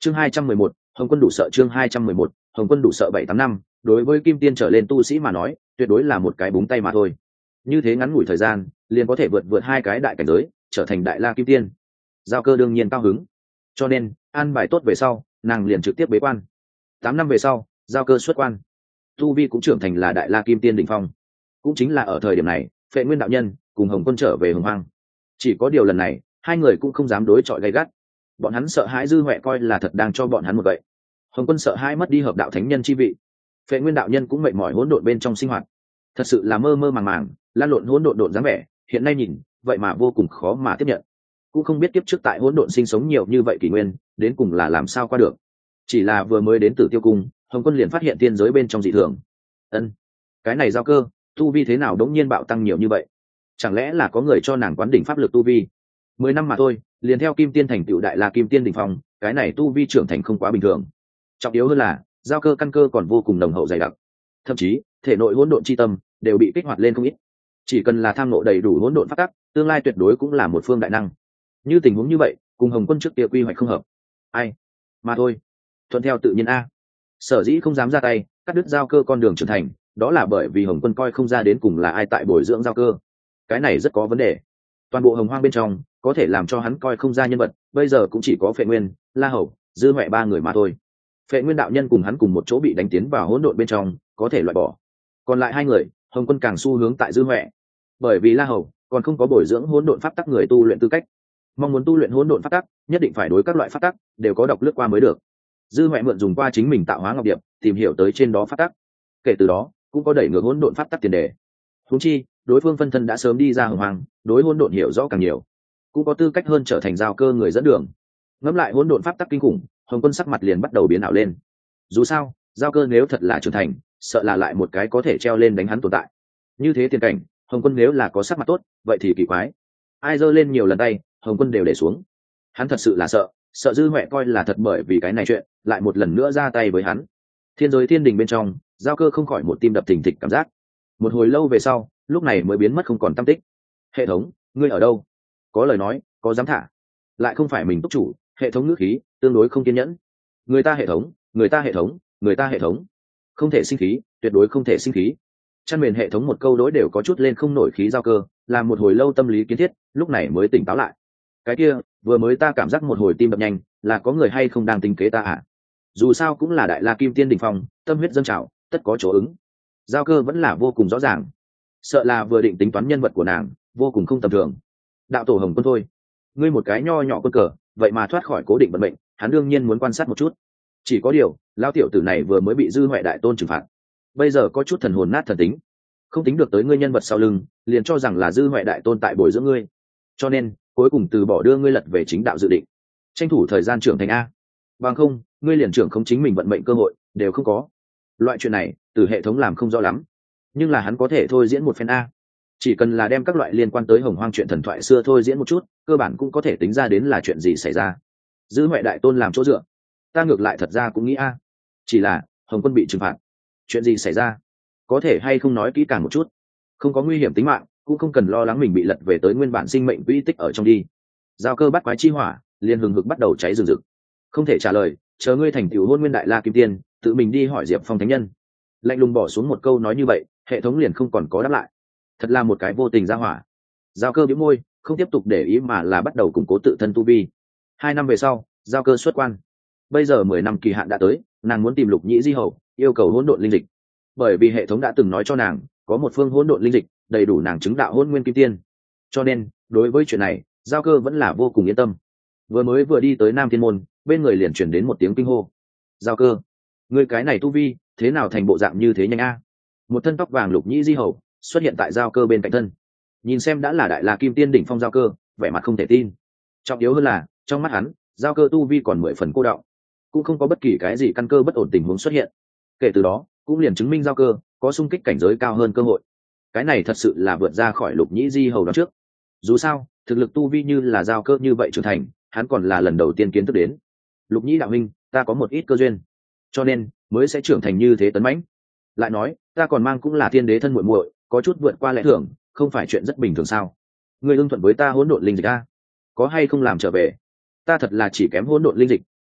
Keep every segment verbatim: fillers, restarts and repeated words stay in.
chương hai trăm mười một, Hồng Quân đủ sợ. Chương hai trăm mười một, Hồng Quân đủ sợ. Bảy tám năm đối với kim tiên trở lên tu sĩ mà nói tuyệt đối là một cái búng tay mà thôi. Như thế ngắn ngủi thời gian liền có thể vượt vượt hai cái đại cảnh giới, trở thành đại la kim tiên. Giao Cơ đương nhiên cao hứng, cho nên an bài tốt về sau nàng liền trực tiếp bế quan. Tám năm về sau Giao Cơ xuất quan, tu vi cũng trưởng thành là đại la kim tiên đỉnh phong. Cũng chính là ở thời điểm này, Phệ Nguyên đạo nhân cùng Hồng Quân trở về Hồng Hoang. Chỉ có điều lần này hai người cũng không dám đối chọi gay gắt, bọn hắn sợ hãi Dư Huệ coi là thật đang cho bọn hắn một gậy. Hồng Quân sợ hãi mất đi hợp đạo thánh nhân chi vị, Phệ Nguyên đạo nhân cũng mệt mỏi hỗn độn bên trong sinh hoạt, thật sự là mơ mơ màng màng lan lộn hỗn độn độn dáng vẻ, hiện nay nhìn vậy mà vô cùng khó mà tiếp nhận. Cũng không biết kiếp trước tại hỗn độn sinh sống nhiều như vậy kỷ nguyên đến cùng là làm sao qua được. Chỉ là vừa mới đến Tử Tiêu cung, Hồng Quân liền phát hiện tiên giới bên trong dị thường. Ân, cái này Giao Cơ tu vi thế nào đống nhiên bạo tăng nhiều như vậy? Chẳng lẽ là có người cho nàng quán đỉnh pháp lực tu vi? Mười năm mà thôi liền theo kim tiên thành tựu đại la kim tiên đỉnh phong, cái này tu vi trưởng thành không quá bình thường. Trọng yếu hơn là Giao Cơ căn cơ còn vô cùng nồng hậu dày đặc, thậm chí thể nội hỗn độn chi tâm đều bị kích hoạt lên không ít. Chỉ cần là tham ngộ đầy đủ hỗn độn pháp tắc, tương lai tuyệt đối cũng là một phương đại năng. Như tình huống như vậy cùng Hồng Quân trước kia quy hoạch không hợp, ai mà thôi, thuận theo tự nhiên a. Sở dĩ không dám ra tay cắt đứt Giao Cơ con đường trưởng thành, đó là bởi vì Hồng Quân coi không ra đến cùng là ai tại bồi dưỡng Giao Cơ. Cái này rất có vấn đề. Toàn bộ Hồng Hoang bên trong có thể làm cho hắn coi không ra nhân vật bây giờ cũng chỉ có Phệ Nguyên, La Hầu, Dư Huệ ba người mà thôi. Phệ Nguyên đạo nhân cùng hắn cùng một chỗ bị đánh tiến vào hỗn độn bên trong, có thể loại bỏ. Còn lại hai người, Hồng Quân càng xu hướng tại Dư Huệ, bởi vì La Hầu còn không có bồi dưỡng hỗn độn pháp tắc người tu luyện tư cách. Mong muốn tu luyện hỗn độn pháp tắc, nhất định phải đối các loại pháp tắc đều có đọc lướt qua mới được. Dư Huệ mượn dùng qua chính mình tạo hóa ngọc điệp, tìm hiểu tới trên đó pháp tắc. Kể từ đó, cũng có đẩy ngược hỗn độn pháp tắc tiền đề. Huống chi, đối phương phân thân đã sớm đi ra Hồng Hoang, đối hỗn độn hiểu rõ càng nhiều, cũng có tư cách hơn trở thành Giao Cơ người dẫn đường. Ngẫm lại hỗn độn pháp tắc kinh khủng, Hồng Quân sắc mặt liền bắt đầu biến ảo lên. Dù sao, Giao Cơ nếu thật là trưởng thành, sợ là lại một cái có thể treo lên đánh hắn tồn tại. Như thế tiền cảnh, Hồng Quân nếu là có sắc mặt tốt, vậy thì kỳ quái. Ai giơ lên nhiều lần tay, Hồng Quân đều để xuống. Hắn thật sự là sợ, sợ Dư Huệ coi là thật bởi vì cái này chuyện, lại một lần nữa ra tay với hắn. Thiên giới thiên đình bên trong, Giao Cơ không khỏi một tim đập thình thịch cảm giác. Một hồi lâu về sau, lúc này mới biến mất không còn tăm tích. Hệ thống, ngươi ở đâu? Có lời nói, có dám thả. Lại không phải mình túc chủ, hệ thống ngữ khí tương đối không kiên nhẫn. Người ta hệ thống, người ta hệ thống, người ta hệ thống. Không thể sinh khí, tuyệt đối không thể sinh khí. Chăn mền hệ thống một câu đối đều có chút lên không nổi khí Giao Cơ, làm một hồi lâu tâm lý kiến thiết, lúc này mới tỉnh táo lại. Cái kia, vừa mới ta cảm giác một hồi tim đập nhanh, là có người hay không đang tính kế ta à? Dù sao cũng là đại la kim tiên đỉnh phong, tâm huyết dâng trào, tất có chỗ ứng. Giao Cơ vẫn là vô cùng rõ ràng, sợ là vừa định tính toán nhân vật của nàng vô cùng không tầm thường. Đạo tổ Hồng Quân thôi, ngươi một cái nho nhỏ quân cờ, vậy mà thoát khỏi cố định vận mệnh, hắn đương nhiên muốn quan sát một chút. Chỉ có điều, lão tiểu tử này vừa mới bị Dư Huệ đại tôn trừng phạt, bây giờ có chút thần hồn nát thần tính, không tính được tới ngươi nhân vật sau lưng, liền cho rằng là Dư Huệ đại tôn tại bồi dưỡng ngươi, cho nên cuối cùng từ bỏ đưa ngươi lật về chính đạo dự định, tranh thủ thời gian trưởng thành a. Bằng không, ngươi liền trưởng không chính mình vận mệnh cơ hội đều không có. Loại chuyện này từ hệ thống làm không rõ lắm, nhưng là hắn có thể thôi diễn một phen a. Chỉ cần là đem các loại liên quan tới Hồng Hoang chuyện thần thoại xưa thôi diễn một chút, cơ bản cũng có thể tính ra đến là chuyện gì xảy ra. Dư Huệ đại tôn làm chỗ dựa, ta ngược lại thật ra cũng nghĩ a. Chỉ là Hồng Quân bị trừng phạt, chuyện gì xảy ra, có thể hay không nói kỹ càng một chút? Không có nguy hiểm tính mạng, cũng không cần lo lắng mình bị lật về tới nguyên bản sinh mệnh quỹ tích ở trong đi. Giao Cơ bắt quái chi hỏa liền hừng hực bắt đầu cháy rừng rực. Không thể trả lời, chờ ngươi thành tựu hôn nguyên đại la kim tiên, tự mình đi hỏi Diệp Phong thánh nhân. Lạnh lùng bỏ xuống một câu nói như vậy, hệ thống liền không còn có đáp lại. Thật là một cái vô tình ra hỏa. Giao Cơ bĩu môi, không tiếp tục để ý mà là bắt đầu củng cố tự thân tu vi. Hai năm về sau, Giao Cơ xuất quan. Bây giờ mười năm kỳ hạn đã tới, nàng muốn tìm Lục Nhĩ Di Hầu, yêu cầu hỗn độn linh dịch. Bởi vì hệ thống đã từng nói cho nàng, có một phương hỗn độn linh dịch, đầy đủ nàng chứng đạo hôn nguyên kim tiên. Cho nên, đối với chuyện này, Giao Cơ vẫn là vô cùng yên tâm. Vừa mới vừa đi tới Nam Thiên môn, bên người liền truyền đến một tiếng kinh hô. Giao Cơ, ngươi cái này tu vi, thế nào thành bộ dạng như thế nhanh a? Một thân tóc vàng Lục Nhĩ Di Hầu xuất hiện tại Giao Cơ bên cạnh thân. Nhìn xem đã là đại la kim tiên đỉnh phong Giao Cơ, vẻ mặt không thể tin. Trọng yếu hơn là, trong mắt hắn, Giao Cơ tu vi còn mười phần cô đọng, cũng không có bất kỳ cái gì căn cơ bất ổn tình huống xuất hiện. Kể từ đó, cũng liền chứng minh Giao Cơ có xung kích cảnh giới cao hơn cơ hội. Cái này thật sự là vượt ra khỏi Lục Nhĩ Di Hầu đó trước. Dù sao, thực lực tu vi như là Giao Cơ như vậy trưởng thành, hắn còn là lần đầu tiên kiến thức đến. Lục Nhĩ đạo huynh, ta có một ít cơ duyên, cho nên mới sẽ trưởng thành như thế tấn mãnh. Lại nói, ta còn mang cũng là thiên đế thân muội muội, có chút vượt qua lẽ thường, không phải chuyện rất bình thường sao? Ngươi ưng thuận với ta hỗn độn linh dịch a, có hay không làm trở về? Ta thật là chỉ kém hỗn độn linh dịch,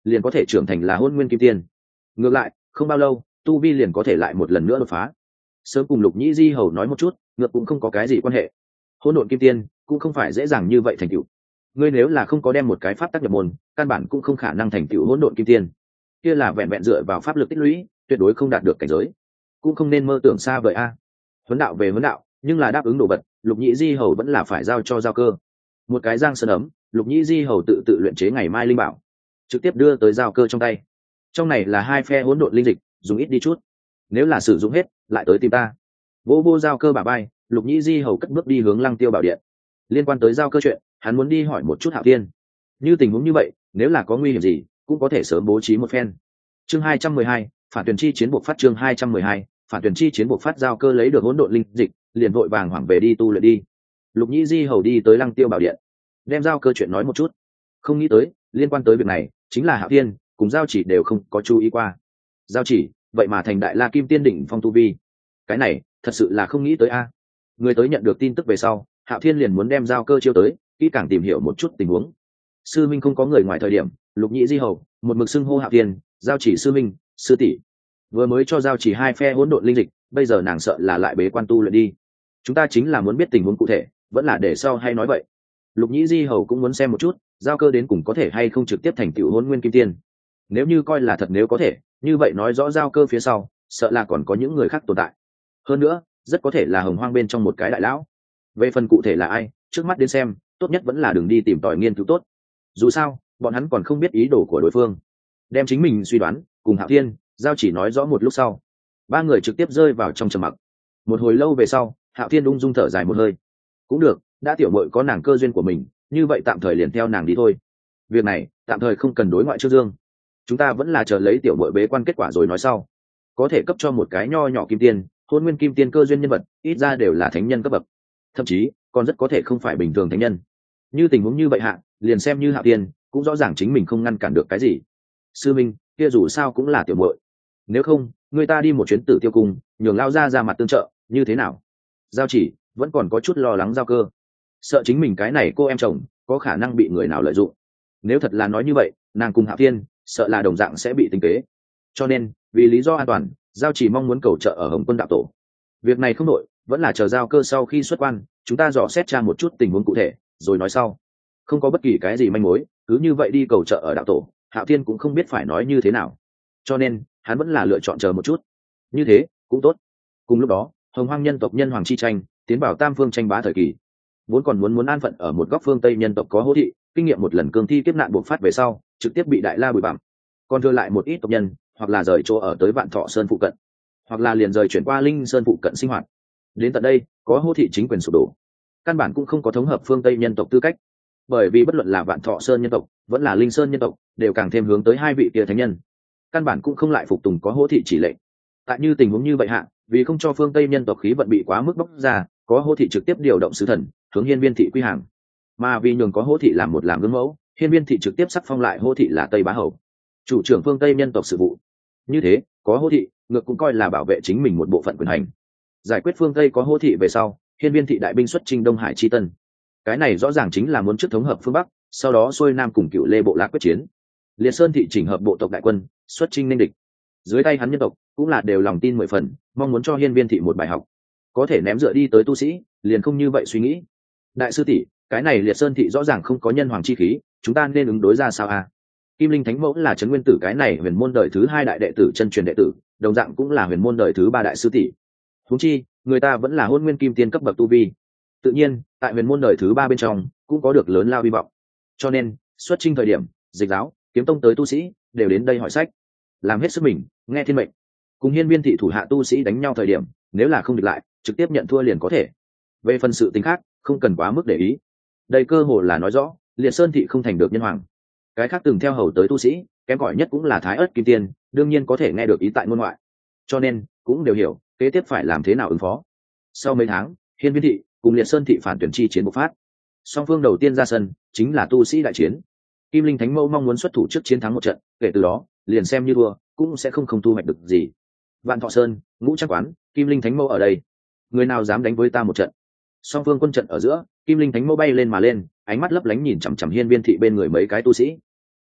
liền có thể trưởng thành là hôn nguyên kim tiên. Ngược lại không bao lâu tu vi liền có thể lại một lần nữa đột phá. Sớm cùng Lục Nhĩ Di Hầu nói một chút, ngược cũng không có cái gì quan hệ. Hỗn độn kim tiên cũng không phải dễ dàng như vậy thành tựu. Ngươi nếu là không có đem một cái pháp tắc nhập môn, căn bản cũng không khả năng thành tựu hỗn độn kim tiên. Kia là vẹn vẹn dựa vào pháp lực tích lũy, tuyệt đối không đạt được cảnh giới. Cũng không nên mơ tưởng xa vời a. Huấn đạo về huấn đạo, nhưng là đáp ứng đồ vật, Lục Nhĩ Di Hầu vẫn là phải giao cho giao cơ. Một cái giang sơn ấm, Lục Nhĩ Di Hầu tự tự luyện chế ngày mai linh bảo, trực tiếp đưa tới giao cơ trong tay. Trong này là hai phe hỗn độn linh dịch, dùng ít đi chút. Nếu là sử dụng hết, lại tới tìm ta. Vô vô giao cơ bà bay, Lục Nhĩ Di Hầu cất bước đi hướng Lăng Tiêu Bảo Điện. Liên quan tới giao cơ chuyện, hắn muốn đi hỏi một chút Hạo Thiên. Như tình huống như vậy, nếu là có nguy hiểm gì, cũng có thể sớm bố trí một phen. Chương hai trăm mười hai, phản tuyển chi chiến buộc phát. Chương hai trăm mười hai, phản tuyển chi chiến buộc phát. Giao cơ lấy được hỗn độn linh dịch, liền vội vàng hoảng về đi tu luyện đi. Lục Nhĩ Di Hầu đi tới Lăng Tiêu Bảo Điện, đem giao cơ chuyện nói một chút. Không nghĩ tới, liên quan tới việc này, chính là Hạo Thiên cùng giao chỉ đều không có chú ý qua. Giao chỉ, vậy mà thành đại la kim tiên đỉnh phong tu vi. Cái này, thật sự là không nghĩ tới a. Người tới nhận được tin tức về sau, Hạo Thiên liền muốn đem giao cơ chiêu tới, kỹ càng tìm hiểu một chút tình huống. Sư minh không có người ngoài thời điểm, Lục Nhĩ Di Hầu một mực xưng hô Hạo Thiên, giao chỉ sư minh, sư tỷ. Vừa mới cho giao chỉ hai phe hỗn độn linh dịch, bây giờ nàng sợ là lại bế quan tu luyện đi. Chúng ta chính là muốn biết tình huống cụ thể, vẫn là để sau hay nói vậy. Lục Nhĩ Di Hầu cũng muốn xem một chút, giao cơ đến cùng có thể hay không trực tiếp thành tựu hỗn nguyên kim tiên. Nếu như coi là thật nếu có thể, như vậy nói rõ giao cơ phía sau, sợ là còn có những người khác tồn tại. Hơn nữa, rất có thể là Hồng Hoang bên trong một cái đại lão. Về phần cụ thể là ai, trước mắt đến xem, tốt nhất vẫn là đừng đi tìm tòi nghiên cứu tốt. Dù sao, bọn hắn còn không biết ý đồ của đối phương. Đem chính mình suy đoán cùng Hạo Thiên, giao chỉ nói rõ một lúc sau, ba người trực tiếp rơi vào trong trầm mặc. Một hồi lâu về sau, Hạo Thiên ung dung thở dài một hơi. Cũng được, đã tiểu muội có nàng cơ duyên của mình, như vậy tạm thời liền theo nàng đi thôi. Việc này tạm thời không cần đối ngoại trước dương, chúng ta vẫn là chờ lấy tiểu muội bế quan kết quả rồi nói sau. Có thể cấp cho một cái nho nhỏ kim tiên, hôn nguyên kim tiên cơ duyên nhân vật, ít ra đều là thánh nhân cấp bậc, thậm chí còn rất có thể không phải bình thường thánh nhân. Như tình huống như vậy hạ, liền xem như Hạo Thiên cũng rõ ràng chính mình không ngăn cản được cái gì. Sư minh, kia dù sao cũng là tiểu muội, nếu không người ta đi một chuyến Tử Tiêu Cung, nhường lao ra ra mặt tương trợ, như thế nào? Giao chỉ vẫn còn có chút lo lắng giao cơ, sợ chính mình cái này cô em chồng có khả năng bị người nào lợi dụng. Nếu thật là nói như vậy, nàng cùng Hạo Thiên sợ là đồng dạng sẽ bị tính kế. Cho nên vì lý do an toàn, giao chỉ mong muốn cầu trợ ở Hồng Quân đạo tổ. Việc này không đội, vẫn là chờ giao cơ sau khi xuất quan, chúng ta dò xét tra một chút tình huống cụ thể rồi nói sau. Không có bất kỳ cái gì manh mối, cứ như vậy đi cầu trợ ở đạo tổ, Hạo Thiên cũng không biết phải nói như thế nào. Cho nên hắn vẫn là lựa chọn chờ một chút. Như thế cũng tốt. Cùng lúc đó, Hồng Hoang nhân tộc nhân hoàng chi tranh tiến vào tam phương tranh bá thời kỳ. Vốn còn muốn muốn an phận ở một góc phương Tây nhân tộc có Hỗ Thị, kinh nghiệm một lần cương thi kiếp nạn bộc phát về sau, trực tiếp bị đại la bụi bặm. Còn thừa lại một ít tộc nhân, hoặc là rời chỗ ở tới Vạn Thọ Sơn phụ cận, hoặc là liền rời chuyển qua Linh Sơn phụ cận sinh hoạt. Đến tận đây, có Hỗ Thị chính quyền sụp đổ, căn bản cũng không có thống hợp phương Tây nhân tộc tư cách. Bởi vì bất luận là Vạn Thọ Sơn nhân tộc, vẫn là Linh Sơn nhân tộc, đều càng thêm hướng tới hai vị kia thánh nhân, căn bản cũng không lại phục tùng có Hỗ Thị chỉ lệnh. Tại như tình huống như vậy hạ, vì không cho phương Tây nhân tộc khí vận bị quá mức bóc ra, có Hỗ Thị trực tiếp điều động sứ thần hướng Hiên Viên thị quy hàng. Mà vì nhường có Hỗ Thị làm một làm gương mẫu, Hiên Viên thị trực tiếp sắc phong lại Hỗ Thị là Tây Bá Hầu, chủ trưởng phương Tây nhân tộc sự vụ. Như thế, có Hỗ Thị ngược cũng coi là bảo vệ chính mình một bộ phận quyền hành. Giải quyết phương Tây có Hỗ Thị về sau, Hiên Viên thị đại binh xuất chinh Đông Hải chi tân. Cái này rõ ràng chính là muốn trước thống hợp phương Bắc, sau đó xuôi Nam cùng Cựu Lê bộ lạc quyết chiến. Liệt Sơn thị chỉnh hợp bộ tộc đại quân, xuất chinh Ninh địch. Dưới tay hắn nhân tộc cũng là đều lòng tin mười phần, mong muốn cho Hiên Viên thị một bài học. Có thể ném dựa đi tới tu sĩ, liền không như vậy suy nghĩ. Đại sư tỷ, cái này Liệt Sơn thị rõ ràng không có nhân hoàng chi khí, chúng ta nên ứng đối ra sao a? Kim Linh Thánh Mẫu là Trấn Nguyên Tử cái này huyền môn đời thứ hai đại đệ tử chân truyền đệ tử, đồng dạng cũng là huyền môn đời thứ ba đại sư tỷ. Huống chi, người ta vẫn là hôn nguyên kim tiên cấp bậc tu vi. Tự nhiên, tại huyền môn đời thứ ba bên trong, cũng có được lớn lao hy vọng. Cho nên, xuất chinh thời điểm, Dịch giáo, Kiếm tông tới tu sĩ đều đến đây hỏi sách, làm hết sức mình, nghe thiên mệnh. Cùng Hiên Viên thị thủ hạ tu sĩ đánh nhau thời điểm, nếu là không địch lại, trực tiếp nhận thua liền có thể. Về phần sự tình khác, không cần quá mức để ý. Đây cơ hồ là nói rõ, Liệt Sơn thị không thành được nhân hoàng. Cái khác từng theo hầu tới tu sĩ, kém cỏi nhất cũng là Thái Ức kim tiên, đương nhiên có thể nghe được ý tại ngôn ngoại. Cho nên, cũng đều hiểu, kế tiếp phải làm thế nào ứng phó. Sau mấy tháng, Hiên Viên thị cùng Liệt Sơn thị phản tuyển chi chiến bộc phát. Song phương đầu tiên ra sân chính là tu sĩ đại chiến. Kim Linh Thánh Mẫu mong muốn xuất thủ trước chiến thắng một trận, kể từ đó, liền xem như thua, cũng sẽ không không thu hoạch được gì. Vạn Thọ Sơn, Ngũ Trác quán, Kim Linh Thánh Mẫu ở đây, người nào dám đánh với ta một trận? Song phương quân trận ở giữa, Kim Linh Thánh Mẫu bay lên mà lên, ánh mắt lấp lánh nhìn chằm chằm Hiên Viên thị bên người mấy cái tu sĩ.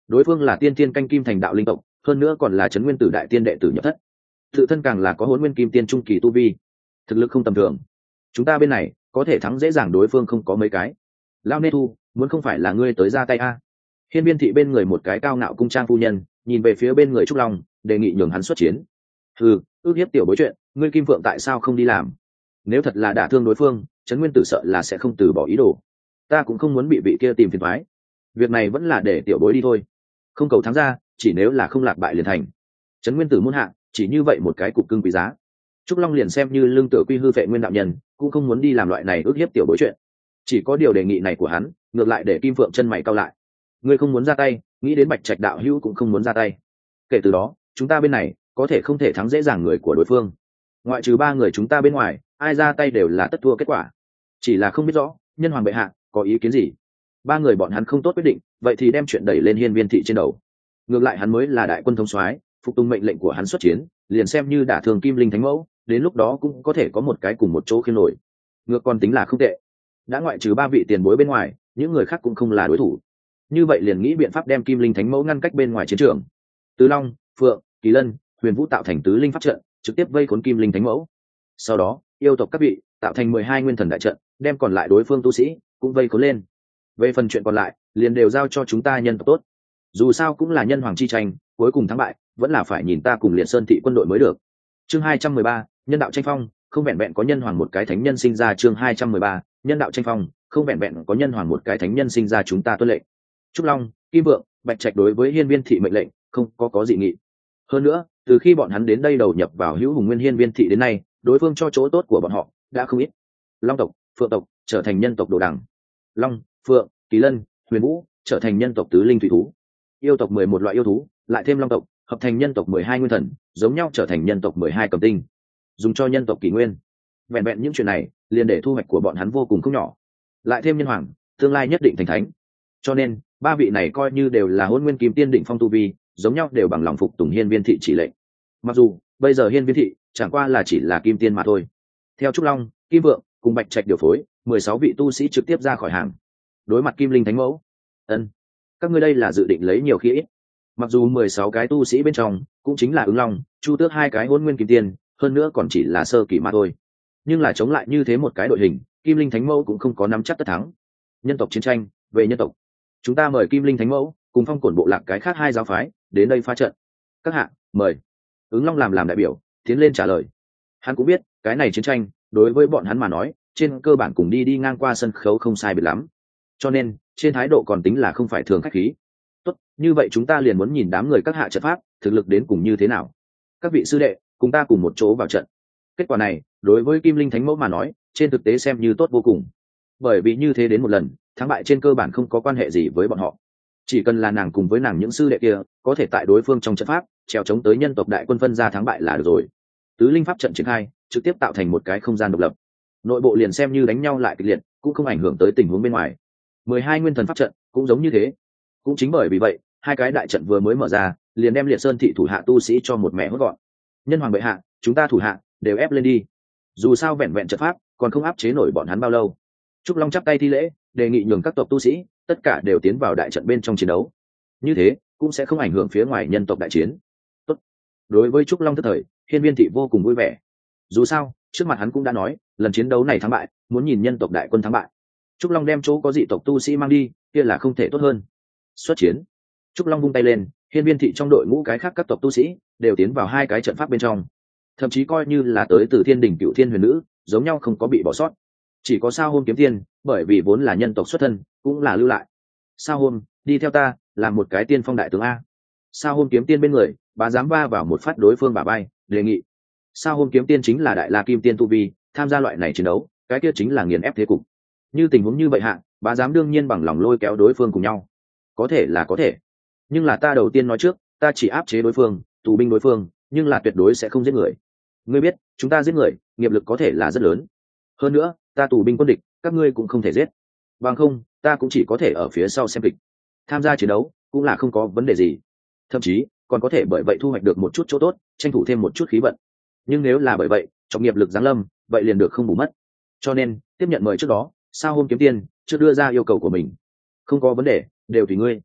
đối phương là tiên tiên canh kim thành đạo linh tộc, hơn nữa còn là trấn nguyên tử đại tiên đệ tử nhập thất, tự thân càng là có hôn nguyên kim tiên trung kỳ tu vi, thực lực không tầm thường. Chúng ta bên này có thể thắng dễ dàng, đối phương không có mấy cái. Lao Nê Thu, muốn không phải là ngươi tới ra tay a? Hiên Viên thị bên người một cái cao ngạo cung trang phu nhân nhìn về phía bên người Trúc Long, đề nghị nhường hắn xuất chiến. Ừ, ước hiếp tiểu bối chuyện, ngươi Kim Phượng tại sao không đi làm? Nếu thật là đả thương đối phương, trấn nguyên tử sợ là sẽ không từ bỏ ý đồ. Ta cũng không muốn bị vị kia tìm phiền toái. Việc này vẫn là để tiểu bối đi thôi. Không cầu thắng ra, chỉ nếu là không lạc bại liền thành. Trấn nguyên tử muôn hạ, chỉ như vậy một cái cục cưng quý giá. Trúc Long liền xem như lương tựa quy hư phệ nguyên đạo nhân, cũng không muốn đi làm loại này ước hiếp tiểu bối chuyện. Chỉ có điều đề nghị này của hắn, ngược lại để Kim Phượng chân mày cau lại. Ngươi không muốn ra tay, nghĩ đến Bạch Trạch đạo hữu cũng không muốn ra tay. Kể từ đó, chúng ta bên này có thể không thể thắng dễ dàng người của đối phương. Ngoại trừ ba người chúng ta bên ngoài, ai ra tay đều là tất thua kết quả. Chỉ là không biết rõ, nhân hoàng bệ hạ có ý kiến gì. Ba người bọn hắn không tốt quyết định, vậy thì đem chuyện đẩy lên Hiên Viên thị trên đầu. Ngược lại hắn mới là đại quân thống soái, phục tùng mệnh lệnh của hắn xuất chiến, liền xem như đả thường Kim Linh Thánh Mẫu, đến lúc đó cũng có thể có một cái cùng một chỗ khiên nổi. Ngược còn tính là không tệ. Đã ngoại trừ ba vị tiền bối bên ngoài, những người khác cũng không là đối thủ. Như vậy liền nghĩ biện pháp đem Kim Linh Thánh Mẫu ngăn cách bên ngoài chiến trường. Tứ Long, Phượng, Kỳ Lân, Huyền Vũ tạo thành tứ linh pháp trận, trực tiếp vây khốn Kim Linh Thánh Mẫu. Sau đó, yêu tộc các vị tạo thành mười hai nguyên thần đại trận, đem còn lại đối phương tu sĩ cũng vây khốn lên. Về phần chuyện còn lại, liền đều giao cho chúng ta nhân tộc tốt. Dù sao cũng là nhân hoàng chi tranh, cuối cùng thắng bại vẫn là phải nhìn ta cùng Liệt Sơn thị quân đội mới được. Chương hai trăm mười ba, nhân đạo tranh phong, không vẹn vẹn có nhân hoàng một cái thánh nhân sinh ra. Chương hai trăm mười ba, nhân đạo tranh phong, không vẹn vẹn có nhân hoàng một cái thánh nhân sinh ra, chúng ta tuân lệnh. Trúc Long, Kim Vượng, Bạch Trạch đối với Hiên Viên thị mệnh lệnh không có có dị nghị. Hơn nữa, từ khi bọn hắn đến đây đầu nhập vào Hữu Hùng Nguyên Hiên Viên thị đến nay, đối phương cho chỗ tốt của bọn họ đã không ít. Long tộc, Phượng tộc trở thành nhân tộc đồ đẳng. Long, Phượng, Kỳ Lân, Huyền Vũ trở thành nhân tộc tứ linh thủy thú. Yêu tộc mười một loại yêu thú, lại thêm long tộc, hợp thành nhân tộc mười hai nguyên thần, giống nhau trở thành nhân tộc mười hai cầm tinh, dùng cho nhân tộc kỷ nguyên. Vẹn vẹn những chuyện này, liền để thu hoạch của bọn hắn vô cùng không nhỏ. Lại thêm nhân hoàng, tương lai nhất định thành thánh. Cho nên, ba vị này coi như đều là hôn nguyên kim tiên đỉnh phong tu vi, giống nhau đều bằng lòng phục tùng Hiên Viên thị chỉ lệnh. Mặc dù bây giờ Hiên Viên thị chẳng qua là chỉ là kim tiên mà thôi. Theo Trúc Long, Kim Vượng cùng Bạch Trạch điều phối, mười sáu vị tu sĩ trực tiếp ra khỏi hàng. Đối mặt Kim Linh Thánh Mẫu, ân, các ngươi đây là dự định lấy nhiều khi ít. Mặc dù mười sáu cái tu sĩ bên trong cũng chính là Ứng Long, Chu Tước hai cái hôn nguyên kim tiên, hơn nữa còn chỉ là sơ kỳ mà thôi. Nhưng là chống lại như thế một cái đội hình, Kim Linh Thánh Mẫu cũng không có nắm chắc tất thắng. Nhân tộc chiến tranh, về nhân tộc, chúng ta mời Kim Linh Thánh Mẫu cùng Phong Cổn bộ lạc cái khác hai giáo phái đến đây phá trận. Các hạ, mời. Ứng Long làm làm đại biểu, tiến lên trả lời. Hắn cũng biết, cái này chiến tranh đối với bọn hắn mà nói, trên cơ bản cùng đi đi ngang qua sân khấu không sai biệt lắm. Cho nên, trên thái độ còn tính là không phải thường khách khí. Tốt, như vậy chúng ta liền muốn nhìn đám người các hạ trận pháp, thực lực đến cùng như thế nào. Các vị sư đệ, cùng ta cùng một chỗ vào trận. Kết quả này, đối với Kim Linh Thánh Mẫu mà nói, trên thực tế xem như tốt vô cùng. Bởi vì như thế đến một lần, thắng bại trên cơ bản không có quan hệ gì với bọn họ. Chỉ cần là nàng cùng với nàng những sư đệ kia, có thể tại đối phương trong trận pháp, trèo chống tới nhân tộc đại quân phân ra thắng bại là được rồi. Tứ linh pháp trận triển khai, trực tiếp tạo thành một cái không gian độc lập. Nội bộ liền xem như đánh nhau lại kịch liệt, cũng không ảnh hưởng tới tình huống bên ngoài. mười hai nguyên thần pháp trận cũng giống như thế. Cũng chính bởi vì vậy, hai cái đại trận vừa mới mở ra, liền đem Liệt Sơn thị thủ hạ tu sĩ cho một mẹ hốt gọn. Nhân hoàng bệ hạ, chúng ta thủ hạ đều ép lên đi. Dù sao vẹn vẹn trận pháp, còn không áp chế nổi bọn hắn bao lâu. Trúc Long chắp tay thi lễ, đề nghị nhường các tộc tu sĩ tất cả đều tiến vào đại trận bên trong chiến đấu. Như thế cũng sẽ không ảnh hưởng phía ngoài nhân tộc đại chiến. Tốt. Đối với Trúc Long thất thời, Hiên Viên thị vô cùng vui vẻ. Dù sao, trước mặt hắn cũng đã nói, lần chiến đấu này thắng bại, muốn nhìn nhân tộc đại quân thắng bại. Trúc Long đem chỗ có dị tộc tu sĩ mang đi, kia là không thể tốt hơn. Xuất chiến. Trúc Long vung tay lên, Hiên Viên thị trong đội ngũ cái khác các tộc tu sĩ đều tiến vào hai cái trận pháp bên trong. Thậm chí coi như là tới từ Thiên Đình Cựu Thiên Huyền Nữ, giống nhau không có bị bỏ sót. Chỉ có Sao Hôm Kiếm Tiên, bởi vì vốn là nhân tộc xuất thân, cũng là lưu lại. Sao Hôm, đi theo ta, làm một cái tiên phong đại tướng a. Sao Hôm Kiếm Tiên bên người, bá dám va vào một phát đối phương bả bay, đề nghị. Sao Hôm Kiếm Tiên chính là đại la kim tiên tu vi, tham gia loại này chiến đấu, cái kia chính là nghiền ép thế cục. Như tình huống như vậy hạ, bá dám đương nhiên bằng lòng lôi kéo đối phương cùng nhau. Có thể là có thể, nhưng là ta đầu tiên nói trước, ta chỉ áp chế đối phương, tù binh đối phương, nhưng là tuyệt đối sẽ không giết người. Ngươi biết, chúng ta giết người, nghiệp lực có thể là rất lớn. Hơn nữa, ta tù binh quân địch, các ngươi cũng không thể giết. Bằng không, ta cũng chỉ có thể ở phía sau xem kịch. Tham gia chiến đấu cũng là không có vấn đề gì, thậm chí còn có thể bởi vậy thu hoạch được một chút chỗ tốt, tranh thủ thêm một chút khí vận. Nhưng nếu là bởi vậy trọng nghiệp lực giáng lâm, vậy liền được không bù mất. Cho nên tiếp nhận mời trước đó, Sao Hôm Kiếm Tiên chưa đưa ra yêu cầu của mình. Không có vấn đề, đều tùy ngươi.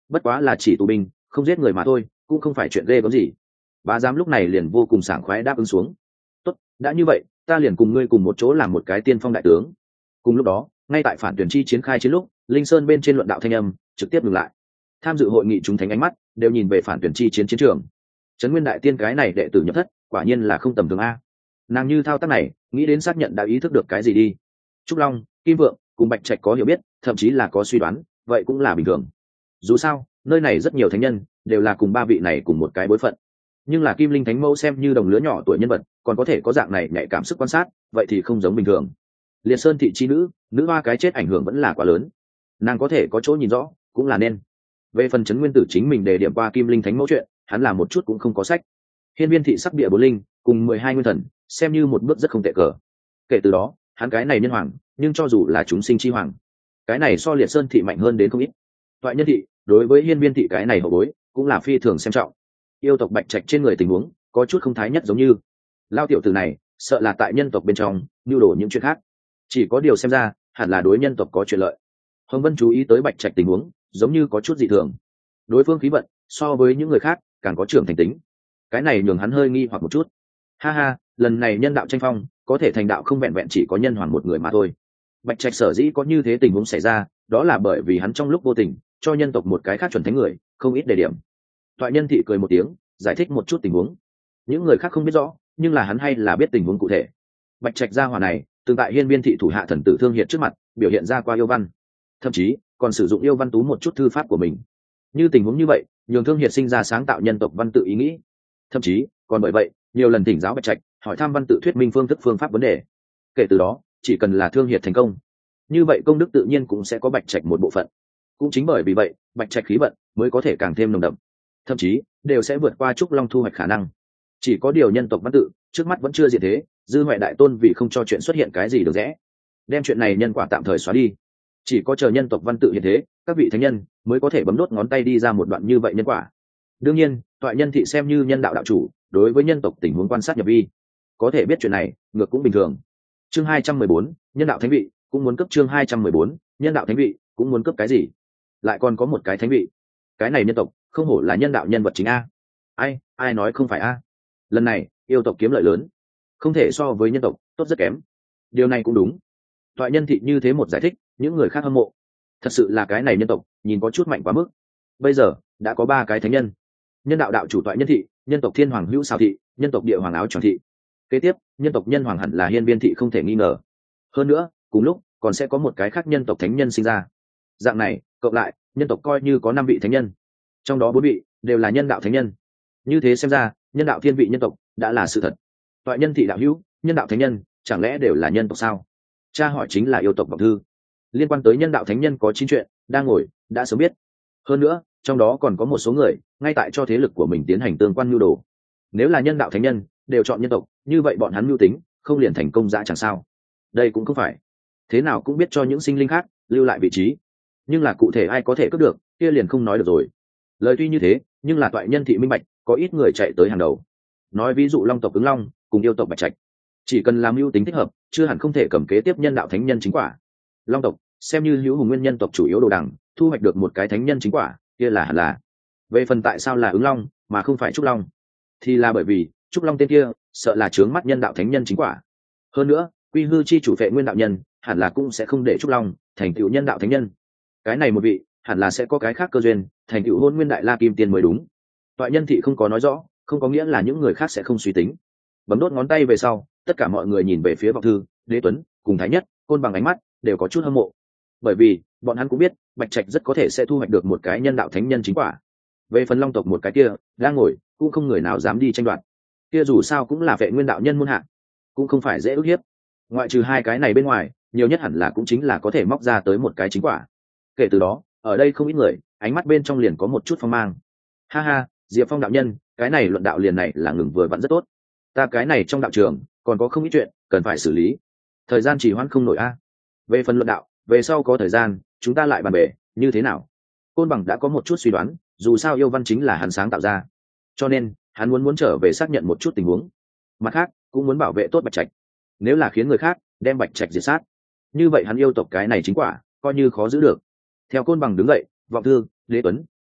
bất quá là chỉ tù binh không giết người mà thôi, cũng không phải chuyện ghê gớm gì. Bá giám lúc này liền vô cùng sảng khoái đáp ứng xuống. Tốt, đã như vậy ta liền cùng ngươi cùng một chỗ làm một cái tiên phong đại tướng. Cùng lúc đó ngay tại phản tuyển chi chiến khai chiến lúc, linh sơn bên trên luận đạo thanh âm trực tiếp ngừng lại. Tham dự hội nghị chúng thánh ánh mắt đều nhìn về phản tuyển chi chiến chiến trường. Trấn Nguyên đại tiên cái này đệ tử nhập thất quả nhiên là không tầm thường a. Nàng như thao tác này nghĩ đến xác nhận đã ý thức được cái gì đi. Trúc Long, Kim Vượng cùng Bạch Trạch có hiểu biết, thậm chí là có suy đoán, vậy cũng là bình thường. Dù sao nơi này rất nhiều thánh nhân đều là cùng ba vị này cùng một cái bối phận, nhưng là Kim Linh Thánh Mẫu xem như đồng lứa nhỏ tuổi nhân vật, còn có thể có dạng này nhạy cảm sức quan sát, vậy thì không giống bình thường. Liệt Sơn thị chi nữ, nữ hoa cái chết ảnh hưởng vẫn là quá lớn, nàng có thể có chỗ nhìn rõ cũng là nên. Về phần Trấn Nguyên Tử chính mình đề điểm qua Kim Linh Thánh Mẫu chuyện, hắn là một chút cũng không có sách. Hiên Viên thị sắc địa bốn linh cùng mười hai nguyên thần xem như một bước rất không tệ cờ. Kể từ đó hắn cái này nhân hoàng, nhưng cho dù là chúng sinh chi hoàng, cái này so Liệt Sơn thị mạnh hơn đến không ít. Toại Nhân thị đối với Hiên Viên thị cái này hậu bối cũng là phi thường xem trọng. Yêu tộc Bạch Trạch trên người tình huống có chút không thái nhất, giống như lao tiểu tử này sợ là tại nhân tộc bên trong nưu đổ những chuyện khác, chỉ có điều xem ra hẳn là đối nhân tộc có chuyện lợi. Hồng Vân chú ý tới Bạch Trạch tình huống giống như có chút dị thường, đối phương khí vận so với những người khác càng có trưởng thành tính, cái này nhường hắn hơi nghi hoặc một chút. Ha ha, lần này nhân đạo tranh phong có thể thành đạo không vẹn vẹn chỉ có nhân hoàng một người mà thôi. Bạch Trạch sở dĩ có như thế tình huống xảy ra, đó là bởi vì hắn trong lúc vô tình cho nhân tộc một cái khác chuẩn thánh người không ít đề điểm. Toại Nhân thị cười một tiếng giải thích một chút tình huống, những người khác không biết rõ, nhưng là hắn hay là biết tình huống cụ thể. Bạch Trạch gia hỏa này từng tại Hiên Viên thị thủ hạ thần tử Thương Hiệt trước mặt biểu hiện ra qua yêu văn, thậm chí còn sử dụng yêu văn tú một chút thư pháp của mình. Như tình huống như vậy nhường Thương Hiệt sinh ra sáng tạo nhân tộc văn tự ý nghĩ, thậm chí còn bởi vậy nhiều lần thỉnh giáo Bạch Trạch hỏi thăm văn tự thuyết minh phương thức phương pháp vấn đề. Kể từ đó chỉ cần là Thương Hiệt thành công, như vậy công đức tự nhiên cũng sẽ có Bạch Trạch một bộ phận. Cũng chính bởi vì vậy Bạch Trạch khí vận mới có thể càng thêm nồng đậm, thậm chí đều sẽ vượt qua Trúc Long thu hoạch khả năng. Chỉ có điều nhân tộc văn tự trước mắt vẫn chưa diệt thế, Dư Huệ đại tôn vì không cho chuyện xuất hiện cái gì được rẽ, đem chuyện này nhân quả tạm thời xóa đi. Chỉ có chờ nhân tộc văn tự hiện thế, các vị thánh nhân mới có thể bấm đốt ngón tay đi ra một đoạn như vậy nhân quả. Đương nhiên Toại Nhân thị xem như nhân đạo đạo chủ, đối với nhân tộc tình huống quan sát nhập vi, có thể biết chuyện này ngược cũng bình thường. Chương hai trăm mười bốn, nhân đạo thánh vị cũng muốn cấp. Chương hai trăm mười bốn, nhân đạo thánh vị cũng muốn cấp cái gì? Lại còn có một cái thánh vị? Cái này nhân tộc không hổ là nhân đạo nhân vật chính a. Ai, ai nói không phải a? Lần này yêu tộc kiếm lợi lớn, không thể so với nhân tộc tốt rất kém. Điều này cũng đúng. Toại Nhân thị như thế một giải thích, những người khác hâm mộ. Thật sự là cái này nhân tộc nhìn có chút mạnh quá mức. Bây giờ đã có ba cái thánh nhân: nhân đạo đạo chủ Toại Nhân thị, nhân tộc Thiên Hoàng Hữu Sào thị, nhân tộc Địa Hoàng Áo Tròn thị. Kế tiếp nhân tộc nhân hoàng hẳn là Hiên Viên thị không thể nghi ngờ. Hơn nữa cùng lúc còn sẽ có một cái khác nhân tộc thánh nhân sinh ra. Dạng này cộng lại nhân tộc coi như có năm vị thánh nhân, trong đó bốn vị đều là nhân đạo thánh nhân. Như thế xem ra nhân đạo thiên vị nhân tộc đã là sự thật. Toại Nhân thị đạo hữu, nhân đạo thánh nhân chẳng lẽ đều là nhân tộc sao? Cha hỏi chính là yêu tộc Vọng Thư. Liên quan tới nhân đạo thánh nhân có chín chuyện đang ngồi đã sớm biết. Hơn nữa trong đó còn có một số người ngay tại cho thế lực của mình tiến hành tương quan nhu đồ. Nếu là nhân đạo thánh nhân đều chọn nhân tộc, như vậy bọn hắn mưu tính không liền thành công dã chẳng sao? Đây cũng không phải, thế nào cũng biết cho những sinh linh khác lưu lại vị trí, nhưng là cụ thể ai có thể cướp được kia liền không nói được rồi. Lời tuy như thế, nhưng là Toại Nhân thị minh bạch có ít người chạy tới hàng đầu. Nói ví dụ Long tộc Ứng Long cùng yêu tộc Bạch Trạch, chỉ cần làm mưu tính thích hợp, chưa hẳn không thể cầm kế tiếp nhân đạo thánh nhân chính quả. Long tộc xem như hữu hùng nguyên nhân tộc chủ yếu đồ đằng, thu hoạch được một cái thánh nhân chính quả kia là hẳn là. Về phần tại sao là Ứng Long mà không phải Trúc Long, thì là bởi vì Trúc Long tên kia sợ là chướng mắt nhân đạo thánh nhân chính quả. Hơn nữa Quy Hư chi chủ Phệ Nguyên đạo nhân hẳn là cũng sẽ không để Trúc Long thành tựu nhân đạo thánh nhân. Cái này một vị hẳn là sẽ có cái khác cơ duyên thành tựu Hôn Nguyên Đại La Kim Tiên mới đúng. Toại Nhân thị không có nói rõ, không có nghĩa là những người khác sẽ không suy tính. Bấm đốt ngón tay về sau, tất cả mọi người nhìn về phía Vọng Thư, Đế Tuấn cùng Thái Nhất, Côn Bằng ánh mắt đều có chút hâm mộ, bởi vì bọn hắn cũng biết Bạch Trạch rất có thể sẽ thu hoạch được một cái nhân đạo thánh nhân chính quả. Về phần Long tộc một cái kia đang ngồi, cũng không người nào dám đi tranh đoạt. Kia dù sao cũng là Vệ Nguyên đạo nhân muôn hạng, cũng không phải dễ ức hiếp. Ngoại trừ hai cái này bên ngoài, nhiều nhất hẳn là cũng chính là có thể móc ra tới một cái chính quả. Kể từ đó ở đây không ít người ánh mắt bên trong liền có một chút phong mang. Ha ha, Diệp Phong đạo nhân, cái này luận đạo liền này là ngừng vừa vặn rất tốt. Ta cái này trong đạo trường còn có không ít chuyện cần phải xử lý, thời gian chỉ hoãn không nổi a. Về phần luận đạo, về sau có thời gian chúng ta lại bàn bể như thế nào. Côn Bằng đã có một chút suy đoán, dù sao yêu văn chính là hắn sáng tạo ra, cho nên hắn muốn muốn trở về xác nhận một chút tình huống. Mặt khác cũng muốn bảo vệ tốt Bạch Trạch, nếu là khiến người khác đem Bạch Trạch diệt sát, như vậy hắn yêu tộc cái này chính quả coi như khó giữ được. Theo Côn Bằng đứng dậy, Vọng Thư, Đế Tuấn,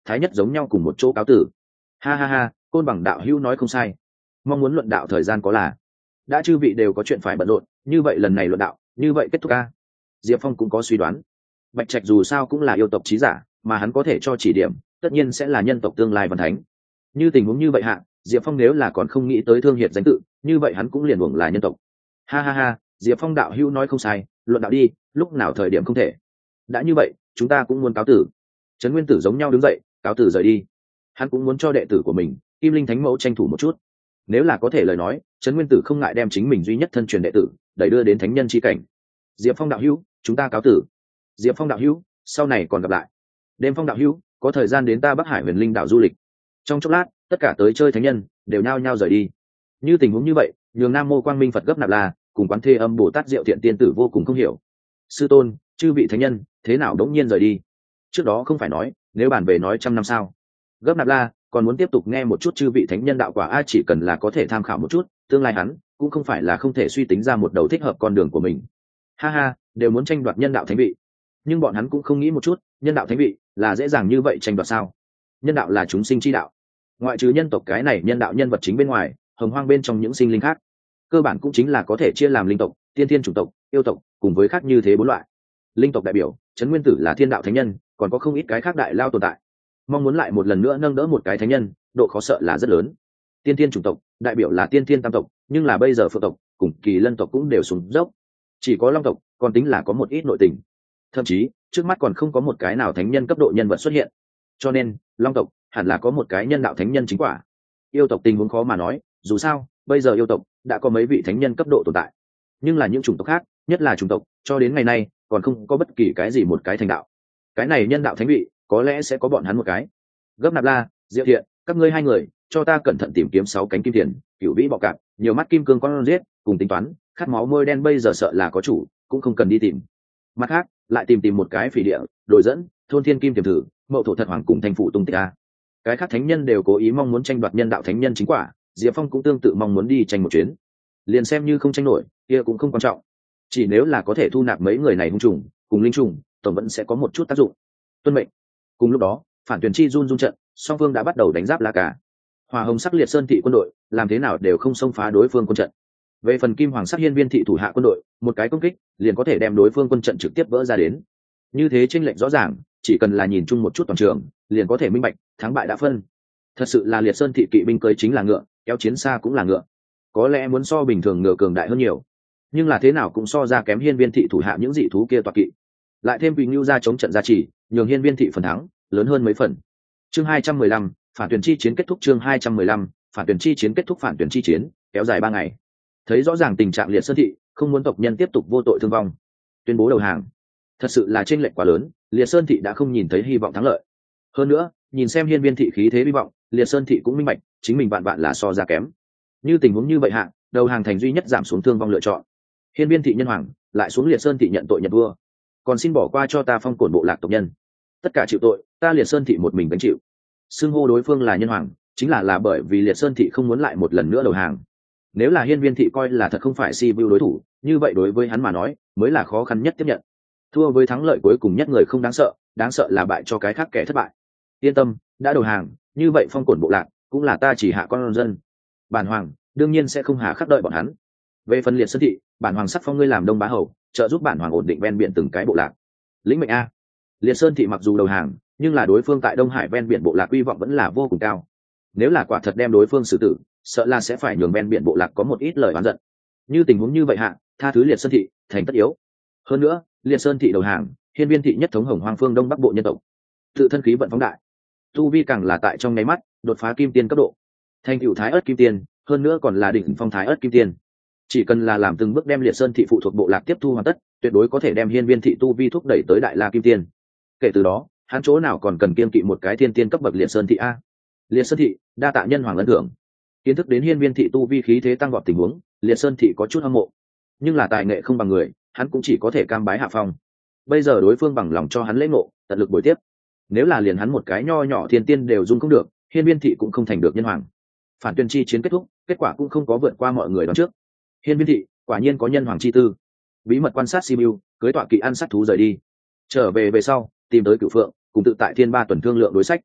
thái nhất giống nhau cùng một chỗ cáo tử. Ha ha ha, côn bằng đạo hữu nói không sai, mong muốn luận đạo thời gian có là đã chư vị đều có chuyện phải bận rộn, như vậy lần này luận đạo như vậy kết thúc a. Diệp Phong cũng có suy đoán, Bạch Trạch dù sao cũng là yêu tộc trí giả, mà hắn có thể cho chỉ điểm tất nhiên sẽ là nhân tộc tương lai văn thánh. Như tình huống như vậy hạ, Diệp Phong nếu là còn không nghĩ tới thương hiệt danh tự, như vậy hắn cũng liền uổng là nhân tộc. Ha ha ha, Diệp Phong đạo hữu nói không sai, luận đạo đi, lúc nào thời điểm không thể. Đã như vậy, chúng ta cũng muốn cáo tử. Trấn Nguyên Tử giống nhau đứng dậy, cáo tử rời đi. Hắn cũng muốn cho đệ tử của mình, Kim Linh Thánh Mẫu tranh thủ một chút. Nếu là có thể lời nói, Trấn Nguyên Tử không ngại đem chính mình duy nhất thân truyền đệ tử, đẩy đưa đến thánh nhân chi cảnh. Diệp Phong đạo hữu, chúng ta cáo tử. Diệp Phong đạo hữu, sau này còn gặp lại. Đêm Phong đạo hữu, có thời gian đến ta Bắc Hải Huyền Linh đảo du lịch. Trong chốc lát, tất cả tới chơi thánh nhân đều nhao nhao rời đi. Như tình huống như vậy, nhường Nam Mô Quang Minh Phật gấp nạp la, cùng Quán Thê Âm Bồ Tát Diệu Thiện tiên tử vô cùng không hiểu. Sư tôn, chư vị thánh nhân, thế nào đống nhiên rời đi? Trước đó không phải nói, nếu bàn về nói trăm năm sao? Gấp nạp la, còn muốn tiếp tục nghe một chút chư vị thánh nhân đạo quả a, chỉ cần là có thể tham khảo một chút, tương lai hắn cũng không phải là không thể suy tính ra một đầu thích hợp con đường của mình. Ha ha, đều muốn tranh đoạt nhân đạo thánh vị, nhưng bọn hắn cũng không nghĩ một chút, nhân đạo thánh vị là dễ dàng như vậy tranh đoạt sao? Nhân đạo là chúng sinh chi đạo, ngoại trừ nhân tộc cái này nhân đạo nhân vật chính bên ngoài, hồng hoang bên trong những sinh linh khác cơ bản cũng chính là có thể chia làm linh tộc, tiên thiên chủng tộc, yêu tộc, cùng với khác như thế bốn loại. Linh tộc đại biểu Trấn Nguyên Tử là thiên đạo thánh nhân, còn có không ít cái khác đại lao tồn tại. Mong muốn lại một lần nữa nâng đỡ một cái thánh nhân, độ khó sợ là rất lớn. Tiên thiên chủng tộc đại biểu là tiên thiên tam tộc, nhưng là bây giờ phượng tộc cùng kỳ lân tộc cũng đều xuống dốc, chỉ có long tộc còn tính là có một ít nội tình, thậm chí trước mắt còn không có một cái nào thánh nhân cấp độ nhân vật xuất hiện, cho nên long tộc hẳn là có một cái nhân đạo thánh nhân chính quả. Yêu tộc tình huống khó mà nói, dù sao bây giờ yêu tộc đã có mấy vị thánh nhân cấp độ tồn tại, nhưng là những chủng tộc khác, nhất là chủng tộc cho đến ngày nay còn không có bất kỳ cái gì một cái thành đạo. Cái này nhân đạo thánh vị có lẽ sẽ có bọn hắn một cái. Gấp nạp la, Diệu Thiện, các ngươi hai người cho ta cẩn thận tìm kiếm sáu cánh kim tiền, cửu vĩ bọ cạp, nhiều mắt kim cương con giết, cùng tính toán khát máu môi đen bây giờ sợ là có chủ, cũng không cần đi tìm. Mặt khác lại tìm tìm một cái phỉ địa, đồi dẫn, thôn thiên kim tiềm thử, mậu thổ thật hoàng cùng thanh phụ tung tích a. Cái khác thánh nhân đều cố ý mong muốn tranh đoạt nhân đạo thánh nhân chính quả, Diệp Phong cũng tương tự mong muốn đi tranh một chuyến. Liền xem như không tranh nổi, kia cũng không quan trọng. Chỉ nếu là có thể thu nạp mấy người này hung trùng, cùng linh trùng, tổng vẫn sẽ có một chút tác dụng. Tuân mệnh. Cùng lúc đó, phản tuyển chi run run trận, song phương đã bắt đầu đánh giáp la cả. Hỏa hồng sắc liệt sơn thị quân đội, làm thế nào đều không xông phá đối phương quân trận. Về phần kim hoàng sắc hiên viên thị thủ hạ quân đội, một cái công kích liền có thể đem đối phương quân trận trực tiếp vỡ ra đến. Như thế chênh lệch rõ ràng, chỉ cần là nhìn chung một chút toàn trường, liền có thể minh bạch, thắng bại đã phân. Thật sự là liệt sơn thị kỵ binh cưỡi chính là ngựa, kéo chiến xa cũng là ngựa. Có lẽ muốn so bình thường ngựa cường đại hơn nhiều, nhưng là thế nào cũng so ra kém hiên viên thị thủ hạ những dị thú kia toạc kỵ. Lại thêm Quỳnh Nưu ra chống trận gia trì, nhường hiên viên thị phần thắng lớn hơn mấy phần. Chương hai trăm mười lăm, phản tuyển chi chiến kết thúc. Chương hai trăm mười lăm, phản tuyển chi chiến kết thúc. Phản tuyển chi chiến kéo dài ba ngày. Thấy rõ ràng tình trạng liệt sơn thị không muốn tộc nhân tiếp tục vô tội thương vong, tuyên bố đầu hàng. Thật sự là chênh lệch quá lớn, liệt sơn thị đã không nhìn thấy hy vọng thắng lợi. Hơn nữa, nhìn xem hiên viên thị khí thế hy vọng, liệt sơn thị cũng minh bạch chính mình bạn bạn là so ra kém. Như tình huống như vậy hạ, đầu hàng thành duy nhất giảm xuống thương vong lựa chọn. Hiên viên thị nhân hoàng lại xuống liệt sơn thị nhận tội nhận vua, còn xin bỏ qua cho ta phong cổn bộ lạc tộc nhân, tất cả chịu tội, ta liệt sơn thị một mình gánh chịu. Xưng hô đối phương là nhân hoàng chính là là bởi vì liệt sơn thị không muốn lại một lần nữa đầu hàng. Nếu là hiên viên thị coi là thật không phải si vu đối thủ, như vậy đối với hắn mà nói mới là khó khăn nhất tiếp nhận. Thua với thắng lợi cuối cùng nhất người không đáng sợ, đáng sợ là bại cho cái khác kẻ thất bại. Yên tâm, đã đầu hàng, như vậy phong cổn bộ lạc cũng là ta chỉ hạ con dân. Bản hoàng đương nhiên sẽ không hà khắc đợi bọn hắn. Về phần liệt sơn thị, bản hoàng sắc phong ngươi làm đông bá hầu, trợ giúp bản hoàng ổn định ven biển từng cái bộ lạc. Lĩnh mệnh a. Liệt sơn thị mặc dù đầu hàng, nhưng là đối phương tại đông hải ven biển bộ lạc uy vọng vẫn là vô cùng cao. Nếu là quả thật đem đối phương xử tử, sợ là sẽ phải nhường ven biển bộ lạc có một ít lời oán giận. Như tình huống như vậy hạ, tha thứ liệt sơn thị thành tất yếu. Hơn nữa, liệt sơn thị đầu hàng, hiên viên thị nhất thống hồng hoang phương đông bắc bộ nhân tộc, tự thân khí vận phóng đại, tu vi càng là tại trong nháy mắt đột phá kim tiên cấp độ, thành cựu thái ớt kim tiên, hơn nữa còn là đỉnh phong thái ớt kim tiên. Chỉ cần là làm từng bước đem liệt sơn thị phụ thuộc bộ lạc tiếp thu hoàn tất, tuyệt đối có thể đem hiên viên thị tu vi thúc đẩy tới đại la kim tiên. Kể từ đó, hắn chỗ nào còn cần kiên kỵ một cái thiên tiên cấp bậc liệt sơn thị a. Liệt sơn thị đa tạ nhân hoàng ân thưởng. Kiến thức đến hiên viên thị tu vi khí thế tăng vọt tình huống, liệt sơn thị có chút hâm mộ, nhưng là tài nghệ không bằng người, hắn cũng chỉ có thể cam bái hạ phong. Bây giờ đối phương bằng lòng cho hắn lễ ngộ, tận lực bồi tiếp. Nếu là liền hắn một cái nho nhỏ thiên tiên đều dung không được, hiên viên thị cũng không thành được nhân hoàng. Phản tuyên chi chiến kết thúc, kết quả cũng không có vượt qua mọi người đoán trước. Hiên viên thị quả nhiên có nhân hoàng chi tư, bí mật quan sát Sibiu, cưới tọa kỵ ăn sát thú rời đi. Trở về về sau, tìm tới Cửu Phượng, cùng tự tại Thiên Ba tuần thương lượng đối sách.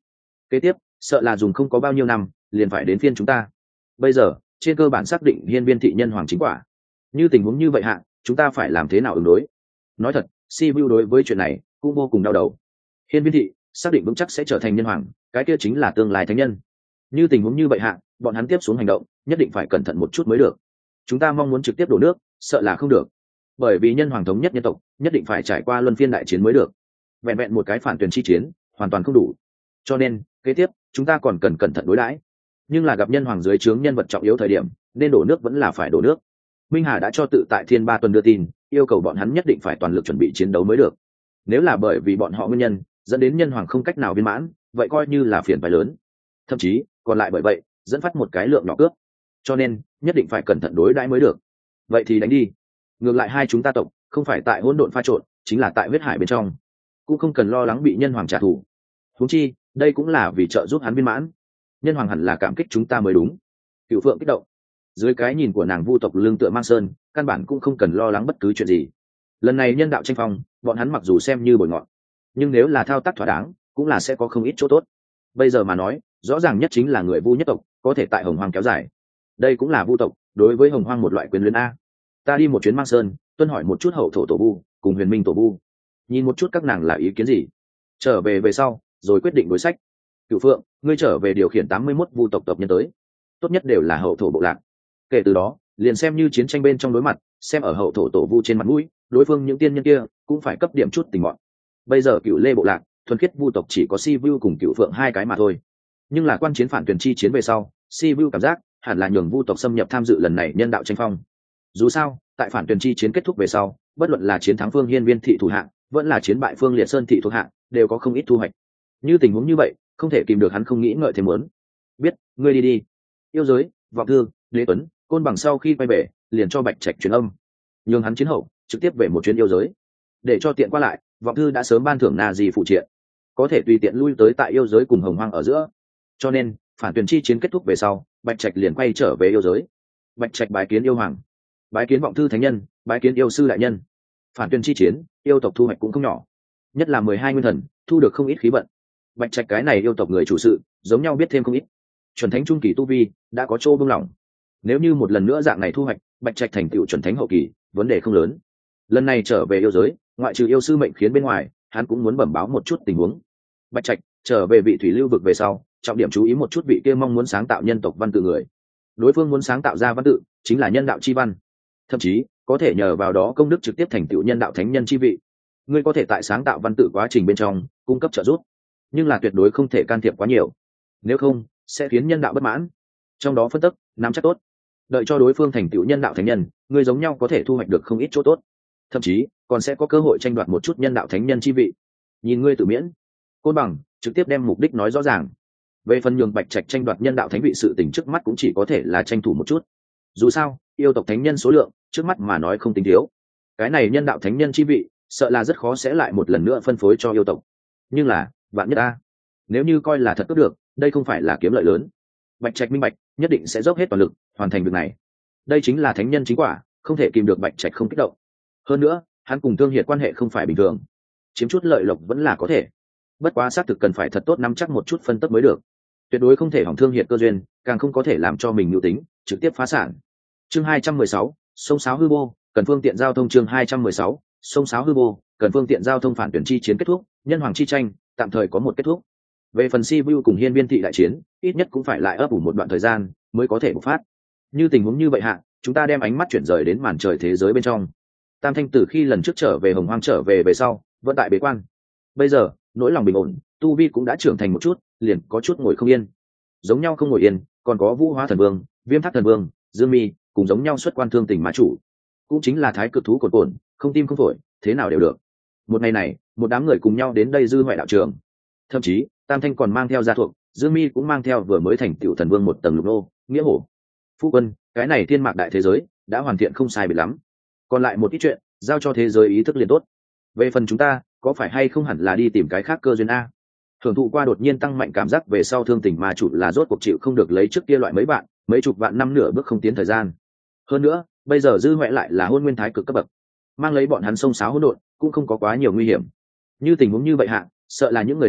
kế tiếp sợ là dùng không có bao nhiêu năm liền phải đến phiên chúng ta. Bây giờ trên cơ bản xác định hiên viên thị nhân hoàng chính quả. Như tình huống như vậy hạ chúng ta phải làm thế nào ứng đối? Nói thật, Sibiu đối với chuyện này cũng vô cùng đau đầu. Hiên viên thị xác định vững chắc sẽ trở thành nhân hoàng, cái kia chính là tương lai thánh nhân. Như tình huống như vậy hạ bọn hắn tiếp xuống hành động nhất định phải cẩn thận một chút mới được. Chúng ta mong muốn trực tiếp đổ nước sợ là không được, bởi vì nhân hoàng thống nhất nhân tộc nhất định phải trải qua luân phiên đại chiến mới được. Vẹn vẹn một cái phản tuyển chi chiến hoàn toàn không đủ, cho nên kế tiếp chúng ta còn cần cẩn thận đối đãi. Nhưng là gặp nhân hoàng dưới trướng nhân vật trọng yếu thời điểm nên đổ nước vẫn là phải đổ nước. Minh Hà đã cho tự tại Thiên Ba Tuần đưa tin, yêu cầu bọn hắn nhất định phải toàn lực chuẩn bị chiến đấu mới được. Nếu là bởi vì bọn họ nguyên nhân dẫn đến nhân hoàng không cách nào viên mãn, vậy coi như là phiền phái lớn, thậm chí còn lại bởi vậy dẫn phát một cái lượng nhỏ cướp. Cho nên nhất định phải cẩn thận đối đãi mới được. Vậy thì đánh đi. Ngược lại hai chúng ta tộc không phải tại hỗn độn pha trộn, chính là tại huyết hải bên trong, cũng không cần lo lắng bị nhân hoàng trả thù. Huống chi đây cũng là vì trợ giúp hắn viên mãn, nhân hoàng hẳn là cảm kích chúng ta mới đúng. Cửu Phượng kích động. Dưới cái nhìn của nàng vu tộc lương tựa mang sơn, căn bản cũng không cần lo lắng bất cứ chuyện gì. Lần này nhân đạo tranh phong bọn hắn mặc dù xem như bồi ngọn, nhưng nếu là thao tác thỏa đáng cũng là sẽ có không ít chỗ tốt. Bây giờ mà nói rõ ràng nhất chính là người vu nhất tộc có thể tại hồng hoang kéo dài, đây cũng là vu tộc đối với hồng hoang một loại quyền luyến a. Ta đi một chuyến mang sơn, tuân hỏi một chút hậu thổ tổ vu cùng huyền minh tổ vu, nhìn một chút các nàng là ý kiến gì, trở về về sau rồi quyết định đối sách. Cửu Phượng, ngươi trở về điều khiển tám mươi mốt vu tộc tộc nhân tới, tốt nhất đều là hậu thổ bộ lạc. Kể từ đó liền xem như chiến tranh bên trong đối mặt, xem ở hậu thổ tổ vu trên mặt mũi, đối phương những tiên nhân kia cũng phải cấp điểm chút tình mọn. Bây giờ Cửu Lê bộ lạc thuần khiết vu tộc chỉ có Sibiu cùng Cửu Phượng hai cái mà thôi, nhưng là quan chiến phản tuyển chi chiến về sau, Sibiu cảm giác hẳn là nhường vu tộc xâm nhập tham dự lần này nhân đạo tranh phong. Dù sao tại phản tuyển chi chiến kết thúc về sau, bất luận là chiến thắng phương hiên viên thị thủ hạng vẫn là chiến bại phương liệt sơn thị thuộc hạng đều có không ít thu hoạch. Như tình huống như vậy không thể kìm được hắn không nghĩ ngợi thêm muốn. Biết, ngươi đi đi. Yêu giới, Vọng Thư, Đế Tuấn, Côn Bằng sau khi quay về liền cho Bạch Trạch truyền âm, nhường hắn chiến hậu trực tiếp về một chuyến yêu giới, để cho tiện qua lại. Vọng Thư đã sớm ban thưởng Na Di phụ triện, có thể tùy tiện lui tới tại yêu giới cùng hồng hoang ở giữa, cho nên phản tuyển chi chiến kết thúc về sau Bạch Trạch liền quay trở về yêu giới. Bạch Trạch bái kiến yêu hoàng, bái kiến Vọng Thư thánh nhân, bái kiến yêu sư đại nhân. Phản tuyển chi chiến yêu tộc thu hoạch cũng không nhỏ, nhất là mười hai nguyên thần thu được không ít khí vận. Bạch Trạch cái này yêu tộc người chủ sự giống nhau biết thêm không ít, chuẩn thánh trung kỳ tu vi đã có chỗ buông lỏng. Nếu như một lần nữa dạng này thu hoạch, Bạch Trạch thành tựu chuẩn thánh hậu kỳ vấn đề không lớn. Lần này trở về yêu giới, ngoại trừ yêu sư mệnh khiến bên ngoài, hắn cũng muốn bẩm báo một chút tình huống. Bạch Trạch trở về vị thủy lưu vực về sau, trọng điểm chú ý một chút vị kia mong muốn sáng tạo nhân tộc văn tự người. Đối phương muốn sáng tạo ra văn tự chính là nhân đạo chi văn, thậm chí có thể nhờ vào đó công đức trực tiếp thành tựu nhân đạo thánh nhân chi vị. Ngươi có thể tại sáng tạo văn tự quá trình bên trong cung cấp trợ giúp, nhưng là tuyệt đối không thể can thiệp quá nhiều, nếu không sẽ khiến nhân đạo bất mãn. Trong đó phân tích nắm chắc tốt, đợi cho đối phương thành tựu nhân đạo thánh nhân, ngươi giống nhau có thể thu hoạch được không ít chỗ tốt, thậm chí còn sẽ có cơ hội tranh đoạt một chút nhân đạo thánh nhân chi vị. Nhìn ngươi tự miễn. Côn Bằng trực tiếp đem mục đích nói rõ ràng. Về phần nhường Bạch Trạch tranh đoạt nhân đạo thánh vị, sự tình trước mắt cũng chỉ có thể là tranh thủ một chút. Dù sao yêu tộc thánh nhân số lượng trước mắt mà nói không tính thiếu, cái này nhân đạo thánh nhân chi vị sợ là rất khó sẽ lại một lần nữa phân phối cho yêu tộc. Nhưng là vạn nhất a, nếu như coi là thật cướp được, đây không phải là kiếm lợi lớn. Bạch Trạch minh bạch, nhất định sẽ dốc hết toàn lực hoàn thành việc này. Đây chính là thánh nhân chính quả, không thể kìm được Bạch Trạch không kích động. Hơn nữa hắn cùng Thương Hiệt quan hệ không phải bình thường, chiếm chút lợi lộc vẫn là có thể. Bất quá xác thực cần phải thật tốt nắm chắc một chút phân tích mới được, tuyệt đối không thể hỏng Thương Hiệt cơ duyên, càng không có thể làm cho mình mưu tính trực tiếp phá sản. Chương hai trăm mười sáu, sông sáo hư vô, cần phương tiện giao thông. Chương hai trăm mười sáu, sông sáo hư vô, cần phương tiện giao thông. Phản tuyển chi chiến kết thúc, nhân hoàng chi tranh tạm thời có một kết thúc. Về phần Sibiu cùng hiên viên thị đại chiến, ít nhất cũng phải lại ấp ủ một đoạn thời gian mới có thể bộc phát. Như tình huống như vậy hạ, chúng ta đem ánh mắt chuyển rời đến màn trời thế giới bên trong. Tam Thanh từ khi lần trước trở về hồng hoang trở về về sau vẫn tại bế quan, bây giờ nỗi lòng bình ổn, tu vi cũng đã trưởng thành một chút, liền có chút ngồi không yên. Giống nhau không ngồi yên còn có Vũ Hóa Thần Vương, Viêm Thác Thần Vương, Dương Mi cùng giống nhau xuất quan Thương Tình Mã Chủ, cũng chính là thái cực thú cột cồn, không tim không phổi, thế nào đều được. Một ngày này một đám người cùng nhau đến đây dư ngoại đạo trường, thậm chí Tam Thanh còn mang theo gia thuộc, Dương Mi cũng mang theo vừa mới thành tiểu thần vương một tầng lục nô nghĩa hổ. Phu quân, cái này thiên mạc đại thế giới đã hoàn thiện không sai biệt lắm, còn lại một ít chuyện giao cho thế giới ý thức liền tốt. Về phần chúng ta có phải hay không hẳn là đi tìm cái khác cơ duyên a. Thưởng thụ qua đột nhiên tăng mạnh cảm giác về sau, Thương Tình Ma Chủ là rốt cuộc chịu không được lấy trước kia loại mấy bạn mấy chục vạn năm nửa bước không tiến thời gian. Hơn nữa bây giờ dư huệ lại là hôn nguyên thái cực cấp bậc, mang lấy bọn hắn sông sáo hỗn độn cũng không có quá nhiều nguy hiểm. Như tình huống như vậy hạ, sợ là những người này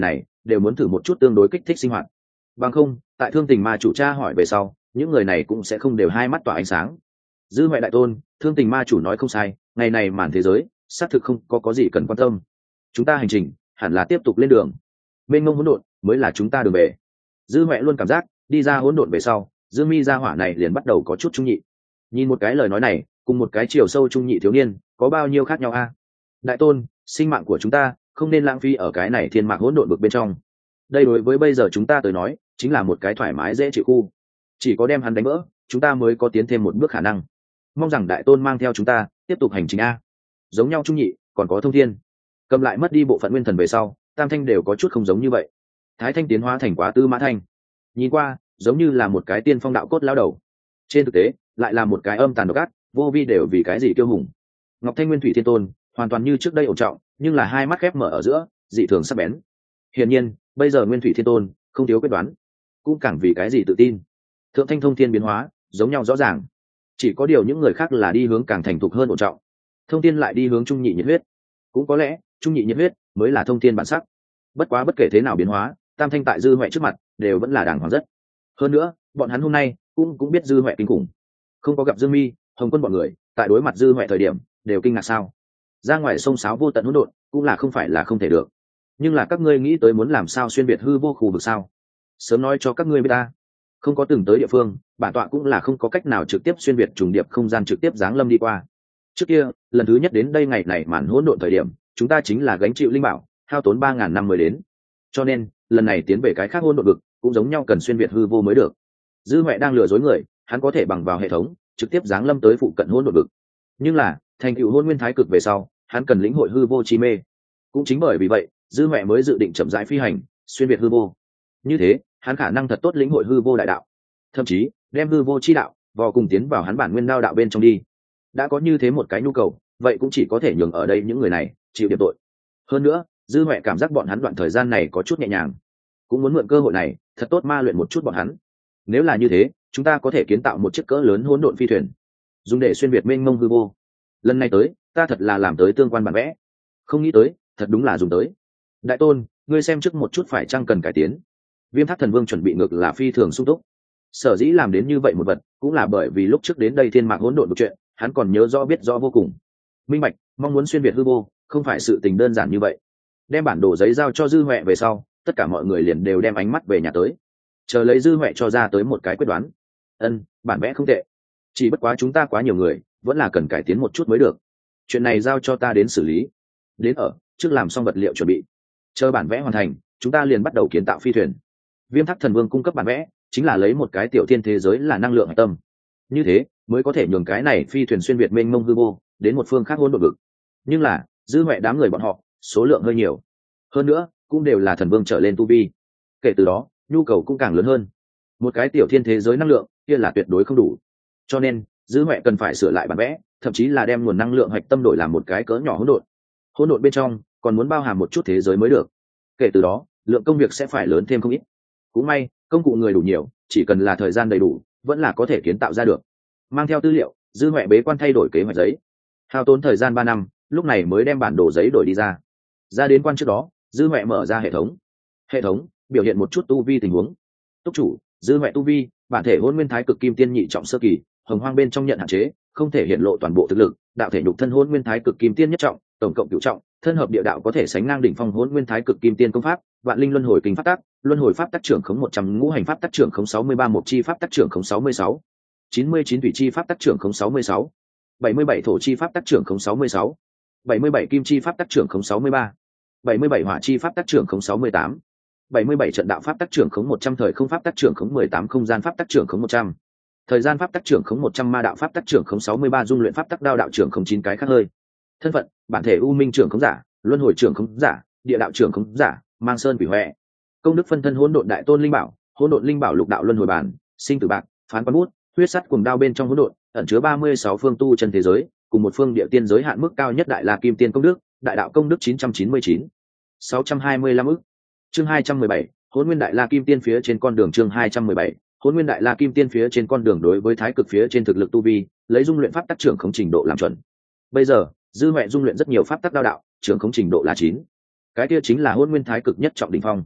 đều muốn thử một chút tương đối kích thích sinh hoạt. Bằng không, tại Thương Tình Ma chủ tra hỏi về sau, những người này cũng sẽ không đều hai mắt tỏa ánh sáng. Dư Huệ đại tôn, Thương Tình Ma chủ nói không sai, ngày này màn thế giới xác thực không có có gì cần quan tâm. Chúng ta hành trình hẳn là tiếp tục lên đường. Mênh mông hỗn độn mới là chúng ta đường về. Dư Huệ luôn cảm giác đi ra hỗn độn về sau, Dương Mi gia hỏa này liền bắt đầu có chút trung nhị. Nhìn một cái lời nói này, cùng một cái chiều sâu trung nhị thiếu niên, có bao nhiêu khác nhau a? Đại tôn, sinh mạng của chúng ta không nên lãng phí ở cái này thiên mạc hỗn độn vực bên trong. Đây đối với bây giờ chúng ta tới nói, chính là một cái thoải mái dễ chịu khu. Chỉ có đem hắn đánh vỡ, chúng ta mới có tiến thêm một bước khả năng. Mong rằng đại tôn mang theo chúng ta tiếp tục hành trình a. Giống nhau trung nhị, còn có Thông Thiên. Cầm lại mất đi bộ phận nguyên thần về sau, Tam Thanh đều có chút không giống như vậy. Thái Thanh tiến hóa thành Quá Tư Mã Thanh, nhìn qua giống như là một cái tiên phong đạo cốt lão đầu, trên thực tế lại là một cái âm tàn độc ác, vô vi đều vì cái gì kiêu hùng. Ngọc Thanh Nguyên Thủy Thiên Tôn hoàn toàn như trước đây ổn trọng, nhưng là hai mắt khép mở ở giữa, dị thường sắc bén. Hiển nhiên, bây giờ Nguyên Thủy Thiên Tôn không thiếu quyết đoán, cũng càng vì cái gì tự tin. Thượng Thanh Thông Thiên biến hóa giống nhau rõ ràng, chỉ có điều những người khác là đi hướng càng thành thục hơn ổn trọng, Thông Thiên lại đi hướng trung nhị nhiệt huyết. Cũng có lẽ trung nhị nhiệt huyết mới là Thông Thiên bản sắc. Bất quá bất kể thế nào biến hóa, Tam Thanh tại Dư Huệ trước mặt đều vẫn là đàng hoàng rất. Hơn nữa, bọn hắn hôm nay cũng cũng biết Dư Huệ kinh khủng, không có gặp Dương Mi, Hồng Quân bọn người, tại đối mặt Dư Huệ thời điểm đều kinh ngạc sao? Ra ngoài sông sáo vô tận hỗn độn, cũng là không phải là không thể được. Nhưng là các ngươi nghĩ tới muốn làm sao xuyên biệt hư vô khu vực sao? Sớm nói cho các ngươi biết ta, không có từng tới địa phương, bản tọa cũng là không có cách nào trực tiếp xuyên biệt trùng điệp không gian trực tiếp giáng lâm đi qua. Trước kia, lần thứ nhất đến đây ngày này màn hỗn độn thời điểm, chúng ta chính là gánh chịu linh bảo, hao tốn ba ngàn năm mới đến. Cho nên, lần này tiến về cái khác hỗn độn vực, cũng giống nhau cần xuyên biệt hư vô mới được. Dư Huệ đang lừa dối người, hắn có thể bằng vào hệ thống, trực tiếp giáng lâm tới phụ cận hỗn độn vực. Nhưng là, thành tựu hôn nguyên thái cực về sau, hắn cần lĩnh hội hư vô chi mê. Cũng chính bởi vì vậy, Dư Huệ mới dự định chậm rãi phi hành, xuyên biệt hư vô. Như thế, hắn khả năng thật tốt lĩnh hội hư vô đại đạo, thậm chí đem hư vô chi đạo vò cùng tiến vào hắn bản nguyên đao đạo bên trong đi. Đã có như thế một cái nhu cầu, vậy cũng chỉ có thể nhường ở đây những người này chịu điểm tội. Hơn nữa, Dư Huệ cảm giác bọn hắn đoạn thời gian này có chút nhẹ nhàng, cũng muốn mượn cơ hội này thật tốt ma luyện một chút bọn hắn. Nếu là như thế, chúng ta có thể kiến tạo một chiếc cỡ lớn hỗn độn phi thuyền, dùng để xuyên việt mênh mông hư vô. Lần này tới, ta thật là làm tới tương quan bản vẽ, không nghĩ tới, thật đúng là dùng tới. Đại tôn, ngươi xem trước một chút phải chăng cần cải tiến. Viêm Thác Thần Vương chuẩn bị ngược là phi thường sung túc. Sở dĩ làm đến như vậy một vật, cũng là bởi vì lúc trước đến đây thiên mạc hỗn độn một chuyện, hắn còn nhớ rõ biết rõ vô cùng. Minh bạch, mong muốn xuyên việt hư vô, không phải sự tình đơn giản như vậy. Đem bản đồ giấy giao cho Dư Huệ về sau, tất cả mọi người liền đều đem ánh mắt về nhà tới, chờ lấy Dư Huệ cho ra tới một cái quyết đoán. Ân, bản vẽ không tệ, chỉ bất quá chúng ta quá nhiều người, vẫn là cần cải tiến một chút mới được. Chuyện này giao cho ta đến xử lý. Đến ở trước làm xong vật liệu chuẩn bị, chờ bản vẽ hoàn thành, chúng ta liền bắt đầu kiến tạo phi thuyền. Viêm Thác Thần Vương cung cấp bản vẽ, chính là lấy một cái tiểu thiên thế giới là năng lượng hạch tâm, như thế mới có thể nhường cái này phi thuyền xuyên việt mênh mông hư vô đến một phương khác hỗn độn vực. Nhưng là Dư Huệ đám người bọn họ số lượng hơi nhiều, hơn nữa cũng đều là thần vương trở lên tu vi, kể từ đó nhu cầu cũng càng lớn hơn. Một cái tiểu thiên thế giới năng lượng kia là tuyệt đối không đủ, cho nên Dư Huệ cần phải sửa lại bản vẽ, thậm chí là đem nguồn năng lượng hạch tâm đổi làm một cái cỡ nhỏ hỗn độn. Hỗn độn bên trong còn muốn bao hàm một chút thế giới mới được, kể từ đó lượng công việc sẽ phải lớn thêm không ít. Cũng may công cụ người đủ nhiều, chỉ cần là thời gian đầy đủ, vẫn là có thể kiến tạo ra được. Mang theo tư liệu, Dư Huệ bế quan thay đổi kế hoạch giấy, hao tốn thời gian ba năm, lúc này mới đem bản đồ giấy đổi đi ra. Ra đến quan trước đó, Dư Huệ mở ra hệ thống. Hệ thống biểu hiện một chút tu vi tình huống. Túc chủ, Dư Huệ tu vi, bản thể hôn nguyên thái cực kim tiên nhị trọng sơ kỳ, hồng hoang bên trong nhận hạn chế, không thể hiện lộ toàn bộ thực lực, đạo thể nhục thân hôn nguyên thái cực kim tiên nhất trọng, tổng cộng cửu trọng, thân hợp địa đạo có thể sánh ngang đỉnh phong hôn nguyên thái cực kim tiên công pháp, vạn linh luân hồi kinh pháp tắc, luân hồi pháp tắc trưởng khống một trăm, ngũ hành pháp tắc trưởng khống sáu mươi ba, một chi pháp tắc trưởng khống sáu mươi sáu, chín mươi chín thủy chi pháp tắc trưởng khống sáu mươi sáu, bảy mươi bảy thổ chi pháp tắc trưởng khống sáu mươi sáu, bảy mươi bảy kim chi pháp tắc trưởng khống sáu mươi ba, bảy mươi bảy hỏa chi pháp tắc trưởng khống sáu mươi tám, bảy mươi bảy trận đạo pháp tắc trưởng khống một trăm, thời không pháp tắc trưởng khống mười tám, không gian pháp tắc trưởng khống một trăm, thời gian pháp tắc trưởng khống một trăm, ma đạo pháp tắc trưởng khống sáu mươi ba, dung luyện pháp tắc đao đạo trưởng khống chín cái khác hơi. Thân phận, bản thể u minh trưởng khống giả, luân hồi trưởng khống giả, địa đạo trưởng khống giả, mang sơn quỷ huệ. Công đức phân thân hỗn độn đại tôn linh bảo, hỗn độn linh bảo lục đạo luân hồi bản, sinh tử bạc, phán quan bút, huyết sắt cuồng đao bên trong hỗn độn ẩn chứa ba mươi sáu phương tu chân thế giới, cùng một phương địa tiên giới hạn mức cao nhất đại la kim tiên công đức, đại đạo công đức chín trăm chín mươi chín, sáu trăm hai mươi lăm ức. Chương hai trăm mười bảy, hỗn nguyên đại la kim tiên phía trên con đường. Chương hai trăm mười bảy, hỗn nguyên đại la kim tiên phía trên con đường. Đối với thái cực phía trên thực lực tu vi, lấy dung luyện pháp tắc trưởng khống trình độ làm chuẩn. Bây giờ Dư Huệ dung luyện rất nhiều pháp tắc đao đạo, trưởng khống trình độ là chín, cái kia chính là hỗn nguyên thái cực nhất trọng đỉnh phong.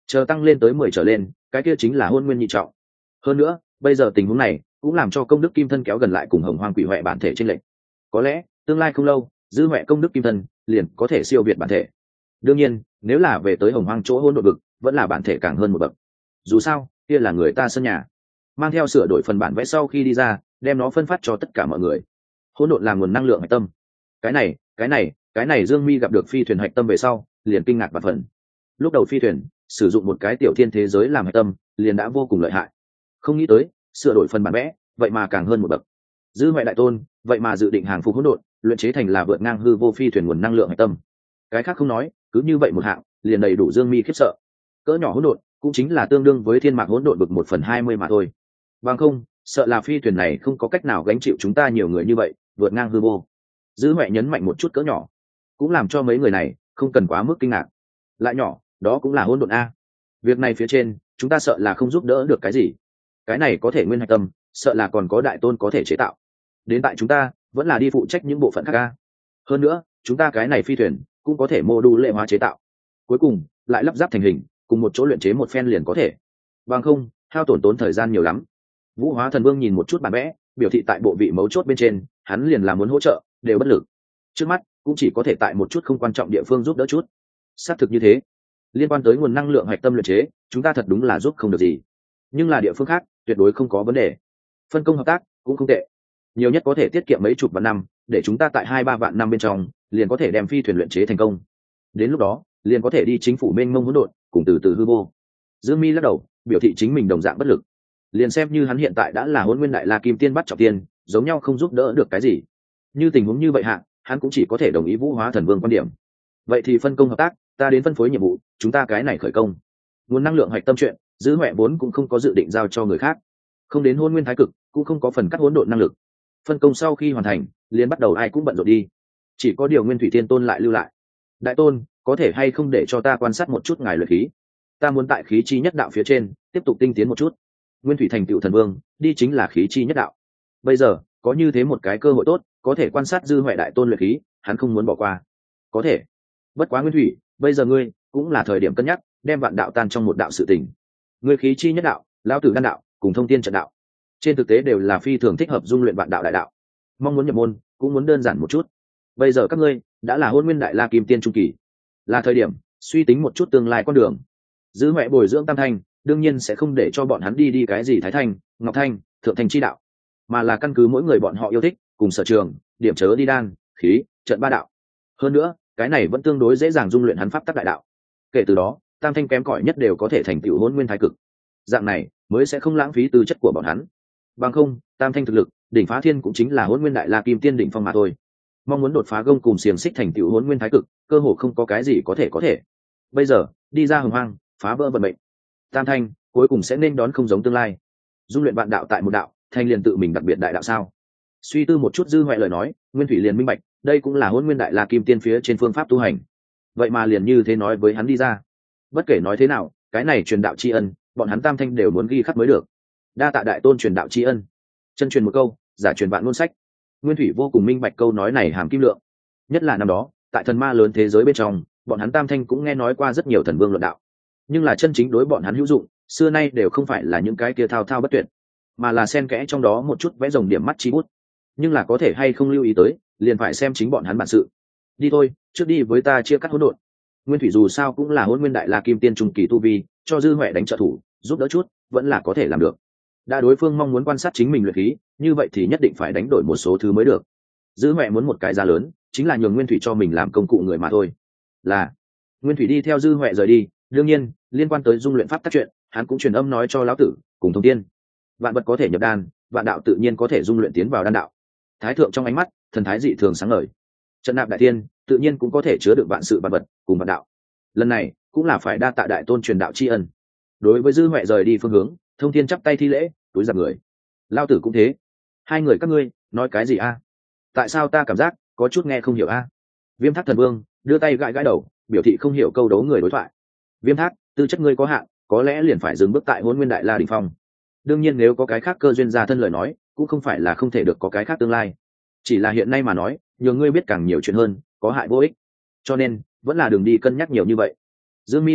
chờ tăng lên tới mười trở lên cái kia chính là hôn nguyên nhị trọng. Hơn nữa bây giờ tình huống này cũng làm cho công đức kim thân kéo gần lại cùng hồng hoang quỷ huệ bản thể trên lệnh. Có lẽ tương lai không lâu dư huệ công đức kim thân liền có thể siêu việt bản thể. Đương nhiên nếu là về tới hồng hoang chỗ hôn độn vực vẫn là bản thể càng hơn một bậc. Dù sao kia là người ta sân nhà. Mang theo sửa đổi phần bản vẽ sau khi đi ra đem nó phân phát cho tất cả mọi người. Hỗn độn làm nguồn năng lượng hạch tâm. Cái này cái này cái này Dương Mi gặp được phi thuyền hạch tâm về sau liền kinh ngạc và phần. Lúc đầu phi thuyền sử dụng một cái tiểu thiên thế giới làm hạch tâm liền đã vô cùng lợi hại, không nghĩ tới sửa đổi phần bản vẽ vậy mà càng hơn một bậc. Dư huệ đại tôn vậy mà dự định hàng phục hỗn độn luyện chế thành là vượt ngang hư vô phi thuyền nguồn năng lượng hạch tâm. Cái khác không nói, cứ như vậy một hạng liền đầy đủ Dương Mi khiếp sợ. Cỡ nhỏ hỗn độn cũng chính là tương đương với thiên mạc hỗn độn bực một phần hai mươi mà thôi. Bằng không sợ là phi thuyền này không có cách nào gánh chịu chúng ta nhiều người như vậy vượt ngang hư vô. Dư huệ nhấn mạnh một chút cỡ nhỏ cũng làm cho mấy người này không cần quá mức kinh ngạc. Lại nhỏ đó cũng là hỗn độn a. Việc này phía trên chúng ta sợ là không giúp đỡ được cái gì. Cái này có thể nguyên hạch tâm sợ là còn có đại tôn có thể chế tạo. Đến tại chúng ta vẫn là đi phụ trách những bộ phận khác a. Hơn nữa chúng ta cái này phi thuyền cũng có thể mô đu lệ hóa chế tạo, cuối cùng lại lắp ráp thành hình cùng một chỗ luyện chế một phen liền có thể. Bằng không hao tổn tốn thời gian nhiều lắm. Vũ Hóa Thần Vương nhìn một chút bản vẽ biểu thị tại bộ vị mấu chốt bên trên hắn liền là muốn hỗ trợ đều bất lực, trước mắt cũng chỉ có thể tại một chút không quan trọng địa phương giúp đỡ chút. Xác thực như thế, liên quan tới nguồn năng lượng hạch tâm luyện chế chúng ta thật đúng là giúp không được gì, nhưng là địa phương khác tuyệt đối không có vấn đề. Phân công hợp tác cũng không tệ, nhiều nhất có thể tiết kiệm mấy chục vạn năm, để chúng ta tại hai ba vạn năm bên trong liền có thể đem phi thuyền luyện chế thành công. Đến lúc đó liền có thể đi chính phủ mênh mông hỗn độn cùng từ từ hư vô. Dương Mi lắc đầu biểu thị chính mình đồng dạng bất lực, liền xem như hắn hiện tại đã là hôn nguyên đại la kim tiên bắt trọng tiên giống nhau không giúp đỡ được cái gì. Như tình huống như vậy hạ hắn cũng chỉ có thể đồng ý Vũ Hóa Thần Vương quan điểm. Vậy thì phân công hợp tác, ta đến phân phối nhiệm vụ, chúng ta cái này khởi công. Nguồn năng lượng hạch tâm chuyện Dư Huệ vốn cũng không có dự định giao cho người khác, không đến hôn nguyên thái cực cũng không có phần cắt hỗn độn năng lực. Phân công sau khi hoàn thành liền bắt đầu ai cũng bận rộn đi, chỉ có điều Nguyên Thủy Thiên Tôn lại lưu lại. Đại tôn có thể hay không để cho ta quan sát một chút ngài luyện khí, ta muốn tại khí chi nhất đạo phía trên tiếp tục tinh tiến một chút. Nguyên Thủy thành tựu thần vương đi chính là khí chi nhất đạo, bây giờ có như thế một cái cơ hội tốt có thể quan sát Dư Huệ đại tôn luyện khí, hắn không muốn bỏ qua. Có thể, bất quá Nguyên Thủy bây giờ ngươi cũng là thời điểm cân nhắc đem vạn đạo tan trong một đạo sự tình. Ngươi khí chi nhất đạo, lão tử đan đạo cùng thông tiên trận đạo trên thực tế đều là phi thường thích hợp dung luyện vạn đạo đại đạo, mong muốn nhập môn cũng muốn đơn giản một chút. Bây giờ các ngươi đã là hôn nguyên đại la kim tiên trung kỳ, là thời điểm suy tính một chút tương lai con đường. Dư Huệ bồi dưỡng tam thanh đương nhiên sẽ không để cho bọn hắn đi đi cái gì thái thanh, ngọc thanh, thượng thanh chi đạo, mà là căn cứ mỗi người bọn họ yêu thích cùng sở trường điểm chớ đi đan khí trận ba đạo. Hơn nữa cái này vẫn tương đối dễ dàng dung luyện hắn pháp tắc đại đạo, kể từ đó tam thanh kém cỏi nhất đều có thể thành tựu hôn nguyên thái cực, dạng này mới sẽ không lãng phí tư chất của bọn hắn. Bằng không tam thanh thực lực đỉnh phá thiên cũng chính là hôn nguyên đại la kim tiên đỉnh phong mà thôi, mong muốn đột phá gông cùng xiềng xích thành tựu hôn nguyên thái cực cơ hồ không có cái gì có thể có thể. Bây giờ đi ra hồng hoang phá vỡ vận mệnh, tam thanh cuối cùng sẽ nên đón không giống tương lai. Dung luyện vạn đạo tại một đạo, thanh liền tự mình đặc biệt đại đạo sao? Suy tư một chút Dư Huệ lời nói, Nguyên Thủy liền minh bạch đây cũng là hôn nguyên đại la kim tiên phía trên phương pháp tu hành. Vậy mà liền như thế nói với hắn đi ra. Bất kể nói thế nào cái này truyền đạo tri ân bọn hắn tam thanh đều muốn ghi khắc mới được. Đa tạ đại tôn truyền đạo tri ân, chân truyền một câu giả truyền vạn ngôn sách. Nguyên Thủy vô cùng minh bạch câu nói này hàm kim lượng, nhất là năm đó tại thần ma lớn thế giới bên trong bọn hắn tam thanh cũng nghe nói qua rất nhiều thần vương luận đạo, nhưng là chân chính đối bọn hắn hữu dụng xưa nay đều không phải là những cái kia thao thao bất tuyệt, mà là xen kẽ trong đó một chút vẽ rồng điểm mắt chi bút. Nhưng là có thể hay không lưu ý tới liền phải xem chính bọn hắn bản sự. Đi thôi, trước đi với ta chia cắt hỗn độn. Nguyên Thủy dù sao cũng là hôn nguyên đại la kim tiên trung kỳ tu vi, cho Dư Huệ đánh trợ thủ giúp đỡ chút vẫn là có thể làm được. Đã đối phương mong muốn quan sát chính mình luyện khí, như vậy thì nhất định phải đánh đổi một số thứ mới được. Dư Huệ muốn một cái giá lớn chính là nhường Nguyên Thủy cho mình làm công cụ người mà thôi. Là Nguyên Thủy đi theo Dư Huệ rời đi. Đương nhiên liên quan tới dung luyện pháp tác chuyện hắn cũng truyền âm nói cho lão tử cùng thông tiên. Vạn vật có thể nhập đan, vạn đạo tự nhiên có thể dung luyện tiến vào đan đạo. Thái thượng trong ánh mắt thần thái dị thường sáng ngời. Trận nạp đại thiên tự nhiên cũng có thể chứa được vạn sự vạn vật cùng vạn đạo. Lần này cũng là phải đa tạ đại tôn truyền đạo tri ân. Đối với Dư Huệ rời đi phương hướng, Thông Thiên chắp tay thi lễ túi giặc người. Lão tử cũng thế. Hai người các ngươi nói cái gì a? Tại sao ta cảm giác có chút nghe không hiểu a? Viêm Thác Thần Vương đưa tay gãi gãi đầu biểu thị không hiểu câu đấu người đối thoại. Viêm Thác, tư chất ngươi có hạn, có lẽ liền phải dừng bước tại hôn nguyên đại la đỉnh phong. Đương nhiên nếu có cái khác cơ duyên gia thân lời nói cũng không phải là không thể được có cái khác tương lai, chỉ là hiện nay mà nói nhờ ngươi biết càng nhiều chuyện hơn có hại vô ích, cho nên vẫn là đường đi cân nhắc nhiều như vậy. Dương Mi lắc đầu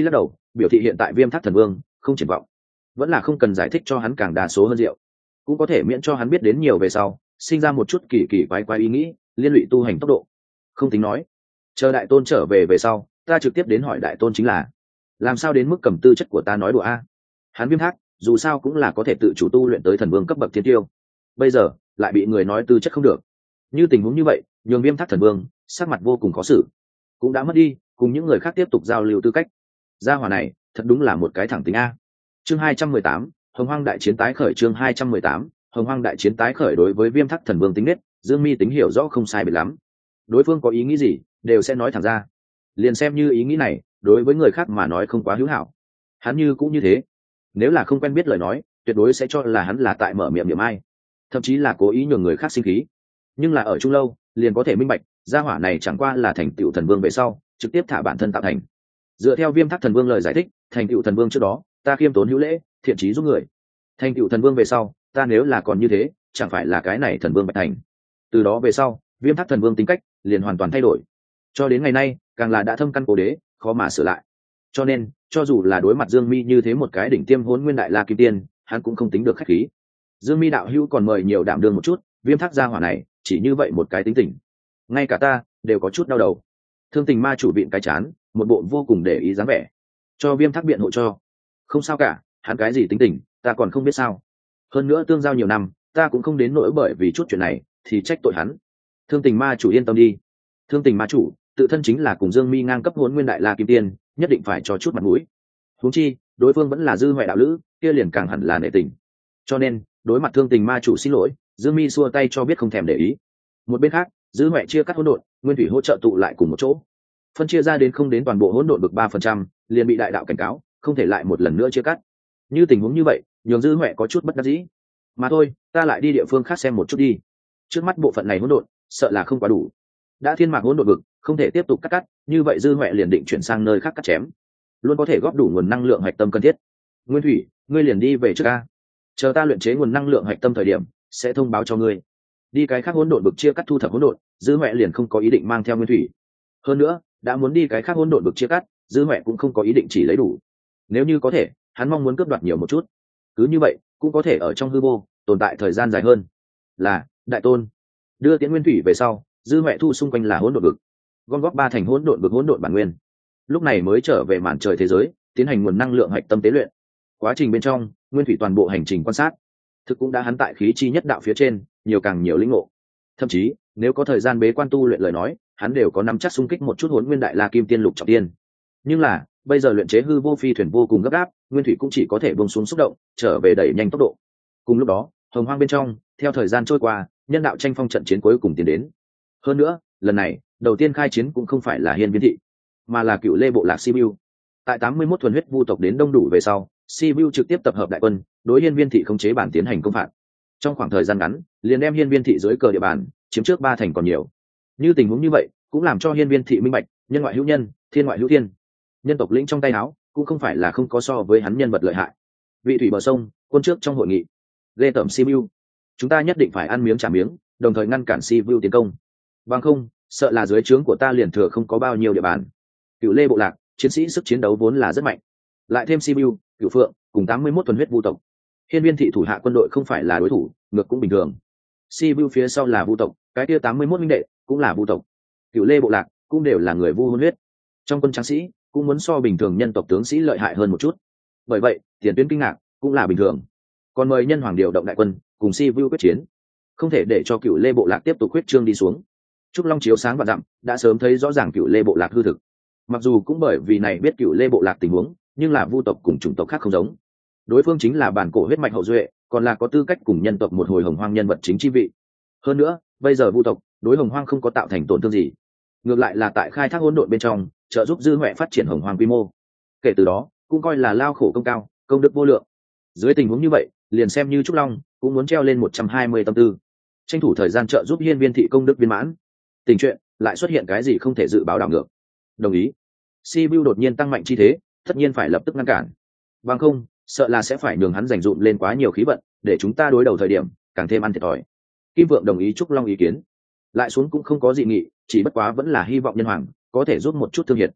biểu thị hiện tại Viêm Thác Thần Vương không triển vọng, vẫn là không cần giải thích cho hắn càng đa số hơn rượu, cũng có thể miễn cho hắn biết đến nhiều về sau sinh ra một chút kỳ kỳ quái quái ý nghĩ, liên lụy tu hành tốc độ. Không tính nói, chờ đại tôn trở về về sau ta trực tiếp đến hỏi đại tôn chính là làm sao đến mức cầm tư chất của ta nói đùa a. Hắn Viêm Thác dù sao cũng là có thể tự chủ tu luyện tới thần vương cấp bậc thiên tiêu, bây giờ lại bị người nói tư chất không được. Như tình huống như vậy nhường Viêm Thác Thần Vương sắc mặt vô cùng khó xử, cũng đã mất đi cùng những người khác tiếp tục giao lưu tư cách. Gia hỏa này thật đúng là một cái thẳng tính a. Chương hai trăm mười tám, Hồng Hoang đại chiến tái khởi. Chương hai trăm mười tám, Hồng Hoang đại chiến tái khởi. Đối với Viêm Thác Thần Vương tính nết, Dương Mi tính hiểu rõ không sai biệt lắm. Đối phương có ý nghĩ gì đều sẽ nói thẳng ra, liền xem như ý nghĩ này đối với người khác mà nói không quá hữu hảo, hắn như cũng như thế. Nếu là không quen biết lời nói tuyệt đối sẽ cho là hắn là tại mở miệng niệm ai, thậm chí là cố ý nhường người khác sinh khí. Nhưng là ở chung lâu liền có thể minh bạch, gia hỏa này chẳng qua là thành tựu thần vương về sau trực tiếp thả bản thân tạo thành. Dựa theo Viêm Thác Thần Vương lời giải thích, thành tựu thần vương trước đó ta khiêm tốn hữu lễ, thiện trí giúp người. Thành tựu thần vương về sau ta nếu là còn như thế chẳng phải là cái này thần vương bạch thành. Từ đó về sau Viêm Thác Thần Vương tính cách liền hoàn toàn thay đổi, cho đến ngày nay càng là đã thâm căn cố đế, khó mà sửa lại. Cho nên cho dù là đối mặt Dương Mi như thế một cái đỉnh tiêm Hỗn Nguyên Đại La Kim Tiên, hắn cũng không tính được khách khí. Dương Mi đạo hữu còn mời nhiều đảm đương một chút, Viêm Thác gia hỏa này chỉ như vậy một cái tính tình, ngay cả ta đều có chút đau đầu. Thương Tình Ma chủ vịn cái chán, một bộ vô cùng để ý dáng vẻ, cho Viêm Thác biện hộ cho. Không sao cả, hắn cái gì tính tình ta còn không biết sao. Hơn nữa tương giao nhiều năm, ta cũng không đến nỗi bởi vì chút chuyện này thì trách tội hắn. Thương Tình Ma chủ yên tâm đi, Thương Tình Ma chủ tự thân chính là cùng Dương Mi ngang cấp Hỗn Nguyên Đại La Kim Tiên, nhất định phải cho chút mặt mũi. Huống chi đối phương vẫn là dư huệ đạo lữ, kia liền càng hẳn là nể tình. Cho nên đối mặt Thương Tình Ma chủ xin lỗi, Dương Mi xua tay cho biết không thèm để ý. Một bên khác dư huệ chia cắt hỗn độn nguyên thủy hỗ trợ tụ lại cùng một chỗ, phân chia ra đến không đến toàn bộ hỗn độn bực ba phần trăm, liền bị đại đạo cảnh cáo không thể lại một lần nữa chia cắt. Như tình huống như vậy nhường dư huệ có chút bất đắc dĩ. Mà thôi, ta lại đi địa phương khác xem một chút đi, trước mắt bộ phận này hỗn độn sợ là không quá đủ. Đã thiên mạc hỗn độn vực không thể tiếp tục cắt cắt, như vậy dư huệ liền định chuyển sang nơi khác cắt chém, luôn có thể góp đủ nguồn năng lượng hạch tâm cần thiết. Nguyên thủy, ngươi liền đi về trước a, chờ ta luyện chế nguồn năng lượng hạch tâm thời điểm sẽ thông báo cho ngươi. Đi cái khác hỗn độn vực chia cắt thu thập hỗn độn, dư huệ liền không có ý định mang theo Nguyên thủy. Hơn nữa đã muốn đi cái khác hỗn độn vực chia cắt, dư huệ cũng không có ý định chỉ lấy đủ. Nếu như có thể, hắn mong muốn cướp đoạt nhiều một chút, cứ như vậy cũng có thể ở trong hư vô tồn tại thời gian dài hơn. Là đại tôn. Đưa tiễn Nguyên thủy về sau, dư huệ thu xung quanh là hỗn độn vực, gom góp ba thành hỗn độn vực hỗn độn bản nguyên, lúc này mới trở về màn trời thế giới tiến hành nguồn năng lượng hạch tâm tế luyện. Quá trình bên trong Nguyên thủy toàn bộ hành trình quan sát, thực cũng đã hắn tại khí chi nhất đạo phía trên nhiều càng nhiều lĩnh ngộ. Thậm chí nếu có thời gian bế quan tu luyện lời nói, hắn đều có nắm chắc xung kích một chút Hỗn Nguyên Đại La Kim Tiên lục trọng tiên. Nhưng là bây giờ luyện chế hư vô phi thuyền vô cùng gấp gáp, Nguyên thủy cũng chỉ có thể buông xuống xúc động, trở về đẩy nhanh tốc độ. Cùng lúc đó Hồng Hoang bên trong, theo thời gian trôi qua, nhân đạo tranh phong trận chiến cuối cùng tiến đến. Hơn nữa lần này đầu tiên khai chiến cũng không phải là Hiên Viên thị, mà là Cựu Lê bộ lạc Sibiu. Tại tám mươi mốt thuần huyết vu tộc đến đông đủ về sau, Sibiu trực tiếp tập hợp đại quân đối Hiên Viên thị khống chế bản tiến hành công phạt. Trong khoảng thời gian ngắn liền đem Hiên Viên thị dưới cờ địa bàn chiếm trước ba thành còn nhiều. Như tình huống như vậy cũng làm cho Hiên Viên thị minh bạch, nhân ngoại hữu nhân, thiên ngoại hữu thiên. Nhân tộc lĩnh trong tay áo cũng không phải là không có so với hắn nhân vật lợi hại. Vị thủy bờ sông, quân trước trong hội nghị, lê tẩm Sibiu, chúng ta nhất định phải ăn miếng trả miếng, đồng thời ngăn cản Sibiu tiến công. Bằng không, sợ là dưới trướng của ta liền thừa không có bao nhiêu địa bàn. Cựu Lê bộ lạc chiến sĩ sức chiến đấu vốn là rất mạnh, lại thêm Sibiu, Cựu Phượng cùng tám mươi mốt thuần huyết vu tộc, Hiên Viên thị thủ hạ quân đội không phải là đối thủ, ngược cũng bình thường. Sibiu phía sau là vu tộc, cái kia tám mươi mốt minh đệ cũng là vu tộc, Cựu Lê bộ lạc cũng đều là người vu hôn huyết, trong quân tráng sĩ cũng muốn so bình thường nhân tộc tướng sĩ lợi hại hơn một chút. Bởi vậy tiền tuyến kinh ngạc cũng là bình thường. Còn mời nhân hoàng điều động đại quân cùng Sibiu quyết chiến, không thể để cho Cựu Lê bộ lạc tiếp tục quyết trương đi xuống. Trúc Long chiếu sáng và dặm đã sớm thấy rõ ràng Cựu Lê bộ lạc hư thực. Mặc dù cũng bởi vì này biết Cựu Lê bộ lạc tình huống, nhưng là vu tộc cùng chủng tộc khác không giống. Đối phương chính là bản cổ huyết mạch hậu duệ, còn là có tư cách cùng nhân tộc một hồi hồng hoang nhân vật chính chi vị. Hơn nữa bây giờ vu tộc đối hồng hoang không có tạo thành tổn thương gì, ngược lại là tại khai thác hỗn độn bên trong trợ giúp dư huệ phát triển hồng hoang quy mô. Kể từ đó cũng coi là lao khổ công cao, công đức vô lượng. Dưới tình huống như vậy liền xem như Trúc Long cũng muốn treo lên một trăm hai mươi tâm tư, tranh thủ thời gian trợ giúp Hiên Viên thị công đức viên mãn. Tình chuyện lại xuất hiện cái gì không thể dự báo đảo ngược. Đồng ý. Sibiu đột nhiên tăng mạnh chi thế, tất nhiên phải lập tức ngăn cản. Bằng không sợ là sẽ phải nhường hắn dành dụm lên quá nhiều khí vận, để chúng ta đối đầu thời điểm càng thêm ăn thiệt thòi. Kim Vượng đồng ý Trúc Long ý kiến, lại xuống cũng không có dị nghị, chỉ bất quá vẫn là hy vọng nhân hoàng có thể giúp một chút thương hiệt.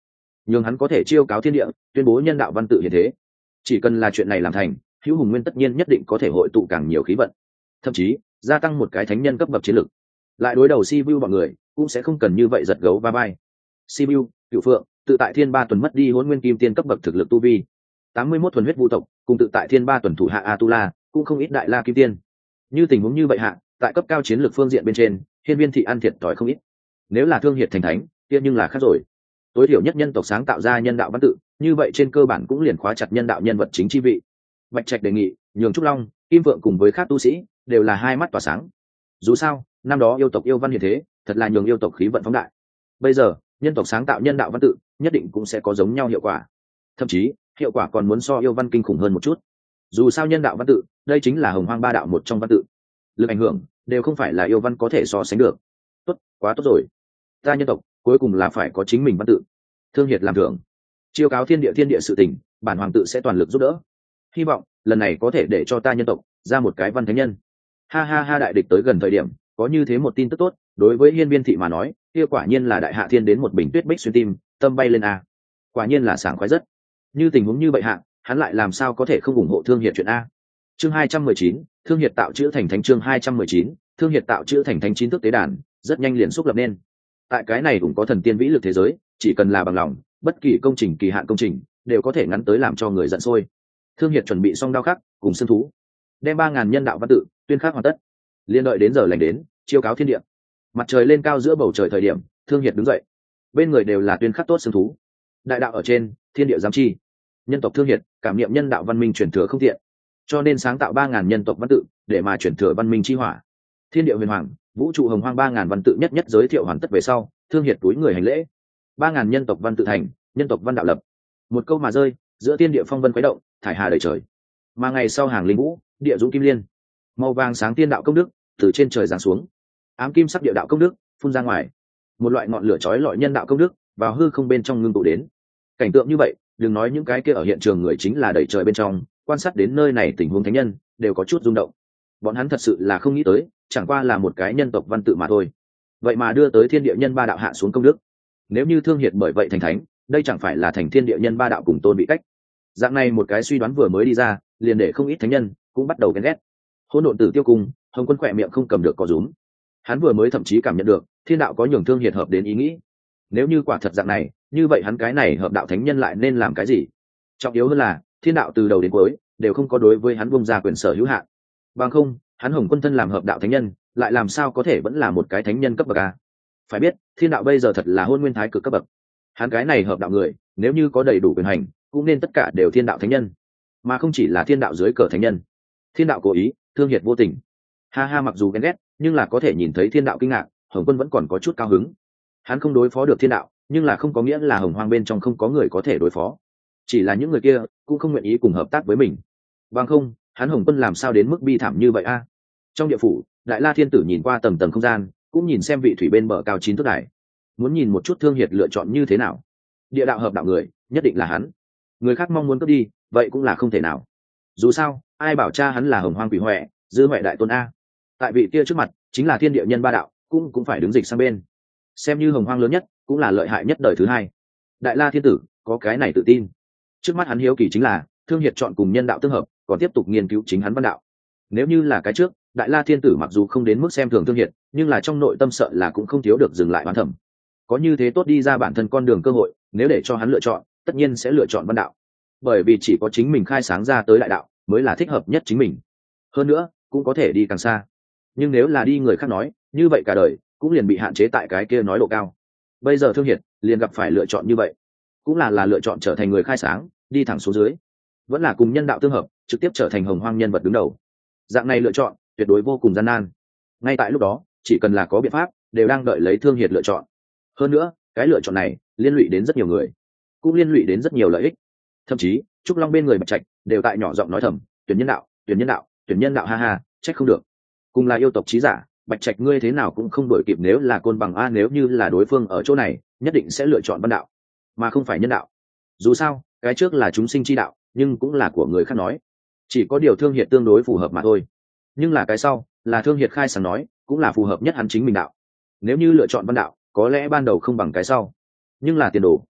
nhưng hắn có thể chiêu cáo thiên địa, tuyên bố nhân đạo văn tự hiện thế. Chỉ cần là chuyện này làm thành, hữu hùng nguyên tất nhiên nhất định có thể hội tụ càng nhiều khí vận, thậm chí gia tăng một cái thánh nhân cấp bậc chiến lực. Lại đối đầu Sibiu bọn người cũng sẽ không cần như vậy giật gấu va vai. Sibiu, Cửu Phượng, tự tại thiên ba tuần mất đi hỗn nguyên kim tiên cấp bậc thực lực tu vi, tám mươi mốt thuần huyết vũ tộc cùng tự tại thiên ba tuần thủ hạ Atula cũng không ít đại la kim tiên. Như tình huống như vậy hạ, tại cấp cao chiến lược phương diện bên trên, Hiên Viên thị ăn thiệt thòi không ít. Nếu là thương hiệt thành thánh, kia nhưng là khác rồi. Tối thiểu nhất nhân tộc sáng tạo ra nhân đạo văn tự, như vậy trên cơ bản cũng liền khóa chặt nhân đạo nhân vật chính chi vị. Bạch Trạch đề nghị, nhường Trúc Long, Kim Vượng cùng với các tu sĩ đều là hai mắt tỏa sáng. Dù sao, năm đó yêu tộc yêu văn hiện thế, thật là nhường yêu tộc khí vận phóng đại. Bây giờ, nhân tộc sáng tạo nhân đạo văn tự, nhất định cũng sẽ có giống nhau hiệu quả. Thậm chí, hiệu quả còn muốn so yêu văn kinh khủng hơn một chút. Dù sao nhân đạo văn tự, đây chính là hồng hoang ba đạo một trong văn tự, lực ảnh hưởng đều không phải là yêu văn có thể so sánh được. Tốt, quá tốt rồi. Ta nhân tộc cuối cùng là phải có chính mình văn tự. Thương hiệt làm thưởng, chiêu cáo thiên địa thiên địa sự tình, bản hoàng tự sẽ toàn lực giúp đỡ. Hy vọng lần này có thể để cho ta nhân tộc ra một cái văn thánh nhân. Ha ha ha, đại địch tới gần thời điểm, có như thế một tin tức tốt, đối với Hiên Viên thị mà nói, kia quả nhiên là đại hạ thiên đến một bình tuyết bích xuyên tim, tâm bay lên a. Quả nhiên là sảng khoái rất. Như tình huống như vậy hạ, hắn lại làm sao có thể không ủng hộ Thương hiệt chuyện a. Chương hai trăm mười chín, Thương hiệt tạo chữ thành thánh. Chương hai trăm mười chín, Thương hiệt tạo chữ thành thánh. Chín thức tế đàn rất nhanh liền xúc lập nên. Tại cái này cũng có thần tiên vĩ lực thế giới, chỉ cần là bằng lòng, bất kỳ công trình kỳ hạn công trình đều có thể ngắn tới làm cho người giận sôi. Thương hiệt chuẩn bị xong đao khắc cùng xương thú, đem ba ngàn nhân đạo văn tự tuyên khắc hoàn tất, liên đợi đến giờ lành đến chiêu cáo thiên địa. Mặt trời lên cao giữa bầu trời thời điểm, Thương hiệt đứng dậy, bên người đều là tuyên khắc tốt xương thú. Đại đạo ở trên, thiên địa giám chi. Nhân tộc Thương hiệt cảm niệm nhân đạo văn minh truyền thừa không tiện, cho nên sáng tạo ba ngàn nhân tộc văn tự để mà truyền thừa văn minh chi hỏa. Thiên địa huyền hoàng, vũ trụ hồng hoang ba ngàn văn tự nhất nhất giới thiệu hoàn tất về sau, Thương hiệt túi người hành lễ. Ba ngàn nhân tộc văn tự thành, nhân tộc văn đạo lập. Một câu mà rơi, giữa thiên địa phong vân quấy động, thải hà đầy trời. Mà ngày sau hàng linh vũ, địa dũng kim liên, màu vàng sáng tiên đạo công đức từ trên trời giáng xuống, ám kim sắc địa đạo công đức phun ra ngoài, một loại ngọn lửa chói lọi nhân đạo công đức vào hư không bên trong ngưng tụ đến. Cảnh tượng như vậy, đừng nói những cái kia ở hiện trường người chính là đầy trời bên trong quan sát đến nơi này tình huống thánh nhân đều có chút rung động. Bọn hắn thật sự là không nghĩ tới, chẳng qua là một cái nhân tộc văn tự mà thôi, vậy mà đưa tới thiên địa nhân ba đạo hạ xuống công đức. Nếu như Thương hiệt bởi vậy thành thánh, đây chẳng phải là thành thiên địa nhân ba đạo cùng tôn bị cách. Dạng này một cái suy đoán vừa mới đi ra, liền để không ít thánh nhân cũng bắt đầu ghen ghét. Hỗn độn tử tiêu cung, Hồng Quân khỏe miệng không cầm được có rúm. Hắn vừa mới thậm chí cảm nhận được thiên đạo có nhường Thương hiệt hợp đến ý nghĩ. Nếu như quả thật dạng này, như vậy hắn cái này hợp đạo thánh nhân lại nên làm cái gì? Trọng yếu hơn là thiên đạo từ đầu đến cuối đều không có đối với hắn bung ra quyền sở hữu hạn. Bằng không, hắn Hồng Quân thân làm hợp đạo thánh nhân, lại làm sao có thể vẫn là một cái thánh nhân cấp bậc a? Phải biết, thiên đạo bây giờ thật là hôn nguyên thái cực cấp bậc. Hắn cái này hợp đạo người, nếu như có đầy đủ quyền hành, cũng nên tất cả đều thiên đạo thánh nhân, mà không chỉ là thiên đạo dưới cờ thánh nhân. Thiên đạo cố ý, Thương hiệt vô tình. Ha ha, mặc dù ghen ghét, nhưng là có thể nhìn thấy thiên đạo kinh ngạc, Hồng Quân vẫn còn có chút cao hứng. Hắn không đối phó được thiên đạo, nhưng là không có nghĩa là hồng hoang bên trong không có người có thể đối phó. Chỉ là những người kia cũng không nguyện ý cùng hợp tác với mình. Bằng không, hắn Hồng Quân làm sao đến mức bi thảm như vậy a? Trong địa phủ, Đại La Thiên Tử nhìn qua tầng tầng không gian, cũng nhìn xem vị thủy bên bờ cao chín thước đài, muốn nhìn một chút Thương hiệt lựa chọn như thế nào. Địa đạo hợp đạo người, nhất định là hắn. Người khác mong muốn cướp đi, vậy cũng là không thể nào. Dù sao, ai bảo cha hắn là hồng hoang quỷ huệ, dư huệ đại tôn a. Tại vị kia trước mặt, chính là thiên địa nhân ba đạo, cũng cũng phải đứng dịch sang bên. Xem như hồng hoang lớn nhất, cũng là lợi hại nhất đời thứ hai. Đại La Thiên Tử có cái này tự tin. Trước mắt hắn hiếu kỳ chính là Thương hiệt chọn cùng nhân đạo tương hợp, còn tiếp tục nghiên cứu chính hắn văn đạo. Nếu như là cái trước, Đại La Thiên Tử mặc dù không đến mức xem thường Thương hiệt, nhưng là trong nội tâm sợ là cũng không thiếu được dừng lại oán thẩm. Có như thế tốt đi ra bản thân con đường cơ hội, nếu để cho hắn lựa chọn, tất nhiên sẽ lựa chọn văn đạo, bởi vì chỉ có chính mình khai sáng ra tới đại đạo mới là thích hợp nhất chính mình. Hơn nữa, cũng có thể đi càng xa. Nhưng nếu là đi người khác nói, như vậy cả đời cũng liền bị hạn chế tại cái kia nói độ cao. Bây giờ Thương hiệt liền gặp phải lựa chọn như vậy, cũng là là lựa chọn trở thành người khai sáng, đi thẳng xuống dưới, vẫn là cùng nhân đạo tương hợp, trực tiếp trở thành hồng hoang nhân vật đứng đầu. Dạng này lựa chọn tuyệt đối vô cùng gian nan. Ngay tại lúc đó, chỉ cần là có biện pháp, đều đang đợi lấy Thương hiệt lựa chọn. Hơn nữa, cái lựa chọn này liên lụy đến rất nhiều người, cũng liên lụy đến rất nhiều lợi ích. Thậm chí Trúc Long bên người Bạch Trạch đều tại nhỏ giọng nói thầm, tuyển nhân đạo, tuyển nhân đạo, tuyển nhân đạo, ha ha, trách không được. Cùng là yêu tộc trí giả, Bạch Trạch ngươi thế nào cũng không đổi kịp nếu là Côn Bằng a, nếu như là đối phương ở chỗ này, nhất định sẽ lựa chọn văn đạo, mà không phải nhân đạo. Dù sao, cái trước là chúng sinh chi đạo, nhưng cũng là của người khác nói. Chỉ có điều Thương hiệt tương đối phù hợp mà thôi. Nhưng là cái sau, là Thương hiệt khai sáng nói, cũng là phù hợp nhất hắn chính mình đạo. Nếu như lựa chọn văn đạo, có lẽ ban đầu không bằng cái sau, nhưng là tiền đồ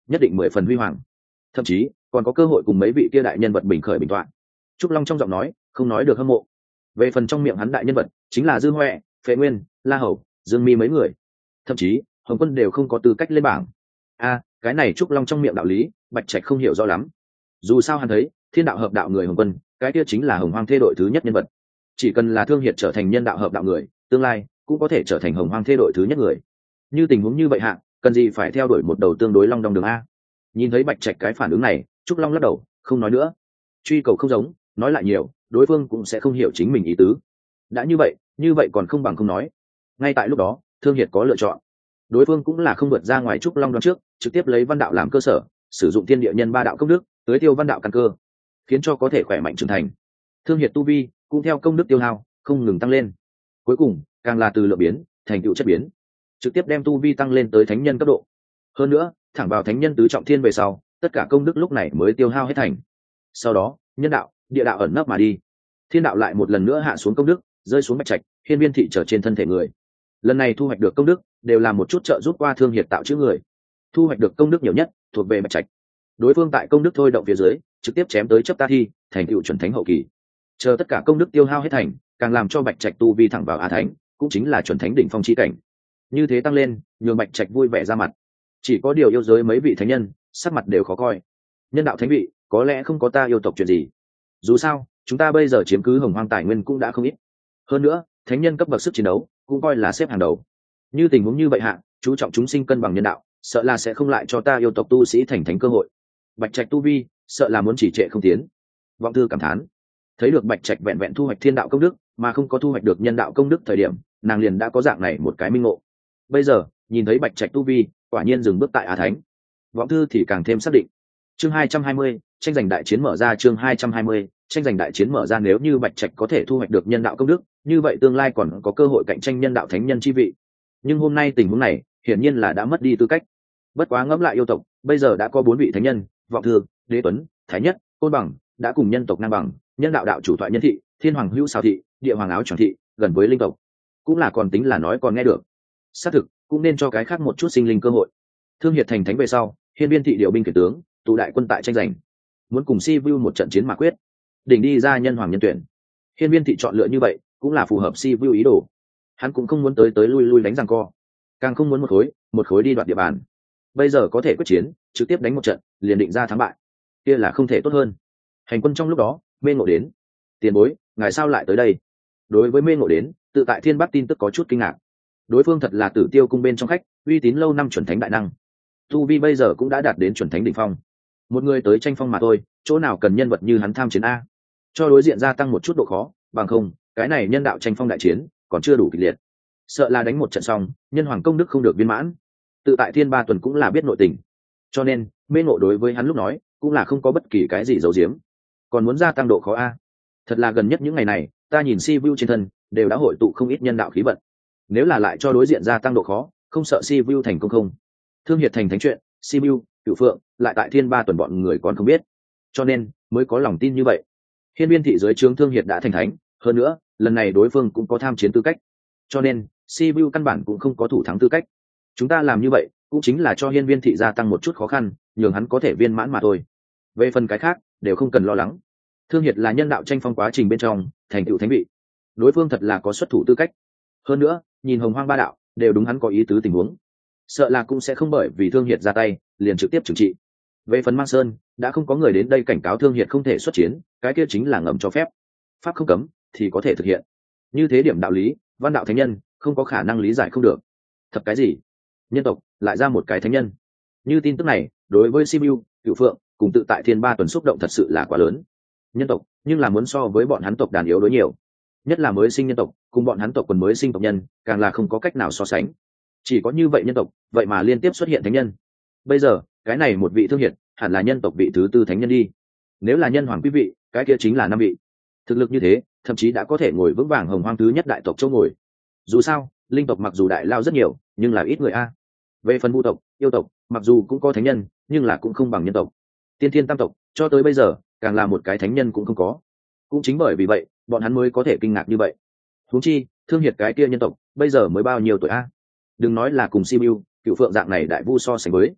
nhất định mười phần huy hoàng, thậm chí còn có cơ hội cùng mấy vị kia đại nhân vật bình khởi bình toạn. Trúc Long trong giọng nói không nói được hâm mộ. Về phần trong miệng hắn đại nhân vật chính là Dư Hoè, Phệ Nguyên, La Hầu, Dương Mi mấy người, thậm chí Hồng Quân đều không có tư cách lên bảng. A, cái này Trúc Long trong miệng đạo lý, Bạch Trạch không hiểu rõ lắm. Dù sao hắn thấy, thiên đạo hợp đạo người Hồng Quân, cái kia chính là Hồng Hoang thê đội thứ nhất nhân vật. Chỉ cần là Thương Hiệt trở thành nhân đạo hợp đạo người, tương lai cũng có thể trở thành Hồng Hoang thê đội thứ nhất người. Như tình huống như vậy hạ, cần gì phải theo đuổi một đầu tương đối long đong đường a? Nhìn thấy Bạch Trạch cái phản ứng này, Trúc Long lắc đầu, không nói nữa. Truy cầu không giống, nói lại nhiều, đối phương cũng sẽ không hiểu chính mình ý tứ. Đã như vậy, như vậy còn không bằng không nói. Ngay tại lúc đó, Thương Hiệt có lựa chọn. Đối phương cũng là không vượt ra ngoài Trúc Long đoán trước, trực tiếp lấy văn đạo làm cơ sở, sử dụng thiên địa nhân ba đạo công đức, tới tiêu văn đạo căn cơ, khiến cho có thể khỏe mạnh trưởng thành. Thương Hiệt tu vi cũng theo công đức tiêu hao, không ngừng tăng lên. Cuối cùng, càng là từ lượng biến thành tựu chất biến, trực tiếp đem tu vi tăng lên tới thánh nhân cấp độ. Hơn nữa, thẳng vào thánh nhân tứ trọng thiên về sau, tất cả công đức lúc này mới tiêu hao hết thành. Sau đó, nhân đạo, địa đạo ẩn nấp mà đi. Thiên đạo lại một lần nữa hạ xuống công đức, rơi xuống Bạch Trạch, Hiên Viên thị trở trên thân thể người. Lần này thu hoạch được công đức đều là một chút trợ giúp qua Thương Hiệt tạo chữ người. Thu hoạch được công đức nhiều nhất thuộc về Bạch Trạch. Đối phương tại công đức thôi động phía dưới, trực tiếp chém tới chấp ta thi, thành tựu chuẩn thánh hậu kỳ. Chờ tất cả công đức tiêu hao hết thành, càng làm cho Bạch Trạch tu vi thẳng vào á thánh, cũng chính là chuẩn thánh đỉnh phong chi cảnh. Như thế tăng lên, nhường Bạch Trạch vui vẻ ra mặt. Chỉ có điều yêu giới mấy vị thánh nhân, sắc mặt đều khó coi. Nhân đạo thánh vị, có lẽ không có ta yêu tộc chuyện gì. Dù sao, chúng ta bây giờ chiếm cứ Hồng Hoang tài nguyên cũng đã không ít. Hơn nữa, thánh nhân cấp bậc sức chiến đấu cũng coi là xếp hàng đầu. Như tình huống như vậy hạ, chú trọng chúng sinh cân bằng nhân đạo, sợ là sẽ không lại cho ta yêu tộc tu sĩ thành thánh cơ hội. Bạch Trạch tu vi, sợ là muốn chỉ trệ không tiến. Vọng Thư cảm thán, thấy được Bạch Trạch vẹn vẹn thu hoạch thiên đạo công đức, mà không có thu hoạch được nhân đạo công đức thời điểm, nàng liền đã có dạng này một cái minh ngộ. Bây giờ, nhìn thấy Bạch Trạch tu vi, quả nhiên dừng bước tại á thánh. Vọng Thư thì càng thêm xác định. Chương hai trăm hai mươi, tranh giành đại chiến mở ra. Chương hai trăm hai mươi, tranh giành đại chiến mở ra. Nếu như Bạch Trạch có thể thu hoạch được nhân đạo công đức, như vậy tương lai còn có cơ hội cạnh tranh nhân đạo thánh nhân chi vị. Nhưng hôm nay tình huống này, hiển nhiên là đã mất đi tư cách. Bất quá ngẫm lại yêu tộc, bây giờ đã có bốn vị thánh nhân, Vọng Thư, Đế Tuấn, Thái Nhất, Côn Bằng, đã cùng nhân tộc ngang bằng, nhân đạo đạo chủ thoại nhân thị, thiên hoàng hữu xào thị, địa hoàng áo choàng thị, gần với linh tộc, cũng là còn tính là nói còn nghe được. Xác thực, cũng nên cho cái khác một chút sinh linh cơ hội. Thương Hiệt thành thánh về sau, Hiên Viên thị điều binh khiển tướng, tụ đại quân tại tranh giành, muốn cùng Si Vu một trận chiến mà quyết, đỉnh đi ra nhân hoàng nhân tuyển. Hiên Viên thị chọn lựa như vậy, cũng là phù hợp Si Vu ý đồ. Hắn cũng không muốn tới tới lui lui đánh giằng co, càng không muốn một khối một khối đi đoạt địa bàn. Bây giờ có thể quyết chiến, trực tiếp đánh một trận, liền định ra thắng bại, kia là không thể tốt hơn. Hành quân trong lúc đó, Mê Ngộ đến. Tiền bối, ngài sao lại tới đây? Đối với Mê Ngộ đến, tự tại Thiên Bắc tin tức có chút kinh ngạc. Đối phương thật là Tử Tiêu cung bên trong khách, uy tín lâu năm chuẩn thánh đại năng. Tu vi bây giờ cũng đã đạt đến chuẩn thánh đỉnh phong. Một người tới tranh phong mà thôi, chỗ nào cần nhân vật như hắn tham chiến a? Cho đối diện gia tăng một chút độ khó, bằng không, cái này nhân đạo tranh phong đại chiến còn chưa đủ kịch liệt. Sợ là đánh một trận xong, nhân hoàng công đức không được viên mãn. Tự tại Thiên Ba tuần cũng là biết nội tình, cho nên Mê Ngộ đối với hắn lúc nói cũng là không có bất kỳ cái gì giấu giếm. Còn muốn gia tăng độ khó a? Thật là gần nhất những ngày này, ta nhìn Si Vu trên thân đều đã hội tụ không ít nhân đạo khí vận. Nếu là lại cho đối diện gia tăng độ khó, không sợ Si Vu thành công không? Thương Hiệt thành thánh chuyện, Si Vu, Cửu Phượng, lại tại Thiên Ba tuần bọn người còn không biết, cho nên mới có lòng tin như vậy. Hiên Viên thị dưới trướng Thương Hiệt đã thành thánh, hơn nữa, lần này đối phương cũng có tham chiến tư cách, cho nên Si Vu căn bản cũng không có thủ thắng tư cách. Chúng ta làm như vậy cũng chính là cho Hiên Viên thị gia tăng một chút khó khăn, nhường hắn có thể viên mãn mà thôi. Về phần cái khác, đều không cần lo lắng. Thương Hiệt là nhân đạo tranh phong quá trình bên trong thành tựu thánh vị, đối phương thật là có xuất thủ tư cách. Hơn nữa, nhìn Hồng Hoang ba đạo đều đúng hắn có ý tứ tình huống, sợ là cũng sẽ không bởi vì Thương Hiệt ra tay liền trực tiếp trừng trị. Về phần Mang Sơn, đã không có người đến đây cảnh cáo Thương Hiệt không thể xuất chiến, cái kia chính là ngầm cho phép. Pháp không cấm thì có thể thực hiện. Như thế điểm đạo lý, văn đạo thánh nhân không có khả năng lý giải không được. Thập cái gì? Nhân tộc lại ra một cái thánh nhân? Như tin tức này, đối với Si Vu, Cửu Phượng cùng tự tại Thiên Ba tuần xúc động thật sự là quá lớn. Nhân tộc, nhưng là muốn so với bọn hắn tộc đàn yếu đối nhiều. Nhất là mới sinh nhân tộc, cùng bọn hắn tộc quần mới sinh tộc nhân, càng là không có cách nào so sánh. Chỉ có như vậy nhân tộc, vậy mà liên tiếp xuất hiện thánh nhân. Bây giờ, cái này một vị Thương Hiệt, hẳn là nhân tộc vị thứ tư thánh nhân đi. Nếu là nhân hoàng quý vị, cái kia chính là năm vị. Thực lực như thế, thậm chí đã có thể ngồi vững vàng Hồng Hoang thứ nhất đại tộc chỗ ngồi. Dù sao, linh tộc mặc dù đại lao rất nhiều, nhưng là ít người a. Về phần vu tộc, yêu tộc, mặc dù cũng có thánh nhân, nhưng là cũng không bằng nhân tộc. Tiên Thiên Tam tộc, cho tới bây giờ, càng là một cái thánh nhân cũng không có. Cũng chính bởi vì vậy, bọn hắn mới có thể kinh ngạc như vậy. Huống chi, Thương Hiệt cái kia nhân tộc, bây giờ mới bao nhiêu tuổi a? Đừng nói là cùng Si Vu, Cửu Phượng dạng này đại vu so sánh với.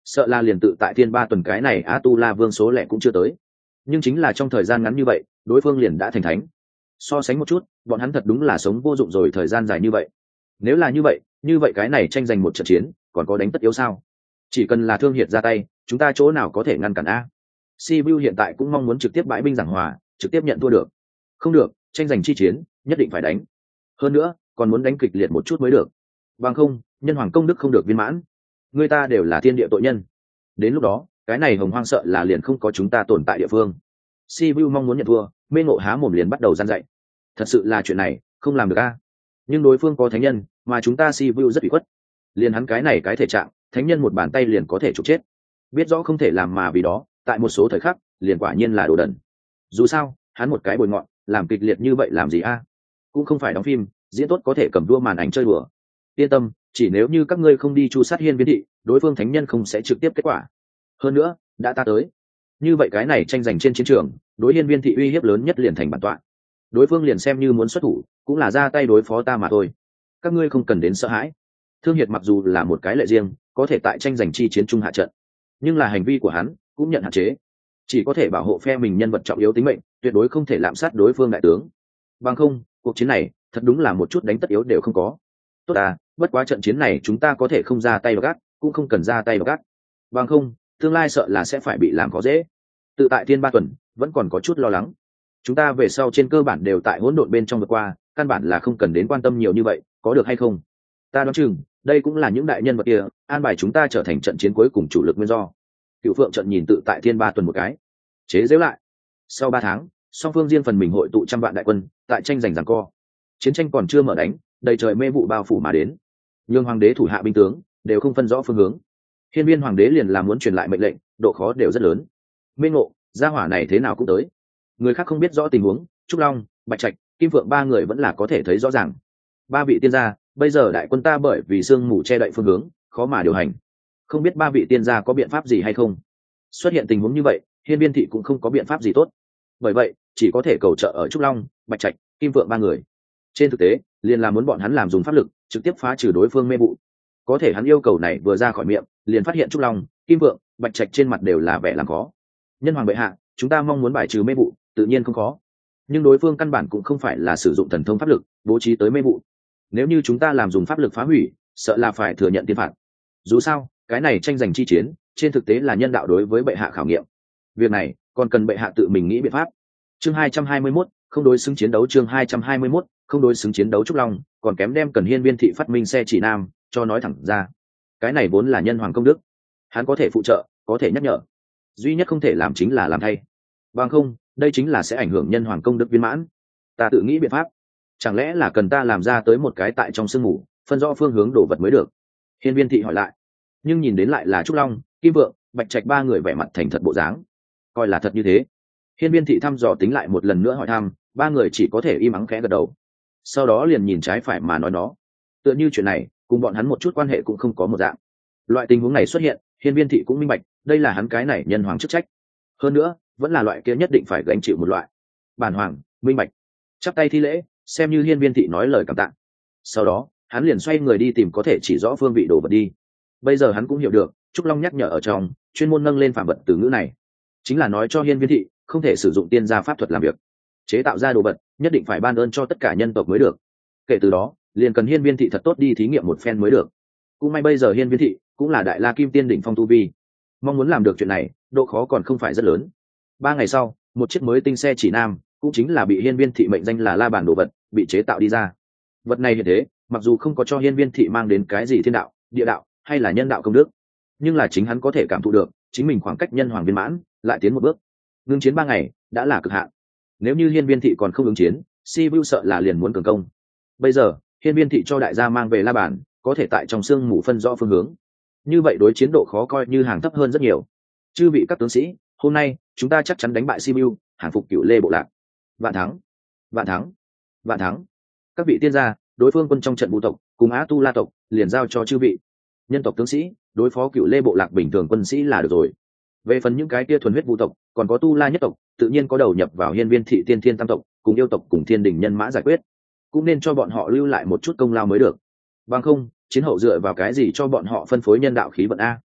sợ là liền tự tại thiên ba tuần cái này a tu la vương số lẻ cũng chưa tới. Nhưng chính là trong thời gian ngắn như vậy đối phương liền đã thành thánh. So sánh một chút, bọn hắn thật đúng là sống vô dụng rồi thời gian dài như vậy. Nếu là như vậy như vậy cái này tranh giành một trận chiến còn có đánh tất yếu sao? Chỉ cần là Thương Hiệt ra tay, chúng ta chỗ nào có thể ngăn cản a? Sibiu hiện tại cũng mong muốn trực tiếp bãi binh giảng hòa, trực tiếp nhận thua được. Không được, tranh giành chi chiến nhất định phải đánh. Hơn nữa còn muốn đánh kịch liệt một chút mới được, bằng không nhân hoàng công đức không được viên mãn. Người ta đều là thiên địa tội nhân, đến lúc đó cái này hồng hoang sợ là liền không có chúng ta tồn tại địa phương. Sibiu mong muốn nhận thua, Mê Ngộ há mồm liền bắt đầu gian dạy. Thật sự là chuyện này không làm được a. Nhưng đối phương có thánh nhân mà chúng ta Sibiu rất bị khuất, liền hắn cái này cái thể trạng thánh nhân một bàn tay liền có thể trục chết. Biết rõ không thể làm mà vì đó tại một số thời khắc liền quả nhiên là đồ đần. Dù sao hắn một cái bồi ngọn làm kịch liệt như vậy làm gì a? Cũng không phải đóng phim diễn tốt có thể cầm đua màn ảnh chơi đùa. Yên tâm, chỉ nếu như các ngươi không đi chu sát Hiên Viên Thị, đối phương thánh nhân không sẽ trực tiếp kết quả. Hơn nữa đã ta tới, như vậy cái này tranh giành trên chiến trường đối Hiên Viên Thị uy hiếp lớn nhất liền thành bản tọa. Đối phương liền xem như muốn xuất thủ cũng là ra tay đối phó ta mà thôi, các ngươi không cần đến sợ hãi. Thương Hiệt mặc dù là một cái lệ riêng có thể tại tranh giành chi chiến trung hạ trận, nhưng là hành vi của hắn cũng nhận hạn chế, chỉ có thể bảo hộ phe mình nhân vật trọng yếu tính mệnh, tuyệt đối không thể lạm sát đối phương đại tướng. Bằng không cuộc chiến này thật đúng là một chút đánh tất yếu đều không có. Tốt à, bất quá trận chiến này chúng ta có thể không ra tay vào gắt, cũng không cần ra tay vào gắt. Bằng không tương lai sợ là sẽ phải bị làm khó dễ. Tự tại Thiên Ba Tuần vẫn còn có chút lo lắng, chúng ta về sau trên cơ bản đều tại hỗn độn bên trong vượt qua, căn bản là không cần đến quan tâm nhiều như vậy, có được hay không? Ta đoán chừng đây cũng là những đại nhân vật kia an bài chúng ta trở thành trận chiến cuối cùng chủ lực nguyên do. Cựu Phượng trận nhìn Tự tại Thiên Ba Tuần một cái, chế giễu lại. Sau ba tháng, song phương riêng phần mình hội tụ trăm vạn đại quân tại tranh giành giằng co. Chiến tranh còn chưa mở đánh, đầy trời mê vụ bao phủ mà đến, nhưng hoàng đế thủ hạ binh tướng đều không phân rõ phương hướng. Hiên Viên hoàng đế liền là muốn truyền lại mệnh lệnh, độ khó đều rất lớn. Mê Ngộ, gia hỏa này thế nào cũng tới. Người khác không biết rõ tình huống, Trúc Long, Bạch Trạch, Kim Phượng ba người vẫn là có thể thấy rõ ràng. Ba vị tiên gia, bây giờ đại quân ta bởi vì sương mù che đậy phương hướng, khó mà điều hành. Không biết ba vị tiên gia có biện pháp gì hay không? Xuất hiện tình huống như vậy, Hiên Viên thị cũng không có biện pháp gì tốt. Bởi vậy, chỉ có thể cầu trợ ở Trúc Long, Bạch Trạch, Kim Phượng ba người. Trên thực tế, liền là muốn bọn hắn làm dùng pháp lực, trực tiếp phá trừ đối phương mê vụ. Có thể hắn yêu cầu này vừa ra khỏi miệng, liền phát hiện Trúc Long, Kim Phượng, Bạch Trạch trên mặt đều là vẻ làm khó. Nhân hoàng bệ hạ, chúng ta mong muốn bài trừ mê vụ, tự nhiên không khó. Nhưng đối phương căn bản cũng không phải là sử dụng thần thông pháp lực bố trí tới mê vụ. Nếu như chúng ta làm dùng pháp lực phá hủy, sợ là phải thừa nhận tiên phạt. Dù sao cái này tranh giành chi chiến trên thực tế là nhân đạo đối với bệ hạ khảo nghiệm, việc này còn cần bệ hạ tự mình nghĩ biện pháp. Chương hai trăm hai mươi mốt, không đối xứng chiến đấu. Chương hai trăm hai mươi mốt, không đối xứng chiến đấu. Trúc Long còn kém đem Cần Hiên Viên thị phát minh xe chỉ nam cho nói thẳng ra. Cái này vốn là nhân hoàng công đức, hắn có thể phụ trợ, có thể nhắc nhở, duy nhất không thể làm chính là làm thay. Bằng không đây chính là sẽ ảnh hưởng nhân hoàng công đức viên mãn. Ta tự nghĩ biện pháp, chẳng lẽ là cần ta làm ra tới một cái tại trong sương mù phân rõ phương hướng đổ vật mới được? Hiên Viên thị hỏi lại, nhưng nhìn đến lại là Trúc Long, Kim Vượng, Bạch Trạch ba người vẻ mặt thành thật bộ dáng, coi là thật như thế. Hiên Viên thị thăm dò tính lại một lần nữa hỏi thăm, ba người chỉ có thể im ắng khẽ gật đầu, sau đó liền nhìn trái phải mà nói nó, tựa như chuyện này cùng bọn hắn một chút quan hệ cũng không có một dạng. Loại tình huống này xuất hiện, Hiên Viên thị cũng minh bạch, đây là hắn cái này nhân hoàng chức trách, hơn nữa vẫn là loại kia nhất định phải gánh chịu một loại. Bản hoàng minh bạch, chắp tay thi lễ, xem như Hiên Viên thị nói lời cảm tạ. Sau đó hắn liền xoay người đi tìm có thể chỉ rõ phương vị đồ vật đi. Bây giờ hắn cũng hiểu được Trúc Long nhắc nhở ở trong chuyên môn nâng lên phạm vật từ ngữ này, chính là nói cho Hiên Viên thị không thể sử dụng tiên gia pháp thuật làm việc, chế tạo ra đồ vật nhất định phải ban ơn cho tất cả nhân tộc mới được. Kể từ đó liền cần Hiên Viên thị thật tốt đi thí nghiệm một phen mới được. Cũng may bây giờ Hiên Viên thị cũng là đại la kim tiên đỉnh phong tu vi, mong muốn làm được chuyện này độ khó còn không phải rất lớn. Ba ngày sau, một chiếc mới tinh xe chỉ nam, cũng chính là bị Hiên Viên thị mệnh danh là la bàn đồ vật, bị chế tạo đi ra. Vật này hiện thế mặc dù không có cho Hiên Viên thị mang đến cái gì thiên đạo, địa đạo hay là nhân đạo công đức, nhưng là chính hắn có thể cảm thụ được chính mình khoảng cách nhân hoàng viên mãn lại tiến một bước. Ngưng chiến ba ngày đã là cực hạn, nếu như Hiên Viên thị còn không ứng chiến, Sibiu sợ là liền muốn cường công. Bây giờ Hiên Viên thị cho đại gia mang về la bàn, có thể tại trong sương mù phân rõ phương hướng, như vậy đối chiến độ khó coi như hàng thấp hơn rất nhiều. Chư vị các tướng sĩ, hôm nay chúng ta chắc chắn đánh bại Sibiu, hàng phục Cửu Lê bộ lạc. Vạn thắng, vạn thắng, vạn thắng. Các vị tiên gia, đối phương quân trong trận vũ tộc cùng Á Tu La tộc liền giao cho chư vị. Nhân tộc tướng sĩ đối phó Cửu Lê bộ lạc bình thường quân sĩ là được rồi. Về phần những cái kia thuần huyết vũ tộc còn có Tu La nhất tộc, tự nhiên có đầu nhập vào Hiên Viên thị tiên thiên tam tộc cùng yêu tộc cùng thiên đình nhân mã giải quyết, cũng nên cho bọn họ lưu lại một chút công lao mới được. Bằng không chiến hậu dựa vào cái gì cho bọn họ phân phối nhân đạo khí vận a?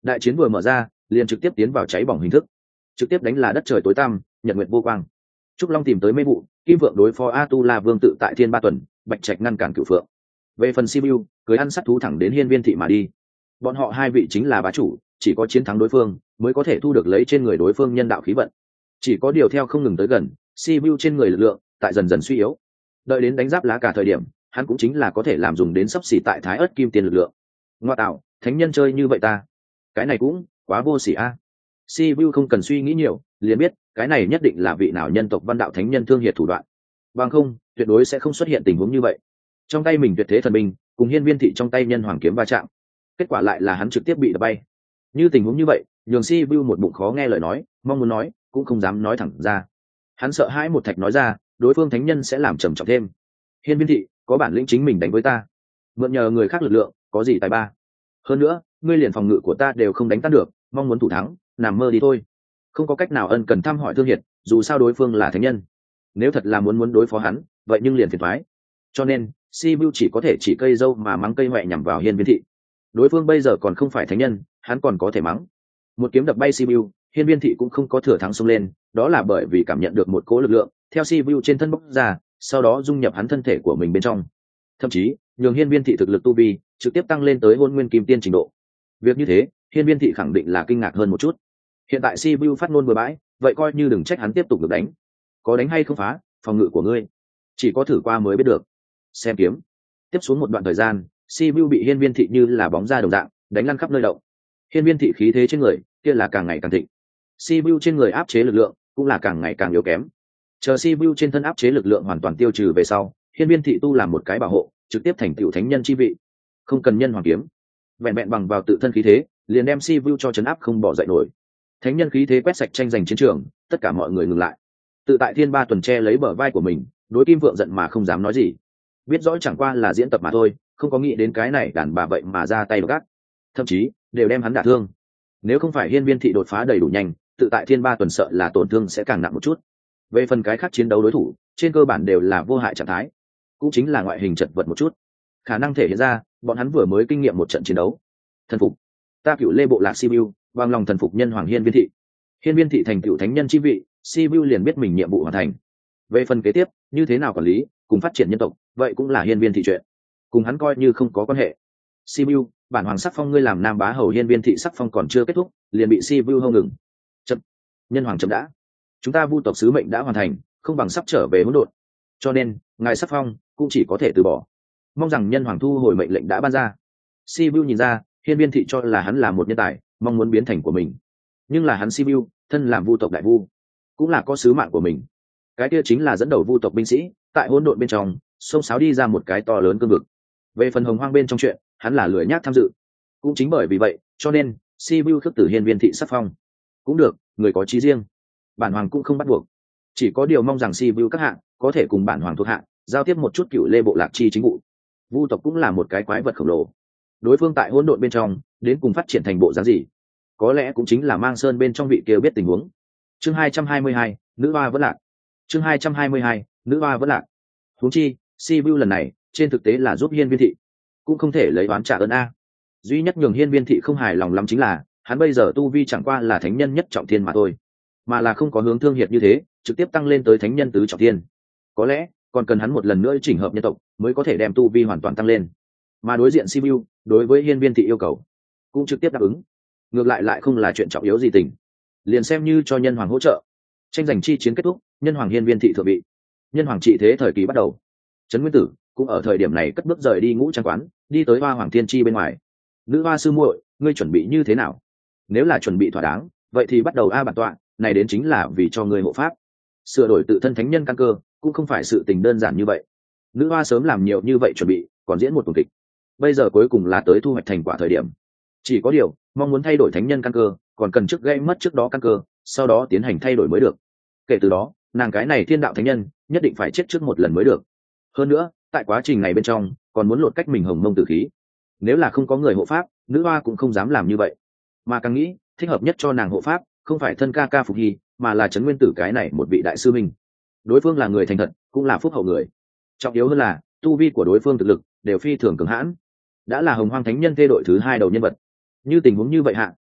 đại chiến vừa mở ra liền trực tiếp tiến vào cháy bỏng hình thức, trực tiếp đánh là đất trời tối tăm, nhật nguyệt vô quang. Trúc Long tìm tới mê vụ, Kim Vượng đối phó A Tu La Vương tự tại Thiên Ba Tuần, Bạch Trạch ngăn cản Cửu Phượng. Về phần Sibiu, cưới ăn sát thú thẳng đến Hiên Viên Thị mà đi. Bọn họ hai vị chính là bá chủ, chỉ có chiến thắng đối phương mới có thể thu được lấy trên người đối phương nhân đạo khí vận. Chỉ có điều theo không ngừng tới gần, Sibiu trên người lực lượng tại dần dần suy yếu. Đợi đến đánh giáp lá cả thời điểm, hắn cũng chính là có thể làm dùng đến sắp xỉ tại Thái Ức Kim Tiền lực lượng. Ngoa tạo, thánh nhân chơi như vậy ta, cái này cũng quá vô sỉ a. Sibiu không cần suy nghĩ nhiều, liền biết cái này nhất định là vị nào nhân tộc văn đạo thánh nhân thương hiệt thủ đoạn. Bằng không, tuyệt đối sẽ không xuất hiện tình huống như vậy. Trong tay mình tuyệt thế thần binh, cùng Hiên Viên Thị trong tay nhân hoàng kiếm va chạm, kết quả lại là hắn trực tiếp bị đập bay. Như tình huống như vậy, nhường Sibiu một bụng khó nghe lời nói, mong muốn nói cũng không dám nói thẳng ra. Hắn sợ hãi một thạch nói ra, đối phương thánh nhân sẽ làm trầm trọng thêm. Hiên Viên Thị, có bản lĩnh chính mình đánh với ta, mượn nhờ người khác lực lượng, có gì tài ba. Hơn nữa, ngươi liền phòng ngự của ta đều không đánh tan được, mong muốn thủ thắng, nằm mơ đi thôi. Không có cách nào ân cần thăm hỏi thương hiệt, dù sao đối phương là thánh nhân. Nếu thật là muốn muốn đối phó hắn, vậy nhưng liền phiền toái. Cho nên, Sibiu chỉ có thể chỉ cây dâu mà mắng cây mẹ nhằm vào Hiên Viên Thị. Đối phương bây giờ còn không phải thánh nhân, hắn còn có thể mắng. Một kiếm đập bay Sibiu, Hiên Viên Thị cũng không có thừa thắng xông lên, đó là bởi vì cảm nhận được một cỗ lực lượng theo Sibiu trên thân bốc ra, sau đó dung nhập hắn thân thể của mình bên trong. Thậm chí, nhường Hiên Viên Thị thực lực tu vi trực tiếp tăng lên tới Hôn Nguyên Kim Tiên trình độ. Việc như thế, Hiên Viên Thị khẳng định là kinh ngạc hơn một chút. Hiện tại Sibiu phát ngôn bừa bãi, vậy coi như đừng trách hắn tiếp tục được đánh. Có đánh hay không phá, phòng ngự của ngươi chỉ có thử qua mới biết được. Xem kiếm. Tiếp xuống một đoạn thời gian, Sibiu bị Hiên Viên Thị như là bóng ra đồng dạng đánh lăn khắp nơi động. Hiên Viên Thị khí thế trên người kia là càng ngày càng thịnh. Sibiu trên người áp chế lực lượng cũng là càng ngày càng yếu kém. Chờ Sibiu trên thân áp chế lực lượng hoàn toàn tiêu trừ về sau, Hiên Viên Thị tu làm một cái bảo hộ, trực tiếp thành tựu thánh nhân chi vị. Không cần nhân hoàng kiếm, vẹn vẹn bằng vào tự thân khí thế, liền đem Sibiu cho chấn áp không bỏ dậy nổi. Thánh nhân khí thế quét sạch tranh giành chiến trường, tất cả mọi người ngừng lại. Tự tại Thiên Ba Tuần che lấy bờ vai của mình, đối Kim Vượng giận mà không dám nói gì. Biết rõ chẳng qua là diễn tập mà thôi, không có nghĩ đến cái này đàn bà vậy mà ra tay gắt, thậm chí đều đem hắn đả thương. Nếu không phải Hiên Viên Thị đột phá đầy đủ nhanh, tự tại Thiên Ba Tuần sợ là tổn thương sẽ càng nặng một chút. Về phần cái khác chiến đấu đối thủ, trên cơ bản đều là vô hại trạng thái, cũng chính là ngoại hình chật vật một chút. Khả năng thể hiện ra, bọn hắn vừa mới kinh nghiệm một trận chiến đấu. Thần phục, ta cựu Lê Bộ Lạc Sibiu, bằng lòng thần phục nhân hoàng Hiên Viên Thị. Hiên Viên Thị thành cựu thánh nhân chi vị, Sibiu liền biết mình nhiệm vụ hoàn thành. Về phần kế tiếp, như thế nào quản lý, cùng phát triển nhân tộc, vậy cũng là Hiên Viên Thị chuyện, cùng hắn coi như không có quan hệ. Sibiu, bản hoàng sắc phong ngươi làm nam bá hầu. Hiên Viên Thị sắc phong còn chưa kết thúc, liền bị Sibiu hông ngừng. Chậm, nhân hoàng chậm đã, chúng ta vu tộc sứ mệnh đã hoàn thành, không bằng sắp trở về hỗn độn, cho nên ngài sắc phong cũng chỉ có thể từ bỏ. Mong rằng nhân hoàng thu hồi mệnh lệnh đã ban ra. Sibiu nhìn ra, Hiên Viên Thị cho là hắn là một nhân tài, mong muốn biến thành của mình, nhưng là hắn Sibiu, thân làm vu tộc đại vu, cũng là có sứ mạng của mình. Cái kia chính là dẫn đầu vu tộc binh sĩ tại hỗn độn bên trong xông xáo đi ra một cái to lớn cương vực. Về phần hồng hoang bên trong chuyện, hắn là lười nhác tham dự. Cũng chính bởi vì vậy, cho nên Sibiu khước tử Hiên Viên Thị sắc phong. Cũng được, người có chí riêng, bản hoàng cũng không bắt buộc. Chỉ có điều mong rằng Sibiu các hạng có thể cùng bản hoàng thuộc hạng giao tiếp một chút cựu Lê Bộ Lạc chi chính vụ. Vu tộc cũng là một cái quái vật khổng lồ, đối phương tại hỗn độn bên trong đến cùng phát triển thành bộ dáng gì, có lẽ cũng chính là Mang Sơn bên trong vị kia biết tình huống. Chương hai trăm hai mươi hai, nữ hoa vẫn lạc. Chương hai trăm hai mươi hai, nữ hoa vẫn lạc. Huống chi, Sibiu lần này trên thực tế là giúp Hiên Viên Thị, cũng không thể lấy oán trả ơn a. Duy nhất nhường Hiên Viên Thị không hài lòng lắm chính là hắn bây giờ tu vi chẳng qua là thánh nhân nhất trọng thiên mà thôi, mà là không có hướng thương hiệt như thế trực tiếp tăng lên tới thánh nhân tứ trọng thiên. Có lẽ còn cần hắn một lần nữa chỉnh hợp nhân tộc mới có thể đem tu vi hoàn toàn tăng lên. Mà đối diện Sibiu đối với Hiên Viên Thị yêu cầu cũng trực tiếp đáp ứng, ngược lại lại không là chuyện trọng yếu gì tình, liền xem như cho nhân hoàng hỗ trợ. Tranh giành chi chiến kết thúc, nhân hoàng Hiên Viên Thị thượng vị, nhân hoàng trị thế thời kỳ bắt đầu. Trấn Nguyên Tử cũng ở thời điểm này cất bước rời đi ngũ trang quán, đi tới Hoa Hoàng Thiên Chi bên ngoài. Nữ hoa sư muội, ngươi chuẩn bị như thế nào? Nếu là chuẩn bị thỏa đáng, vậy thì bắt đầu a bản tọa, này đến chính là vì cho ngươi hộ pháp. Sửa đổi tự thân thánh nhân căn cơ cũng không phải sự tình đơn giản như vậy. Nữ hoa sớm làm nhiều như vậy chuẩn bị, còn diễn một tuần kịch. Bây giờ cuối cùng là tới thu hoạch thành quả thời điểm. Chỉ có điều, mong muốn thay đổi thánh nhân căn cơ, còn cần trước gây mất trước đó căn cơ, sau đó tiến hành thay đổi mới được. Kể từ đó, nàng cái này thiên đạo thánh nhân nhất định phải chết trước một lần mới được. Hơn nữa, tại quá trình này bên trong, còn muốn lột cách mình hồng mông tử khí. Nếu là không có người hộ pháp, nữ hoa cũng không dám làm như vậy, mà càng nghĩ thích hợp nhất cho nàng hộ pháp không phải thân ca ca Phục Hy, mà là Trấn Nguyên Tử cái này một vị đại sư minh. Đối phương là người thành thật, cũng là phúc hậu người. Trọng yếu hơn là tu vi của đối phương thực lực đều phi thường cường hãn, đã là hồng hoang thánh nhân thê đội thứ hai đầu nhân vật. Như tình huống như vậy hạ,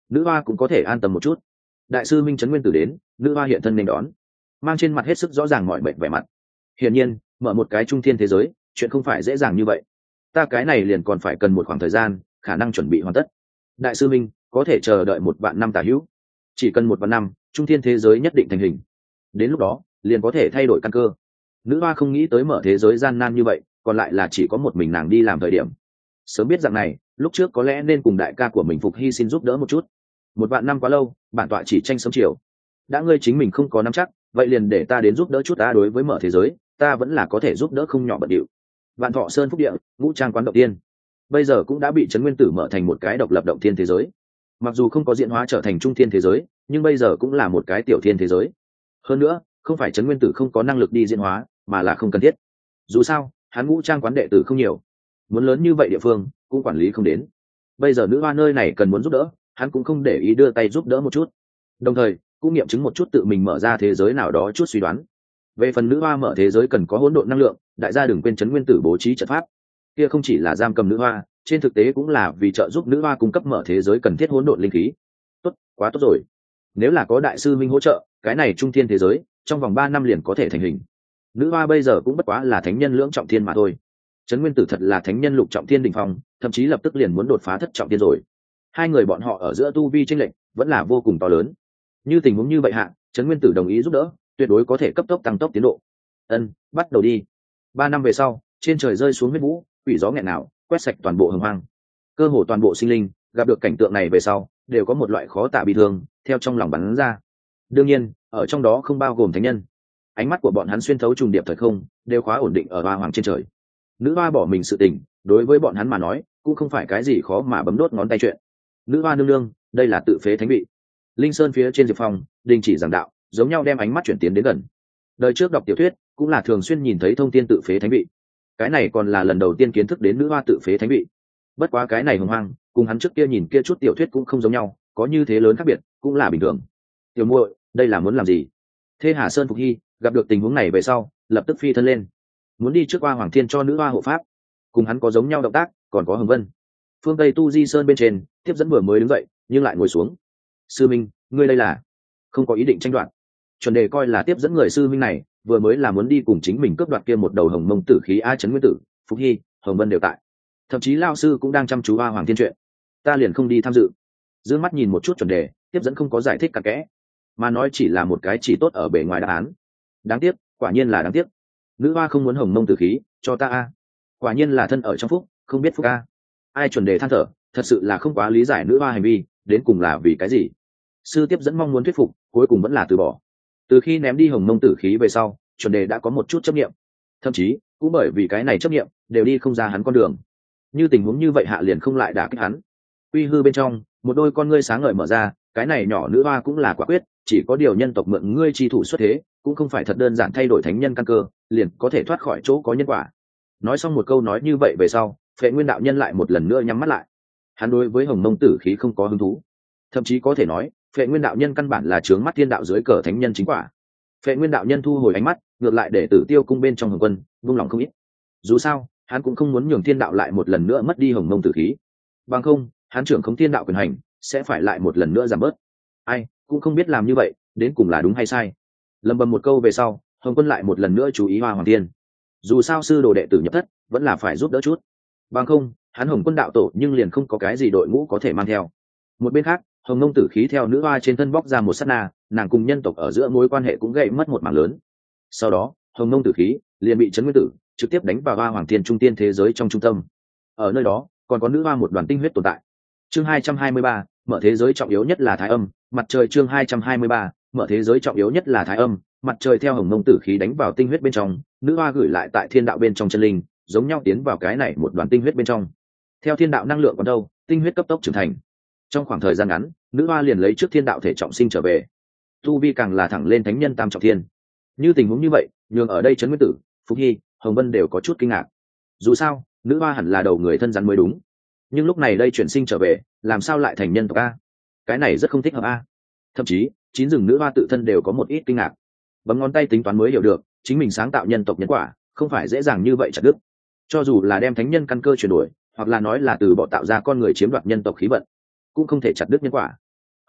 nữ hoa cũng có thể an tâm một chút. Đại sư minh trấn nguyên tử đến, nữ hoa hiện thân nên đón, mang trên mặt hết sức rõ ràng mọi bệnh vẻ mặt. Hiển nhiên mở một cái trung thiên thế giới chuyện không phải dễ dàng như vậy, ta cái này liền còn phải cần một khoảng thời gian khả năng chuẩn bị hoàn tất. Đại sư minh có thể chờ đợi một vạn năm tả hữu, chỉ cần một vạn năm trung thiên thế giới nhất định thành hình, đến lúc đó liền có thể thay đổi căn cơ. Nữ hoa không nghĩ tới mở thế giới gian nan như vậy, còn lại là chỉ có một mình nàng đi làm thời điểm. Sớm biết rằng này, lúc trước có lẽ nên cùng đại ca của mình Phục Hy xin giúp đỡ một chút. Một vạn năm quá lâu, bản tọa chỉ tranh sớm chiều. Đã ngươi chính mình không có nắm chắc, vậy liền để ta đến giúp đỡ chút. Ta đối với mở thế giới, ta vẫn là có thể giúp đỡ không nhỏ bận điệu. Vạn Thọ Sơn Phúc Địa, Ngũ Trang Quán Động Tiên, bây giờ cũng đã bị Trấn Nguyên Tử mở thành một cái độc lập động thiên thế giới. Mặc dù không có diễn hóa trở thành trung thiên thế giới, nhưng bây giờ cũng là một cái tiểu thiên thế giới. Hơn nữa, không phải Trấn Nguyên Tử không có năng lực đi diễn hóa, mà là không cần thiết. Dù sao, hắn Ngũ Trang Quán đệ tử không nhiều, muốn lớn như vậy địa phương cũng quản lý không đến. Bây giờ nữ hoa nơi này cần muốn giúp đỡ, hắn cũng không để ý đưa tay giúp đỡ một chút, đồng thời cũng nghiệm chứng một chút tự mình mở ra thế giới nào đó chút suy đoán. Về phần nữ hoa mở thế giới cần có hỗn độn năng lượng, đại gia đừng quên Trấn Nguyên Tử bố trí trận pháp kia không chỉ là giam cầm nữ hoa, trên thực tế cũng là vì trợ giúp nữ hoa cung cấp mở thế giới cần thiết hỗn độn linh khí. Tốt, quá tốt rồi. Nếu là có đại sư minh hỗ trợ, cái này trung thiên thế giới trong vòng ba năm liền có thể thành hình. Nữ hoa bây giờ cũng bất quá là thánh nhân lưỡng trọng thiên mà thôi. Trấn Nguyên Tử thật là thánh nhân lục trọng thiên đỉnh phong, thậm chí lập tức liền muốn đột phá thất trọng thiên rồi. Hai người bọn họ ở giữa tu vi chênh lệch vẫn là vô cùng to lớn. Như tình huống như vậy hạ, Trấn Nguyên Tử đồng ý giúp đỡ, tuyệt đối có thể cấp tốc tăng tốc tiến độ. Ân, bắt đầu đi. Ba năm về sau, trên trời rơi xuống huyết vũ, quỷ gió nghẹn nào, quét sạch toàn bộ hồng hoang. Cơ hồ toàn bộ sinh linh gặp được cảnh tượng này về sau, đều có một loại khó tả bi thương theo trong lòng bắn ra. Đương nhiên, ở trong đó không bao gồm thánh nhân. Ánh mắt của bọn hắn xuyên thấu trùng điệp thời không, đều khóa ổn định ở hoa hoàng trên trời. Nữ hoa bỏ mình sự tình, đối với bọn hắn mà nói, cũng không phải cái gì khó mà bấm đốt ngón tay chuyện. Nữ hoa nương nương, đây là tự phế thánh vị. Linh Sơn phía trên Diệp Phong, đình chỉ giảng đạo, giống nhau đem ánh mắt chuyển tiến đến gần. Đời trước đọc tiểu thuyết, cũng là thường xuyên nhìn thấy thông tin tự phế thánh vị. Cái này còn là lần đầu tiên kiến thức đến nữ hoa tự phế thánh vị. Bất quá cái này hồng hoang, cùng hắn trước kia nhìn kia chút tiểu thuyết cũng không giống nhau, có như thế lớn khác biệt, cũng là bình thường. Tiểu muội, đây là muốn làm gì? Thê Hà Sơn Phục Hy gặp được tình huống này về sau, lập tức phi thân lên, muốn đi trước Hoa Hoàng Thiên cho nữ hoa hộ pháp. Cùng hắn có giống nhau động tác, còn có Hồng Vân. Phương Tây Tu Di Sơn bên trên, tiếp dẫn vừa mới đứng dậy, nhưng lại ngồi xuống. Sư minh, ngươi đây là không có ý định tranh đoạt? Chuẩn đề coi là tiếp dẫn người sư minh này, vừa mới là muốn đi cùng chính mình cướp đoạt kia một đầu hồng mông tử khí. A Trấn Nguyên Tử, Phục Hy, Hồng Vân đều tại, thậm chí lao sư cũng đang chăm chú Hoa Hoàng Thiên chuyện, ta liền không đi tham dự. Dương mắt nhìn một chút chuẩn đề, tiếp dẫn không có giải thích cặn kẽ, mà nói chỉ là một cái chỉ tốt ở bề ngoài đáp án. Đáng tiếc, quả nhiên là đáng tiếc. Nữ hoa không muốn hồng mông tử khí, cho ta a. Quả nhiên là thân ở trong phúc, không biết phúc a. Ai chuẩn đề than thở, thật sự là không quá lý giải nữ hoa hành vi, đến cùng là vì cái gì. Sư tiếp dẫn mong muốn thuyết phục, cuối cùng vẫn là từ bỏ. Từ khi ném đi hồng mông tử khí về sau, chuẩn đề đã có một chút chấp niệm, thậm chí cũng bởi vì cái này chấp niệm, đều đi không ra hắn con đường. Như tình huống như vậy hạ liền không lại đả kích hắn. Quy hư bên trong, một đôi con ngươi sáng ngời mở ra, cái này nhỏ nữ hoa cũng là quả quyết, chỉ có điều nhân tộc mượn ngươi chi thủ xuất thế, cũng không phải thật đơn giản thay đổi thánh nhân căn cơ, liền có thể thoát khỏi chỗ có nhân quả. Nói xong một câu nói như vậy về sau, Phệ Nguyên đạo nhân lại một lần nữa nhắm mắt lại. Hắn đối với hồng mông tử khí không có hứng thú, thậm chí có thể nói, Phệ Nguyên đạo nhân căn bản là trướng mắt thiên đạo dưới cờ thánh nhân chính quả. Phệ Nguyên đạo nhân thu hồi ánh mắt, ngược lại để Tử Tiêu cung bên trong hồng quân vung lòng không ít. Dù sao, hắn cũng không muốn nhường thiên đạo lại một lần nữa mất đi hồng mông tử khí. Bằng không, hắn trưởng không thiên đạo quyền hành sẽ phải lại một lần nữa giảm bớt. Ai cũng không biết làm như vậy đến cùng là đúng hay sai. Lầm bầm một câu về sau, hồng quân lại một lần nữa chú ý Hoa Hoàng Thiên. Dù sao sư đồ đệ tử nhập thất, vẫn là phải giúp đỡ chút. Bằng không, hắn hồng quân đạo tổ nhưng liền không có cái gì đội ngũ có thể mang theo. Một bên khác, hồng mông tử khí theo nữ hoa trên thân bóc ra một sát na, nàng cùng nhân tộc ở giữa mối quan hệ cũng gãy mất một mảng lớn. Sau đó, hồng mông tử khí liền bị Trấn Nguyên Tử trực tiếp đánh vào Hoa Hoàng Thiên trung tiên thế giới trong trung tâm. Ở nơi đó, còn có nữ hoa một đoàn tinh huyết tồn tại. Chương hai trăm hai mươi ba, mở thế giới trọng yếu nhất là thái âm, mặt trời. Chương hai trăm hai mươi ba, mở thế giới trọng yếu nhất là thái âm, mặt trời. Theo hồng mông tử khí đánh vào tinh huyết bên trong, nữ hoa gửi lại tại thiên đạo bên trong chân linh, giống nhau tiến vào cái này một đoàn tinh huyết bên trong. Theo thiên đạo năng lượng còn đâu, tinh huyết cấp tốc trưởng thành. Trong khoảng thời gian ngắn, nữ hoa liền lấy trước thiên đạo thể trọng sinh trở về, tu vi càng là thẳng lên thánh nhân tam trọng thiên. Như tình huống như vậy, nhường ở đây Trấn Nguyên Tử, Phục Hy, Hồng Vân đều có chút kinh ngạc. Dù sao, nữ hoa hẳn là đầu người thân rắn mới đúng, nhưng lúc này đây chuyển sinh trở về, làm sao lại thành nhân tộc a? Cái này rất không thích hợp a. Thậm chí chín rừng nữ hoa tự thân đều có một ít kinh ngạc, bấm ngón tay tính toán mới hiểu được, chính mình sáng tạo nhân tộc nhân quả không phải dễ dàng như vậy chặt đứt. Cho dù là đem thánh nhân căn cơ chuyển đổi, hoặc là nói là từ bỏ tạo ra con người chiếm đoạt nhân tộc khí vận, cũng không thể chặt đứt nhân quả.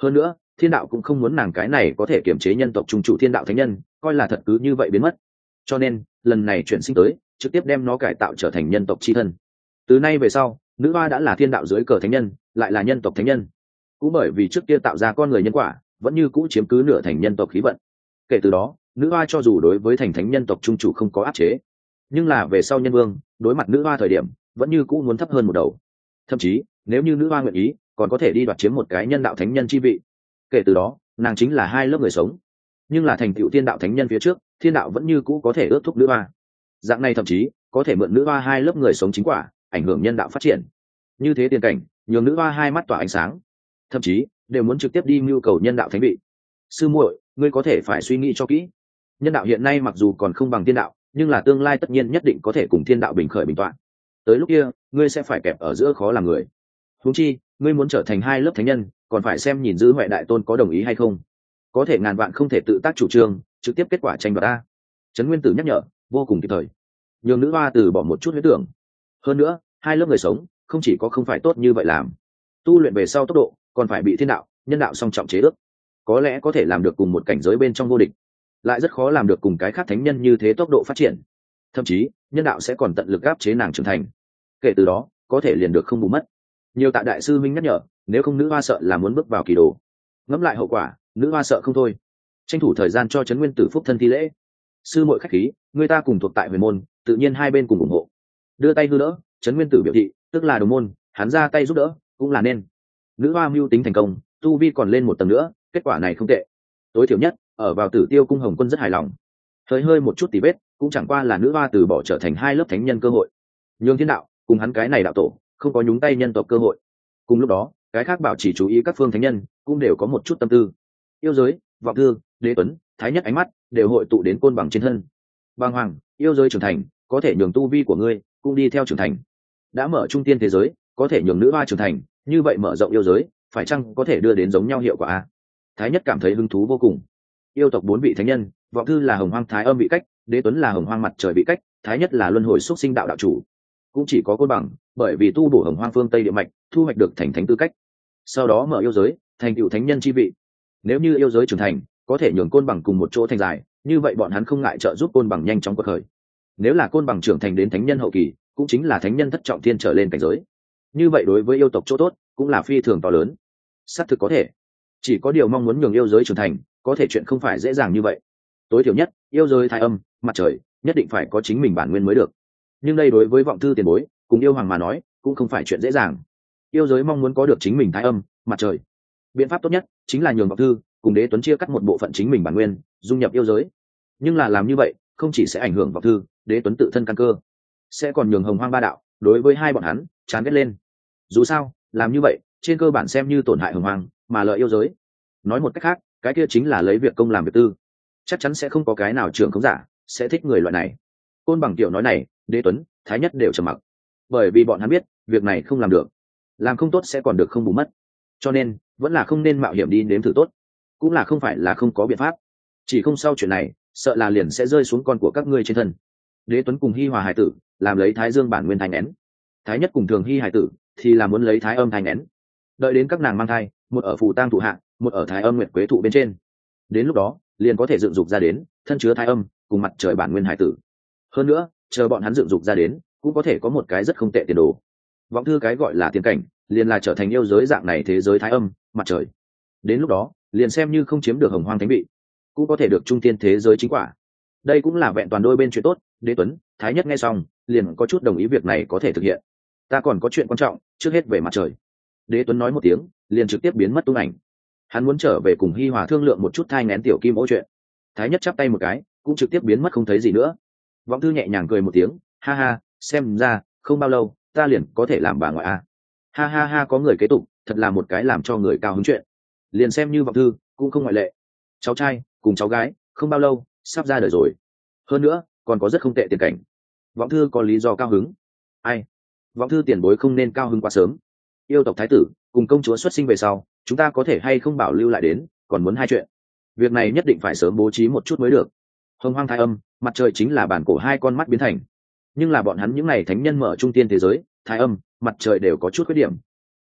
Hơn nữa thiên đạo cũng không muốn nàng cái này có thể kiềm chế nhân tộc trung chủ thiên đạo thánh nhân coi là thật cứ như vậy biến mất, cho nên lần này chuyển sinh tới trực tiếp đem nó cải tạo trở thành nhân tộc chi thân. Từ nay về sau nữ hoa đã là thiên đạo dưới cờ thánh nhân, lại là nhân tộc thánh nhân. Cũng bởi vì trước kia tạo ra con người nhân quả vẫn như cũ chiếm cứ nửa thành nhân tộc khí vận, kể từ đó nữ hoa cho dù đối với thành thánh nhân tộc trung chủ không có áp chế, nhưng là về sau nhân vương đối mặt nữ hoa thời điểm vẫn như cũ muốn thấp hơn một đầu. Thậm chí nếu như nữ hoa nguyện ý còn có thể đi đoạt chiếm một cái nhân đạo thánh nhân chi vị. Kể từ đó nàng chính là hai lớp người sống, nhưng là thành tựu thiên đạo thánh nhân phía trước thiên đạo vẫn như cũ có thể ước thúc nữ hoa. Dạng này thậm chí có thể mượn nữ hoa hai lớp người sống chính quả ảnh hưởng nhân đạo phát triển. Như thế tiền cảnh nhường nữ hoa hai mắt tỏa ánh sáng, thậm chí đều muốn trực tiếp đi mưu cầu nhân đạo thánh vị. Sư muội, ngươi có thể phải suy nghĩ cho kỹ. Nhân đạo hiện nay mặc dù còn không bằng thiên đạo, nhưng là tương lai tất nhiên nhất định có thể cùng thiên đạo bình khởi bình toạn. Tới lúc kia ngươi sẽ phải kẹp ở giữa khó làm người. Huống chi ngươi muốn trở thành hai lớp thánh nhân còn phải xem nhìn dư huệ đại tôn có đồng ý hay không. Có thể ngàn vạn không thể tự tác chủ trương trực tiếp kết quả tranh đoạt ta. Trấn Nguyên Tử nhắc nhở vô cùng kịp thời, nhường nữ hoa từ bỏ một chút huyết tưởng. Hơn nữa hai lớp người sống không chỉ có không phải tốt như vậy làm, tu luyện về sau tốc độ còn phải bị thiên đạo nhân đạo song trọng chế ước. Có lẽ có thể làm được cùng một cảnh giới bên trong vô địch, lại rất khó làm được cùng cái khác thánh nhân như thế tốc độ phát triển. Thậm chí nhân đạo sẽ còn tận lực áp chế nàng trưởng thành, kể từ đó có thể liền được không bù mất. Nhiều tạ đại sư minh nhắc nhở, nếu không nữ hoa sợ là muốn bước vào kỳ đồ. Ngẫm lại hậu quả nữ hoa sợ không thôi. Tranh thủ thời gian cho Trấn Nguyên Tử phúc thân thi lễ. Sư muội khách khí, người ta cùng thuộc tại huyền môn, tự nhiên hai bên cùng ủng hộ. Đưa tay hư đỡ, Trấn Nguyên Tử biểu thị tức là đồng môn, hắn ra tay giúp đỡ cũng là nên. Nữ hoa mưu tính thành công, tu vi còn lên một tầng nữa, kết quả này không tệ. Tối thiểu nhất ở vào Tử Tiêu cung Hồng Quân rất hài lòng. Hơi hơi một chút tì vết cũng chẳng qua là nữ hoa từ bỏ trở thành hai lớp thánh nhân cơ hội, nhường thiên đạo cùng hắn cái này đạo tổ không có nhúng tay nhân tộc cơ hội. Cùng lúc đó cái khác bảo chỉ chú ý các phương thánh nhân cũng đều có một chút tâm tư. Yêu giới, Vọng Thư, Đế Tuấn, Thái Nhất ánh mắt đều hội tụ đến Côn Bằng trên thân. Bàng Hoàng, yêu giới trưởng thành có thể nhường tu vi của ngươi cũng đi theo trưởng thành. Đã mở trung tiên thế giới có thể nhường nữ hoa trưởng thành, như vậy mở rộng yêu giới phải chăng có thể đưa đến giống nhau hiệu quả a? Thái Nhất cảm thấy hứng thú vô cùng. Yêu tộc bốn vị thánh nhân, Vọng Thư là Hồng Hoang Thái Âm vị cách, Đế Tuấn là Hồng Hoang Mặt Trời vị cách, Thái Nhất là Luân Hồi Xúc Sinh đạo đạo chủ. Cũng chỉ có Côn Bằng bởi vì tu bổ Hồng Hoang phương Tây địa mạch thu hoạch được thành thánh tư cách, sau đó mở yêu giới thành tựu thánh nhân chi vị. Nếu như yêu giới trưởng thành có thể nhường Côn Bằng cùng một chỗ thành dài, như vậy bọn hắn không ngại trợ giúp Côn Bằng nhanh chóng quật khởi. Nếu là Côn Bằng trưởng thành đến thánh nhân hậu kỳ, cũng chính là thánh nhân thất trọng thiên trở lên cảnh giới, như vậy đối với yêu tộc chỗ tốt cũng là phi thường to lớn. Xác thực có thể, chỉ có điều mong muốn nhường yêu giới trưởng thành có thể chuyện không phải dễ dàng như vậy. Tối thiểu nhất yêu giới Thái Âm Mặt Trời nhất định phải có chính mình bản nguyên mới được. Nhưng đây đối với Vọng Thư tiền bối cùng yêu hoàng mà nói cũng không phải chuyện dễ dàng. Yêu giới mong muốn có được chính mình Thái Âm Mặt Trời, biện pháp tốt nhất chính là nhường Vọng Thư cùng Đế Tuấn chia cắt một bộ phận chính mình bản nguyên dung nhập yêu giới. Nhưng là làm như vậy không chỉ sẽ ảnh hưởng Vọng Thư Đế Tuấn tự thân căn cơ, sẽ còn nhường Hồng Hoang ba đạo đối với hai bọn hắn chán ghét lên. Dù sao làm như vậy trên cơ bản xem như tổn hại Hồng Hoang mà lợi yêu giới. Nói một cách khác cái kia chính là lấy việc công làm việc tư, chắc chắn sẽ không có cái nào trưởng không giả sẽ thích người loại này. Côn Bằng tiểu nói này Đế Tuấn Thái Nhất đều trầm mặc, bởi vì bọn hắn biết việc này không làm được, làm không tốt sẽ còn được không bù mất, cho nên vẫn là không nên mạo hiểm đi nếm thử tốt. Cũng là không phải là không có biện pháp, chỉ không sau chuyện này sợ là liền sẽ rơi xuống con của các ngươi trên thân. Đế Tuấn cùng Hi Hòa hải tử làm lấy Thái Dương bản nguyên thai nén, Thái Nhất cùng Thường Hy hải tử thì là muốn lấy Thái Âm thai nén. Đợi đến các nàng mang thai, một ở phù tang thụ hạ, một ở Thái Âm nguyệt quế thụ bên trên, đến lúc đó liền có thể dựng dục ra đến thân chứa Thái Âm cùng Mặt Trời bản nguyên hải tử. Hơn nữa chờ bọn hắn dựng dục ra đến cũng có thể có một cái rất không tệ tiền đồ. Vọng Thư cái gọi là tiền cảnh liền là trở thành yêu giới dạng này thế giới Thái Âm Mặt Trời. Đến lúc đó liền xem như không chiếm được Hồng Hoang thánh vị cũng có thể được trung tiên thế giới chính quả. Đây cũng là vẹn toàn đôi bên chuyện tốt. Đế Tuấn Thái Nhất nghe xong liền có chút đồng ý việc này có thể thực hiện. Ta còn có chuyện quan trọng, trước hết về Mặt Trời. Đế Tuấn nói một tiếng liền trực tiếp biến mất tung ảnh. Hắn muốn trở về cùng Hi Hòa thương lượng một chút thai nén tiểu kim ố chuyện. Thái Nhất chắp tay một cái cũng trực tiếp biến mất không thấy gì nữa. Vọng Thư nhẹ nhàng cười một tiếng, ha ha, xem ra không bao lâu ta liền có thể làm bà ngoại a. Ha ha ha, có người kế tục thật là một cái làm cho người cao hứng chuyện. Liền xem như Vọng Thư cũng không ngoại lệ. Cháu trai cùng cháu gái không bao lâu sắp ra đời rồi, hơn nữa còn có rất không tệ tiền cảnh. Vọng Thư có lý do cao hứng. Ai? Vọng Thư tiền bối không nên cao hứng quá sớm. Yêu tộc thái tử cùng công chúa xuất sinh về sau, chúng ta có thể hay không bảo lưu lại đến, còn muốn hai chuyện. Việc này nhất định phải sớm bố trí một chút mới được. Hồng Hoang Thái Âm Mặt Trời chính là bản cổ hai con mắt biến thành, nhưng là bọn hắn những này thánh nhân mở trung tiên thế giới, Thái Âm Mặt Trời đều có chút khuyết điểm.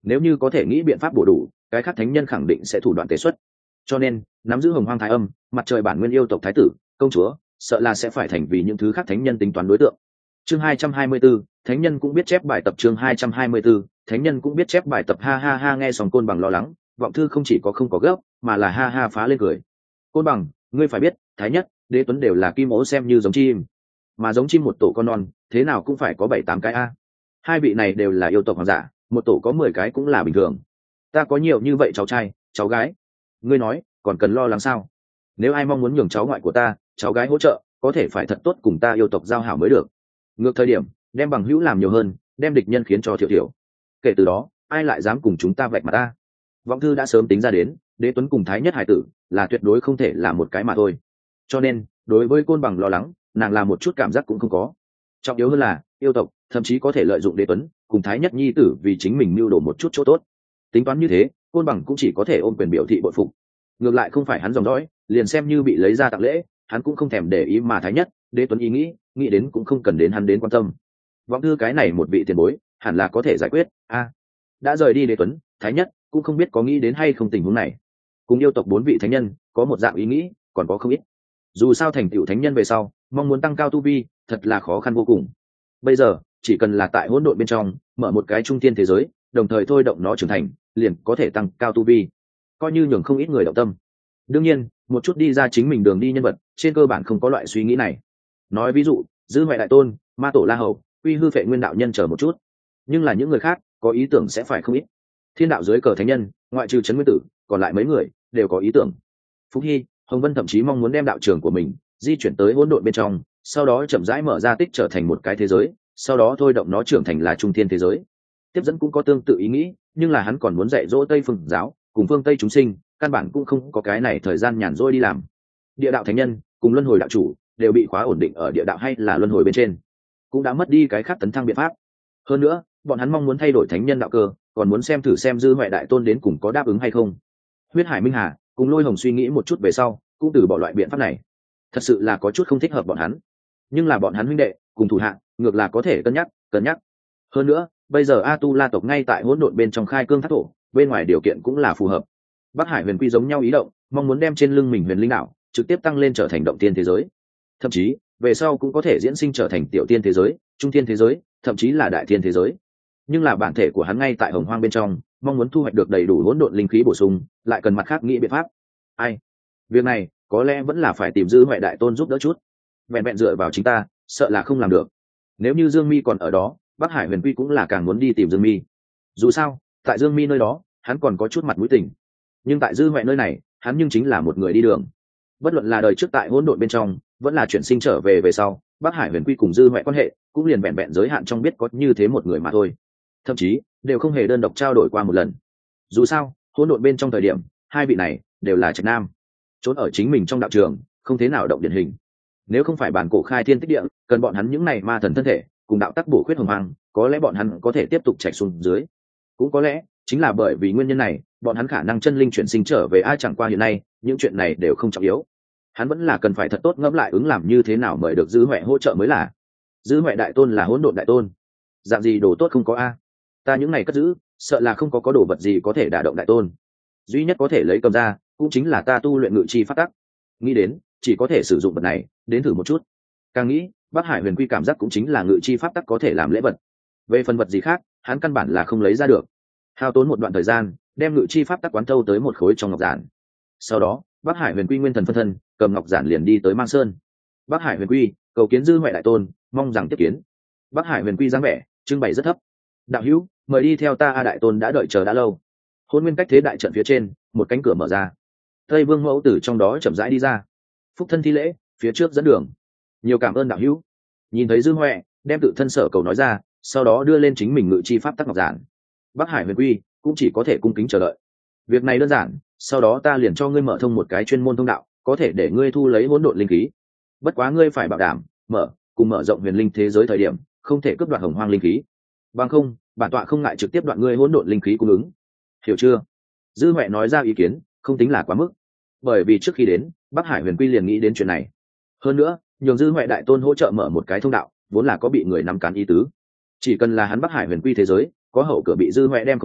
nếu như có thể nghĩ biện pháp bổ đủ, cái khác thánh nhân khẳng định sẽ thủ đoạn tế xuất. Cho nên nắm giữ hồng hoang thái âm, mặt trời bản nguyên yêu tộc thái tử, công chúa, sợ là sẽ phải thành vì những thứ khác thánh nhân tính toán đối tượng. Chương hai trăm hai mươi 224, thánh nhân cũng biết chép bài tập. Chương hai trăm hai mươi 224, thánh nhân cũng biết chép bài tập. Ha ha ha. Nghe xong Côn Bằng lo lắng, Vọng Thư không chỉ có không có gấp, mà là ha ha phá lên cười. Côn Bằng, ngươi phải biết, thái nhất, đế tuấn đều là kim ố xem như giống chim, mà giống chim một tổ con non, thế nào cũng phải có bảy tám cái a. Hai vị này đều là yêu tộc hoàng giả, một tổ có mười cái cũng là bình thường. Ta có nhiều như vậy cháu trai, cháu gái, ngươi nói còn cần lo lắng sao? Nếu ai mong muốn nhường cháu ngoại của ta, cháu gái hỗ trợ, có thể phải thật tốt cùng ta yêu tộc giao hảo mới được. Ngược thời điểm, đem bằng hữu làm nhiều hơn, đem địch nhân khiến cho thiểu thiểu. Kể từ đó, ai lại dám cùng chúng ta vạch mặt ta? Vọng Thư đã sớm tính ra đến, đế tuấn cùng thái nhất hải tử là tuyệt đối không thể là một cái mà thôi. Cho nên, đối với Côn Bằng lo lắng, nàng làm một chút cảm giác cũng không có. Trọng yếu hơn là, yêu tộc thậm chí có thể lợi dụng đế tuấn cùng thái nhất nhi tử vì chính mình mưu đồ một chút chỗ tốt. Tính toán như thế, Côn Bằng cũng chỉ có thể ôm quyền biểu thị bội phục. Ngược lại không phải hắn dòng dõi, liền xem như bị lấy ra tặng lễ, hắn cũng không thèm để ý, mà thái nhất, đế tuấn ý nghĩ, nghĩ đến cũng không cần đến hắn đến quan tâm. Vọng Thư cái này một vị tiền bối, hẳn là có thể giải quyết. A, đã rời đi đế tuấn, thái nhất cũng không biết có nghĩ đến hay không tình huống này. Cùng yêu tộc bốn vị thánh nhân có một dạng ý nghĩ, còn có không ít. Dù sao thành tựu thánh nhân về sau, mong muốn tăng cao tu vi, thật là khó khăn vô cùng. Bây giờ, chỉ cần là tại hỗn độn bên trong, mở một cái trung thiên thế giới, đồng thời thôi động nó trưởng thành, liền có thể tăng cao tu vi, coi như nhường không ít người động tâm. Đương nhiên, một chút đi ra chính mình đường đi nhân vật, trên cơ bản không có loại suy nghĩ này. Nói ví dụ, Dư Hoại đại tôn, Ma Tổ La Hầu, Uy Hư Phệ Nguyên đạo nhân chờ một chút. Nhưng là những người khác, có ý tưởng sẽ phải không ít. Thiên đạo dưới cờ thánh nhân, ngoại trừ Trấn Nguyên Tử, còn lại mấy người đều có ý tưởng. Phúc Hy, Hồng Vân thậm chí mong muốn đem đạo trường của mình di chuyển tới hỗn độn bên trong, sau đó chậm rãi mở ra tích trở thành một cái thế giới, sau đó thôi động nó trưởng thành là trung thiên thế giới. Tiếp dẫn cũng có tương tự ý nghĩ, nhưng là hắn còn muốn dạy dỗ Tây Phương giáo cùng phương Tây chúng sinh, căn bản cũng không có cái này thời gian nhàn rỗi đi làm. Địa đạo thánh nhân cùng luân hồi đạo chủ đều bị khóa ổn định ở địa đạo hay là luân hồi bên trên, cũng đã mất đi cái khác tấn thăng biện pháp. Hơn nữa, bọn hắn mong muốn thay đổi thánh nhân đạo cơ, còn muốn xem thử xem Dư Hoại đại tôn đến cùng có đáp ứng hay không. Huyết Hải Minh Hà cùng Lôi Hồng suy nghĩ một chút về sau, cũng từ bỏ loại biện pháp này. Thật sự là có chút không thích hợp bọn hắn, nhưng là bọn hắn huynh đệ cùng thủ hạ ngược là có thể cân nhắc cân nhắc. Hơn nữa, bây giờ A Tu La tộc ngay tại hỗn độn bên trong khai cương thác thổ, bên ngoài điều kiện cũng là phù hợp. Bắc Hải Huyền Quy giống nhau ý động, mong muốn đem trên lưng mình huyền linh đạo trực tiếp tăng lên trở thành động tiên thế giới, thậm chí về sau cũng có thể diễn sinh trở thành tiểu tiên thế giới, trung tiên thế giới, thậm chí là đại tiên thế giới. Nhưng là bản thể của hắn ngay tại hồng hoang bên trong, mong muốn thu hoạch được đầy đủ hỗn độn linh khí bổ sung, lại cần mặt khác nghĩ biện pháp. Ai, việc này có lẽ vẫn là phải tìm Dư Hoại đại tôn giúp đỡ chút. Vẹn vẹn dựa vào chính ta, sợ là không làm được. Nếu như Dương Mi còn ở đó, Bắc Hải Huyền Quy cũng là càng muốn đi tìm Dương Mi. Dù sao, tại Dương Mi nơi đó, hắn còn có chút mặt mũi tình. Nhưng tại Dư Hoại nơi này, hắn nhưng chính là một người đi đường. Bất luận là đời trước tại hỗn độn bên trong, vẫn là chuyển sinh trở về về sau, Bắc Hải Huyền Quy cùng Dư Hoại quan hệ cũng liền vẹn vẹn giới hạn trong biết có như thế một người mà thôi. Thậm chí đều không hề đơn độc trao đổi qua một lần. Dù sao, hỗn độn bên trong thời điểm, hai vị này đều là trạch nam, trốn ở chính mình trong đạo trường, không thế nào động điển hình. Nếu không phải bản cổ khai thiên tích địa, cần bọn hắn những này ma thần thân thể cùng đạo tắc bổ khuyết hồng hoang, có lẽ bọn hắn có thể tiếp tục chạy xuống dưới. Cũng có lẽ chính là bởi vì nguyên nhân này, bọn hắn khả năng chân linh chuyển sinh trở về. Ai chẳng qua hiện nay những chuyện này đều không trọng yếu, hắn vẫn là cần phải thật tốt ngẫm lại ứng làm như thế nào mời được Dư Hoại hỗ trợ mới là. Dư Hoại đại tôn là hỗn độn đại tôn, dạng gì đồ tốt không có a? Ta những này cất giữ, sợ là không có có đồ vật gì có thể đả động đại tôn. Duy nhất có thể lấy cầm ra, cũng chính là ta tu luyện ngự chi pháp tắc. Nghĩ đến chỉ có thể sử dụng vật này đến thử một chút. Càng nghĩ, Bắc Hải Huyền Quy cảm giác cũng chính là ngự chi pháp tắc có thể làm lễ vật. Về phần vật gì khác, hắn căn bản là không lấy ra được. Hao tốn một đoạn thời gian, đem ngự chi pháp tắc quán thâu tới một khối trong ngọc giản. Sau đó, Bắc Hải Huyền Quy nguyên thần phân thân, cầm ngọc giản liền đi tới Mang Sơn. Bắc Hải Huyền Quy cầu kiến Dư Hoại đại tôn, mong rằng tiếp kiến. Bắc Hải Huyền Quy dáng vẻ trưng bày rất thấp. Đạo hữu, mời đi theo ta. A đại tôn đã đợi chờ đã lâu. Hôn nguyên cách thế đại trận phía trên, một cánh cửa mở ra. Tây Vương mẫu tử trong đó chậm rãi đi ra. Phúc thân thi lễ, phía trước dẫn đường. Nhiều cảm ơn đạo hữu. Nhìn thấy Dư Hoại, đem tự thân sở cầu nói ra, sau đó đưa lên chính mình ngự chi pháp tắc ngọc giản. Bắc Hải Huyền Quy cũng chỉ có thể cung kính chờ đợi. Việc này đơn giản, sau đó ta liền cho ngươi mở thông một cái chuyên môn thông đạo, có thể để ngươi thu lấy hỗn độn linh khí. Bất quá ngươi phải bảo đảm, mở cùng mở rộng huyền linh thế giới thời điểm, không thể cướp đoạt hồng hoang linh khí. Bằng không, bản tọa không ngại trực tiếp đoạn ngươi hỗn độn linh khí cung ứng. Hiểu chưa? Dư Hoại nói ra ý kiến, không tính là quá mức. Bởi vì trước khi đến, Bắc Hải Huyền Quy liền nghĩ đến chuyện này. Hơn nữa, nhường Dư Hoại đại tôn hỗ trợ mở một cái thông đạo, vốn là có bị người nắm cán ý tứ. Chỉ cần là hắn Bắc Hải Huyền Quy thế giới, có hậu cửa bị Dư Hoại đem không lấy,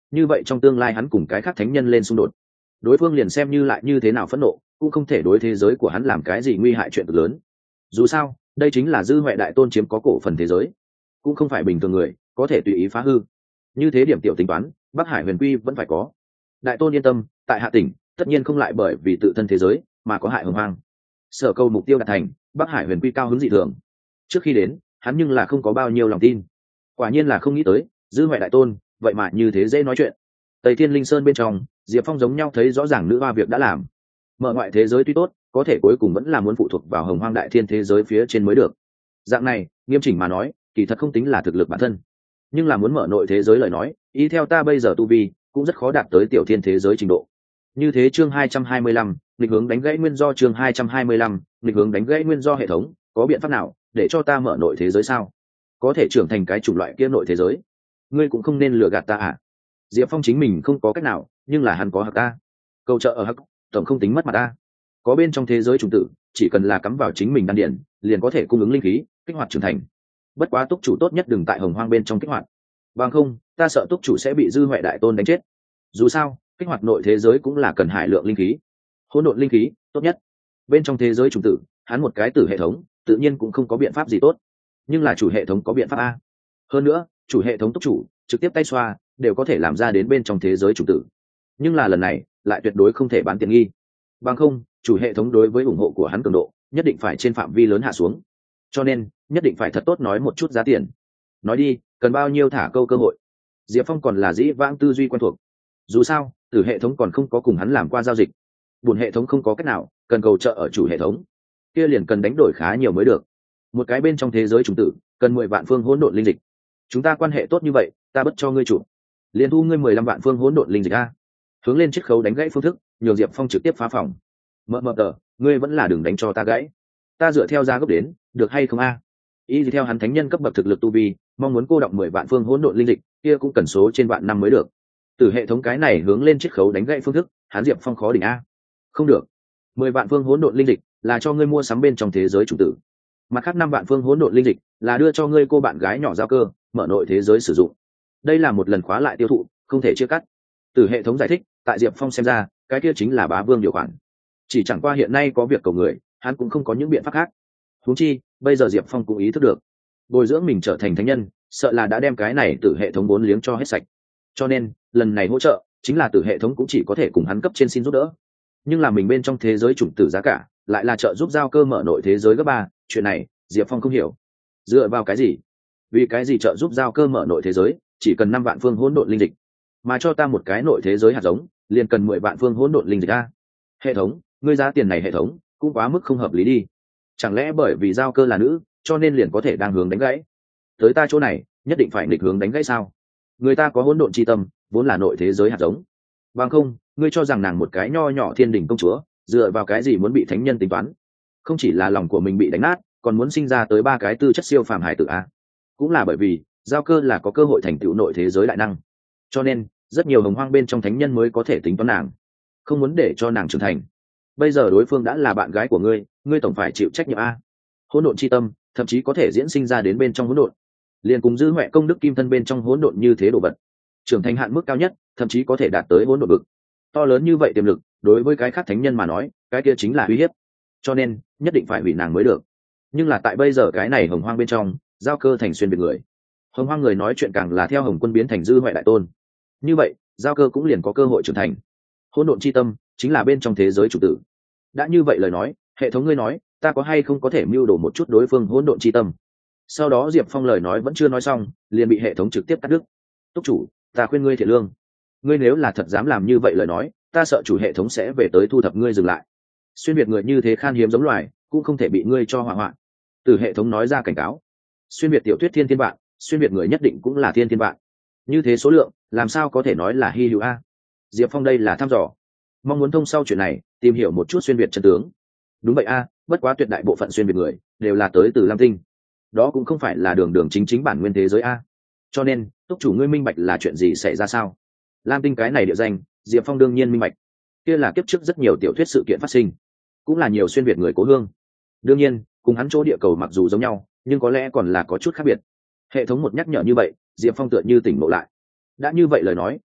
như vậy trong tương lai hắn cùng cái khác thánh nhân lên xung đột, đối phương liền xem như lại như thế nào phẫn nộ cũng không thể đối thế giới của hắn làm cái gì nguy hại chuyện cực lớn. Dù sao đây chính là dư huệ đại tôn chiếm có cổ phần thế giới, cũng không phải bình thường người có thể tùy ý phá hư. Như thế điểm tiểu tính toán Bắc Hải huyền quy vẫn phải có. Đại tôn yên tâm, tại Hạ Tỉnh tất nhiên không lại bởi vì tự thân thế giới mà có hại hồng hoang. Sở câu mục tiêu đạt thành, Bắc Hải huyền quy cao hứng dị thường. Trước khi đến hắn nhưng là không có bao nhiêu lòng tin, quả nhiên là không nghĩ tới dư huệ đại tôn vậy mà như thế dễ nói chuyện. Tây Thiên Linh Sơn bên trong, Diệp Phong giống nhau thấy rõ ràng nữ hoa việc đã làm. Mở ngoại thế giới tuy tốt, có thể cuối cùng vẫn là muốn phụ thuộc vào hồng hoang đại thiên thế giới phía trên mới được. Dạng này nghiêm chỉnh mà nói kỳ thật không tính là thực lực bản thân, nhưng là muốn mở nội thế giới lời nói, ý theo ta bây giờ tu vi cũng rất khó đạt tới tiểu thiên thế giới trình độ. Như thế chương hai trăm hai mươi lăm, nghịch hướng đánh gãy nguyên do chương hai trăm hai mươi lăm, nghịch hướng đánh gãy nguyên do hệ thống, có biện pháp nào để cho ta mở nội thế giới sao? Có thể trưởng thành cái chủng loại kia nội thế giới? Ngươi cũng không nên lừa gạt ta à? Diệp Phong chính mình không có cách nào, nhưng là hắn có hắc ta. Cầu trợ ở hắc, tổng không tính mất mặt ta. Có bên trong thế giới chủng tử, chỉ cần là cắm vào chính mình đan điển, liền có thể cung ứng linh khí, kích hoạt trưởng thành. Bất quá túc chủ tốt nhất đừng tại hồng hoang bên trong kích hoạt, bằng không ta sợ túc chủ sẽ bị dư huệ đại tôn đánh chết. Dù sao kích hoạt nội thế giới cũng là cần hải lượng linh khí, hỗn độn linh khí tốt nhất. Bên trong thế giới chủng tử hắn một cái tử hệ thống tự nhiên cũng không có biện pháp gì tốt, nhưng là chủ hệ thống có biện pháp a. Hơn nữa chủ hệ thống túc chủ trực tiếp tay xoa đều có thể làm ra đến bên trong thế giới chủng tử, nhưng là lần này lại tuyệt đối không thể bán tiện nghi, bằng không chủ hệ thống đối với ủng hộ của hắn cường độ nhất định phải trên phạm vi lớn hạ xuống, cho nên nhất định phải thật tốt nói một chút giá tiền. Nói đi, cần bao nhiêu thả câu cơ hội. Diệp Phong còn là dĩ vãng tư duy quen thuộc, dù sao tử hệ thống còn không có cùng hắn làm qua giao dịch, buồn hệ thống không có cách nào, cần cầu trợ ở chủ hệ thống kia liền cần đánh đổi khá nhiều mới được. Một cái bên trong thế giới chủng tử cần mười vạn phương hỗn độn linh dịch, chúng ta quan hệ tốt như vậy, ta bất cho ngươi chủ, liền thu ngươi mười lăm vạn phương hỗn độn linh dịch a. Hướng lên chiết khấu đánh gãy phương thức, nhường Diệp Phong trực tiếp phá phòng. Mờ mờ tờ, ngươi vẫn là đừng đánh cho ta gãy, ta dựa theo giá gốc đến, được hay không a? Y theo hắn thánh nhân cấp bậc thực lực tu vi, mong muốn cô động mười vạn phương hỗn độn linh dịch, kia cũng cần số trên vạn năm mới được. Từ hệ thống cái này hướng lên chiết khấu đánh gãy phương thức, hắn Diệp Phong khó đỉnh a. Không được, mười vạn phương hỗn độn linh dịch là cho ngươi mua sắm bên trong thế giới chủ tử, mặt khác năm vạn phương hỗn độn linh dịch là đưa cho ngươi cô bạn gái nhỏ giao cơ mở nội thế giới sử dụng. Đây là một lần khóa lại tiêu thụ, không thể chia cắt. Từ hệ thống giải thích, tại Diệp Phong xem ra, cái kia chính là bá vương điều khoản. Chỉ chẳng qua hiện nay có việc cầu người, hắn cũng không có những biện pháp khác. Huống chi, bây giờ Diệp Phong cũng ý thức được, bồi dưỡng mình trở thành thánh nhân, sợ là đã đem cái này từ hệ thống vốn liếng cho hết sạch. Cho nên, lần này hỗ trợ, chính là từ hệ thống cũng chỉ có thể cùng hắn cấp trên xin giúp đỡ. Nhưng là mình bên trong thế giới chủng tử giá cả, lại là trợ giúp giao cơ mở nội thế giới gấp ba, chuyện này, Diệp Phong không hiểu. Dựa vào cái gì? Vì cái gì trợ giúp giao cơ mở nội thế giới, chỉ cần năm vạn phương hỗn độn linh dịch, mà cho ta một cái nội thế giới hạt giống, liền cần mười vạn phương hỗn độn linh dịch a. Hệ thống, ngươi giá tiền này hệ thống, cũng quá mức không hợp lý đi. Chẳng lẽ bởi vì giao cơ là nữ, cho nên liền có thể đang hướng đánh gãy? Tới ta chỗ này, nhất định phải nghịch hướng đánh gãy sao? Người ta có hỗn độn chi tâm, vốn là nội thế giới hạt giống. Bằng không, ngươi cho rằng nàng một cái nho nhỏ thiên đình công chúa, dựa vào cái gì muốn bị thánh nhân tính toán? Không chỉ là lòng của mình bị đánh nát, còn muốn sinh ra tới ba cái tư chất siêu phàm hải tử a. Cũng là bởi vì giao cơ là có cơ hội thành tựu nội thế giới đại năng, cho nên rất nhiều hồng hoang bên trong thánh nhân mới có thể tính toán nàng, không muốn để cho nàng trưởng thành. Bây giờ đối phương đã là bạn gái của ngươi, ngươi tổng phải chịu trách nhiệm a. Hỗn độn chi tâm thậm chí có thể diễn sinh ra đến bên trong hỗn độn, liền cùng dư huệ công đức kim thân bên trong hỗn độn như thế đồ vật, trưởng thành hạn mức cao nhất thậm chí có thể đạt tới hỗn độn vực. To lớn như vậy tiềm lực, đối với cái khác thánh nhân mà nói, cái kia chính là uy hiếp, cho nên nhất định phải hủy nàng mới được. Nhưng là tại bây giờ cái này hồng hoang bên trong, giao cơ thành xuyên biệt người, hồng hoang người nói chuyện càng là theo hồng quân biến thành dư huệ đại tôn, như vậy giao cơ cũng liền có cơ hội trưởng thành. Hỗn độn chi tâm chính là bên trong thế giới chủ tử. Đã như vậy lời nói, hệ thống ngươi nói, ta có hay không có thể mưu đồ một chút đối phương hỗn độn chi tâm? Sau đó Diệp Phong lời nói vẫn chưa nói xong, liền bị hệ thống trực tiếp cắt đứt. Túc chủ, ta khuyên ngươi thiệt lương, ngươi nếu là thật dám làm như vậy lời nói, ta sợ chủ hệ thống sẽ về tới thu thập ngươi dừng lại. Xuyên biệt người như thế khan hiếm giống loài, cũng không thể bị ngươi cho hỏa hoạn. Từ hệ thống nói ra cảnh cáo, xuyên biệt tiểu thuyết thiên thiên bạn, xuyên biệt người nhất định cũng là thiên thiên bạn. Như thế số lượng, làm sao có thể nói là hy hữu a? Diệp Phong đây là thăm dò, mong muốn thông sau chuyện này, tìm hiểu một chút xuyên biệt chân tướng. Đúng vậy a, bất quá tuyệt đại bộ phận xuyên biệt người đều là tới từ Lam Tinh, đó cũng không phải là đường đường chính chính bản nguyên thế giới a. Cho nên túc chủ ngươi minh bạch là chuyện gì xảy ra sao? Lam Tinh cái này địa danh, Diệp Phong đương nhiên minh bạch, kia là kiếp trước rất nhiều tiểu thuyết sự kiện phát sinh, cũng là nhiều xuyên việt người cố hương. Đương nhiên cùng hắn chỗ địa cầu mặc dù giống nhau, nhưng có lẽ còn là có chút khác biệt. Hệ thống một nhắc nhở như vậy, Diệp Phong tựa như tỉnh ngộ lại. Đã như vậy lời nói,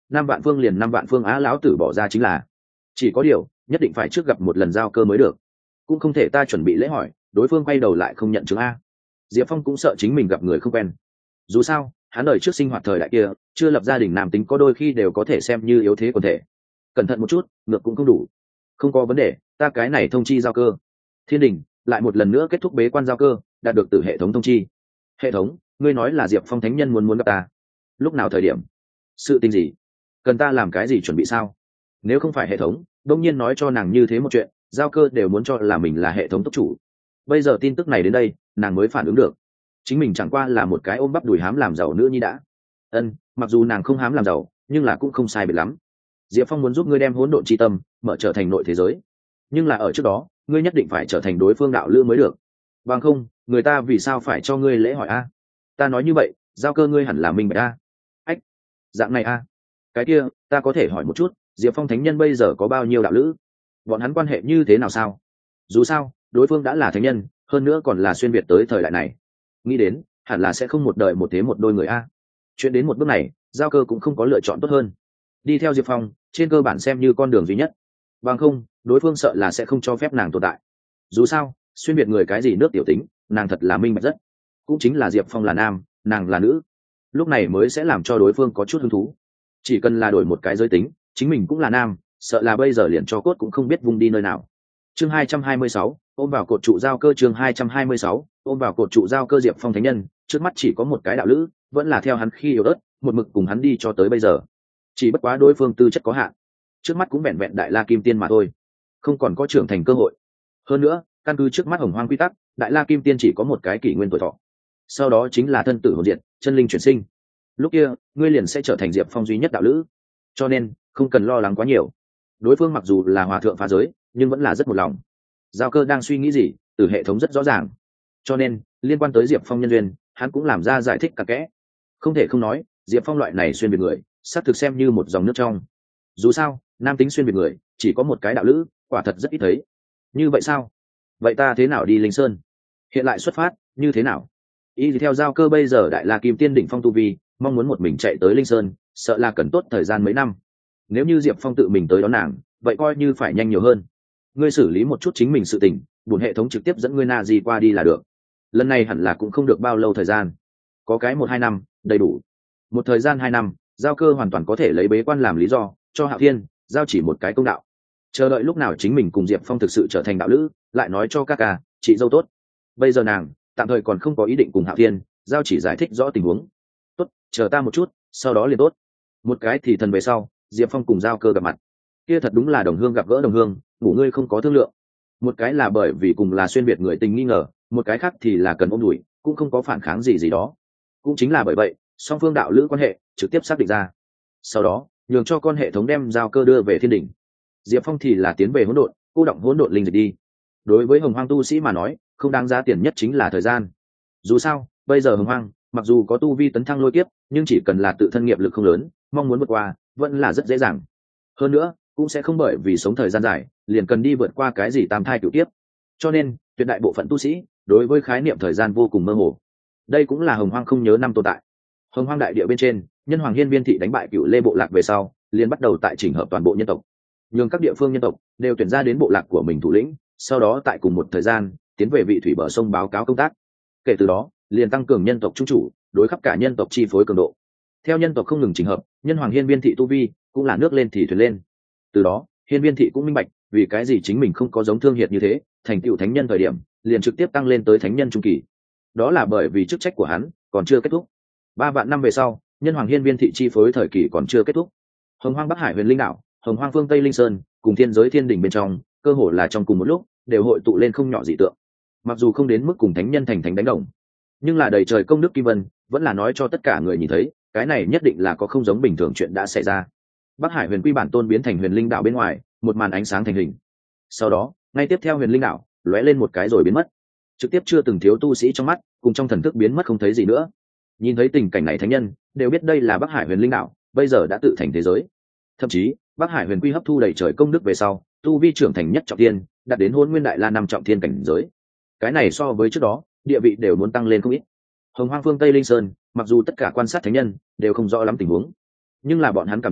năm vạn phương liền năm vạn phương á, lão tử bỏ ra chính là. Chỉ có điều nhất định phải trước gặp một lần giao cơ mới được, cũng không thể ta chuẩn bị lễ hỏi đối phương quay đầu lại không nhận chứng a. Diệp Phong cũng sợ chính mình gặp người không quen, dù sao hắn đời trước sinh hoạt thời đại kia chưa lập gia đình, nam tính có đôi khi đều có thể xem như yếu thế quần thể, cẩn thận một chút ngược cũng không đủ. Không có vấn đề, ta cái này thông chi giao cơ. Thiên đình lại một lần nữa kết thúc bế quan giao cơ, đạt được từ hệ thống thông chi. Hệ thống, ngươi nói là Diệp Phong thánh nhân muốn muốn gặp ta, lúc nào thời điểm, sự tình gì, cần ta làm cái gì chuẩn bị sao? Nếu không phải hệ thống đông nhiên nói cho nàng như thế một chuyện, giao cơ đều muốn cho là mình là hệ thống tốc chủ. Bây giờ tin tức này đến đây nàng mới phản ứng được, chính mình chẳng qua là một cái ôm bắp đùi hám làm giàu nữa nhi đã. Ân, mặc dù nàng không hám làm giàu nhưng là cũng không sai biệt lắm. Diệp Phong muốn giúp ngươi đem hỗn độn chi tâm mở trở thành nội thế giới, nhưng là ở trước đó ngươi nhất định phải trở thành đối phương đạo lữ mới được, bằng không người ta vì sao phải cho ngươi lễ hỏi a? Ta nói như vậy giao cơ ngươi hẳn là minh bạch a. Ách, dạng này a. Cái kia ta có thể hỏi một chút, Diệp Phong thánh nhân bây giờ có bao nhiêu đạo lữ, bọn hắn quan hệ như thế nào sao? Dù sao đối phương đã là thánh nhân, hơn nữa còn là xuyên việt tới thời đại này, nghĩ đến hẳn là sẽ không một đời một thế một đôi người a. Chuyện đến một bước này giao cơ cũng không có lựa chọn tốt hơn, đi theo Diệp Phong trên cơ bản xem như con đường duy nhất, bằng không đối phương sợ là sẽ không cho phép nàng tồn tại. Dù sao xuyên việt người cái gì nước tiểu tính, nàng thật là minh bạch rất, cũng chính là Diệp Phong là nam nàng là nữ, lúc này mới sẽ làm cho đối phương có chút hứng thú. Chỉ cần là đổi một cái giới tính, chính mình cũng là nam, sợ là bây giờ liền cho cốt cũng không biết vung đi nơi nào. Chương hai trăm hai mươi sáu, ôm vào cột trụ giao cơ. Chương hai trăm hai mươi sáu, ôm vào cột trụ giao cơ. Diệp Phong thánh nhân trước mắt chỉ có một cái đạo lữ, vẫn là theo hắn khi yếu ớt, một mực cùng hắn đi cho tới bây giờ. Chỉ bất quá đối phương tư chất có hạn, trước mắt cũng vẹn vẹn đại la kim tiên mà thôi, không còn có trưởng thành cơ hội. Hơn nữa căn cứ trước mắt hồng hoang quy tắc, đại la kim tiên chỉ có một cái kỷ nguyên tuổi thọ, sau đó chính là thân tử hồn diệt, chân linh chuyển sinh, lúc kia ngươi liền sẽ trở thành Diệp Phong duy nhất đạo lữ, cho nên không cần lo lắng quá nhiều. Đối phương mặc dù là hòa thượng phá giới nhưng vẫn là rất một lòng. Giao cơ đang suy nghĩ gì từ hệ thống rất rõ ràng, cho nên liên quan tới Diệp Phong nhân duyên hắn cũng làm ra giải thích cặn kẽ. Không thể không nói Diệp Phong loại này xuyên biệt người xác thực xem như một dòng nước trong. Dù sao nam tính xuyên biệt người chỉ có một cái đạo lữ, quả thật rất ít thấy. Như vậy sao, vậy ta thế nào đi Linh Sơn, hiện lại xuất phát như thế nào? Y theo giao cơ bây giờ đại la kim tiên đỉnh phong tu vi, mong muốn một mình chạy tới Linh Sơn sợ là cần tốt thời gian mấy năm. Nếu như Diệp Phong tự mình tới đón nàng, vậy coi như phải nhanh nhiều hơn. Ngươi xử lý một chút chính mình sự tình, buồn hệ thống trực tiếp dẫn ngươi na di qua đi là được. Lần này hẳn là cũng không được bao lâu thời gian, có cái một hai năm đầy đủ. Một thời gian hai năm giao cơ hoàn toàn có thể lấy bế quan làm lý do cho Hạo Thiên giao chỉ một cái công đạo, chờ đợi lúc nào chính mình cùng Diệp Phong thực sự trở thành đạo lữ lại nói cho các ca chị dâu tốt. Bây giờ nàng tạm thời còn không có ý định cùng Hạo Thiên giao chỉ giải thích rõ tình huống. Tốt, chờ ta một chút sau đó liền tốt. Một cái thì thần về sau Diệp Phong cùng giao cơ gặp mặt, kia thật đúng là đồng hương gặp gỡ đồng hương, ngủ ngươi không có thương lượng. Một cái là bởi vì cùng là xuyên việt người tình nghi ngờ, một cái khác thì là cần ôm đùi, cũng không có phản kháng gì gì đó. Cũng chính là bởi vậy song phương đạo lữ quan hệ trực tiếp xác định ra, sau đó nhường cho con hệ thống đem giao cơ đưa về thiên đỉnh. Diệp Phong thì là tiến về hỗn độn, cô động hỗn độn linh dịch đi. Đối với hồng hoang tu sĩ mà nói không đáng giá tiền nhất chính là thời gian. Dù sao bây giờ hồng hoang mặc dù có tu vi tấn thăng lôi kiếp, nhưng chỉ cần là tự thân nghiệp lực không lớn, mong muốn vượt qua vẫn là rất dễ dàng. Hơn nữa cũng sẽ không bởi vì sống thời gian dài liền cần đi vượt qua cái gì tam thai cửu kiếp, cho nên tuyệt đại bộ phận tu sĩ đối với khái niệm thời gian vô cùng mơ hồ. Đây cũng là hồng hoang không nhớ năm tồn tại. Hồng hoang đại địa bên trên, nhân hoàng hiên viên thị đánh bại cựu lê bộ lạc về sau liền bắt đầu tại chỉnh hợp toàn bộ nhân tộc, nhường các địa phương nhân tộc đều tuyển ra đến bộ lạc của mình thủ lĩnh, sau đó tại cùng một thời gian tiến về vị thủy bờ sông báo cáo công tác. Kể từ đó liền tăng cường nhân tộc trung chủ đối khắp cả nhân tộc chi phối cường độ. Theo nhân tộc không ngừng chỉnh hợp, nhân hoàng hiên viên thị tu vi cũng là nước lên thì thuyền lên. Từ đó hiên viên thị cũng minh bạch vì cái gì chính mình không có giống Thương Hiệt như thế thành tựu thánh nhân thời điểm liền trực tiếp tăng lên tới thánh nhân trung kỳ. Đó là bởi vì chức trách của hắn còn chưa kết thúc. Ba vạn năm về sau, nhân hoàng hiên viên thị chi phối thời kỳ còn chưa kết thúc. Hồng hoang Bắc Hải huyền linh đảo, hồng hoang phương Tây Linh Sơn cùng thiên giới thiên đỉnh bên trong cơ hồ là trong cùng một lúc đều hội tụ lên không nhỏ dị tượng. Mặc dù không đến mức cùng thánh nhân thành thánh đánh đồng, nhưng là đầy trời công đức kim vân vẫn là nói cho tất cả người nhìn thấy cái này nhất định là có không giống bình thường chuyện đã xảy ra. Bắc Hải huyền quy bản tôn biến thành huyền linh đảo bên ngoài một màn ánh sáng thành hình, sau đó ngay tiếp theo huyền linh đảo lóe lên một cái rồi biến mất, trực tiếp chưa từng thiếu tu sĩ trong mắt cùng trong thần thức biến mất không thấy gì nữa. Nhìn thấy tình cảnh này thánh nhân đều biết đây là Bắc Hải huyền linh đảo bây giờ đã tự thành thế giới. Thậm chí Bắc Hải huyền quy hấp thu đầy trời công đức về sau tu vi trưởng thành nhất trọng thiên, đạt đến hôn nguyên đại la năm trọng thiên cảnh giới. Cái này so với trước đó địa vị đều muốn tăng lên không ít. Hồng hoang phương Tây Linh Sơn mặc dù tất cả quan sát thánh nhân đều không rõ lắm tình huống, nhưng là bọn hắn cảm giác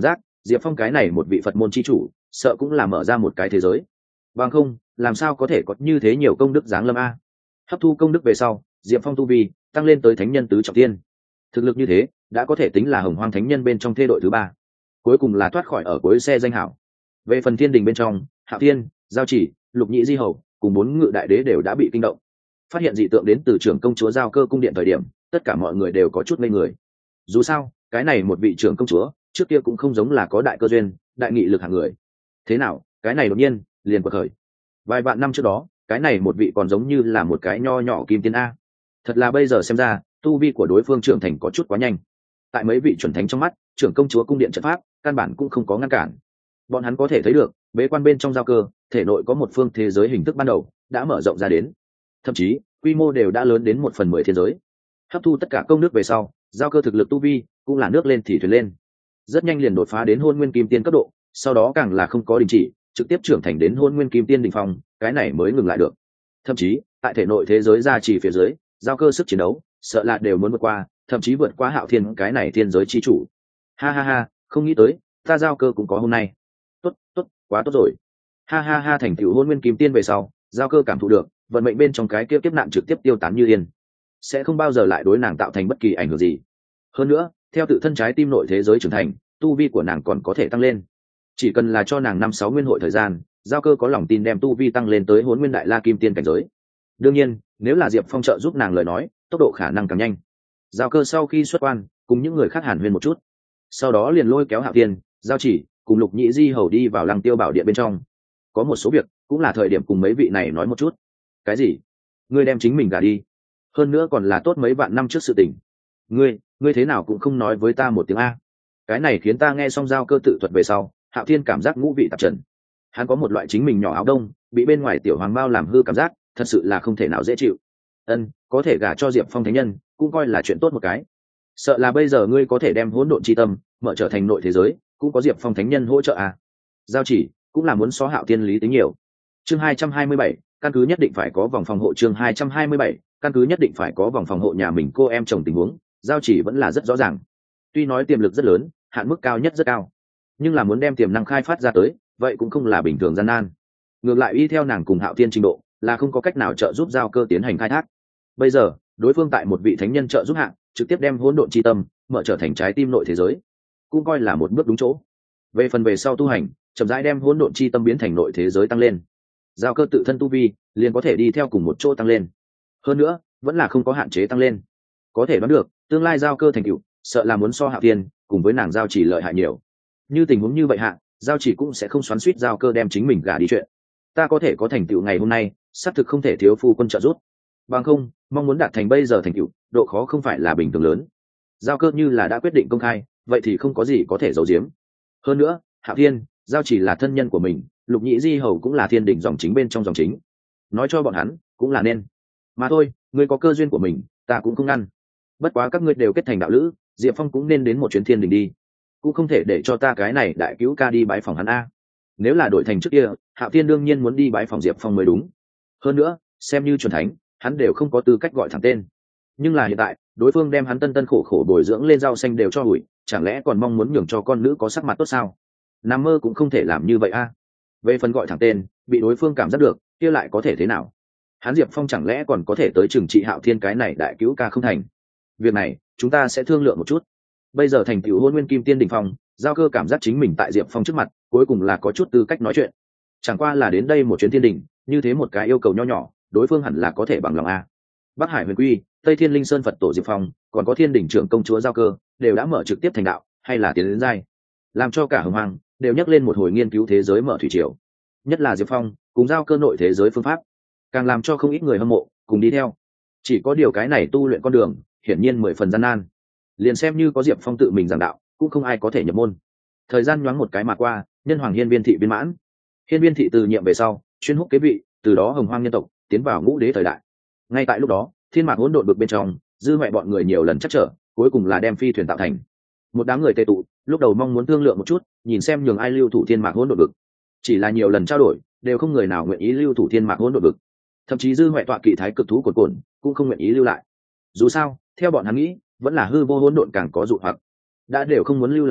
Diệp Phong cái này một vị Phật môn chi chủ sợ cũng là mở ra một cái thế giới, bằng không làm sao có thể có như thế nhiều công đức giáng lâm a. Hấp thu công đức về sau, Diệp Phong tu vi tăng lên tới thánh nhân tứ trọng thiên, thực lực như thế đã có thể tính là hồng hoang thánh nhân bên trong thê đội thứ ba, cuối cùng là thoát khỏi ở cuối xe danh hảo. Về phần thiên đình bên trong, Hạo Thiên, Giao Chỉ, Lục Nhĩ Di Hầu cùng bốn ngự đại đế đều đã bị kinh động, phát hiện dị tượng đến từ trưởng công chúa Giao Cơ cung điện thời điểm, tất cả mọi người đều có chút ngây người. Dù sao cái này một vị trưởng công chúa trước kia cũng không giống là có đại cơ duyên đại nghị lực hạng người, thế nào cái này đột nhiên liền quật khởi. Vài vạn năm trước đó cái này một vị còn giống như là một cái nho nhỏ kim tiên a, thật là bây giờ xem ra tu vi của đối phương trưởng thành có chút quá nhanh. Tại mấy vị chuẩn thánh trong mắt, trưởng công chúa cung điện trận pháp căn bản cũng không có ngăn cản. Bọn hắn có thể thấy được bế quan bên trong Giao Cơ thể nội có một phương thế giới hình thức ban đầu đã mở rộng ra đến, thậm chí quy mô đều đã lớn đến một phần mười thiên giới. Hấp thu tất cả công đức về sau, Giao Cơ thực lực tu vi cũng là nước lên thì thuyền lên, rất nhanh liền đột phá đến hôn nguyên kim tiên cấp độ, sau đó càng là không có đình chỉ, trực tiếp trưởng thành đến hôn nguyên kim tiên đỉnh phong, cái này mới ngừng lại được. Thậm chí tại thể nội thế giới gia trì phía dưới, Giao Cơ sức chiến đấu sợ là đều muốn vượt qua, thậm chí vượt qua Hạo Thiên cái này thiên giới chi chủ. Ha ha ha, không nghĩ tới ta Giao Cơ cũng có hôm nay. Tốt tốt, quá tốt rồi. Ha ha ha, thành tựu hôn nguyên kim tiên về sau, Giao Cơ cảm thụ được vận mệnh bên trong cái kia kiếp nạn trực tiếp tiêu tán như yên, sẽ không bao giờ lại đối nàng tạo thành bất kỳ ảnh hưởng gì. Hơn nữa theo tự thân trái tim nội thế giới trưởng thành, tu vi của nàng còn có thể tăng lên. Chỉ cần là cho nàng năm sáu nguyên hội thời gian, Giao Cơ có lòng tin đem tu vi tăng lên tới hôn nguyên đại la kim tiên cảnh giới. Đương nhiên nếu là Diệp Phong trợ giúp nàng lời nói, tốc độ khả năng càng nhanh. Giao Cơ sau khi xuất quan cùng những người khác hàn huyên một chút, sau đó liền lôi kéo Hạo Thiên, Giao Chỉ cùng Lục Nhĩ Di Hầu đi vào Lăng Tiêu Bảo Điện bên trong. Có một số việc cũng là thời điểm cùng mấy vị này nói một chút. Cái gì? Ngươi đem chính mình gả đi, hơn nữa còn là tốt mấy vạn năm trước sự tình. Ngươi, ngươi thế nào cũng không nói với ta một tiếng a. Cái này khiến ta nghe xong Giao Cơ tự thuật về sau, Hạo Thiên cảm giác ngũ vị tạp trần. Hắn có một loại chính mình nhỏ áo đông bị bên ngoài tiểu hoàng bao làm hư cảm giác, thật sự là không thể nào dễ chịu. Ân, có thể gả cho Diệp Phong thánh nhân cũng coi là chuyện tốt một cái. Sợ là bây giờ ngươi có thể đem hỗn độn chi tâm mở trở thành nội thế giới, cũng có Diệp Phong thánh nhân hỗ trợ à. Giao Chỉ cũng là muốn xó Hạo Thiên lý tính nhiều. Chương hai trăm hai mươi bảy, căn cứ nhất định phải có vòng phòng hộ. Chương hai trăm hai mươi bảy, căn cứ nhất định phải có vòng phòng hộ. Nhà mình cô em chồng tình huống, Giao Chỉ vẫn là rất rõ ràng. Tuy nói tiềm lực rất lớn, hạn mức cao nhất rất cao, nhưng là muốn đem tiềm năng khai phát ra tới, vậy cũng không là bình thường gian nan. Ngược lại y theo nàng cùng Hạo Thiên trình độ, là không có cách nào trợ giúp Giao Cơ tiến hành khai thác. Bây giờ đối phương tại một vị thánh nhân trợ giúp hạng, trực tiếp đem hỗn độn chi tâm mở trở thành trái tim nội thế giới, cũng coi là một bước đúng chỗ. Về phần về sau tu hành, chậm rãi đem hỗn độn chi tâm biến thành nội thế giới tăng lên, Giao Cơ tự thân tu vi liền có thể đi theo cùng một chỗ tăng lên. Hơn nữa vẫn là không có hạn chế tăng lên, có thể đoán được tương lai Giao Cơ thành tựu sợ là muốn so Hạo Thiên cùng với nàng Giao Chỉ lợi hại nhiều. Như tình huống như vậy hạ, Giao Chỉ cũng sẽ không xoắn xuýt Giao Cơ đem chính mình gả đi chuyện. Ta có thể có thành tựu ngày hôm nay, xác thực không thể thiếu phu quân trợ giúp. Bằng không, mong muốn đạt thành bây giờ thành tựu, độ khó không phải là bình thường lớn. Giao Cơ như là đã quyết định công khai, vậy thì không có gì có thể giấu giếm. Hơn nữa, Hạo Thiên, Giao Chỉ là thân nhân của mình, Lục Nhĩ Di Hầu cũng là thiên đỉnh dòng chính bên trong dòng chính. Nói cho bọn hắn, cũng là nên. Mà thôi, ngươi có cơ duyên của mình, ta cũng không ngăn. Bất quá các ngươi đều kết thành đạo lữ, Diệp Phong cũng nên đến một chuyến thiên đình đi. Cũng không thể để cho ta cái này đại cứu ca đi bái phòng hắn a. Nếu là đổi thành trước kia, Hạo Thiên đương nhiên muốn đi bái phòng Diệp Phong mới đúng. Hơn nữa, xem như chuẩn thánh, hắn đều không có tư cách gọi thẳng tên. Nhưng là hiện tại, đối phương đem hắn tân tân khổ khổ bồi dưỡng lên rau xanh đều cho hủi, chẳng lẽ còn mong muốn nhường cho con nữ có sắc mặt tốt sao? Nằm mơ cũng không thể làm như vậy a. Về phần gọi thẳng tên, bị đối phương cảm giác được, kia lại có thể thế nào? Hắn Diệp Phong chẳng lẽ còn có thể tới trừng trị Hạo Thiên cái này đại cứu ca không thành? Việc này, chúng ta sẽ thương lượng một chút. Bây giờ thành tựu hôn nguyên kim tiên đỉnh phong, Giao Cơ cảm giác chính mình tại Diệp Phong trước mặt, cuối cùng là có chút tư cách nói chuyện. Chẳng qua là đến đây một chuyến thiên đình, như thế một cái yêu cầu nho nhỏ, đối phương hẳn là có thể bằng lòng a. Bắc Hải Huyền Quy, Tây Thiên Linh Sơn Phật tổ Diệp Phong, còn có Thiên Đỉnh trưởng công chúa Giao Cơ, đều đã mở trực tiếp thành đạo, hay là tiến đến giai, làm cho cả hồng hoang đều nhắc lên một hồi nghiên cứu thế giới mở thủy triều. Nhất là Diệp Phong cùng Giao Cơ nội thế giới phương pháp, càng làm cho không ít người hâm mộ cùng đi theo. Chỉ có điều cái này tu luyện con đường, hiển nhiên mười phần gian nan. Liền xem như có Diệp Phong tự mình giảng đạo, cũng không ai có thể nhập môn. Thời gian nhoáng một cái mà qua, nhân hoàng hiên viên thị viên mãn. Hiên viên thị từ nhiệm về sau, chuyên húc kế vị, từ đó hồng hoang nhân tộc tiến vào ngũ đế thời đại. Ngay tại lúc đó, thiên mạc hỗn độn vực bên trong, dư mẹ bọn người nhiều lần chắc trở, cuối cùng là đem phi thuyền tạo thành. Một đám người tề tụ, lúc đầu mong muốn thương lượng một chút, nhìn xem nhường ai lưu thủ thiên mạc hỗn độn vực. Chỉ là nhiều lần trao đổi, đều không người nào nguyện ý lưu thủ thiên mạc hỗn độn vực. Thậm chí dư mẹ tọa kỵ thái cực thú cồn cồn cũng không nguyện ý lưu lại. Dù sao, theo bọn hắn nghĩ, vẫn là hư vô hỗn độn càng có dụ hoặc. Đã đều không muốn lưu lại đến,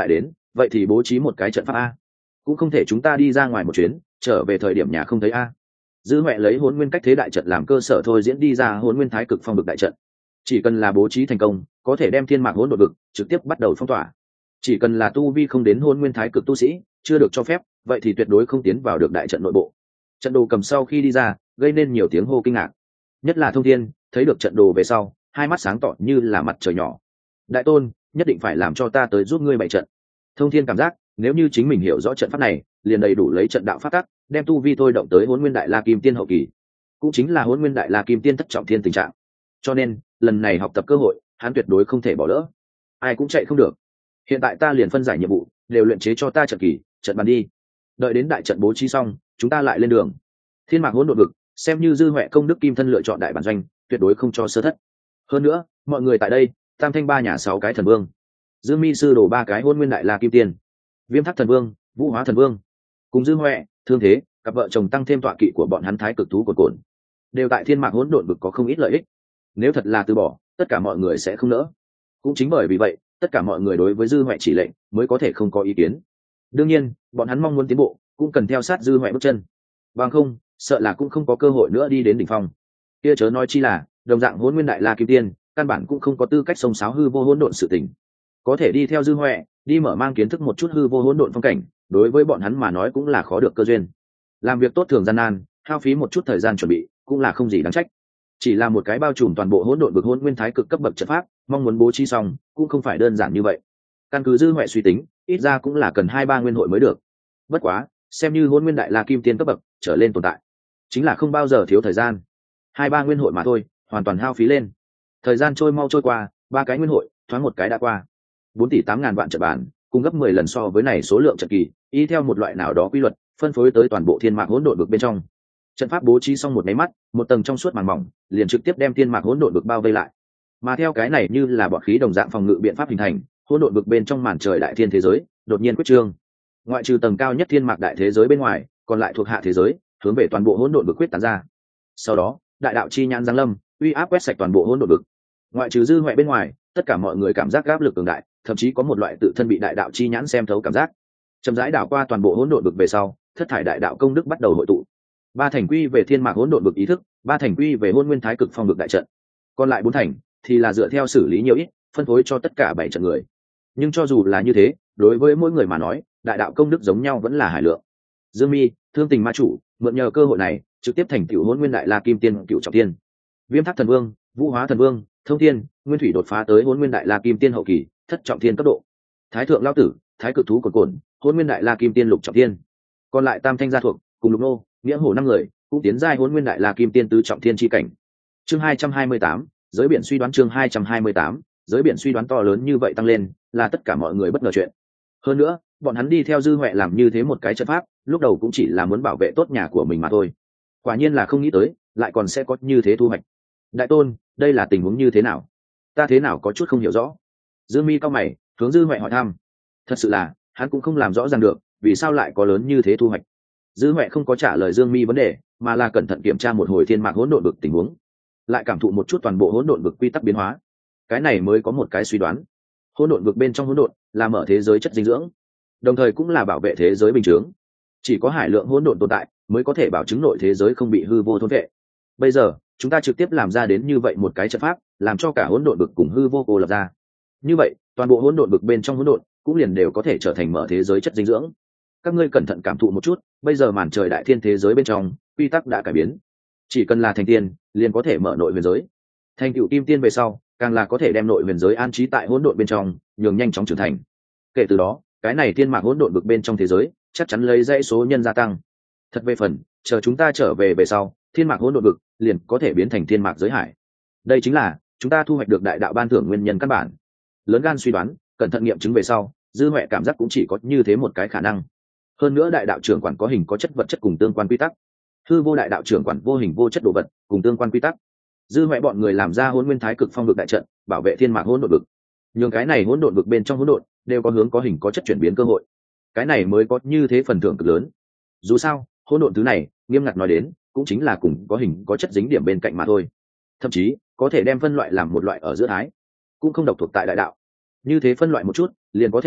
vậy thì bố trí một cái trận pháp a, cũng không thể chúng ta đi ra ngoài một chuyến trở về thời điểm nhà không thấy a. Dư Huệ lấy Hỗn Nguyên cách thế đại trận làm cơ sở thôi diễn đi ra Hỗn Nguyên Thái Cực Phong vực đại trận. Chỉ cần là bố trí thành công, có thể đem thiên mạc hỗn độn vực trực tiếp bắt đầu phong tỏa. Chỉ cần là tu vi không đến Hỗn Nguyên Thái Cực tu sĩ, chưa được cho phép, vậy thì tuyệt đối không tiến vào được đại trận nội bộ. Trận đồ cầm sau khi đi ra, gây nên nhiều tiếng hô kinh ngạc. Nhất là Thông Thiên, thấy được trận đồ về sau, hai mắt sáng tỏ như là mặt trời nhỏ. Đại tôn, nhất định phải làm cho ta tới giúp ngươi bày trận. Thông Thiên cảm giác, nếu như chính mình hiểu rõ trận pháp này, liền đầy đủ lấy trận đạo pháp tắc, đem tu vi thôi động tới Hỗn Nguyên Đại La Kim Tiên hậu kỳ, cũng chính là Hỗn Nguyên Đại La Kim Tiên thất trọng thiên tình trạng. Cho nên, lần này học tập cơ hội, hắn tuyệt đối không thể bỏ lỡ. Ai cũng chạy không được. Hiện tại ta liền phân giải nhiệm vụ, đều luyện chế cho ta trận kỳ, trận bàn đi. Đợi đến đại trận bố trí xong, chúng ta lại lên đường. Thiên mạc hỗn độn vực, xem như Dư Huệ công đức kim thân lựa chọn đại bản doanh, tuyệt đối không cho sơ thất. Hơn nữa, mọi người tại đây, tam thanh ba nhà sáu cái thần vương, Dương Mi sư đồ ba cái Hỗn Nguyên Đại La Kim Tiên, Viêm Thác thần vương, Vũ Hóa thần vương, cùng Dư Huệ, Thương Thế, cặp vợ chồng tăng thêm tọa kỵ của bọn hắn thái cực thú cồn cồn, đều tại thiên mạc hỗn độn vực có không ít lợi ích. Nếu thật là từ bỏ, tất cả mọi người sẽ không nỡ. Cũng chính bởi vì vậy, tất cả mọi người đối với Dư Huệ chỉ lệnh mới có thể không có ý kiến. Đương nhiên, bọn hắn mong muốn tiến bộ, cũng cần theo sát Dư Huệ bước chân. Bằng không, sợ là cũng không có cơ hội nữa đi đến đỉnh phong. Kia chớ nói chi là, đồng dạng Hỗn Nguyên Đại La Kim Tiên, căn bản cũng không có tư cách xông xáo hư vô hỗn độn sự tình. Có thể đi theo Dư Huệ, đi mở mang kiến thức một chút hư vô hỗn độn phong cảnh, đối với bọn hắn mà nói cũng là khó được cơ duyên. Làm việc tốt thường gian nan, hao phí một chút thời gian chuẩn bị, cũng là không gì đáng trách. Chỉ là một cái bao trùm toàn bộ hỗn độn vực Hỗn Nguyên Thái Cực cấp bậc trận pháp, mong muốn bố trí xong, cũng không phải đơn giản như vậy. Căn cứ Dư Huệ suy tính, ít ra cũng là cần hai ba nguyên hội mới được. Bất quá, xem như Hỗn Nguyên Đại La Kim Tiên cấp bậc trở lên tồn tại, chính là không bao giờ thiếu thời gian. Hai ba nguyên hội mà thôi, hoàn toàn hao phí lên. Thời gian trôi mau trôi qua, ba cái nguyên hội, thoáng một cái đã qua. Bốn tỷ tám ngàn vạn trận bản, cung gấp mười lần so với này số lượng trận kỳ, y theo một loại nào đó quy luật, phân phối tới toàn bộ thiên mạc hỗn độn vực bên trong. Trận pháp bố trí xong một máy mắt, một tầng trong suốt màng mỏng, liền trực tiếp đem thiên mạc hỗn độn vực bao vây lại. Mà theo cái này như là bọt khí đồng dạng phòng ngự biện pháp hình thành, hỗn độn vực bên trong màn trời đại thiên thế giới, đột nhiên quyết trương. Ngoại trừ tầng cao nhất thiên mạc đại thế giới bên ngoài, còn lại thuộc hạ thế giới, hướng về toàn bộ hỗn độn vực quyết tán ra. Sau đó, đại đạo chi nhãn giáng lâm, uy áp quét sạch toàn bộ hỗn độn vực. Ngoại trừ Dư Huệ bên ngoài, tất cả mọi người cảm giác áp lực cường đại, thậm chí có một loại tự thân bị đại đạo chi nhãn xem thấu cảm giác. Chậm rãi đảo qua toàn bộ hỗn độn vực về sau, thất thải đại đạo công đức bắt đầu hội tụ. Ba thành quy về thiên mạc hỗn độn vực ý thức, ba thành quy về Hỗn Nguyên Thái Cực phong vực đại trận. Còn lại bốn thành thì là dựa theo xử lý nhiều ít, phân phối cho tất cả bảy trận người. Nhưng cho dù là như thế, đối với mỗi người mà nói, đại đạo công đức giống nhau vẫn là hải lượng. Dương Mi, Thương Tình Ma chủ, mượn nhờ cơ hội này, trực tiếp thành tựu Hỗn Nguyên Đại La Kim Tiên cựu trọng tiên. Viêm Thác thần vương, Vũ Hóa thần vương, Thông Thiên, Nguyên Thủy đột phá tới Hỗn Nguyên Đại La Kim Tiên hậu kỳ, thất trọng thiên cấp độ. Thái thượng lão tử, Thái cực thú cồn cồn, Hỗn Nguyên Đại La Kim Tiên lục trọng thiên. Còn lại tam thanh gia thuộc, cùng Lục Nô, Nghĩa Hổ năm người, cũng tiến giai Hỗn Nguyên Đại La Kim Tiên tứ trọng thiên chi cảnh. Chương hai trăm hai mươi tám, giới biển suy đoán chương hai trăm hai mươi tám, giới biển suy đoán to lớn như vậy tăng lên, là tất cả mọi người bất ngờ chuyện. Hơn nữa, bọn hắn đi theo Dư Huệ làm như thế một cái trận pháp, lúc đầu cũng chỉ là muốn bảo vệ tốt nhà của mình mà thôi. Quả nhiên là không nghĩ tới, lại còn sẽ có như thế thu hoạch. Đại tôn, đây là tình huống như thế nào? Ta thế nào có chút không hiểu rõ. Dương Mi cao mày, hướng Dư Huệ hỏi thăm. Thật sự là, hắn cũng không làm rõ ràng được, vì sao lại có lớn như thế thu hoạch. Dư Huệ không có trả lời Dương Mi vấn đề, mà là cẩn thận kiểm tra một hồi thiên mạc hỗn độn vực tình huống, lại cảm thụ một chút toàn bộ hỗn độn vực quy tắc biến hóa. Cái này mới có một cái suy đoán. Hỗn độn vực bên trong hỗn độn là mở thế giới chất dinh dưỡng, đồng thời cũng là bảo vệ thế giới bình thường. Chỉ có hải lượng hỗn độn tồn tại mới có thể bảo chứng nội thế giới không bị hư vô thôn vệ. Bây giờ, chúng ta trực tiếp làm ra đến như vậy một cái trận pháp, làm cho cả hỗn độn vực cùng hư vô cô lập ra. Như vậy, toàn bộ hỗn độn vực bên trong hỗn độn cũng liền đều có thể trở thành mở thế giới chất dinh dưỡng. Các ngươi cẩn thận cảm thụ một chút, bây giờ màn trời đại thiên thế giới bên trong, quy tắc đã cải biến. Chỉ cần là thành tiên, liền có thể mở nội huyền giới. Thành tựu kim tiên về sau, càng là có thể đem nội huyền giới an trí tại hỗn độn bên trong, nhường nhanh chóng trưởng thành. Kể từ đó, cái này thiên mạc hỗn độn vực bên trong thế giới, chắc chắn lấy dãy số nhân gia tăng. Thật về phần, chờ chúng ta trở về về sau, thiên mạc hỗn độn vực liền có thể biến thành thiên mạc giới hải. Đây chính là chúng ta thu hoạch được đại đạo ban thưởng nguyên nhân căn bản. Lớn gan suy đoán, cẩn thận nghiệm chứng về sau, Dư Huệ cảm giác cũng chỉ có như thế một cái khả năng. Hơn nữa đại đạo trưởng quản có hình có chất vật chất cùng tương quan quy tắc, hư vô đại đạo trưởng quản vô hình vô chất đồ vật cùng tương quan quy tắc. Dư Huệ bọn người làm ra Hỗn Nguyên Thái Cực phong vực đại trận, bảo vệ thiên mạc hỗn độn vực. Nhưng cái này hỗn độn vực bên trong hỗn độn đều có hướng có hình có chất chuyển biến cơ hội. Cái này mới có như thế phần thưởng cực lớn. Dù sao, hỗn độn thứ này, nghiêm ngặt nói đến, cũng chính là cùng có hình có chất dính điểm bên cạnh mà thôi. Thậm chí, có thể đem phân loại làm một loại ở giữa thái, cũng không độc thuộc tại đại đạo. Như thế phân loại một chút, liền có thể minh bạch,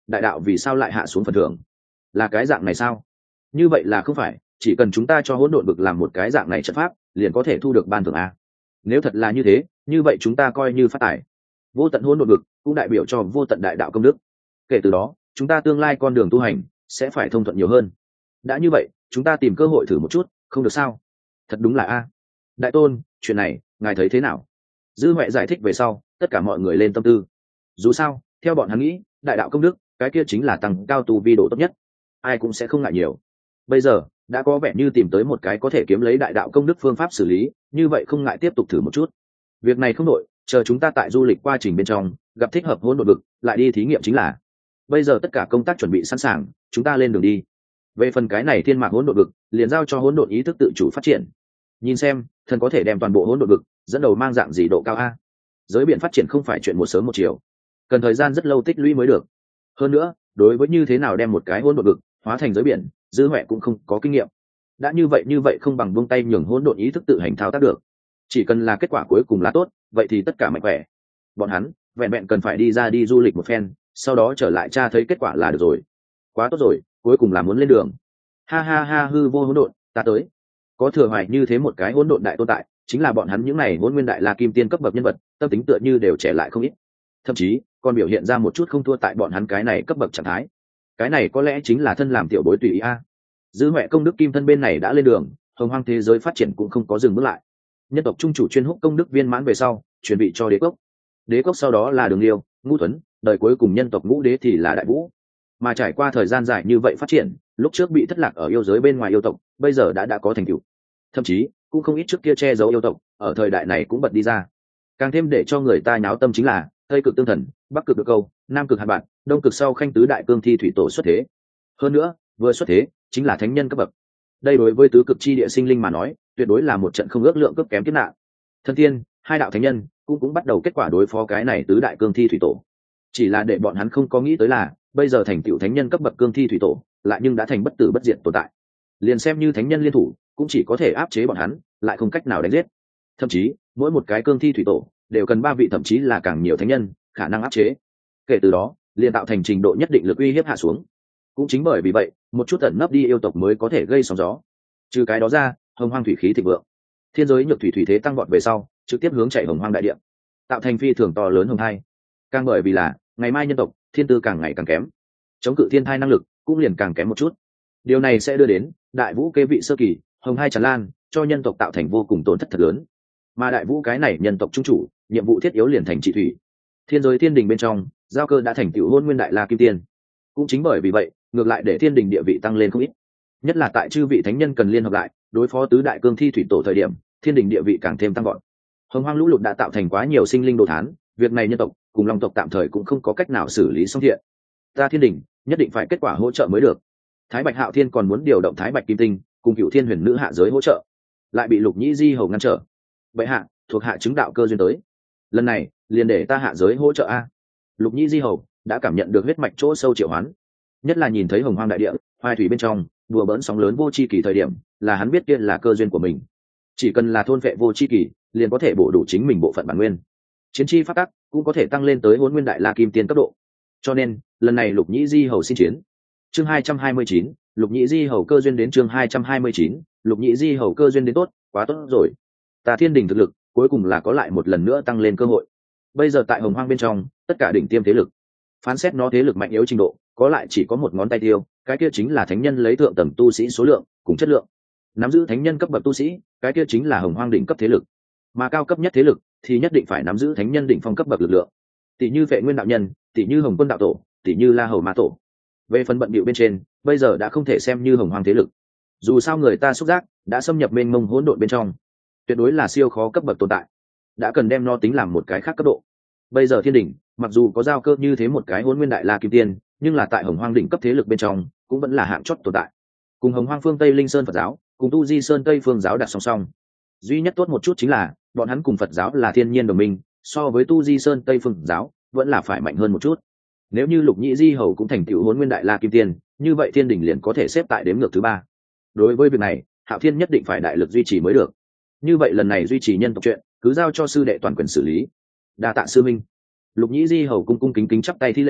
đại đạo vì sao lại hạ xuống phần thưởng? Là cái dạng này sao? Như vậy là không phải chỉ cần chúng ta cho hỗn độn vực làm một cái dạng này trận pháp liền có thể thu được ban thưởng a? Nếu thật là như thế, như vậy chúng ta coi như phát tài. Vô tận hỗn độn vực cũng đại biểu cho vô tận đại đạo công đức, kể từ đó chúng ta tương lai con đường tu hành sẽ phải thông thuận nhiều hơn. Đã như vậy chúng ta tìm cơ hội thử một chút, không được sao? Thật đúng là a. Đại tôn, chuyện này ngài thấy thế nào? Dư Huệ giải thích về sau, tất cả mọi người lên tâm tư. Dù sao theo bọn hắn nghĩ, đại đạo công đức cái kia chính là tăng cao tu vi độ tốt nhất, ai cũng sẽ không ngại nhiều. Bây giờ đã có vẻ như tìm tới một cái có thể kiếm lấy đại đạo công đức phương pháp xử lý, như vậy không ngại tiếp tục thử một chút. Việc này không đội, chờ chúng ta tại du lịch quá trình bên trong gặp thích hợp hỗn độn vực lại đi thí nghiệm chính là. Bây giờ tất cả công tác chuẩn bị sẵn sàng, chúng ta lên đường đi. Về phần cái này thiên mạc hỗn độn vực liền giao cho hỗn độn ý thức tự chủ phát triển. Nhìn xem thần có thể đem toàn bộ hỗn độn vực dẫn đầu mang dạng gì độ cao a? Giới biển phát triển không phải chuyện một sớm một chiều, cần thời gian rất lâu tích lũy mới được. Hơn nữa đối với như thế nào đem một cái hỗn độn vực hóa thành giới biển, Dư Huệ cũng không có kinh nghiệm. Đã như vậy như vậy không bằng buông tay nhường hỗn độn ý thức tự hành thao tác được. Chỉ cần là kết quả cuối cùng là tốt, vậy thì tất cả mạnh khỏe. Bọn hắn vẹn vẹn cần phải đi ra đi du lịch một phen, sau đó trở lại tra thấy kết quả là được rồi. Quá tốt rồi, cuối cùng là muốn lên đường. Ha ha ha, hư vô hỗn độn, ta tới. Có thừa hoài như thế một cái hỗn độn đại tồn tại, chính là bọn hắn những này hỗn nguyên đại la kim tiên cấp bậc nhân vật, tâm tính tựa như đều trẻ lại không ít. Thậm chí còn biểu hiện ra một chút không thua tại bọn hắn cái này cấp bậc trạng thái. Cái này có lẽ chính là thân làm tiểu bối tùy ý a. Dư Huệ công đức kim thân bên này đã lên đường, hồng hoang thế giới phát triển cũng không có dừng bước lại. Nhân tộc trung chủ chuyên húc công đức viên mãn về sau, chuẩn bị cho đế quốc. Đế quốc sau đó là Đường Liêu, Ngũ Tuấn, đời cuối cùng nhân tộc ngũ đế thì là Đại Vũ. Mà trải qua thời gian dài như vậy phát triển, lúc trước bị thất lạc ở yêu giới bên ngoài yêu tộc, bây giờ đã đã có thành tựu. Thậm chí cũng không ít trước kia che giấu yêu tộc, ở thời đại này cũng bật đi ra. Càng thêm để cho người ta nháo tâm chính là Tây cực tương thần, Bắc cực được câu, Nam cực hạt bạn, Đông cực sau khanh tứ đại cương thi thủy tổ xuất thế. Hơn nữa vừa xuất thế chính là thánh nhân cấp bậc. Đây đối với tứ cực chi địa sinh linh mà nói tuyệt đối là một trận không ước lượng cấp kém kiếp nạn. Thần tiên hai đạo thánh nhân cũng cũng bắt đầu kết quả đối phó cái này tứ đại cương thi thủy tổ. Chỉ là để bọn hắn không có nghĩ tới là bây giờ thành tựu thánh nhân cấp bậc cương thi thủy tổ lại nhưng đã thành bất tử bất diệt tồn tại. Liền xem như thánh nhân liên thủ cũng chỉ có thể áp chế bọn hắn, lại không cách nào đánh giết. Thậm chí mỗi một cái cương thi thủy tổ đều cần ba vị thậm chí là càng nhiều thánh nhân khả năng áp chế. Kể từ đó liền tạo thành trình độ nhất định lực uy hiếp hạ xuống. Cũng chính bởi vì vậy một chút ẩn nấp đi yêu tộc mới có thể gây sóng gió. Trừ cái đó ra, hồng hoang thủy khí thịnh vượng, thiên giới nhược thủy thủy thế tăng vọt về sau trực tiếp hướng chạy hồng hoang đại địa, tạo thành phi thường to lớn hồng thai. Càng bởi vì là ngày mai nhân tộc thiên tư càng ngày càng kém, chống cự thiên thai năng lực cũng liền càng kém một chút. Điều này sẽ đưa đến đại vũ kế vị sơ kỳ hồng hai tràn lan, cho nhân tộc tạo thành vô cùng tổn thất thật lớn. Mà đại vũ cái này nhân tộc trung chủ nhiệm vụ thiết yếu liền thành trị thủy. Thiên giới thiên đình bên trong giao cơ đã thành tựu hôn nguyên đại la kim tiên. Cũng chính bởi vì vậy ngược lại để thiên đình địa vị tăng lên không ít, nhất là tại chư vị thánh nhân cần liên hợp lại đối phó tứ đại cương thi thủy tổ thời điểm, thiên đình địa vị càng thêm tăng gọn. Hồng hoang lũ lụt đã tạo thành quá nhiều sinh linh đồ thán, việc này nhân tộc cùng long tộc tạm thời cũng không có cách nào xử lý xong thiện. Ta thiên đình nhất định phải kết quả hỗ trợ mới được. Thái Bạch Hạo Thiên còn muốn điều động Thái Bạch Kim Tinh cùng Cửu Thiên Huyền Nữ hạ giới hỗ trợ, lại bị Lục Nhĩ Di hầu ngăn trở. Vậy hạ thuộc hạ chứng đạo cơ duyên tới, lần này liền để ta hạ giới hỗ trợ a. Lục Nhĩ Di hầu đã cảm nhận được huyết mạch chỗ sâu triệu hoán, nhất là nhìn thấy hồng hoang đại địa hoài thủy bên trong đùa bỡn sóng lớn vô tri kỳ thời điểm, là hắn biết kia là cơ duyên của mình. Chỉ cần là thôn vệ vô tri kỳ liền có thể bổ đủ chính mình bộ phận bản nguyên, chiến chi phát tắc cũng có thể tăng lên tới hôn nguyên đại la kim tiên cấp độ. Cho nên lần này Lục Nhĩ Di hầu xin chiến. Chương hai trăm hai mươi chín, Lục Nhĩ Di hầu cơ duyên đến. Chương hai trăm hai mươi chín, Lục Nhĩ Di hầu cơ duyên đến. Tốt, quá tốt rồi. Ta thiên đình thực lực cuối cùng là có lại một lần nữa tăng lên cơ hội. Bây giờ tại hồng hoang bên trong tất cả đỉnh tiêm thế lực, phán xét nó thế lực mạnh yếu trình độ có lại chỉ có một ngón tay tiêu, cái kia chính là thánh nhân lấy thượng tầng tu sĩ số lượng cùng chất lượng. Nắm giữ thánh nhân cấp bậc tu sĩ, cái kia chính là hồng hoang đỉnh cấp thế lực. Mà cao cấp nhất thế lực thì nhất định phải nắm giữ thánh nhân đỉnh phong cấp bậc lực lượng, tỷ như Vệ Nguyên đạo nhân, tỷ như Hồng Quân đạo tổ, tỷ như La Hầu Ma tổ. Về phần bận bịu bên trên, bây giờ đã không thể xem như hồng hoang thế lực. Dù sao người ta xúc giác đã xâm nhập mênh mông hỗn độn bên trong, tuyệt đối là siêu khó cấp bậc tồn tại, đã cần đem nó tính làm một cái khác cấp độ. Bây giờ thiên đỉnh mặc dù có giao cơ như thế một cái hỗn nguyên đại la kim tiên, nhưng là tại hồng hoang đỉnh cấp thế lực bên trong cũng vẫn là hạng chót tồn tại, cùng hồng hoang phương Tây Linh Sơn Phật giáo cùng tu Di Sơn Tây phương giáo đặt song song. Duy nhất tốt một chút chính là bọn hắn cùng Phật giáo là thiên nhiên đồng minh, so với tu Di Sơn Tây phương giáo vẫn là phải mạnh hơn một chút. Nếu như Lục Nhĩ Di hầu cũng thành tựu hỗn nguyên đại la kim tiên, như vậy thiên đỉnh liền có thể xếp tại đếm ngược thứ ba. Đối với việc này Hạo Thiên nhất định phải đại lực duy trì mới được. Như vậy lần này duy trì nhân tộc chuyện cứ giao cho sư đệ toàn quyền xử lý. Đa tạ sư minh. Lục Nhĩ Di hầu cung cung kính kính chắp tay thi lễ,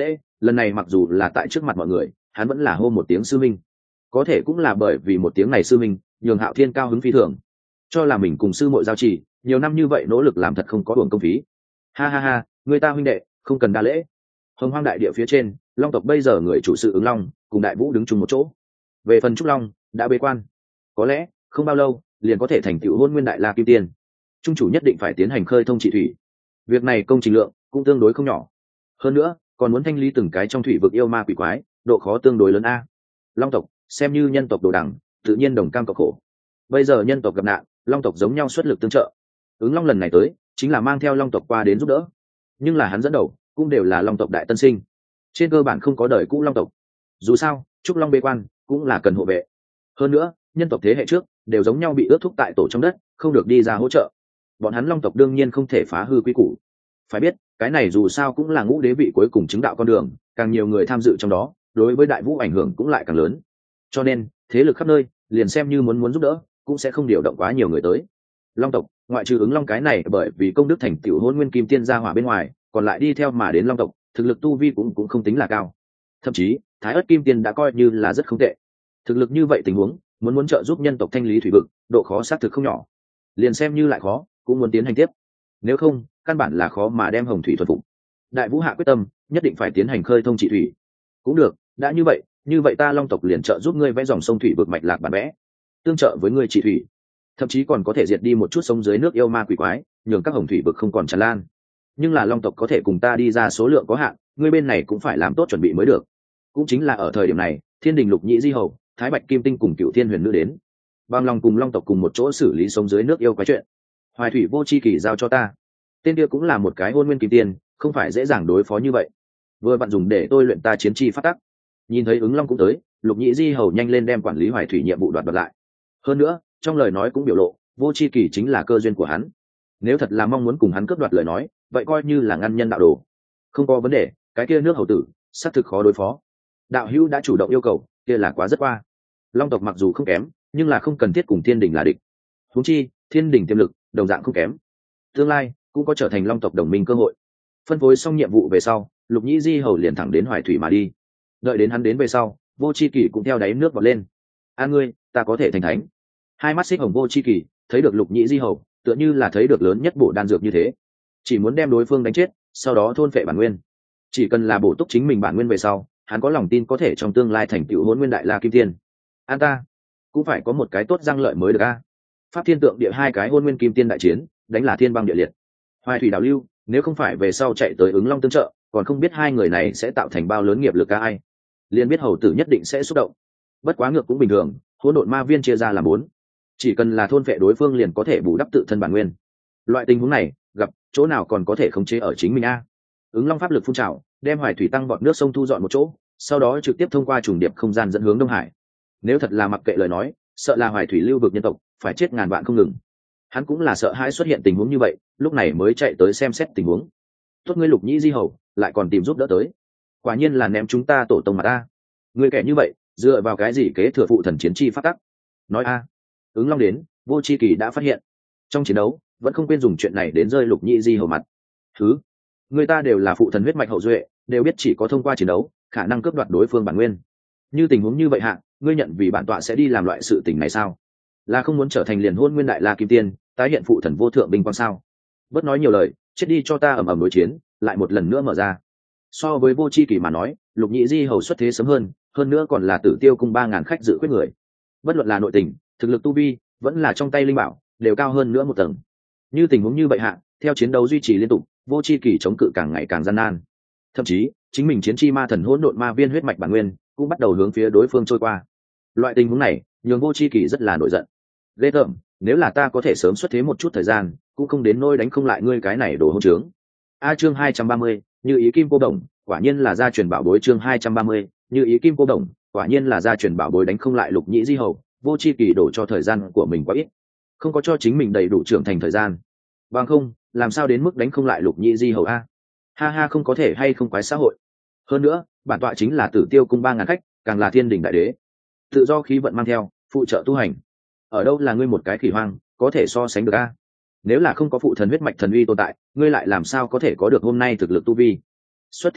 lần này mặc dù là tại trước mặt mọi người, hắn vẫn là hô một tiếng sư minh. Có thể cũng là bởi vì một tiếng này sư minh, nhường Hạo Thiên cao hứng phi thường, cho là mình cùng sư muội giao trì nhiều năm như vậy nỗ lực làm thật không có uổng công phí. Ha ha ha, người ta huynh đệ không cần đa lễ. Hồng Hoang đại địa phía trên, Long tộc bây giờ người chủ sự ứng Long cùng Đại Vũ đứng chung một chỗ. Về phần Trúc Long đã bế quan, có lẽ không bao lâu liền có thể thành tựu hôn nguyên đại la kim tiên. Trung chủ nhất định phải tiến hành khơi thông trị thủy, việc này công trình lượng cũng tương đối không nhỏ. Hơn nữa còn muốn thanh lý từng cái trong thủy vực yêu ma quỷ quái, độ khó tương đối lớn a. Long tộc xem như nhân tộc đồ đẳng, tự nhiên đồng cam cộng khổ. Bây giờ nhân tộc gặp nạn, Long tộc giống nhau xuất lực tương trợ. Ứng Long lần này tới chính là mang theo Long tộc qua đến giúp đỡ, nhưng là hắn dẫn đầu cũng đều là Long tộc đại tân sinh, trên cơ bản không có đời cũ Long tộc. Dù sao Trúc Long bế quan cũng là cần hộ vệ. Hơn nữa nhân tộc thế hệ trước đều giống nhau bị ước thúc tại tổ trong đất, không được đi ra hỗ trợ. Bọn hắn Long tộc đương nhiên không thể phá hư quy củ. Phải biết cái này dù sao cũng là ngũ đế vị cuối cùng chứng đạo con đường, càng nhiều người tham dự trong đó, đối với Đại Vũ ảnh hưởng cũng lại càng lớn. Cho nên thế lực khắp nơi, liền xem như muốn muốn giúp đỡ cũng sẽ không điều động quá nhiều người tới. Long tộc ngoại trừ ứng Long cái này bởi vì công đức thành tựu hôn nguyên kim tiên gia hỏa bên ngoài, còn lại đi theo mà đến Long tộc thực lực tu vi cũng cũng không tính là cao. Thậm chí Thái Ức kim tiên đã coi như là rất không tệ. Thực lực như vậy tình huống, muốn muốn trợ giúp nhân tộc thanh lý thủy vực, độ khó xác thực không nhỏ. Liền xem như lại khó cũng muốn tiến hành tiếp, nếu không căn bản là khó mà đem hồng thủy thuần phục. Đại Vũ hạ quyết tâm nhất định phải tiến hành khơi thông trị thủy. Cũng được, đã như vậy như vậy ta Long tộc liền trợ giúp ngươi vẽ dòng sông thủy vực mạch lạc bản vẽ, tương trợ với ngươi trị thủy, thậm chí còn có thể diệt đi một chút sông dưới nước yêu ma quỷ quái, nhường các hồng thủy vực không còn tràn lan. Nhưng là Long tộc có thể cùng ta đi ra số lượng có hạn, ngươi bên này cũng phải làm tốt chuẩn bị mới được. Cũng chính là ở thời điểm này, Thiên Đình Lục Nhĩ Di Hầu, Thái Bạch Kim Tinh cùng Cửu Thiên Huyền Nữ đến, bằng lòng cùng Long tộc cùng một chỗ xử lý sông dưới nước yêu quái chuyện. Hoài Thủy Vô Chi Kỳ giao cho ta. Tên kia cũng là một cái hôn nguyên kim tiên, không phải dễ dàng đối phó như vậy. Vừa bạn dùng để tôi luyện ta chiến chi phát tắc. Nhìn thấy ứng Long cũng tới, Lục Nhĩ Di Hầu nhanh lên đem quản lý Hoài Thủy nhiệm vụ đoạt bật lại. Hơn nữa trong lời nói cũng biểu lộ Vô Chi Kỳ chính là cơ duyên của hắn, nếu thật là mong muốn cùng hắn cướp đoạt lời nói, vậy coi như là ngăn nhân đạo đồ. Không có vấn đề, cái kia nước hầu tử xác thực khó đối phó. Đạo hữu đã chủ động yêu cầu, kia là quá rất qua. Long tộc mặc dù không kém, nhưng là không cần thiết cùng Thiên Đình là địch. Huống chi Thiên Đình tiềm lực đồng dạng không kém, tương lai cũng có trở thành Long tộc đồng minh cơ hội. Phân phối xong nhiệm vụ về sau, Lục Nhĩ Di Hầu liền thẳng đến Hoài Thủy mà đi. Đợi đến hắn đến về sau, Vô Chi Kỳ cũng theo đáy nước vọt lên. A ngươi, ta có thể thành thánh. Hai mắt xích hồng Vô Chi Kỳ thấy được Lục Nhĩ Di Hầu, tựa như là thấy được lớn nhất bổ đan dược như thế, chỉ muốn đem đối phương đánh chết, sau đó thôn phệ bản nguyên. Chỉ cần là bổ túc chính mình bản nguyên về sau, hắn có lòng tin có thể trong tương lai thành tựu hôn nguyên đại la kim tiên. An ta cũng phải có một cái tốt răng lợi mới được a. Pháp thiên tượng địa hai cái hôn nguyên kim tiên đại chiến, đánh là thiên băng địa liệt. Hoài Thủy đảo lưu, nếu không phải về sau chạy tới ứng Long tương trợ, còn không biết hai người này sẽ tạo thành bao lớn nghiệp lực ca ai. Liên biết hầu tử nhất định sẽ xúc động. Bất quá ngược cũng bình thường, hỗn độn ma viên chia ra làm bốn, chỉ cần là thôn phệ đối phương liền có thể bù đắp tự thân bản nguyên. Loại tình huống này gặp chỗ nào còn có thể khống chế ở chính mình a. Ứng Long pháp lực phun trào, đem Hoài Thủy tăng vọt nước sông thu dọn một chỗ, sau đó trực tiếp thông qua trùng điệp không gian dẫn hướng Đông Hải. Nếu thật là mặc kệ lời nói, sợ là Hoài Thủy lưu vực nhân tộc phải chết ngàn vạn không ngừng. Hắn cũng là sợ hãi xuất hiện tình huống như vậy, lúc này mới chạy tới xem xét tình huống. Tốt ngươi Lục Nhĩ Di Hầu, lại còn tìm giúp đỡ tới, quả nhiên là ném chúng ta tổ tông mà ta. Ngươi kẻ như vậy, dựa vào cái gì kế thừa phụ thần chiến chi phát tắc? Nói a. Ứng Long đến, Vô Chi Kỳ đã phát hiện, trong chiến đấu vẫn không quên dùng chuyện này đến rơi Lục Nhĩ Di Hầu mặt. Thứ, người ta đều là phụ thần huyết mạch hậu duệ, đều biết chỉ có thông qua chiến đấu khả năng cướp đoạt đối phương bản nguyên. Như tình huống như vậy hạ, ngươi nhận vì bản tọa sẽ đi làm loại sự tình này sao? Là không muốn trở thành liền hôn nguyên đại la kim tiên, tái hiện phụ thần vô thượng binh quang sao? Bớt nói nhiều lời, chết đi cho ta ầm ầm đối chiến, lại một lần nữa mở ra. So với Vô Chi Kỳ mà nói, Lục Nhĩ Di Hầu xuất thế sớm hơn, hơn nữa còn là Tử Tiêu cung ba ngàn khách dự quyết người. Bất luận là nội tình, thực lực tu vi, vẫn là trong tay linh bảo, đều cao hơn nữa một tầng. Như tình huống như vậy hạ, theo chiến đấu duy trì liên tục, Vô Chi Kỳ chống cự càng ngày càng gian nan. Thậm chí, chính mình chiến chi ma thần hỗn độn ma viên huyết mạch bản nguyên cũng bắt đầu hướng phía đối phương trôi qua. Loại tình huống này, nhường Vô Chi Kỳ rất là nổi giận. Ghê tởm, nếu là ta có thể sớm xuất thế một chút thời gian, cũng không đến nỗi đánh không lại ngươi cái này đồ hỗn trướng. A chương hai trăm ba mươi, như ý kim cô đồng, quả nhiên là gia truyền bảo bối. Chương hai trăm ba mươi, như ý kim cô đồng, quả nhiên là gia truyền bảo bối. Đánh không lại Lục Nhĩ Di Hầu, Vô Chi Kỳ đổ cho thời gian của mình quá ít, không có cho chính mình đầy đủ trưởng thành thời gian. Bằng không, làm sao đến mức đánh không lại Lục Nhĩ Di Hầu a? Ha ha, không có thể hay không quái xã hội. Hơn nữa, bản tọa chính là Tử Tiêu cung ba ngàn khách, càng là Thiên Đình đại đế, tự do khí vận mang theo, phụ trợ tu hành. Ở đâu là ngươi một cái khỉ hoang có thể so sánh được a? Nếu là không có phụ thần huyết mạch thần uy tồn tại, ngươi lại làm sao có thể có được hôm nay thực lực tu vi? Xuất thế muộn,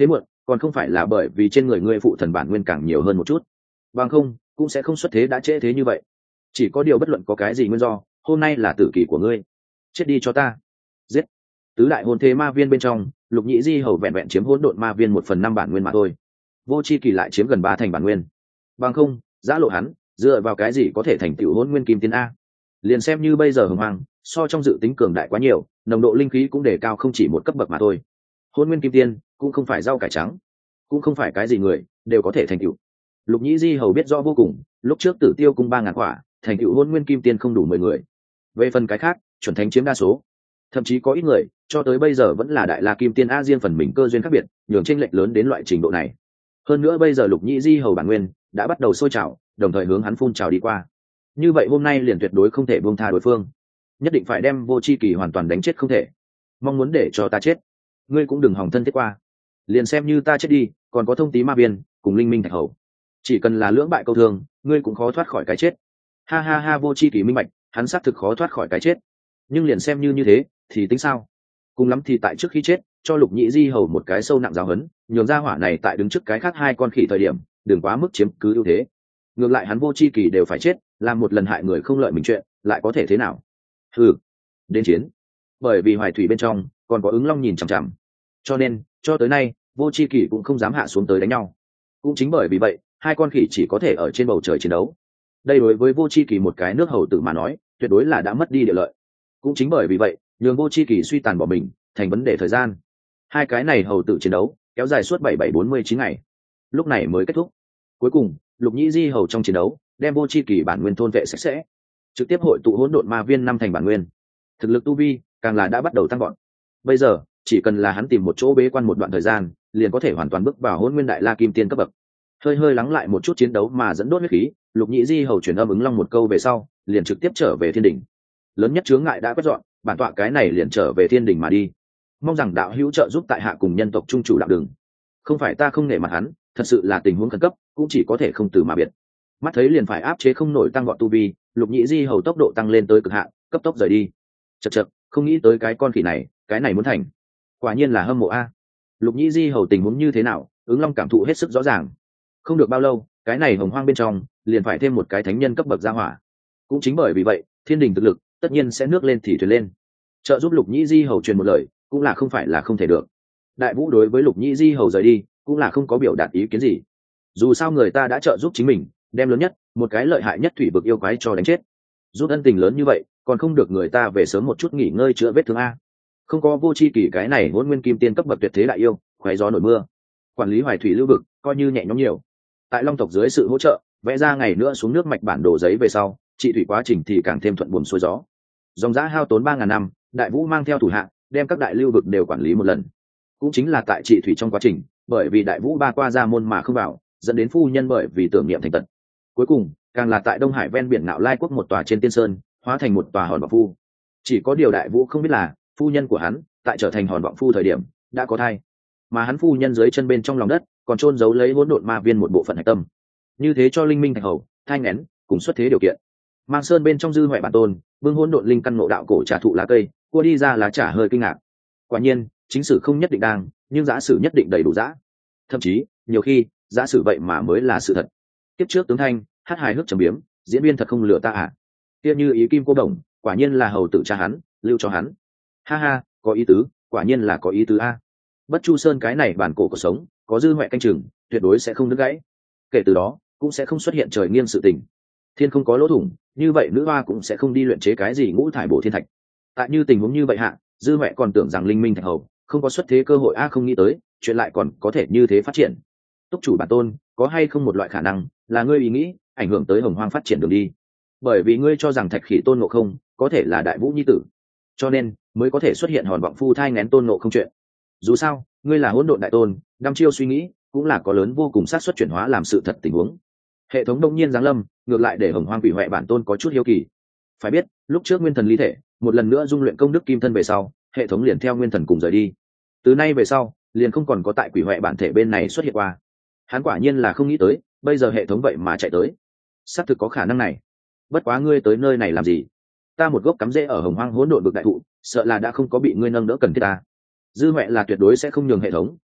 còn không phải là bởi vì trên người ngươi phụ thần bản nguyên càng nhiều hơn một chút, bằng không cũng sẽ không xuất thế đã trễ thế như vậy. Chỉ có điều bất luận có cái gì nguyên do, hôm nay là tử kỳ của ngươi, chết đi cho ta. Giết. Tứ đại hôn thế ma viên bên trong, Lục Nhĩ Di hầu vẹn vẹn chiếm hỗn độn ma viên một phần năm bản nguyên mà thôi, Vô Chi Kỳ lại chiếm gần ba thành bản nguyên. Bằng không giã lộ hắn dựa vào cái gì có thể thành tựu hỗn nguyên kim tiên a? Liền xem như bây giờ hồng hoàng so trong dự tính cường đại quá nhiều, nồng độ linh khí cũng đề cao không chỉ một cấp bậc mà thôi. Hỗn nguyên kim tiên cũng không phải rau cải trắng, cũng không phải cái gì người đều có thể thành tựu. Lục Nhĩ Di hầu biết rõ vô cùng, lúc trước Tử Tiêu cung ba ngàn quả thành tựu hỗn nguyên kim tiên không đủ mười người. Về phần cái khác, chuẩn thánh chiếm đa số, thậm chí có ít người cho tới bây giờ vẫn là đại la kim tiên a. Riêng phần mình cơ duyên khác biệt, nhường chênh lệch lớn đến loại trình độ này. Hơn nữa bây giờ Lục Nhĩ Di hầu bản nguyên đã bắt đầu sôi trào, đồng thời hướng hắn phun trào đi qua. Như vậy hôm nay liền tuyệt đối không thể buông tha đối phương, nhất định phải đem Vô Chi Kỳ hoàn toàn đánh chết không thể. Mong muốn để cho ta chết, ngươi cũng đừng hòng thân thiết qua. Liền xem như ta chết đi, còn có Thông Tí ma viên cùng Linh Minh thạch hầu, chỉ cần là lưỡng bại câu thương, ngươi cũng khó thoát khỏi cái chết. Ha ha ha. Vô Chi Kỳ minh bạch, hắn xác thực khó thoát khỏi cái chết, nhưng liền xem như như thế thì tính sao? Cùng lắm thì tại trước khi chết cho Lục Nhĩ Di hầu một cái sâu nặng giáo huấn, nhường ra hỏa này tại đứng trước cái khác hai con khỉ thời điểm đừng quá mức chiếm cứ ưu thế. Ngược lại hắn Vô Chi Kỳ đều phải chết, làm một lần hại người không lợi mình chuyện, lại có thể thế nào? Ừ, đến chiến. Bởi vì Hoài Thủy bên trong còn có Ứng Long nhìn chằm chằm, cho nên cho tới nay Vô Chi Kỳ cũng không dám hạ xuống tới đánh nhau. Cũng chính bởi vì vậy, hai con khỉ chỉ có thể ở trên bầu trời chiến đấu. Đây đối với Vô Chi Kỳ một cái nước hầu tử mà nói, tuyệt đối là đã mất đi địa lợi. Cũng chính bởi vì vậy, nhường Vô Chi Kỳ suy tàn bỏ mình thành vấn đề thời gian. Hai cái này hầu tử chiến đấu kéo dài suốt bảy bảy bốn mươi chín ngày, lúc này mới kết thúc. Cuối cùng Lục Nhĩ Di hầu trong chiến đấu đem Vô Chi Kỳ bản nguyên thôn vệ sạch sẽ, trực tiếp hội tụ hỗn độn ma viên năm thành bản nguyên, thực lực tu vi càng là đã bắt đầu tăng gọn. Bây giờ chỉ cần là hắn tìm một chỗ bế quan một đoạn thời gian, liền có thể hoàn toàn bước vào hỗn nguyên đại la kim tiên cấp bậc. Hơi hơi lắng lại một chút chiến đấu mà dẫn đốt huyết khí, Lục Nhĩ Di hầu truyền âm Ứng Long một câu về sau, liền trực tiếp trở về thiên đỉnh. Lớn nhất chướng ngại đã quét dọn, bản tọa cái này liền trở về thiên đỉnh mà đi. Mong rằng đạo hữu trợ giúp tại hạ cùng nhân tộc trung chủ đạo đường. Không phải ta không nể mặt hắn, thật sự là tình huống khẩn cấp, cũng chỉ có thể không từ mà biệt. Mắt thấy liền phải áp chế không nổi tăng gọn tu vi, Lục Nhĩ Di hầu tốc độ tăng lên tới cực hạn, cấp tốc rời đi. Chậc chậc, không nghĩ tới cái con khỉ này, cái này muốn thành. Quả nhiên là hâm mộ a. Lục Nhĩ Di hầu tình huống như thế nào, Ứng Long cảm thụ hết sức rõ ràng. Không được bao lâu, cái này hồng hoang bên trong liền phải thêm một cái thánh nhân cấp bậc gia hỏa. Cũng chính bởi vì vậy, thiên đình thực lực tất nhiên sẽ nước lên thì thuyền lên. Trợ giúp Lục Nhĩ Di hầu truyền một lời, cũng là không phải là không thể được. Đại Vũ đối với Lục Nhĩ Di hầu rời đi, cũng là không có biểu đạt ý kiến gì. Dù sao người ta đã trợ giúp chính mình, đem lớn nhất, một cái lợi hại nhất thủy vực yêu quái cho đánh chết. Giúp ân tình lớn như vậy, còn không được người ta về sớm một chút nghỉ ngơi chữa vết thương a. Không có Vô Chi Kỳ cái này hỗn nguyên kim tiên cấp bậc tuyệt thế đại yêu, khoé gió nổi mưa, quản lý Hoài Thủy lưu vực coi như nhẹ nhõm nhiều. Tại Long tộc dưới sự hỗ trợ, vẽ ra ngày nữa xuống nước mạch bản đồ giấy về sau, trị thủy quá trình thì càng thêm thuận buồm xuôi gió. Dòng giá hao tốn ba ngàn năm, Đại Vũ mang theo thủ hạ, đem các đại lưu vực đều quản lý một lần. Cũng chính là tại trị thủy trong quá trình, bởi vì Đại Vũ ba qua ra môn mà không vào, dẫn đến phu nhân bởi vì tưởng niệm thành tật. Cuối cùng, càng là tại Đông Hải ven biển Ngạo Lai quốc một tòa trên tiên sơn, hóa thành một tòa hòn vọng phu. Chỉ có điều Đại Vũ không biết là, phu nhân của hắn, tại trở thành hòn vọng phu thời điểm, đã có thai. Mà hắn phu nhân dưới chân bên trong lòng đất, còn chôn giấu lấy hỗn độn ma viên một bộ phận hạch tâm. Như thế cho Linh Minh thạch hầu, thai nghén, cùng xuất thế điều kiện. Mang sơn bên trong dư hoại bản tôn, vương hỗn độn linh căn ngộ đạo cổ trà thụ lá cây, cua đi ra lá trà hơi kinh ngạc. Quả nhiên, chính sử không nhất định đang, nhưng giả sử nhất định đầy đủ giả. Thậm chí, nhiều khi, giả sử vậy mà mới là sự thật. Tiếp trước tướng thanh, hát hài hước trầm biếm, diễn viên thật không lừa ta à? Kia như ý kim cô đồng, quả nhiên là hầu tử cha hắn, lưu cho hắn. Ha ha, có ý tứ, quả nhiên là có ý tứ a. Bất Chu Sơn cái này bản cổ cuộc sống, có dư hoại canh chừng, tuyệt đối sẽ không đứt gãy. Kể từ đó, cũng sẽ không xuất hiện trời nghiêng sự tình. Thiên không có lỗ thủng, như vậy nữ hoa cũng sẽ không đi luyện chế cái gì ngũ thải bổ thiên thạch. Tại như tình huống như vậy hạ, dư mẹ còn tưởng rằng Linh Minh thạch hầu không có xuất thế cơ hội a, không nghĩ tới chuyện lại còn có thể như thế phát triển. Túc chủ bản tôn, có hay không một loại khả năng là ngươi ý nghĩ ảnh hưởng tới hồng hoang phát triển đường đi, bởi vì ngươi cho rằng thạch khỉ tôn ngộ không có thể là đại vũ nhi tử, cho nên mới có thể xuất hiện hòn vọng phu thai ngén tôn ngộ không chuyện. Dù sao ngươi là hỗn độn đại tôn, đăm chiêu suy nghĩ cũng là có lớn vô cùng xác suất chuyển hóa làm sự thật tình huống. Hệ thống đông nhiên giáng lâm, ngược lại để hồng hoang quỷ huệ bản tôn có chút hiếu kỳ. Phải biết lúc trước nguyên thần ly thể một lần nữa dung luyện công đức kim thân về sau, hệ thống liền theo nguyên thần cùng rời đi. Từ nay về sau liền không còn có tại quỷ huệ bản thể bên này xuất hiện qua. Hắn quả nhiên là không nghĩ tới bây giờ hệ thống vậy mà chạy tới. Xác thực có khả năng này. Bất quá ngươi tới nơi này làm gì? Ta một gốc cắm rễ ở hồng hoang hỗn độn vực đại thụ, sợ là đã không có bị ngươi nâng đỡ cần thiết ta. Dư huệ là tuyệt đối sẽ không nhường hệ thống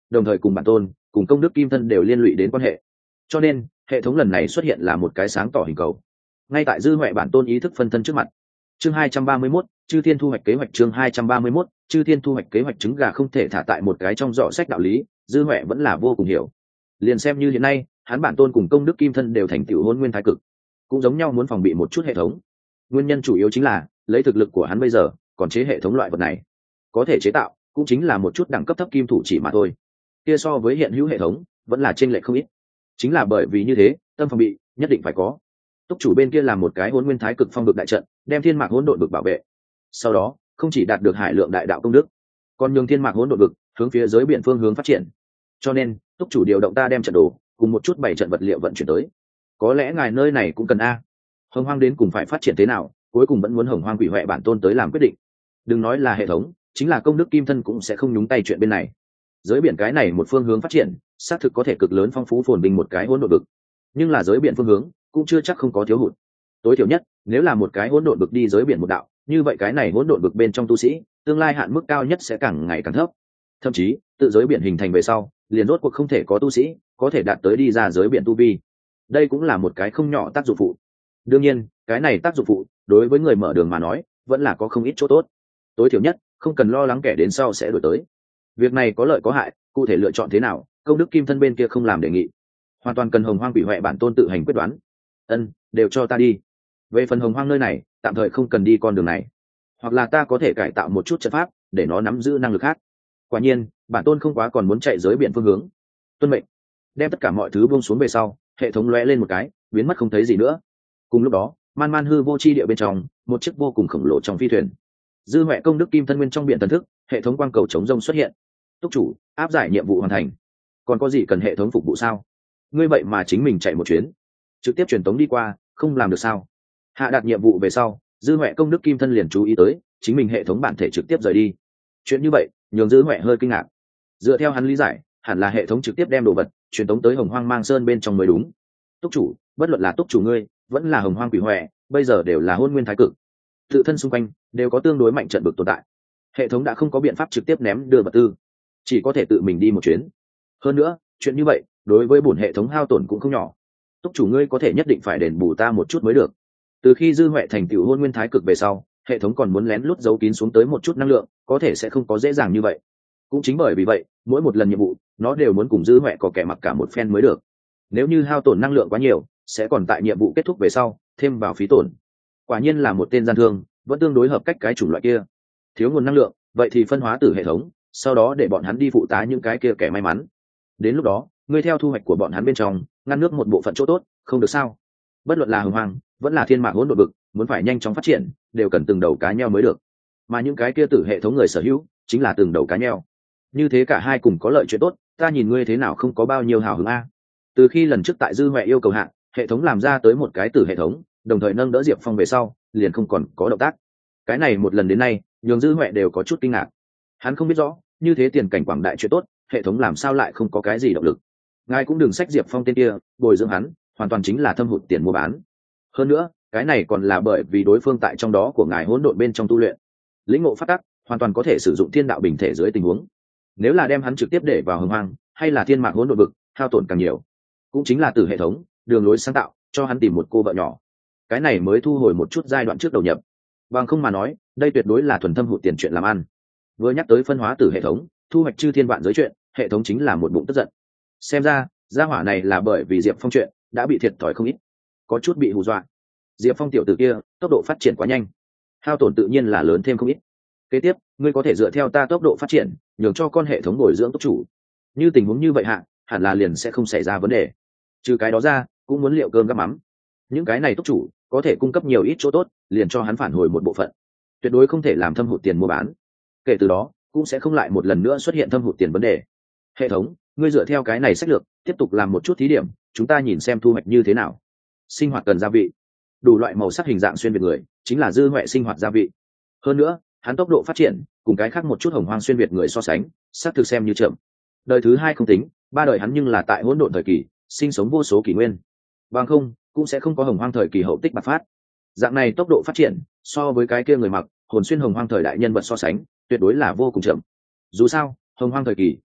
đồng thời cùng bản tôn cùng công đức kim thân đều liên lụy đến quan hệ, cho nên hệ thống lần này xuất hiện là một cái sáng tỏ hình cầu ngay tại dư huệ bản tôn ý thức phân thân trước mặt. Chương hai trăm ba mươi mốt, chư thiên thu hoạch kế hoạch. Chương hai trăm ba mươi mốt, chư thiên thu hoạch kế hoạch. Trứng gà không thể thả tại một cái trong giỏ sách đạo lý, dư huệ vẫn là vô cùng hiểu. Liền xem như hiện nay hắn bản tôn cùng công đức kim thân đều thành tựu hôn nguyên thái cực, cũng giống nhau muốn phòng bị một chút hệ thống. Nguyên nhân chủ yếu chính là lấy thực lực của hắn bây giờ còn chế hệ thống loại vật này có thể chế tạo cũng chính là một chút đẳng cấp thấp kim thủ chỉ mà thôi, kia so với hiện hữu hệ thống vẫn là chênh lệch không ít. Chính là bởi vì như thế tâm phòng bị nhất định phải có. Túc chủ bên kia làm một cái hôn nguyên thái cực phong vực đại trận, đem thiên mạc hỗn độn vực bảo vệ, sau đó không chỉ đạt được hải lượng đại đạo công đức, còn nhường thiên mạc hỗn độn vực hướng phía giới biển phương hướng phát triển. Cho nên túc chủ điều động ta đem trận đồ cùng một chút bảy trận vật liệu vận chuyển tới. Có lẽ ngài nơi này cũng cần a. Hồng hoang đến cùng phải phát triển thế nào, cuối cùng vẫn muốn hồng hoang quỷ huệ bản tôn tới làm quyết định. Đừng nói là hệ thống, chính là công đức kim thân cũng sẽ không nhúng tay chuyện bên này. Giới biển cái này một phương hướng phát triển xác thực có thể cực lớn phong phú phồn vinh một cái hỗn độn vực, nhưng là giới biển phương hướng cũng chưa chắc không có thiếu hụt. Tối thiểu nhất nếu là một cái hỗn độn vực đi giới biển một đạo, như vậy cái này hỗn độn vực bên trong tu sĩ tương lai hạn mức cao nhất sẽ càng ngày càng thấp, thậm chí tự giới biển hình thành về sau liền rốt cuộc không thể có tu sĩ có thể đạt tới đi ra giới biển tu vi. Đây cũng là một cái không nhỏ tác dụng phụ. Đương nhiên cái này tác dụng phụ đối với người mở đường mà nói vẫn là có không ít chỗ tốt. Tối thiểu nhất không cần lo lắng kẻ đến sau sẽ đổi tới. Việc này có lợi có hại, cụ thể lựa chọn thế nào công đức kim thân bên kia không làm đề nghị, hoàn toàn cần hồng hoang quỷ huệ bản tôn tự hành quyết đoán. Ân, đều cho ta đi. Về phần hồng hoang nơi này tạm thời không cần đi con đường này, hoặc là ta có thể cải tạo một chút trận pháp để nó nắm giữ năng lực khác. Quả nhiên bản tôn không quá còn muốn chạy giới biển phương hướng. Tuân mệnh. Đem tất cả mọi thứ buông xuống về sau, hệ thống lóe lên một cái biến mất không thấy gì nữa. Cùng lúc đó man man hư vô chi địa bên trong một chiếc vô cùng khổng lồ trong phi thuyền, dư huệ công đức kim thân nguyên trong biển thần thức, hệ thống quang cầu chống rông xuất hiện. Túc chủ áp giải nhiệm vụ hoàn thành, còn có gì cần hệ thống phục vụ sao? Ngươi vậy mà chính mình chạy một chuyến trực tiếp truyền tống đi qua, không làm được sao? Hạ đạt nhiệm vụ về sau, dư huệ công đức kim thân liền chú ý tới chính mình hệ thống bản thể trực tiếp rời đi. Chuyện như vậy nhường dư huệ hơi kinh ngạc. Dựa theo hắn lý giải hẳn là hệ thống trực tiếp đem đồ vật truyền tống tới hồng hoang mang sơn bên trong mới đúng. Túc chủ, bất luận là túc chủ ngươi vẫn là hồng hoang quỷ huệ bây giờ đều là hôn nguyên thái cực, tự thân xung quanh đều có tương đối mạnh trận vực tồn tại. Hệ thống đã không có biện pháp trực tiếp ném đưa vật tư, chỉ có thể tự mình đi một chuyến. Hơn nữa chuyện như vậy đối với bổn hệ thống hao tổn cũng không nhỏ. Túc chủ ngươi có thể nhất định phải đền bù ta một chút mới được. Từ khi dư huệ thành tựu hôn nguyên thái cực về sau, hệ thống còn muốn lén lút giấu kín xuống tới một chút năng lượng, có thể sẽ không có dễ dàng như vậy. Cũng chính bởi vì vậy mỗi một lần nhiệm vụ nó đều muốn cùng dư huệ có kẻ mặc cả một phen mới được. Nếu như hao tổn năng lượng quá nhiều sẽ còn tại nhiệm vụ kết thúc về sau thêm vào phí tổn. Quả nhiên là một tên gian thương, vẫn tương đối hợp cách cái chủng loại kia. Thiếu nguồn năng lượng vậy thì phân hóa từ hệ thống, sau đó để bọn hắn đi phụ tá những cái kia kẻ may mắn. Đến lúc đó ngươi theo thu hoạch của bọn hắn bên trong ngăn nước một bộ phận chỗ tốt, không được sao? Bất luận là hồng hoang vẫn là thiên mạc hỗn độn vực muốn phải nhanh chóng phát triển đều cần từng đầu cá nheo mới được, mà những cái kia tử hệ thống người sở hữu chính là từng đầu cá nheo. Như thế cả hai cùng có lợi chuyện tốt, ta nhìn ngươi thế nào không có bao nhiêu hào hứng a. Từ khi lần trước tại dư huệ yêu cầu hạn hệ thống làm ra tới một cái tử hệ thống đồng thời nâng đỡ diệp phong về sau liền không còn có động tác. Cái này một lần đến nay nhường dư huệ đều có chút kinh ngạc. Hắn không biết rõ như thế tiền cảnh quảng đại chuyện tốt hệ thống làm sao lại không có cái gì động lực. Ngài cũng đừng sách diệp phong tên kia bồi dưỡng hắn hoàn toàn chính là thâm hụt tiền mua bán. Hơn nữa cái này còn là bởi vì đối phương tại trong đó của ngài hỗn độn bên trong tu luyện lĩnh ngộ phát tắc hoàn toàn có thể sử dụng thiên đạo bình thể dưới tình huống. Nếu là đem hắn trực tiếp để vào hồng hoang hay là thiên mạc hỗn độn vực hao tổn càng nhiều. Cũng chính là từ hệ thống đường lối sáng tạo cho hắn tìm một cô vợ nhỏ, cái này mới thu hồi một chút giai đoạn trước đầu nhập. Bằng không mà nói đây tuyệt đối là thuần thâm hụt tiền chuyện làm ăn. Vừa nhắc tới phân hóa từ hệ thống thu hoạch chư thiên vạn giới chuyện, hệ thống chính là một bụng tức giận. Xem ra gia hỏa này là bởi vì diệp phong chuyện đã bị thiệt thòi không ít, có chút bị hù dọa. Diệp phong tiểu tử kia tốc độ phát triển quá nhanh, hao tổn tự nhiên là lớn thêm không ít. Kế tiếp ngươi có thể dựa theo ta tốc độ phát triển nhường cho con hệ thống bồi dưỡng túc chủ. Như tình huống như vậy hạ hẳn là liền sẽ không xảy ra vấn đề. Trừ cái đó ra cũng muốn liệu cơm gắp mắm. Những cái này túc chủ có thể cung cấp nhiều ít chỗ tốt liền cho hắn phản hồi một bộ phận, tuyệt đối không thể làm thâm hụt tiền mua bán. Kể từ đó cũng sẽ không lại một lần nữa xuất hiện thâm hụt tiền vấn đề. Hệ thống ngươi dựa theo cái này sách lược tiếp tục làm một chút thí điểm, chúng ta nhìn xem thu hoạch như thế nào. Sinh hoạt cần gia vị, đủ loại màu sắc hình dạng xuyên việt người chính là dư huệ sinh hoạt gia vị. Hơn nữa hắn tốc độ phát triển cùng cái khác một chút hồng hoang xuyên việt người so sánh xác thực xem như chậm. Đời thứ hai không tính, ba đời hắn nhưng là tại hỗn độn thời kỳ sinh sống vô số kỷ nguyên, bằng không cũng sẽ không có hồng hoang thời kỳ hậu tích bạc phát. Dạng này tốc độ phát triển so với cái kia người mặc hồn xuyên hồng hoang thời đại nhân vật so sánh tuyệt đối là vô cùng chậm. Dù sao hồng hoang thời kỳ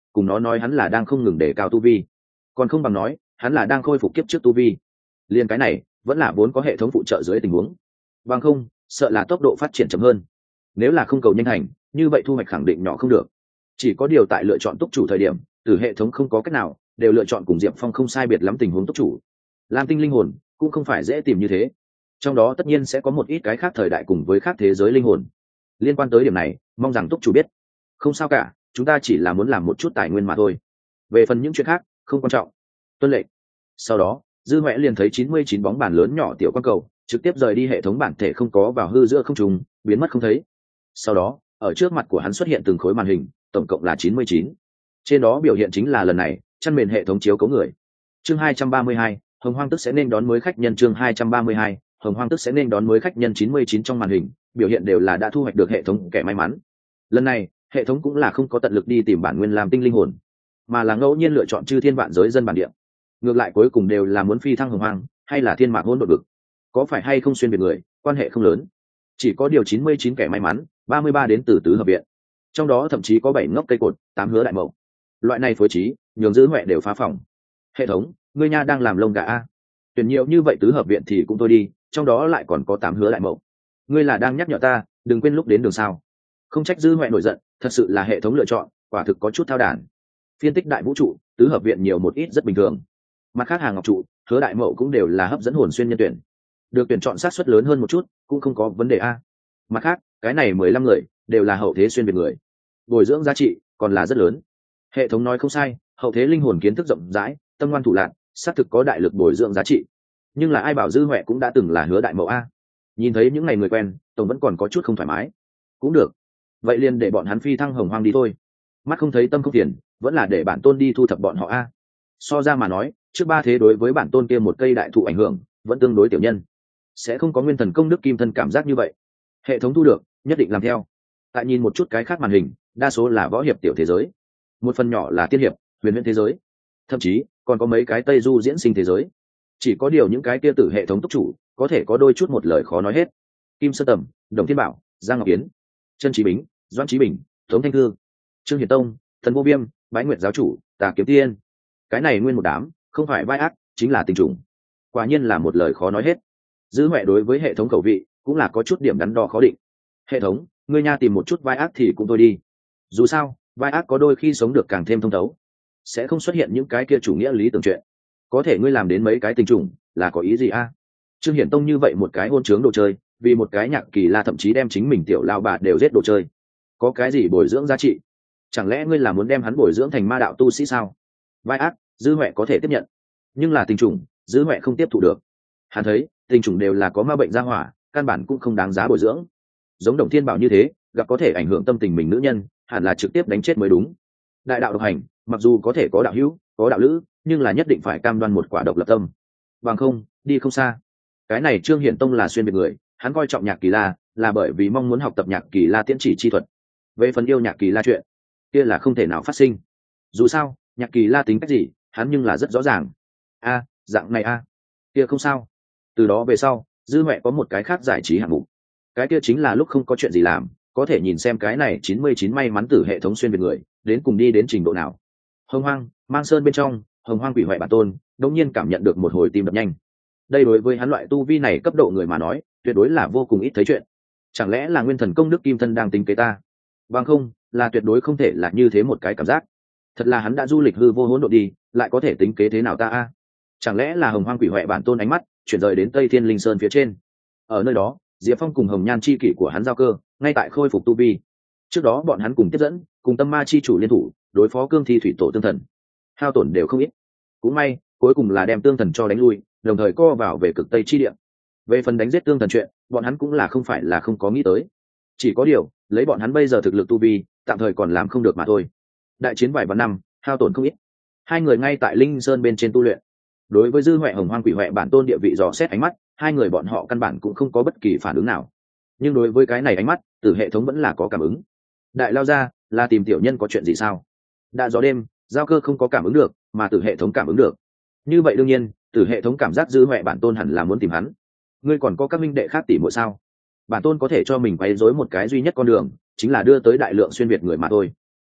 cùng nó nói hắn là đang không ngừng đề cao tu vi, còn không bằng nói hắn là đang khôi phục kiếp trước tu vi. Liên cái này vẫn là vốn có hệ thống phụ trợ dưới tình huống, bằng không sợ là tốc độ phát triển chậm hơn. Nếu là không cầu nhanh hành, như vậy thu hoạch khẳng định nhỏ không được. Chỉ có điều tại lựa chọn túc chủ thời điểm, từ hệ thống không có cách nào đều lựa chọn cùng Diệp Phong không sai biệt lắm tình huống túc chủ. Lam tinh linh hồn cũng không phải dễ tìm như thế, trong đó tất nhiên sẽ có một ít cái khác thời đại cùng với khác thế giới linh hồn. Liên quan tới điểm này, mong rằng túc chủ biết. Không sao cả, chúng ta chỉ là muốn làm một chút tài nguyên mà thôi. Về phần những chuyện khác không quan trọng. Tuân lệnh. Sau đó Dư Huệ liền thấy chín mươi chín bóng bàn lớn nhỏ tiểu quan cầu trực tiếp rời đi hệ thống bản thể, không có vào hư giữa không trung, biến mất không thấy. Sau đó ở trước mặt của hắn xuất hiện từng khối màn hình, tổng cộng là chín mươi chín. Trên đó biểu hiện chính là lần này chăn mền hệ thống chiếu cấu người. Chương hai trăm ba mươi hai, Hồng Hoang tức sẽ nên đón mới khách nhân. Chương hai trăm ba mươi hai, Hồng Hoang tức sẽ nên đón mới khách nhân. chín mươi chín trong màn hình biểu hiện đều là đã thu hoạch được hệ thống kẻ may mắn. Lần này hệ thống cũng là không có tận lực đi tìm bản nguyên Lam tinh linh hồn, mà là ngẫu nhiên lựa chọn chư thiên vạn giới dân bản địa. Ngược lại cuối cùng đều là muốn phi thăng hồng hoang hay là thiên mạc hỗn độn vực, có phải hay không xuyên biệt người quan hệ không lớn. Chỉ có điều chín mươi chín kẻ may mắn, ba mươi ba đến từ tứ hợp viện, trong đó thậm chí có bảy ngốc cây cột, tám hứa đại mậu. Loại này phối trí nhường Dư Huệ đều phá phòng. Hệ thống, ngươi nha đang làm lông gà a? Tuyển nhiều như vậy tứ hợp viện thì cũng thôi đi, trong đó lại còn có tám hứa đại mậu. Ngươi là đang nhắc nhở ta đừng quên lúc đến đường sao? Không trách Dư Huệ nổi giận, thật sự là hệ thống lựa chọn quả thực có chút thao đản. Phiên tích đại vũ trụ, tứ hợp viện nhiều một ít rất bình thường. Mặt khác hàng ngọc trụ, hứa đại mậu cũng đều là hấp dẫn hồn xuyên nhân tuyển, được tuyển chọn sát suất lớn hơn một chút cũng không có vấn đề a. Mặt khác cái này mười lăm người đều là hậu thế xuyên biệt người, bồi dưỡng giá trị còn là rất lớn. Hệ thống nói không sai, hậu thế linh hồn kiến thức rộng rãi, tâm ngoan thủ lạc, xác thực có đại lực bồi dưỡng giá trị. Nhưng là ai bảo Dư Huệ cũng đã từng là hứa đại mậu a? Nhìn thấy những ngày người quen, tổng vẫn còn có chút không thoải mái. Cũng được, vậy liền để bọn hắn phi thăng hồng hoang đi thôi. Mắt không thấy tâm không phiền, vẫn là để bản tôn đi thu thập bọn họ a. So ra mà nói, trước ba thế đối với bản tôn kia một cây đại thụ ảnh hưởng vẫn tương đối tiểu nhân, sẽ không có nguyên thần công đức kim thân cảm giác như vậy. Hệ thống thu được, nhất định làm theo. Tại nhìn một chút cái khác màn hình, đa số là võ hiệp tiểu thế giới, một phần nhỏ là tiên hiệp huyền huyễn thế giới, thậm chí còn có mấy cái tây du diễn sinh thế giới. Chỉ có điều những cái kia tử hệ thống túc chủ có thể có đôi chút một lời khó nói hết. Kim Sơ Tầm, Đồng Thiên Bảo, Giang Ngọc Yến, Chân Chí Bính, Doãn Chí Bình, Tống Thanh Thương, Trương Hiển Tông, Thần Vô Viêm, Bái Nguyệt giáo chủ, Tà Kiếm Tiên, cái này nguyên một đám không phải vai ác chính là tình trùng, quả nhiên là một lời khó nói hết. Dư Huệ đối với hệ thống khẩu vị cũng là có chút điểm đắn đo khó định. Hệ thống, ngươi nha tìm một chút vai ác thì cũng thôi đi, dù sao vai ác có đôi khi sống được càng thêm thông thấu, sẽ không xuất hiện những cái kia chủ nghĩa lý tưởng chuyện. Có thể ngươi làm đến mấy cái tình trùng là có ý gì a? Trương Hiển Tông như vậy một cái hôn trướng đồ chơi, vì một cái Nhạc Kỳ La thậm chí đem chính mình tiểu lao bà đều giết đồ chơi, có cái gì bồi dưỡng giá trị? Chẳng lẽ ngươi là muốn đem hắn bồi dưỡng thành ma đạo tu sĩ sao? Vai ác Dư Huệ có thể tiếp nhận, nhưng là tình trùng Dư Huệ không tiếp thụ được. Hắn thấy tình trùng đều là có ma bệnh ra hỏa, căn bản cũng không đáng giá bồi dưỡng. Giống Đồng Thiên Bảo như thế gặp có thể ảnh hưởng tâm tình mình nữ nhân, hẳn là trực tiếp đánh chết mới đúng. Đại đạo độc hành, mặc dù có thể có đạo hữu có đạo lữ, nhưng là nhất định phải cam đoan một quả độc lập tâm, bằng không đi không xa. Cái này Trương Hiển Tông là xuyên biệt người, hắn coi trọng Nhạc Kỳ La là bởi vì mong muốn học tập Nhạc Kỳ La tiễn chỉ chi thuật. Về phần yêu Nhạc Kỳ La chuyện kia là không thể nào phát sinh, dù sao Nhạc Kỳ La tính cách gì hắn nhưng là rất rõ ràng. A dạng này a kia không sao. Từ đó về sau Dư Huệ có một cái khác giải trí hạng mục, cái kia chính là lúc không có chuyện gì làm có thể nhìn xem cái này chín mươi chín may mắn tử hệ thống xuyên biệt người đến cùng đi đến trình độ nào. Hồng Hoang Mang Sơn bên trong, Hồng Hoang Quỷ Huệ bản tôn đột nhiên cảm nhận được một hồi tim đập nhanh. Đây đối với hắn loại tu vi này cấp độ người mà nói tuyệt đối là vô cùng ít thấy chuyện. Chẳng lẽ là nguyên thần công đức kim thân đang tính kế ta? Bằng không là tuyệt đối không thể là như thế một cái cảm giác. Thật là hắn đã du lịch hư vô hỗn độn đi, lại có thể tính kế thế nào ta a? Chẳng lẽ là Hồng Hoang Quỷ Huệ bản tôn ánh mắt chuyển rời đến Tây Thiên Linh Sơn phía trên? Ở nơi đó Diệp Phong cùng Hồng Nhan chi kỷ của hắn giao cơ ngay tại khôi phục tu vi. Trước đó bọn hắn cùng tiếp dẫn cùng Tâm Ma chi chủ liên thủ đối phó cương thi thủy tổ tương thần, hao tổn đều không ít. Cũng may cuối cùng là đem tương thần cho đánh lui, đồng thời co vào về cực Tây chi địa. Về phần đánh giết tương thần chuyện, bọn hắn cũng là không phải là không có nghĩ tới, chỉ có điều lấy bọn hắn bây giờ thực lực tu vi tạm thời còn làm không được mà thôi. Đại chiến vài vạn năm hao tổn không ít, hai người ngay tại Linh Sơn bên trên tu luyện. Đối với Dư Huệ Hồng Hoang Quỷ Huệ bản tôn địa vị dò xét ánh mắt, hai người bọn họ căn bản cũng không có bất kỳ phản ứng nào. Nhưng đối với cái này ánh mắt, Tử hệ thống vẫn là có cảm ứng. Đại lao ra là tìm tiểu nhân có chuyện gì sao? Đã gió đêm, giao cơ không có cảm ứng được, mà Tử hệ thống cảm ứng được. Như vậy đương nhiên, Tử hệ thống cảm giác Dư Huệ bản tôn hẳn là muốn tìm hắn. Ngươi còn có các minh đệ khác tỉ muội sao? Bản tôn có thể cho mình quấy rối một cái duy nhất con đường, chính là đưa tới đại lượng xuyên việt người mà thôi.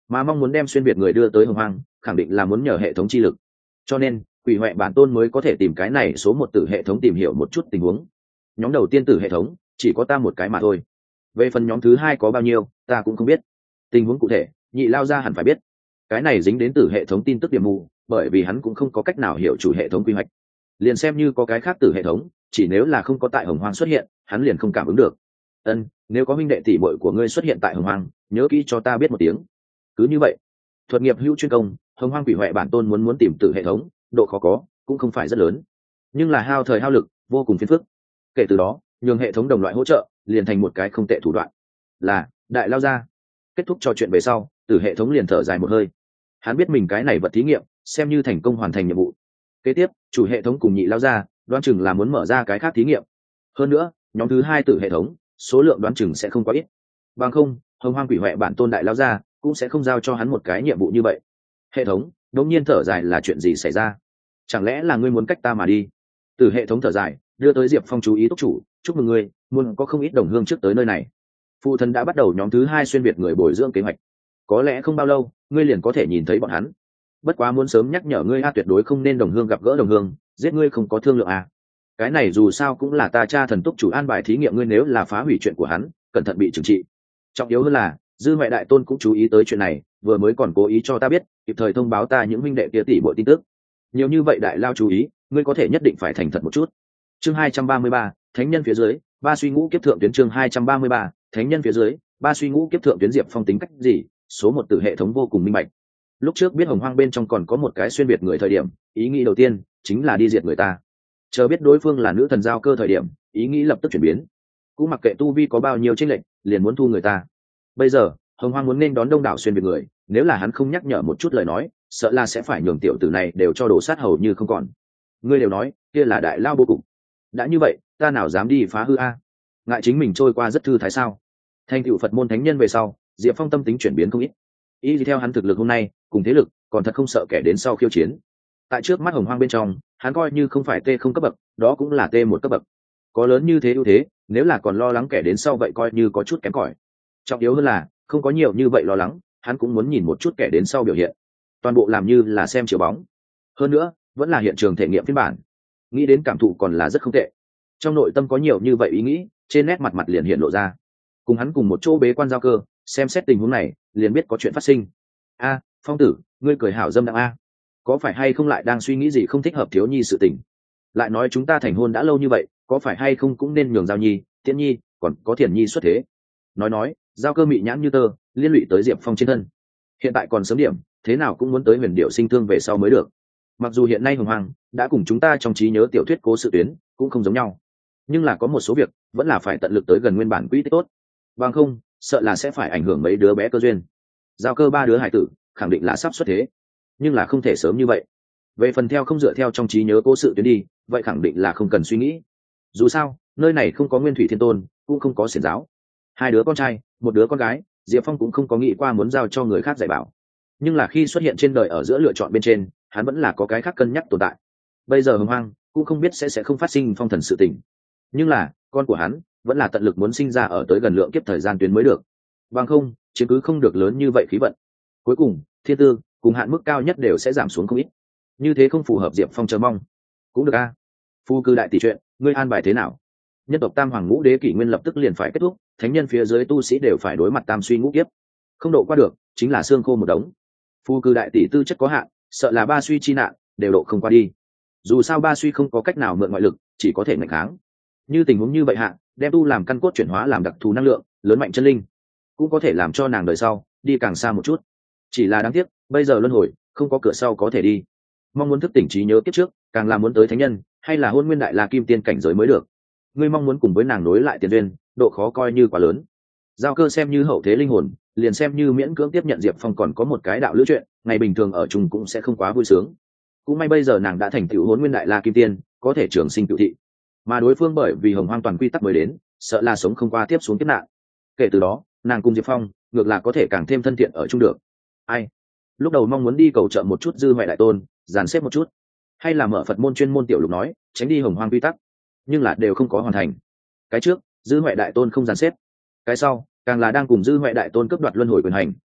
mà mong muốn đem xuyên việt người đưa tới hồng hoang khẳng định là muốn nhờ hệ thống chi lực, cho nên quỷ huệ bản tôn mới có thể tìm cái này số một tử hệ thống tìm hiểu một chút tình huống. Nhóm đầu tiên tử hệ thống chỉ có ta một cái mà thôi, về phần nhóm thứ hai có bao nhiêu ta cũng không biết, tình huống cụ thể nhị lao ra hẳn phải biết. Cái này dính đến tử hệ thống tin tức điểm mù, bởi vì hắn cũng không có cách nào hiểu chủ hệ thống quy hoạch, liền xem như có cái khác tử hệ thống, chỉ nếu là không có tại hồng hoang xuất hiện hắn liền không cảm ứng được. Ân, nếu có huynh đệ tỷ muội của ngươi xuất hiện tại hồng hoang nhớ kỹ cho ta biết một tiếng. Cứ như vậy, thuật nghiệp hữu chuyên công, hồng hoang quỷ huệ bản tôn muốn muốn tìm tử hệ thống độ khó có cũng không phải rất lớn, nhưng là hao thời hao lực, vô cùng phiền phức. Kể từ đó nhường hệ thống đồng loại hỗ trợ liền thành một cái không tệ thủ đoạn. Là đại lao ra. Kết thúc trò chuyện về sau, tử hệ thống liền thở dài một hơi, hắn biết mình cái này vật thí nghiệm xem như thành công hoàn thành nhiệm vụ. Kế tiếp chủ hệ thống cùng nhị lao ra đoán chừng là muốn mở ra cái khác thí nghiệm, hơn nữa nhóm thứ hai tử hệ thống số lượng đoán chừng sẽ không quá ít, bằng không hồng hoang quỷ huệ bản tôn đại lao ra cũng sẽ không giao cho hắn một cái nhiệm vụ như vậy. Hệ thống đột nhiên thở dài, là chuyện gì xảy ra? Chẳng lẽ là ngươi muốn cách ta mà đi? Từ hệ thống thở dài đưa tới Diệp Phong chú ý túc chủ, chúc mừng ngươi muốn có không ít đồng hương trước tới nơi này. Phụ thần đã bắt đầu nhóm thứ hai xuyên việt người bồi dưỡng kế hoạch, có lẽ không bao lâu ngươi liền có thể nhìn thấy bọn hắn. Bất quá muốn sớm nhắc nhở ngươi a, tuyệt đối không nên đồng hương gặp gỡ đồng hương, giết ngươi không có thương lượng a. Cái này dù sao cũng là ta cha thần túc chủ an bài thí nghiệm, ngươi nếu là phá hủy chuyện của hắn cẩn thận bị trừng trị. Trọng yếu hơn là dư mẹ đại tôn cũng chú ý tới chuyện này, vừa mới còn cố ý cho ta biết, kịp thời thông báo ta những huynh đệ kia tỷ bội tin tức. Nhiều như vậy đại lao chú ý, ngươi có thể nhất định phải thành thật một chút. Chương hai trăm ba mươi ba, thánh nhân phía dưới, ba suy ngũ kiếp thượng tuyến. Chương hai trăm ba mươi ba, thánh nhân phía dưới, ba suy ngũ kiếp thượng tuyến. Diệp Phong tính cách gì, số một tử hệ thống vô cùng minh bạch. Lúc trước biết hồng hoang bên trong còn có một cái xuyên biệt người thời điểm, ý nghĩ đầu tiên chính là đi diệt người ta. Chờ biết đối phương là nữ thần giao cơ thời điểm, ý nghĩ lập tức chuyển biến, cũng mặc kệ tu vi có bao nhiêu chênh lệch, liền muốn thu người ta. Bây giờ hồng hoang muốn nên đón đông đảo xuyên biệt người, nếu là hắn không nhắc nhở một chút lời nói, sợ là sẽ phải nhường tiểu tử này đều cho đổ sát hầu như không còn. Ngươi đều nói kia là đại lao bố cục, đã như vậy ta nào dám đi phá hư a? Ngại chính mình trôi qua rất thư thái sao? Thành tựu Phật môn thánh nhân về sau, Diệp Phong tâm tính chuyển biến không ít. Ý gì theo hắn thực lực hôm nay cùng thế lực, còn thật không sợ kẻ đến sau khiêu chiến. Tại trước mắt hồng hoang bên trong, hắn coi như không phải t không cấp bậc, đó cũng là t một cấp bậc. Có lớn như thế ưu thế, nếu là còn lo lắng kẻ đến sau vậy coi như có chút kém cỏi. Trọng yếu hơn là không có nhiều như vậy lo lắng, hắn cũng muốn nhìn một chút kẻ đến sau biểu hiện, toàn bộ làm như là xem chiếu bóng. Hơn nữa vẫn là hiện trường thể nghiệm phiên bản, nghĩ đến cảm thụ còn là rất không tệ. Trong nội tâm có nhiều như vậy ý nghĩ, trên nét mặt mặt liền hiện lộ ra. Cùng hắn cùng một chỗ bế quan giao cơ, xem xét tình huống này liền biết có chuyện phát sinh. A Phong tử, ngươi cười hảo dâm đặng a, có phải hay không lại đang suy nghĩ gì không thích hợp thiếu nhi sự tình? Lại nói chúng ta thành hôn đã lâu như vậy, có phải hay không cũng nên nhường giao nhi, tiễn nhi, còn có thiền nhi xuất thế. Nói nói giao cơ mị nhãn như tơ, liên lụy tới Diệp Phong trên thân. Hiện tại còn sớm điểm, thế nào cũng muốn tới huyền điệu sinh thương về sau mới được. Mặc dù hiện nay hồng hoàng đã cùng chúng ta trong trí nhớ tiểu thuyết cố sự tuyến cũng không giống nhau, nhưng là có một số việc vẫn là phải tận lực tới gần nguyên bản quỹ tích tốt, bằng không sợ là sẽ phải ảnh hưởng mấy đứa bé cơ duyên. Giao cơ ba đứa hải tử khẳng định là sắp xuất thế, nhưng là không thể sớm như vậy. Về phần theo không dựa theo trong trí nhớ cố sự tuyến đi, vậy khẳng định là không cần suy nghĩ. Dù sao nơi này không có nguyên thủy thiên tôn, cũng không có xiển giáo. Hai đứa con trai một đứa con gái, Diệp Phong cũng không có nghĩ qua muốn giao cho người khác dạy bảo, nhưng là khi xuất hiện trên đời ở giữa lựa chọn bên trên, hắn vẫn là có cái khác cân nhắc tồn tại. Bây giờ hồng hoang cũng không biết sẽ sẽ không phát sinh phong thần sự tình, nhưng là con của hắn vẫn là tận lực muốn sinh ra ở tới gần lượng kiếp thời gian tuyến mới được, bằng không chứ cứ không được lớn như vậy khí vận. Cuối cùng thiên tư cùng hạn mức cao nhất đều sẽ giảm xuống không ít, như thế không phù hợp Diệp Phong chờ mong. Cũng được a, phu cư đại tỷ chuyện ngươi an bài thế nào? Nhân tộc tam hoàng ngũ đế kỷ nguyên lập tức liền phải kết thúc, thánh nhân phía dưới tu sĩ đều phải đối mặt tam suy ngũ kiếp, không độ qua được chính là xương khô một đống. Phu cư đại tỷ tư chất có hạn, sợ là ba suy chi nạn đều độ không qua đi. Dù sao ba suy không có cách nào mượn ngoại lực, chỉ có thể ngạch kháng. Như tình huống như vậy hạ, đem tu làm căn cốt chuyển hóa làm đặc thù năng lượng lớn mạnh chân linh, cũng có thể làm cho nàng đời sau đi càng xa một chút. Chỉ là đáng tiếc bây giờ luân hồi không có cửa sau có thể đi. Mong muốn thức tỉnh trí nhớ kiếp trước, càng là muốn tới thánh nhân hay là hôn nguyên đại la kim tiên cảnh giới mới được. Ngươi mong muốn cùng với nàng nối lại tiền duyên, độ khó coi như quá lớn. Giao cơ xem như hậu thế linh hồn, liền xem như miễn cưỡng tiếp nhận Diệp Phong còn có một cái đạo lữ chuyện, ngày bình thường ở chung cũng sẽ không quá vui sướng. Cũng may bây giờ nàng đã thành tựu hôn nguyên đại la kim tiên, có thể trường sinh cựu thị, mà đối phương bởi vì hồng hoang toàn quy tắc mới đến, sợ là sống không qua tiếp xuống kiếp nạn. Kể từ đó nàng cùng Diệp Phong ngược là có thể càng thêm thân thiện ở chung được. Ai lúc đầu mong muốn đi cầu trợ một chút dư huệ đại tôn, dàn xếp một chút, hay là mở Phật môn chuyên môn tiểu lục nói tránh đi hồng hoang quy tắc, nhưng là đều không có hoàn thành. Cái trước dư huệ đại tôn không dàn xếp, cái sau càng là đang cùng dư huệ đại tôn cướp đoạt luân hồi quyền hành,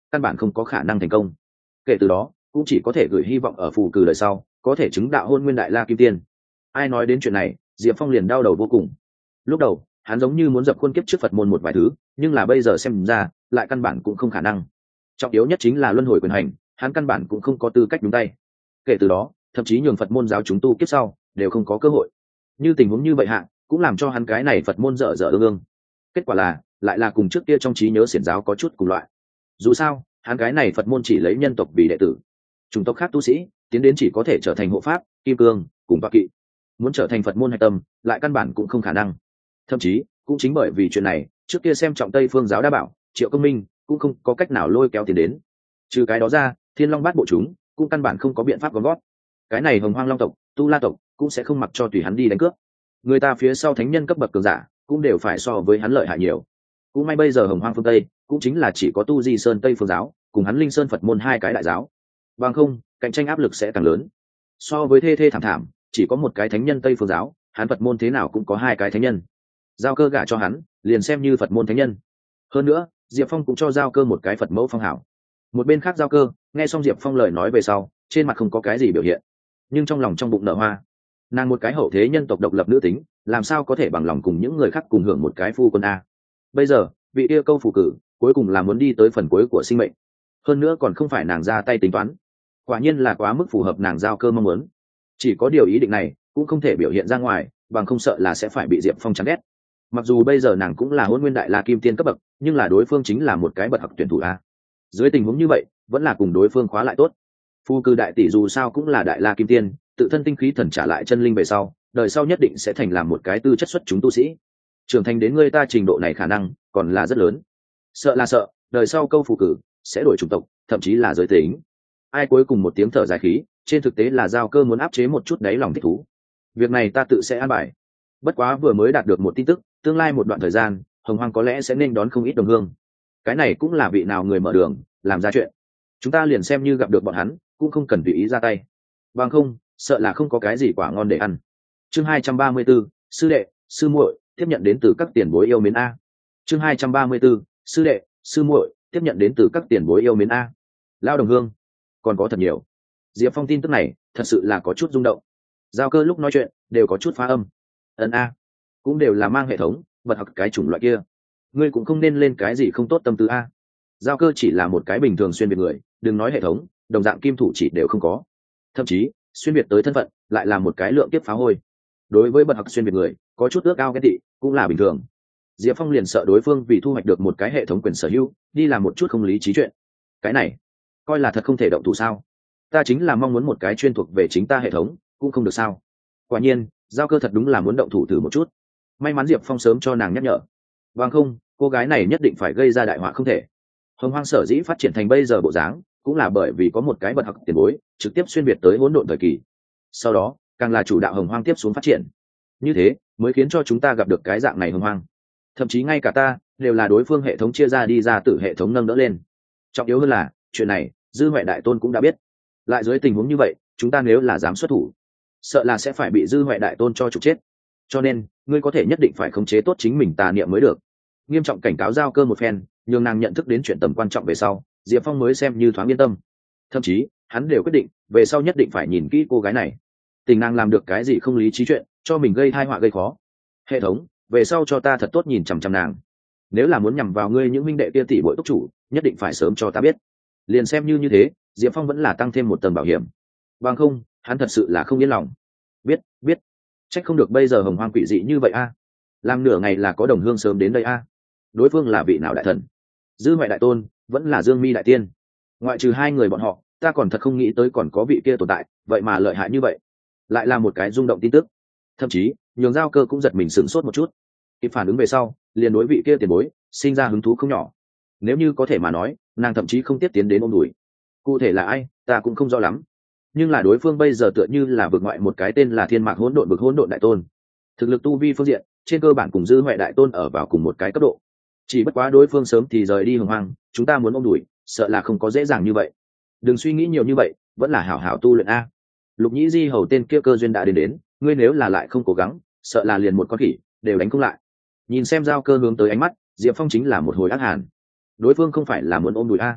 căn bản không có khả năng thành công. Kể từ đó cũng chỉ có thể gửi hy vọng ở phù cử đời sau có thể chứng đạo hôn nguyên đại la kim tiên. Ai nói đến chuyện này, Diệp Phong liền đau đầu vô cùng. Lúc đầu hắn giống như muốn dập khuôn kiếp trước Phật môn một vài thứ, nhưng là bây giờ xem ra lại căn bản cũng không khả năng. Trọng yếu nhất chính là luân hồi quyền hành, hắn căn bản cũng không có tư cách đúng tay. Kể từ đó thậm chí nhường Phật môn giáo chúng tu kiếp sau đều không có cơ hội. Như tình huống như vậy hạ cũng làm cho hắn cái này Phật môn dở dở ương ương. Kết quả là lại là cùng trước kia trong trí nhớ xiển giáo có chút cùng loại. Dù sao hắn cái này Phật môn chỉ lấy nhân tộc vì đệ tử, chủng tộc khác tu sĩ tiến đến chỉ có thể trở thành hộ pháp, kim cương cùng bạc kỵ, muốn trở thành Phật môn hạch tâm lại căn bản cũng không khả năng. Thậm chí cũng chính bởi vì chuyện này, trước kia xem trọng Tây Phương giáo đa bảo, Triệu Công Minh cũng không có cách nào lôi kéo tiền đến. Trừ cái đó ra, Thiên Long bát bộ chúng cũng căn bản không có biện pháp gom gót. Cái này Hồng Hoang Long tộc, Tu La tộc cũng sẽ không mặc cho tùy hắn đi đánh cướp. Người ta phía sau thánh nhân cấp bậc cường giả cũng đều phải so với hắn lợi hại nhiều. Cũng may bây giờ Hồng Hoang phương Tây cũng chính là chỉ có Tu Di Sơn Tây Phương giáo cùng hắn Linh Sơn Phật môn hai cái đại giáo. Bằng không, cạnh tranh áp lực sẽ càng lớn. So với thê thê thảm thảm, chỉ có một cái thánh nhân Tây Phương giáo, hắn Phật môn thế nào cũng có hai cái thánh nhân. Giao Cơ gả cho hắn, liền xem như Phật môn thánh nhân. Hơn nữa, Diệp Phong cũng cho Giao Cơ một cái Phật mẫu phong hảo. Một bên khác Giao Cơ, nghe xong Diệp Phong lời nói về sau, trên mặt không có cái gì biểu hiện, nhưng trong lòng trong bụng nở hoa. Nàng một cái hậu thế nhân tộc độc lập nữ tính, làm sao có thể bằng lòng cùng những người khác cùng hưởng một cái phu quân a. Bây giờ vị yêu câu phù cử cuối cùng là muốn đi tới phần cuối của sinh mệnh, hơn nữa còn không phải nàng ra tay tính toán, quả nhiên là quá mức phù hợp nàng Giao Cơ mong muốn. Chỉ có điều ý định này cũng không thể biểu hiện ra ngoài, bằng không sợ là sẽ phải bị Diệp Phong chán ghét. Mặc dù bây giờ nàng cũng là hôn nguyên đại la kim tiên cấp bậc, nhưng là đối phương chính là một cái bậc học tuyển thủ a. Dưới tình huống như vậy vẫn là cùng đối phương khóa lại tốt. Phu cử đại tỷ dù sao cũng là đại la kim tiên, tự thân tinh khí thần trả lại chân linh về sau, đời sau nhất định sẽ thành làm một cái tư chất xuất chúng tu sĩ. Trưởng thành đến người ta trình độ này khả năng còn là rất lớn. Sợ là sợ đời sau câu phù cử sẽ đổi chủng tộc, thậm chí là giới tính. Ai cuối cùng một tiếng thở dài khí, trên thực tế là Giao Cơ muốn áp chế một chút đáy lòng thích thú. Việc này ta tự sẽ an bài. Bất quá vừa mới đạt được một tin tức, tương lai một đoạn thời gian Hồng Hoang có lẽ sẽ nên đón không ít đồng hương. Cái này cũng là vị nào người mở đường làm ra chuyện, chúng ta liền xem như gặp được bọn hắn cũng không cần tùy ý ra tay, bằng không sợ là không có cái gì quả ngon để ăn. Chương hai trăm ba mươi 34, sư đệ sư muội tiếp nhận đến từ các tiền bối yêu mến a. Chương hai trăm ba mươi 34, sư đệ sư muội tiếp nhận đến từ các tiền bối yêu mến a. Lao đồng hương còn có thật nhiều. Diệp Phong tin tức này thật sự là có chút rung động. Giao Cơ lúc nói chuyện đều có chút phá âm. Ân a, cũng đều là mang hệ thống vật hoặc cái chủng loại kia, ngươi cũng không nên lên cái gì không tốt tâm tư a. Giao Cơ chỉ là một cái bình thường xuyên biệt người, đừng nói hệ thống, đồng dạng kim thủ chỉ đều không có. Thậm chí xuyên biệt tới thân phận lại là một cái lượng tiếp phá hôi. Đối với bậc học xuyên biệt người có chút ước ao ghen tị cũng là bình thường. Diệp Phong liền sợ đối phương vì thu hoạch được một cái hệ thống quyền sở hữu đi làm một chút không lý trí chuyện. Cái này coi là thật không thể động thủ sao? Ta chính là mong muốn một cái chuyên thuộc về chính ta hệ thống cũng không được sao? Quả nhiên Giao Cơ thật đúng là muốn động thủ thử một chút. May mắn Diệp Phong sớm cho nàng nhắc nhở, bằng không cô gái này nhất định phải gây ra đại họa không thể. Hồng Hoang sở dĩ phát triển thành bây giờ bộ dáng cũng là bởi vì có một cái bậc học tiền bối trực tiếp xuyên việt tới hỗn độn thời kỳ, sau đó càng là chủ đạo Hồng Hoang tiếp xuống phát triển, như thế mới khiến cho chúng ta gặp được cái dạng này Hồng Hoang. Thậm chí ngay cả ta đều là đối phương hệ thống chia ra đi ra từ hệ thống nâng đỡ lên. Trọng yếu hơn là chuyện này Dư Huệ Đại Tôn cũng đã biết. Lại dưới tình huống như vậy, chúng ta nếu là dám xuất thủ, sợ là sẽ phải bị Dư Huệ Đại Tôn cho trục chết. Cho nên ngươi có thể nhất định phải khống chế tốt chính mình tà niệm mới được. Nghiêm trọng cảnh cáo Giao Cơ một phen, nhường nàng nhận thức đến chuyện tầm quan trọng về sau, Diệp Phong mới xem như thoáng yên tâm. Thậm chí hắn đều quyết định về sau nhất định phải nhìn kỹ cô gái này, tình nàng làm được cái gì không lý trí chuyện, cho mình gây tai họa gây khó. Hệ thống về sau cho ta thật tốt nhìn chằm chằm nàng, nếu là muốn nhằm vào ngươi những minh đệ kia tỷ bội túc chủ, nhất định phải sớm cho ta biết. Liền xem như như thế, Diệp Phong vẫn là tăng thêm một tầng bảo hiểm, bằng không hắn thật sự là không yên lòng. Biết biết, trách không được bây giờ Hồng Hoang quỷ dị như vậy a. Làm nửa ngày là có đồng hương sớm đến đây a. Đối phương là vị nào đại thần? Dư Huệ Đại Tôn vẫn là Dương Mi Đại Tiên? Ngoại trừ hai người bọn họ, ta còn thật không nghĩ tới còn có vị kia tồn tại, vậy mà lợi hại như vậy. Lại là một cái rung động tin tức, thậm chí nhường Giao Cơ cũng giật mình sửng sốt một chút. Kịp phản ứng về sau, liền đối vị kia tiền bối sinh ra hứng thú không nhỏ. Nếu như có thể mà nói, nàng thậm chí không tiếp tiến đến ôm đùi. Cụ thể là ai, ta cũng không rõ lắm. Nhưng là đối phương bây giờ tựa như là vượt ngoại một cái tên là Thiên Mạc Hỗn Độn Bực Hỗn Độn Đại Tôn. Thực lực tu vi phương diện, trên cơ bản cùng Dư Huệ Đại Tôn ở vào cùng một cái cấp độ. Chỉ bất quá đối phương sớm thì rời đi Hồng Hoang, chúng ta muốn ôm đùi, sợ là không có dễ dàng như vậy. Đừng suy nghĩ nhiều như vậy, vẫn là hảo hảo tu luyện a. Lục Nhĩ Di hầu tên kia cơ duyên đã đến đến, ngươi nếu là lại không cố gắng, sợ là liền một con khỉ đều đánh không lại. Nhìn xem Giao Cơ hướng tới ánh mắt, Diệp Phong chính là một hồi ác hàn. Đối phương không phải là muốn ôm đùi a,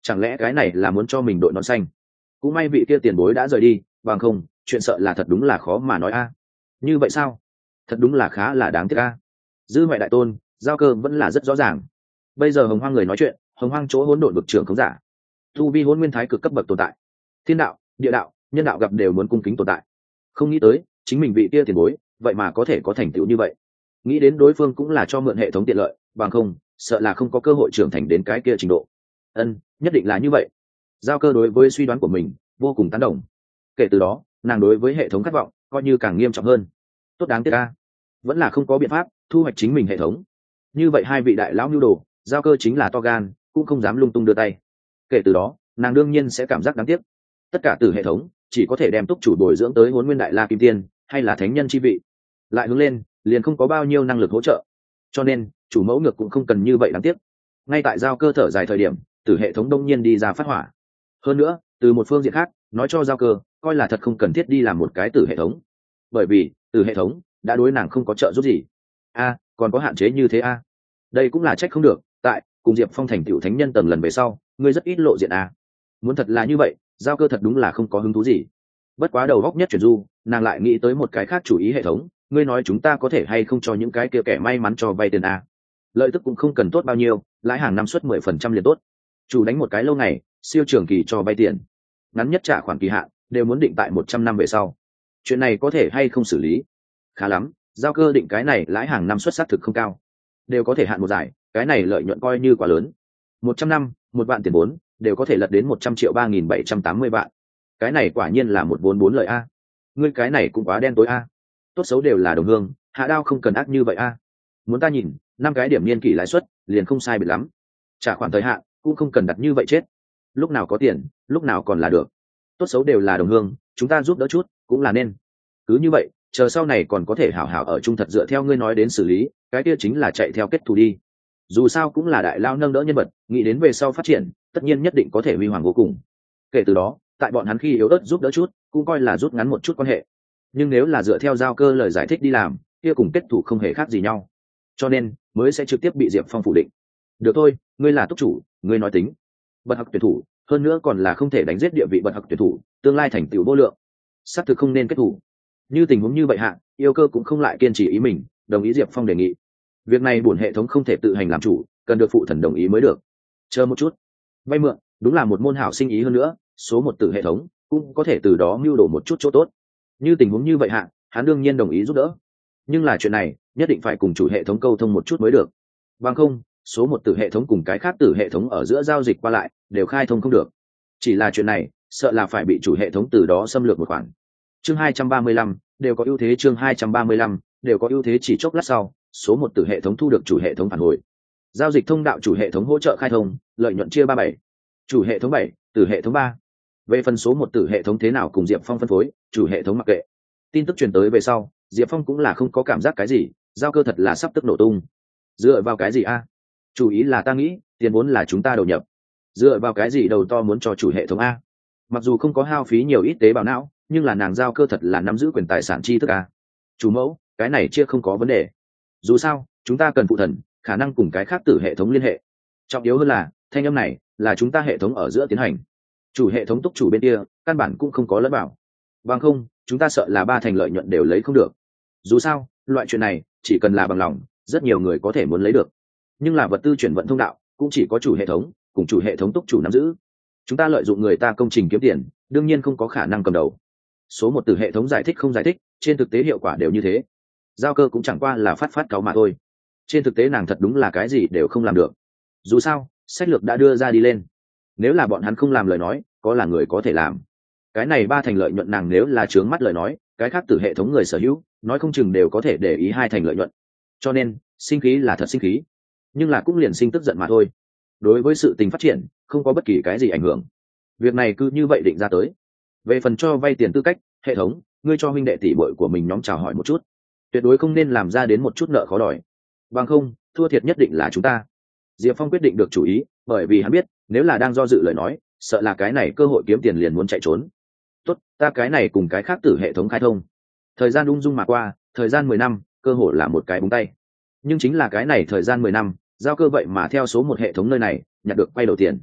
chẳng lẽ cái này là muốn cho mình đội nón xanh? Cũng may vị kia tiền bối đã rời đi, bằng không chuyện sợ là thật đúng là khó mà nói a. Như vậy sao? Thật đúng là khá là đáng tiếc a. Dư ngoại đại tôn, giao cơ vẫn là rất rõ ràng. Bây giờ hồng hoang người nói chuyện, hồng hoang chỗ hỗn độn vực trưởng không giả, tu vi hỗn nguyên thái cực cấp bậc tồn tại, thiên đạo, địa đạo, nhân đạo gặp đều muốn cung kính tồn tại. Không nghĩ tới chính mình vị kia tiền bối vậy mà có thể có thành tựu như vậy. Nghĩ đến đối phương cũng là cho mượn hệ thống tiện lợi, bằng không sợ là không có cơ hội trưởng thành đến cái kia trình độ. Ân, nhất định là như vậy. Giao cơ đối với suy đoán của mình vô cùng tán đồng. Kể từ đó nàng đối với hệ thống khát vọng coi như càng nghiêm trọng hơn. Tốt đáng tiếc a, vẫn là không có biện pháp thu hoạch chính mình hệ thống. Như vậy hai vị đại lão nhu đồ, giao cơ chính là to gan cũng không dám lung tung đưa tay. Kể từ đó nàng đương nhiên sẽ cảm giác đáng tiếc. Tất cả từ hệ thống chỉ có thể đem túc chủ bồi dưỡng tới huấn nguyên đại la kim tiên hay là thánh nhân chi vị, lại hướng lên liền không có bao nhiêu năng lực hỗ trợ, cho nên chủ mẫu ngược cũng không cần như vậy đáng tiếc. Ngay tại giao cơ thở dài thời điểm, từ hệ thống đông nhiên đi ra phát hỏa. Hơn nữa từ một phương diện khác nói cho giao cơ coi là thật không cần thiết đi làm một cái từ hệ thống, bởi vì từ hệ thống đã đối nàng không có trợ giúp gì. A, còn có hạn chế như thế a? Đây cũng là trách không được, tại cùng diệp phong thành tựu thánh nhân tầng lần về sau ngươi rất ít lộ diện a. Muốn thật là như vậy, giao cơ thật đúng là không có hứng thú gì. Bất quá đầu góc nhất chuyển du, nàng lại nghĩ tới một cái khác chủ ý hệ thống. Ngươi nói chúng ta có thể hay không cho những cái kia kẻ may mắn cho vay tiền a? Lợi tức cũng không cần tốt bao nhiêu, lãi hàng năm suất mười phần trăm liền tốt. Chủ đánh một cái lâu ngày, siêu trường kỳ cho vay tiền, ngắn nhất trả khoản kỳ hạn đều muốn định tại một trăm năm về sau. Chuyện này có thể hay không xử lý? Khá lắm, giao cơ định cái này lãi hàng năm suất xác thực không cao, đều có thể hạn một giải, cái này lợi nhuận coi như quá lớn. Một trăm năm, một vạn tiền vốn đều có thể lật đến một trăm triệu ba nghìn bảy trăm tám mươi vạn. Cái này quả nhiên là một vốn bốn lợi a. Ngươi cái này cũng quá đen tối a. Tốt xấu đều là đồng hương, hạ đao không cần ác như vậy a. Muốn ta nhìn, năm cái điểm niên kỷ lãi suất liền không sai biệt lắm. Trả khoản thời hạn cũng không cần đặt như vậy chết. Lúc nào có tiền, lúc nào còn là được. Tốt xấu đều là đồng hương, chúng ta giúp đỡ chút cũng là nên. Cứ như vậy, chờ sau này còn có thể hảo hảo ở chung thật dựa theo ngươi nói đến xử lý, cái kia chính là chạy theo kết thù đi. Dù sao cũng là đại lao nâng đỡ nhân vật, nghĩ đến về sau phát triển tất nhiên nhất định có thể huy hoàng vô cùng. Kể từ đó tại bọn hắn khi yếu ớt giúp đỡ chút cũng coi là rút ngắn một chút quan hệ. Nhưng nếu là dựa theo giao cơ lời giải thích đi làm, kia cùng kết thủ không hề khác gì nhau, cho nên mới sẽ trực tiếp bị diệp phong phủ định. Được thôi, ngươi là túc chủ, ngươi nói tính. Bậc học tuyển thủ, hơn nữa còn là không thể đánh giết địa vị bậc học tuyển thủ, tương lai thành tựu vô lượng, xác thực không nên kết thủ. Như tình huống như vậy hạ, yêu cơ cũng không lại kiên trì ý mình, đồng ý diệp phong đề nghị. Việc này bổn hệ thống không thể tự hành làm chủ, cần được phụ thần đồng ý mới được. Chờ một chút, vay mượn đúng là một môn hảo sinh ý, hơn nữa số một tử hệ thống cũng có thể từ đó mưu đồ một chút chỗ tốt. Như tình huống như vậy hạ, hắn đương nhiên đồng ý giúp đỡ, nhưng là chuyện này nhất định phải cùng chủ hệ thống câu thông một chút mới được, bằng không số một tử hệ thống cùng cái khác tử hệ thống ở giữa giao dịch qua lại đều khai thông không được. Chỉ là chuyện này sợ là phải bị chủ hệ thống từ đó xâm lược một khoản. Chương hai trăm ba mươi lăm đều có ưu thế, chương hai trăm ba mươi lăm đều có ưu thế. Chỉ chốc lát sau, số một tử hệ thống thu được chủ hệ thống phản hồi, giao dịch thông đạo chủ hệ thống hỗ trợ khai thông, lợi nhuận chia ba bảy, chủ hệ thống bảy, tử hệ thống ba. Về phần số một tử hệ thống thế nào cùng diệp phong phân phối, chủ hệ thống mặc kệ. Tin tức truyền tới về sau, diệp phong cũng là không có cảm giác cái gì, giao cơ thật là sắp tức nổ tung. Dựa vào cái gì a? Chủ ý là ta nghĩ tiền vốn là chúng ta đầu nhập, dựa vào cái gì đầu to muốn cho chủ hệ thống a? Mặc dù không có hao phí nhiều ít tế bào não, nhưng là nàng giao cơ thật là nắm giữ quyền tài sản chi thức a. Chủ mẫu, cái này chia không có vấn đề, dù sao chúng ta cần phụ thần khả năng cùng cái khác tử hệ thống liên hệ. Trọng yếu hơn là thanh âm này là chúng ta hệ thống ở giữa tiến hành, chủ hệ thống túc chủ bên kia căn bản cũng không có lẫn bảo, bằng không chúng ta sợ là ba thành lợi nhuận đều lấy không được. Dù sao loại chuyện này chỉ cần là bằng lòng, rất nhiều người có thể muốn lấy được, nhưng là vật tư chuyển vận thông đạo cũng chỉ có chủ hệ thống cùng chủ hệ thống túc chủ nắm giữ. Chúng ta lợi dụng người ta công trình kiếm tiền, đương nhiên không có khả năng cầm đầu. Số một từ hệ thống giải thích không giải thích, trên thực tế hiệu quả đều như thế. Giao cơ cũng chẳng qua là phát phát cáo mà thôi. Trên thực tế nàng thật đúng là cái gì đều không làm được. Dù sao sách lược đã đưa ra đi lên, nếu là bọn hắn không làm lời nói, có là người có thể làm. Cái này ba thành lợi nhuận nàng nếu là trướng mắt lời nói, cái khác từ hệ thống người sở hữu nói không chừng đều có thể để ý hai thành lợi nhuận. Cho nên sinh khí là thật sinh khí, nhưng là cũng liền sinh tức giận mà thôi. Đối với sự tình phát triển không có bất kỳ cái gì ảnh hưởng, việc này cứ như vậy định ra tới. Về phần cho vay tiền tư cách, hệ thống ngươi cho huynh đệ tỷ bội của mình nhóm chào hỏi một chút, tuyệt đối không nên làm ra đến một chút nợ khó đòi, bằng không thua thiệt nhất định là chúng ta. Diệp Phong quyết định được chủ ý, bởi vì hắn biết nếu là đang do dự lời nói, sợ là cái này cơ hội kiếm tiền liền muốn chạy trốn. Tốt, ta cái này cùng cái khác tử hệ thống khai thông. Thời gian ung dung mà qua, thời gian mười năm cơ hội là một cái búng tay, nhưng chính là cái này thời gian mười năm, giao cơ vậy mà theo số một hệ thống nơi này nhặt được quay đầu tiền.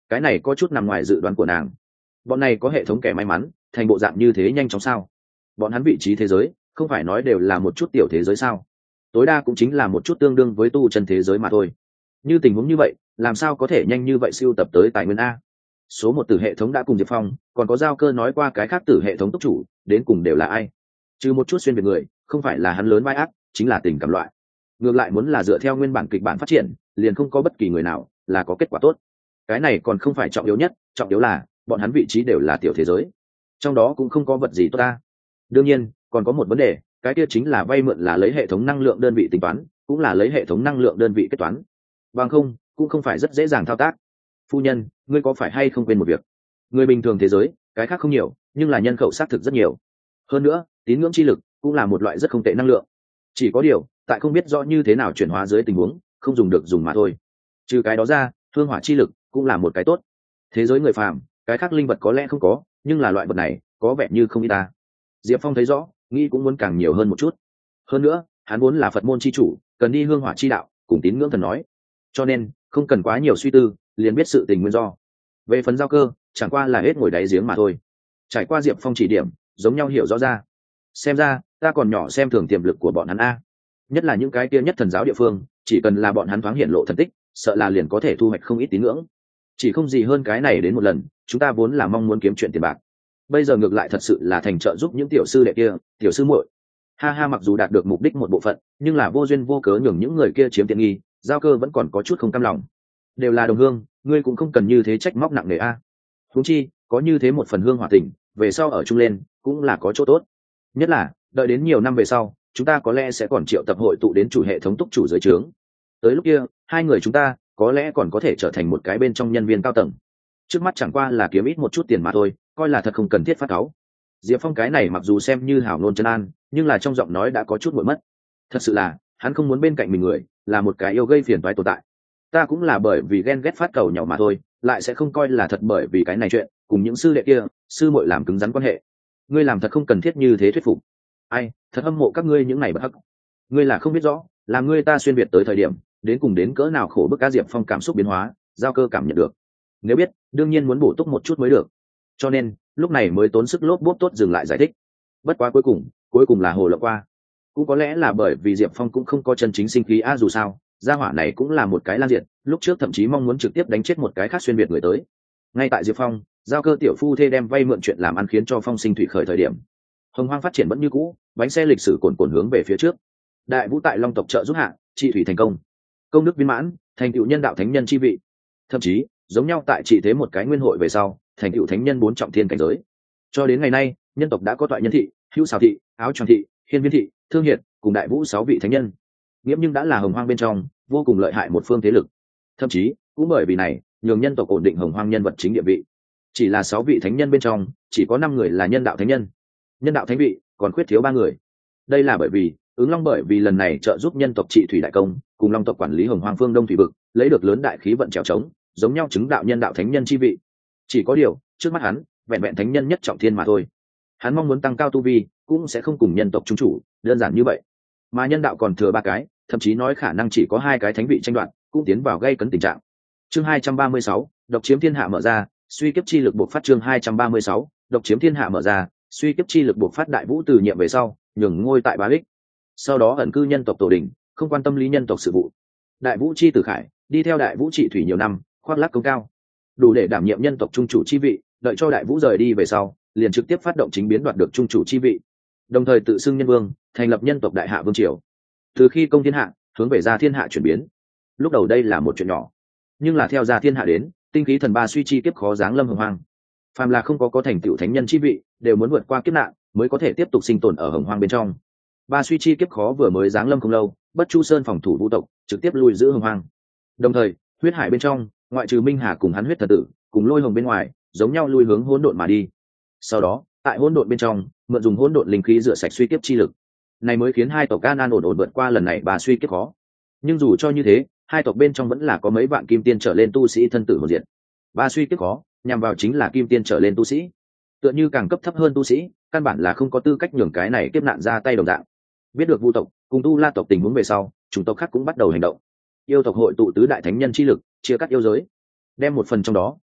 cái này có chút nằm ngoài dự đoán của nàng. Bọn này có hệ thống kẻ may mắn thành bộ dạng như thế nhanh chóng sao? Bọn hắn vị trí thế giới không phải nói đều là một chút tiểu thế giới sao? Tối đa cũng chính là một chút tương đương với tu chân thế giới mà thôi. Như tình huống như vậy, làm sao có thể nhanh như vậy siêu tập tới tài nguyên a? Số một tử hệ thống đã cùng Diệp Phong, còn có Giao Cơ nói qua cái khác tử hệ thống túc chủ, đến cùng đều là ai? Trừ một chút xuyên biệt người, không phải là hắn lớn vai ác, chính là tình cảm loại. Ngược lại muốn là dựa theo nguyên bản kịch bản phát triển, liền không có bất kỳ người nào là có kết quả tốt. Cái này còn không phải trọng yếu nhất, trọng yếu là bọn hắn vị trí đều là tiểu thế giới, trong đó cũng không có vật gì tốt ta. Đương nhiên, còn có một vấn đề, cái kia chính là vay mượn là lấy hệ thống năng lượng đơn vị tính toán, cũng là lấy hệ thống năng lượng đơn vị kết toán. Bằng không, cũng không phải rất dễ dàng thao tác. Phu nhân, ngươi có phải hay không quên một việc? Người bình thường thế giới, cái khác không nhiều, nhưng là nhân khẩu xác thực rất nhiều. Hơn nữa, tín ngưỡng chi lực cũng là một loại rất không tệ năng lượng. Chỉ có điều, tại không biết rõ như thế nào chuyển hóa dưới tình huống, không dùng được dùng mà thôi. Trừ cái đó ra, hương hỏa chi lực cũng là một cái tốt. Thế giới người phàm, cái khác linh vật có lẽ không có, nhưng là loại vật này có vẻ như không ít ta. Diệp Phong thấy rõ, nghĩ cũng muốn càng nhiều hơn một chút. Hơn nữa, hắn vốn là Phật môn chi chủ, cần đi hương hỏa chi đạo, cùng tín ngưỡng thần nói. Cho nên, không cần quá nhiều suy tư, liền biết sự tình nguyên do. Về phần Giao Cơ, chẳng qua là hết ngồi đáy giếng mà thôi. Trải qua Diệp Phong chỉ điểm, giống nhau hiểu rõ ra. Xem ra, ta còn nhỏ xem thường tiềm lực của bọn hắn a. Nhất là những cái kia nhất thần giáo địa phương, chỉ cần là bọn hắn thoáng hiện lộ thần tích, sợ là liền có thể thu hoạch không ít tín ngưỡng. Chỉ không gì hơn cái này đến một lần, chúng ta vốn là mong muốn kiếm chuyện tiền bạc. Bây giờ ngược lại thật sự là thành trợ giúp những tiểu sư đệ kia, tiểu sư muội. Ha ha, mặc dù đạt được mục đích một bộ phận, nhưng là vô duyên vô cớ nhường những người kia chiếm tiện nghi, Giao Cơ vẫn còn có chút không cam lòng. Đều là đồng hương, ngươi cũng không cần như thế trách móc nặng nề a. Huống chi, có như thế một phần hương hòa tình, về sau ở chung lên cũng là có chỗ tốt. Nhất là, đợi đến nhiều năm về sau, chúng ta có lẽ sẽ còn triệu tập hội tụ đến chủ hệ thống túc chủ dưới trướng. Tới lúc kia, hai người chúng ta có lẽ còn có thể trở thành một cái bên trong nhân viên cao tầng. Trước mắt chẳng qua là kiếm ít một chút tiền mà thôi, coi là thật không cần thiết phát cáu. Diệp Phong cái này mặc dù xem như hảo nôn chân an, nhưng là trong giọng nói đã có chút nguội mất. Thật sự là, hắn không muốn bên cạnh mình người là một cái yêu gây phiền toái tồn tại. Ta cũng là bởi vì ghen ghét phát cầu nhỏ mà thôi, lại sẽ không coi là thật bởi vì cái này chuyện, cùng những sư đệ kia, sư muội làm cứng rắn quan hệ. Ngươi làm thật không cần thiết như thế thuyết phục. Ai, thật hâm mộ các ngươi những ngày bất hắc. Ngươi là không biết rõ, là ngươi ta xuyên việt tới thời điểm, đến cùng đến cỡ nào khổ bức. Cá Diệp Phong cảm xúc biến hóa, Giao Cơ cảm nhận được. Nếu biết, đương nhiên muốn bổ túc một chút mới được. Cho nên, lúc này mới tốn sức lốp bốp tốt dừng lại giải thích. Bất quá cuối cùng, cuối cùng là hồ lộ qua. Cũng có lẽ là bởi vì Diệp Phong cũng không có chân chính sinh khí a, dù sao, gia hỏa này cũng là một cái lan diện, lúc trước thậm chí mong muốn trực tiếp đánh chết một cái khác xuyên việt người tới. Ngay tại Diệp Phong, Giao Cơ tiểu phu thê đem vay mượn chuyện làm ăn khiến cho phong sinh thủy khởi thời điểm, hồng hoang phát triển vẫn như cũ, bánh xe lịch sử cuồn cuộn hướng về phía trước. Đại vũ tại Long tộc trợ giúp hạ, trị thủy thành công, công đức viên mãn, thành tựu nhân đạo thánh nhân chi vị. Thậm chí, giống nhau tại trị thế một cái nguyên hội về sau, thành tựu thánh nhân bốn trọng thiên cảnh giới. Cho đến ngày nay, nhân tộc đã có toại nhân thị, hữu xào thị, áo choàng thị, hiên viên thị, thương hiệt, cùng đại vũ sáu vị thánh nhân. Nghiễm nhưng đã là hồng hoang bên trong vô cùng lợi hại một phương thế lực. Thậm chí, cũng bởi vì này, nhường nhân tộc ổn định hồng hoang nhân vật chính địa vị. Chỉ là sáu vị thánh nhân bên trong, chỉ có năm người là nhân đạo thánh nhân. Nhân đạo thánh vị còn khuyết thiếu ba người. Đây là bởi vì ứng long bởi vì lần này trợ giúp nhân tộc trị thủy đại công, cùng long tộc quản lý hồng hoang phương đông thủy vực, lấy được lớn đại khí vận trèo trống, giống nhau chứng đạo nhân đạo thánh nhân chi vị. Chỉ có điều, trước mắt hắn, vẹn vẹn thánh nhân nhất trọng thiên mà thôi. Hắn mong muốn tăng cao tu vi, cũng sẽ không cùng nhân tộc trung chủ đơn giản như vậy. Mà nhân đạo còn thừa ba cái, thậm chí nói khả năng chỉ có hai cái thánh vị tranh đoạt, cũng tiến vào gây cấn tình trạng. Chương hai trăm ba mươi sáu, độc chiếm thiên hạ mở ra, suy kiếp chi lực buộc phát. Chương hai trăm ba mươi sáu, độc chiếm thiên hạ mở ra, suy kiếp chi lực buộc phát. Đại vũ từ nhiệm về sau, nhường ngôi tại Bá Ích. Sau đó ẩn cư nhân tộc tổ đình, không quan tâm lý nhân tộc sự vụ. Đại vũ chi tử khải đi theo đại vũ trị thủy nhiều năm, khoác lác công cao, đủ để đảm nhiệm nhân tộc trung chủ chi vị. Đợi cho đại vũ rời đi về sau, liền trực tiếp phát động chính biến đoạt được trung chủ chi vị, đồng thời tự xưng nhân vương, thành lập nhân tộc đại hạ vương triều. Từ khi công thiên hạ hướng về gia thiên hạ chuyển biến, lúc đầu đây là một chuyện nhỏ, nhưng là theo gia thiên hạ đến, tinh khí thần ba suy chi kiếp khó giáng lâm hồng hoang. Phàm là không có có thành tựu thánh nhân chi vị, đều muốn vượt qua kiếp nạn mới có thể tiếp tục sinh tồn ở hồng hoang bên trong. Ba suy chi kiếp khó vừa mới giáng lâm không lâu, Bất Chu Sơn phòng thủ vũ tộc trực tiếp lui giữ hồng hoang. Đồng thời, huyết hải bên trong, ngoại trừ Minh Hà cùng hắn huyết thần tử, cùng Lôi Hồng bên ngoài, giống nhau lui hướng hỗn độn mà đi. Sau đó, tại hỗn độn bên trong, mượn dùng hỗn độn linh khí rửa sạch suy kiếp chi lực, này mới khiến hai tộc an an ổn ổn vượt qua lần này ba suy kiếp khó. Nhưng dù cho như thế, hai tộc bên trong vẫn là có mấy vạn kim tiên trở lên tu sĩ thân tử hồn diệt. Ba suy kiếp khó, nhằm vào chính là kim tiên trở lên tu sĩ. Tựa như càng cấp thấp hơn tu sĩ, căn bản là không có tư cách nhường cái này kiếp nạn ra tay đồng dạng. Biết được Vu tộc cùng Tu La tộc tình huống về sau, chủng tộc khác cũng bắt đầu hành động. Yêu tộc hội tụ tứ đại thánh nhân chi lực, chia cắt yêu giới, đem một phần trong đó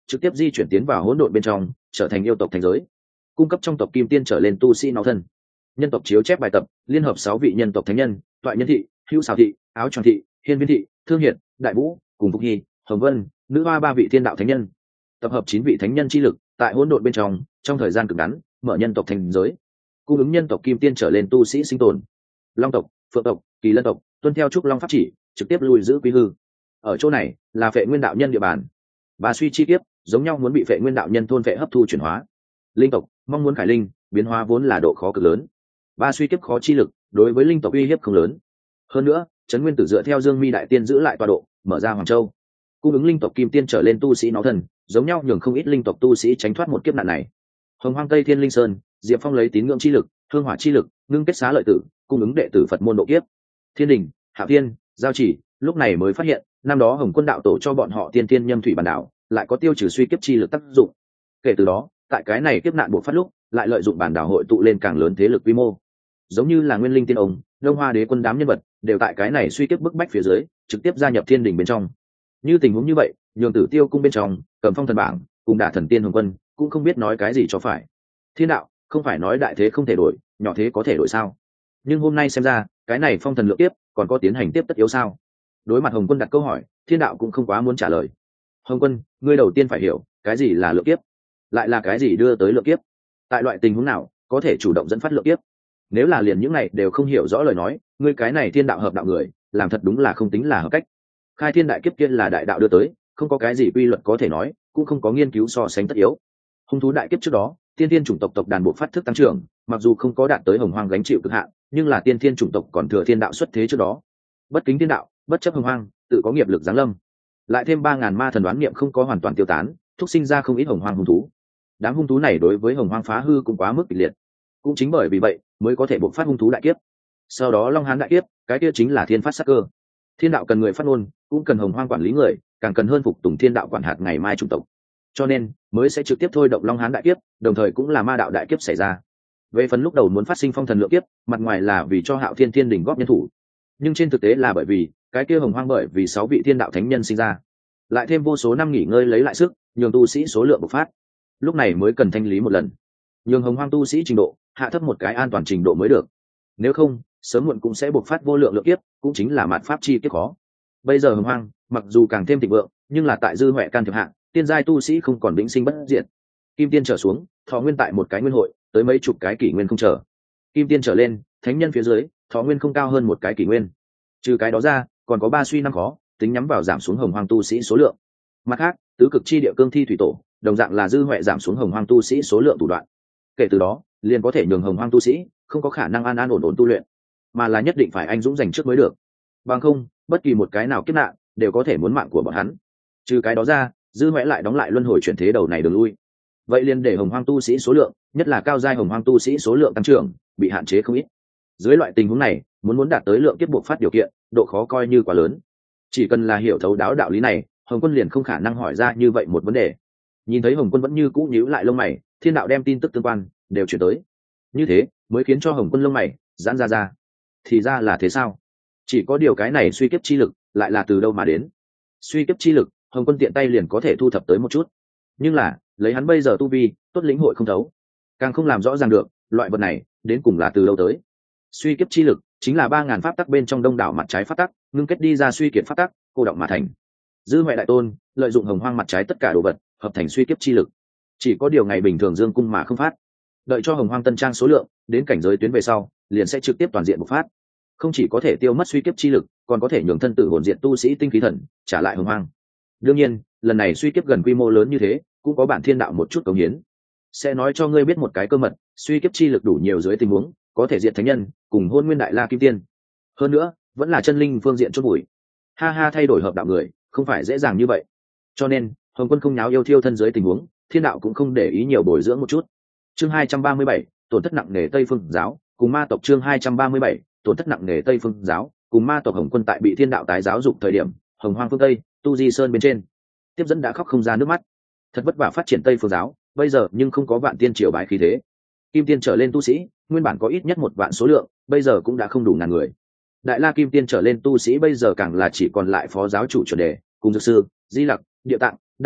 trực tiếp di chuyển tiến vào hỗn độn bên trong, trở thành yêu tộc thành giới, cung cấp trong tộc kim tiên trở lên tu sĩ nó thân. Nhân tộc chiếu chép bài tập, liên hợp sáu vị nhân tộc thánh nhân, toại nhân thị, hữu xào thị, áo tròn thị, hiên viên thị, thương hiệt, đại vũ, cùng phục hy, hồng vân, nữ hoa ba vị thiên đạo thánh nhân, tập hợp chín vị thánh nhân chi lực tại hỗn độn bên trong, trong thời gian cực ngắn mở nhân tộc thành giới, cung ứng nhân tộc kim tiên trở lên tu sĩ sinh tồn. Long tộc, phượng tộc, kỳ lân tộc tuân theo trúc long pháp chỉ, trực tiếp lùi giữ quy hư. Ở chỗ này là phệ nguyên đạo nhân địa bàn, và suy chi kiếp giống nhau muốn bị phệ nguyên đạo nhân thôn phệ hấp thu chuyển hóa. Linh tộc mong muốn khải linh biến hóa vốn là độ khó cực lớn, ba suy kiếp khó chi lực đối với linh tộc uy hiếp không lớn. Hơn nữa trấn nguyên tử dựa theo dương mi đại tiên giữ lại tọa độ, mở ra hoàng châu, cung ứng linh tộc kim tiên trở lên tu sĩ nó thần, giống nhau nhường không ít linh tộc tu sĩ tránh thoát một kiếp nạn này. Hồng hoang tây thiên linh sơn, diệp phong lấy tín ngưỡng chi lực, hương hỏa chi lực ngưng kết xá lợi tử, cung ứng đệ tử Phật môn độ kiếp. Thiên đình, hạ thiên, giao chỉ lúc này mới phát hiện năm đó Hồng Quân đạo tổ cho bọn họ tiên tiên nhâm thủy bản đảo lại có tiêu trừ suy kiếp chi lực tác dụng. Kể từ đó tại cái này kiếp nạn buộc phát lúc lại lợi dụng bản đảo hội tụ lên càng lớn thế lực quy mô, giống như là nguyên linh tiên ông, đông hoa đế quân đám nhân vật đều tại cái này suy kiếp bức bách phía dưới trực tiếp gia nhập thiên đình bên trong. Như tình huống như vậy nhường Tử Tiêu cung bên trong cầm phong thần bảng cùng đả thần tiên Hồng Quân cũng không biết nói cái gì cho phải. Thiên đạo không phải nói đại thế không thể đổi, nhỏ thế có thể đổi sao? Nhưng hôm nay xem ra cái này phong thần lượng tiếp còn có tiến hành tiếp tất yếu sao? Đối mặt Hồng Quân đặt câu hỏi, thiên đạo cũng không quá muốn trả lời. Hồng Quân, ngươi đầu tiên phải hiểu cái gì là lượng kiếp, lại là cái gì đưa tới lượng kiếp, tại loại tình huống nào có thể chủ động dẫn phát lượng kiếp. Nếu là liền những này đều không hiểu rõ lời nói, ngươi cái này thiên đạo hợp đạo người làm thật đúng là không tính là hợp cách. Khai thiên đại kiếp kia là đại đạo đưa tới, không có cái gì quy luật có thể nói, cũng không có nghiên cứu so sánh tất yếu. Hung thú đại kiếp trước đó, tiên thiên chủng tộc tộc đàn bộ phát thức tăng trưởng, mặc dù không có đạt tới hồng hoang gánh chịu cực hạn, nhưng là tiên thiên chủng tộc còn thừa thiên đạo xuất thế trước đó. Bất kính thiên đạo, bất chấp hồng hoang, tự có nghiệp lực giáng lâm. Lại thêm ba ngàn ma thần đoán niệm không có hoàn toàn tiêu tán, thúc sinh ra không ít hồng hoang hung thú. Đám hung thú này đối với hồng hoang phá hư cũng quá mức kịch liệt. Cũng chính bởi vì vậy, mới có thể bộc phát hung thú đại kiếp. Sau đó Long Hán đại kiếp, cái kia chính là thiên phát sát cơ. Thiên đạo cần người phát ngôn, cũng cần hồng hoang quản lý người, càng cần hơn phục tùng thiên đạo quản hạt ngày mai chủng tộc. Cho nên mới sẽ trực tiếp thôi động Long Hán đại kiếp, đồng thời cũng là ma đạo đại kiếp xảy ra. Về phần lúc đầu muốn phát sinh phong thần lượng kiếp, mặt ngoài là vì cho Hạo Thiên Thiên Đình góp nhân thủ, nhưng trên thực tế là bởi vì cái kia hồng hoang bởi vì sáu vị thiên đạo thánh nhân sinh ra, lại thêm vô số năm nghỉ ngơi lấy lại sức, nhường tu sĩ số lượng bộc phát, lúc này mới cần thanh lý một lần, nhường hồng hoang tu sĩ trình độ hạ thấp một cái an toàn trình độ mới được. Nếu không sớm muộn cũng sẽ bộc phát vô lượng lượng kiếp, cũng chính là mạt pháp chi kiếp khó. Bây giờ hồng hoang mặc dù càng thêm thịnh vượng, nhưng là tại dư huệ can thiệp hạng, tiên giai tu sĩ không còn vĩnh sinh bất diệt. Kim tiên trở xuống thọ nguyên tại một cái nguyên hội tới mấy chục cái kỷ nguyên không chờ, kim tiên trở lên thánh nhân phía dưới thọ nguyên không cao hơn một cái kỷ nguyên. Trừ cái đó ra còn có ba suy năm khó, tính nhắm vào giảm xuống hồng hoang tu sĩ số lượng. Mặt khác tứ cực chi địa cương thi thủy tổ đồng dạng là dư huệ giảm xuống hồng hoang tu sĩ số lượng thủ đoạn. Kể từ đó liền có thể nhường hồng hoang tu sĩ không có khả năng an an ổn ổn tu luyện, mà là nhất định phải anh dũng giành trước mới được. Bằng không bất kỳ một cái nào kiếp nạn đều có thể muốn mạng của bọn hắn. Trừ cái đó ra dư huệ lại đóng lại luân hồi chuyển thế đầu này đường lui, vậy liền để hồng hoang tu sĩ số lượng, nhất là cao giai hồng hoang tu sĩ số lượng tăng trưởng bị hạn chế không ít. Dưới loại tình huống này muốn muốn đạt tới lượng kiếp buộc phát điều kiện, độ khó coi như quá lớn. Chỉ cần là hiểu thấu đáo đạo lý này, Hồng Quân liền không khả năng hỏi ra như vậy một vấn đề. Nhìn thấy Hồng Quân vẫn như cũ nhíu lại lông mày, thiên đạo đem tin tức tương quan đều chuyển tới, như thế mới khiến cho Hồng Quân lông mày giãn ra ra. Thì ra là thế sao? Chỉ có điều cái này suy kiếp chi lực lại là từ đâu mà đến? Suy kiếp chi lực Hồng Quân tiện tay liền có thể thu thập tới một chút, nhưng là lấy hắn bây giờ tu vi tốt lĩnh hội không thấu, càng không làm rõ ràng được loại vật này đến cùng là từ đâu tới. Suy kiếp chi lực chính là ba ngàn pháp tắc bên trong đông đảo mặt trái pháp tắc ngưng kết đi ra suy kiệt pháp tắc, cô động mà thành. Dư huệ đại tôn lợi dụng hồng hoang mặt trái tất cả đồ vật hợp thành suy kiếp chi lực, chỉ có điều ngày bình thường dương cung mà không phát, đợi cho hồng hoang tân trang số lượng đến cảnh giới tuyến về sau liền sẽ trực tiếp toàn diện bộc phát. Không chỉ có thể tiêu mất suy kiếp chi lực, còn có thể nhường thân tử hồn diện tu sĩ tinh khí thần trả lại hồng hoang. Đương nhiên lần này suy kiếp gần quy mô lớn như thế cũng có bản thiên đạo một chút cống hiến. Sẽ nói cho ngươi biết một cái cơ mật, suy kiếp chi lực đủ nhiều dưới tình huống có thể diệt thánh nhân cùng hôn nguyên đại la kim tiên, hơn nữa vẫn là chân linh phương diện chốt bụi. Ha ha, thay đổi hợp đạo người không phải dễ dàng như vậy, cho nên Hồng Quân không nháo yêu thiêu thân dưới tình huống, thiên đạo cũng không để ý nhiều bồi dưỡng một chút. Chương hai trăm ba mươi bảy tổn thất nặng nề Tây Phương giáo cùng ma tộc. Chương hai trăm ba mươi bảy tổn thất nặng nề Tây Phương giáo cùng ma tộc. Hồng Quân tại bị thiên đạo tái giáo dục thời điểm, hồng hoang phương Tây tu di sơn bên trên tiếp dẫn đã khóc không ra nước mắt. Thật vất vả phát triển Tây Phương giáo, bây giờ nhưng không có vạn tiên triều bái khí thế. Kim tiên trở lên tu sĩ nguyên bản có ít nhất một vạn số lượng, bây giờ cũng đã không đủ ngàn người. Đại la kim tiên trở lên tu sĩ bây giờ càng là chỉ còn lại phó giáo chủ chuẩn đề cùng dược sư, di lặc, địa tạng, đa bảo,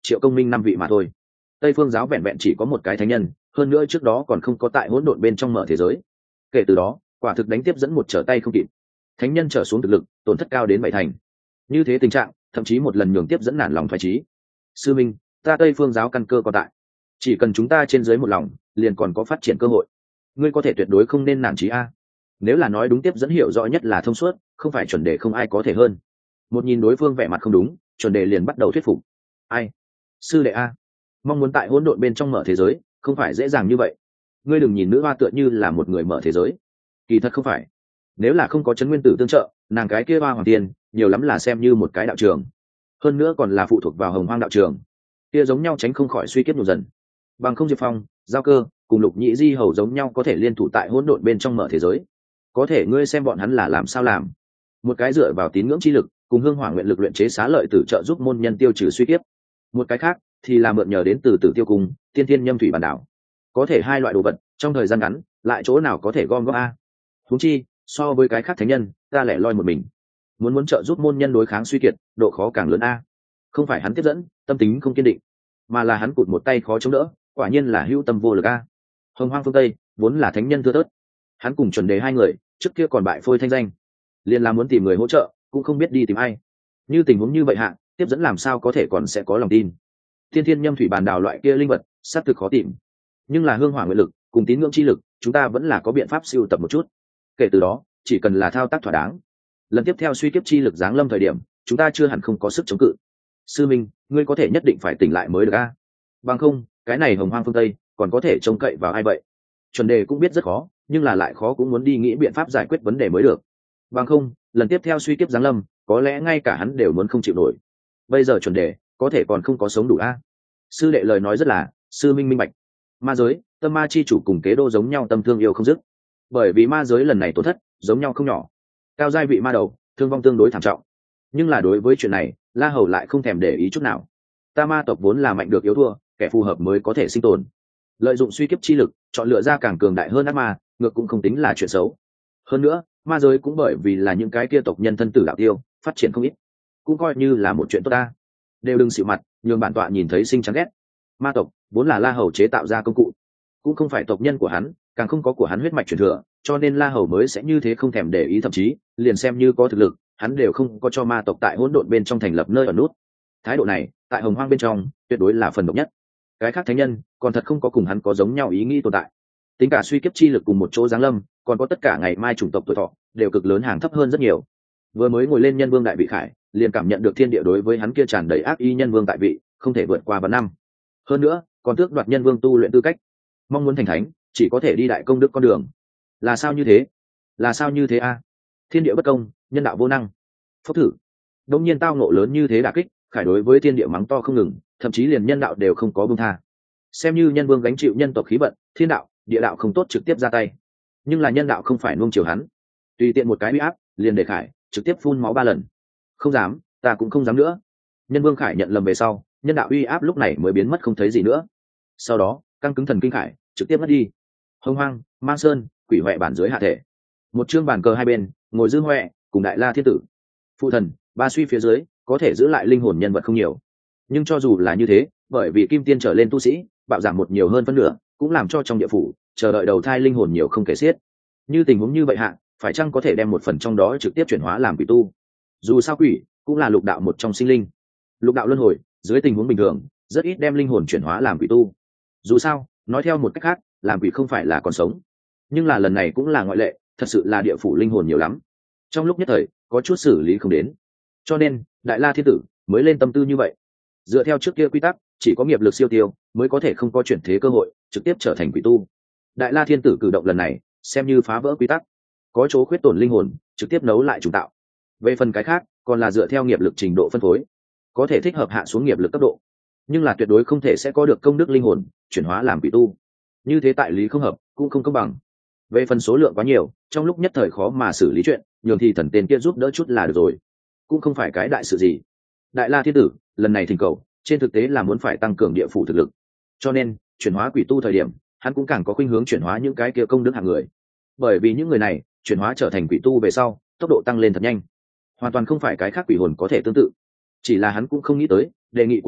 triệu công minh năm vị mà thôi. Tây phương giáo vẹn vẹn chỉ có một cái thánh nhân, hơn nữa trước đó còn không có tại hỗn độn bên trong mở thế giới. Kể từ đó quả thực đánh tiếp dẫn một trở tay không kịp, thánh nhân trở xuống thực lực tổn thất cao đến bảy thành. Như thế tình trạng thậm chí một lần nhường tiếp dẫn nản lòng thoái trí. Sư minh, ta Tây phương giáo căn cơ còn tại, chỉ cần chúng ta trên dưới một lòng liền còn có phát triển cơ hội. Ngươi có thể tuyệt đối không nên nản trí a. Nếu là nói đúng tiếp dẫn hiểu rõ nhất là thông suốt, không phải chuẩn đề không ai có thể hơn. Một nhìn đối phương vẻ mặt không đúng, chuẩn đề liền bắt đầu thuyết phục. Ai? Sư đệ a, mong muốn tại hỗn độn bên trong mở thế giới không phải dễ dàng như vậy. Ngươi đừng nhìn nữ hoa tựa như là một người mở thế giới, kỳ thật không phải. Nếu là không có chấn nguyên tử tương trợ, nàng cái kia hoa hoàng tiên nhiều lắm là xem như một cái đạo trường, hơn nữa còn là phụ thuộc vào hồng hoang đạo trường, kia giống nhau tránh không khỏi suy kiếp nhiều dần. Bằng không diệp phong, giao cơ cùng lục nhĩ di hầu giống nhau có thể liên thủ tại hỗn độn bên trong mở thế giới. Có thể ngươi xem bọn hắn là làm sao làm. Một cái dựa vào tín ngưỡng chi lực cùng hương hỏa nguyện lực luyện chế xá lợi tử trợ giúp môn nhân tiêu trừ suy kiếp, một cái khác thì là mượn nhờ đến từ tử tiêu cung tiên tiên nhâm thủy bản đảo. Có thể hai loại đồ vật trong thời gian ngắn lại chỗ nào có thể gom góp a. Huống chi so với cái khác thánh nhân, ta lẻ loi một mình, muốn muốn trợ giúp môn nhân đối kháng suy kiệt độ khó càng lớn a. Không phải hắn tiếp dẫn tâm tính không kiên định, mà là hắn cụt một tay khó chống đỡ, quả nhiên là hữu tâm vô lực a. Hồng hoang phương tây vốn là thánh nhân thưa thớt, hắn cùng chuẩn đề hai người trước kia còn bại phôi thanh danh, liền là muốn tìm người hỗ trợ cũng không biết đi tìm ai. Như tình huống như vậy hạ, tiếp dẫn làm sao có thể còn sẽ có lòng tin. Thiên thiên nhâm thủy bàn đào loại kia linh vật xác thực khó tìm, nhưng là hương hỏa nguyện lực cùng tín ngưỡng chi lực chúng ta vẫn là có biện pháp siêu tập một chút. Kể từ đó chỉ cần là thao tác thỏa đáng, lần tiếp theo suy kiếp chi lực giáng lâm thời điểm chúng ta chưa hẳn không có sức chống cự. Sư minh, ngươi có thể nhất định phải tỉnh lại mới được a. Bằng không cái này hồng hoang phương tây còn có thể trông cậy vào ai vậy? Chuẩn đề cũng biết rất khó, nhưng là lại khó cũng muốn đi nghĩ biện pháp giải quyết vấn đề mới được. Bằng không lần tiếp theo suy kiếp giáng lâm có lẽ ngay cả hắn đều muốn không chịu nổi. Bây giờ chuẩn đề có thể còn không có sống đủ a. Sư đệ lời nói rất là, sư minh minh bạch. Ma giới tâm ma chi chủ cùng kế đô giống nhau tâm thương yêu không dứt, bởi vì ma giới lần này tổn thất giống nhau không nhỏ. Cao giai vị ma đầu thương vong tương đối thảm trọng, nhưng là đối với chuyện này La Hầu lại không thèm để ý chút nào. Ta ma tộc vốn là mạnh được yếu thua, kẻ phù hợp mới có thể sinh tồn. Lợi dụng suy kiếp chi lực chọn lựa ra càng cường đại hơn ác ma, ngược cũng không tính là chuyện xấu. Hơn nữa ma giới cũng bởi vì là những cái kia tộc nhân thân tử đạo tiêu phát triển không ít, cũng coi như là một chuyện tốt ta. Đều đừng xịu mặt nhường bản tọa nhìn thấy sinh chán ghét. Ma tộc vốn là La Hầu chế tạo ra công cụ, cũng không phải tộc nhân của hắn, càng không có của hắn huyết mạch truyền thừa, cho nên La Hầu mới sẽ như thế không thèm để ý, thậm chí liền xem như có thực lực hắn đều không có cho ma tộc tại hỗn độn bên trong thành lập nơi ở nút. Thái độ này tại hồng hoang bên trong tuyệt đối là phần độc nhất. Cái khác thánh nhân còn thật không có cùng hắn có giống nhau ý nghĩ tồn tại. Tính cả suy kiếp chi lực cùng một chỗ giáng lâm, còn có tất cả ngày mai chủng tộc tuổi thọ đều cực lớn hàng thấp hơn rất nhiều. Vừa mới ngồi lên nhân vương đại vị khải, liền cảm nhận được thiên địa đối với hắn kia tràn đầy ác ý nhân vương tại vị không thể vượt qua vạn năm. Hơn nữa còn tước đoạt nhân vương tu luyện tư cách, mong muốn thành thánh chỉ có thể đi đại công đức con đường. Là sao như thế? Là sao như thế a? Thiên địa bất công, nhân đạo vô năng. Phốc thử. Đống nhiên tao ngộ lớn như thế đả kích, khải đối với thiên địa mắng to không ngừng, thậm chí liền nhân đạo đều không có buông tha. Xem như nhân vương gánh chịu nhân tộc khí vận, thiên đạo, địa đạo không tốt trực tiếp ra tay, nhưng là nhân đạo không phải nuông chiều hắn, tùy tiện một cái uy áp liền để khải trực tiếp phun máu ba lần. Không dám, ta cũng không dám nữa. Nhân vương khải nhận lầm về sau, nhân đạo uy áp lúc này mới biến mất không thấy gì nữa. Sau đó căng cứng thần kinh khải trực tiếp mất đi. Hông hoang, mang sơn, quỷ huệ bản dưới hạ thể, một chương bàn cờ hai bên ngồi dư huệ cùng đại la thiên tử, phụ thần ba suy phía dưới có thể giữ lại linh hồn nhân vật không nhiều, nhưng cho dù là như thế, bởi vì kim tiên trở lên tu sĩ bạo giảm một nhiều hơn phân nửa, cũng làm cho trong địa phủ chờ đợi đầu thai linh hồn nhiều không kể xiết. Như tình huống như vậy hạ, phải chăng có thể đem một phần trong đó trực tiếp chuyển hóa làm quỷ tu? Dù sao quỷ cũng là lục đạo một trong sinh linh, lục đạo luân hồi dưới tình huống bình thường rất ít đem linh hồn chuyển hóa làm quỷ tu. Dù sao nói theo một cách khác, làm quỷ không phải là còn sống, nhưng là lần này cũng là ngoại lệ, thật sự là địa phủ linh hồn nhiều lắm, trong lúc nhất thời có chút xử lý không đến, cho nên đại la thiên tử mới lên tâm tư như vậy. Dựa theo trước kia quy tắc, chỉ có nghiệp lực siêu tiêu mới có thể không có chuyển thế cơ hội trực tiếp trở thành quỷ tu. Đại la thiên tử cử động lần này xem như phá vỡ quy tắc, có chỗ khuyết tổn linh hồn trực tiếp nấu lại trùng tạo. Về phần cái khác còn là dựa theo nghiệp lực trình độ phân phối, có thể thích hợp hạ xuống nghiệp lực cấp độ, nhưng là tuyệt đối không thể sẽ có được công đức linh hồn chuyển hóa làm quỷ tu. Như thế tại lý không hợp, cũng không công bằng. Về phần số lượng quá nhiều, trong lúc nhất thời khó mà xử lý chuyện, nhường thì thần tên kia giúp đỡ chút là được rồi, cũng không phải cái đại sự gì. Đại la thiên tử lần này thỉnh cầu trên thực tế là muốn phải tăng cường địa phủ thực lực, cho nên chuyển hóa quỷ tu thời điểm hắn cũng càng có khuynh hướng chuyển hóa những cái kia công đức hạng người, bởi vì những người này chuyển hóa trở thành quỷ tu về sau tốc độ tăng lên thật nhanh, hoàn toàn không phải cái khác quỷ hồn có thể tương tự. Chỉ là hắn cũng không nghĩ tới đề nghị của mình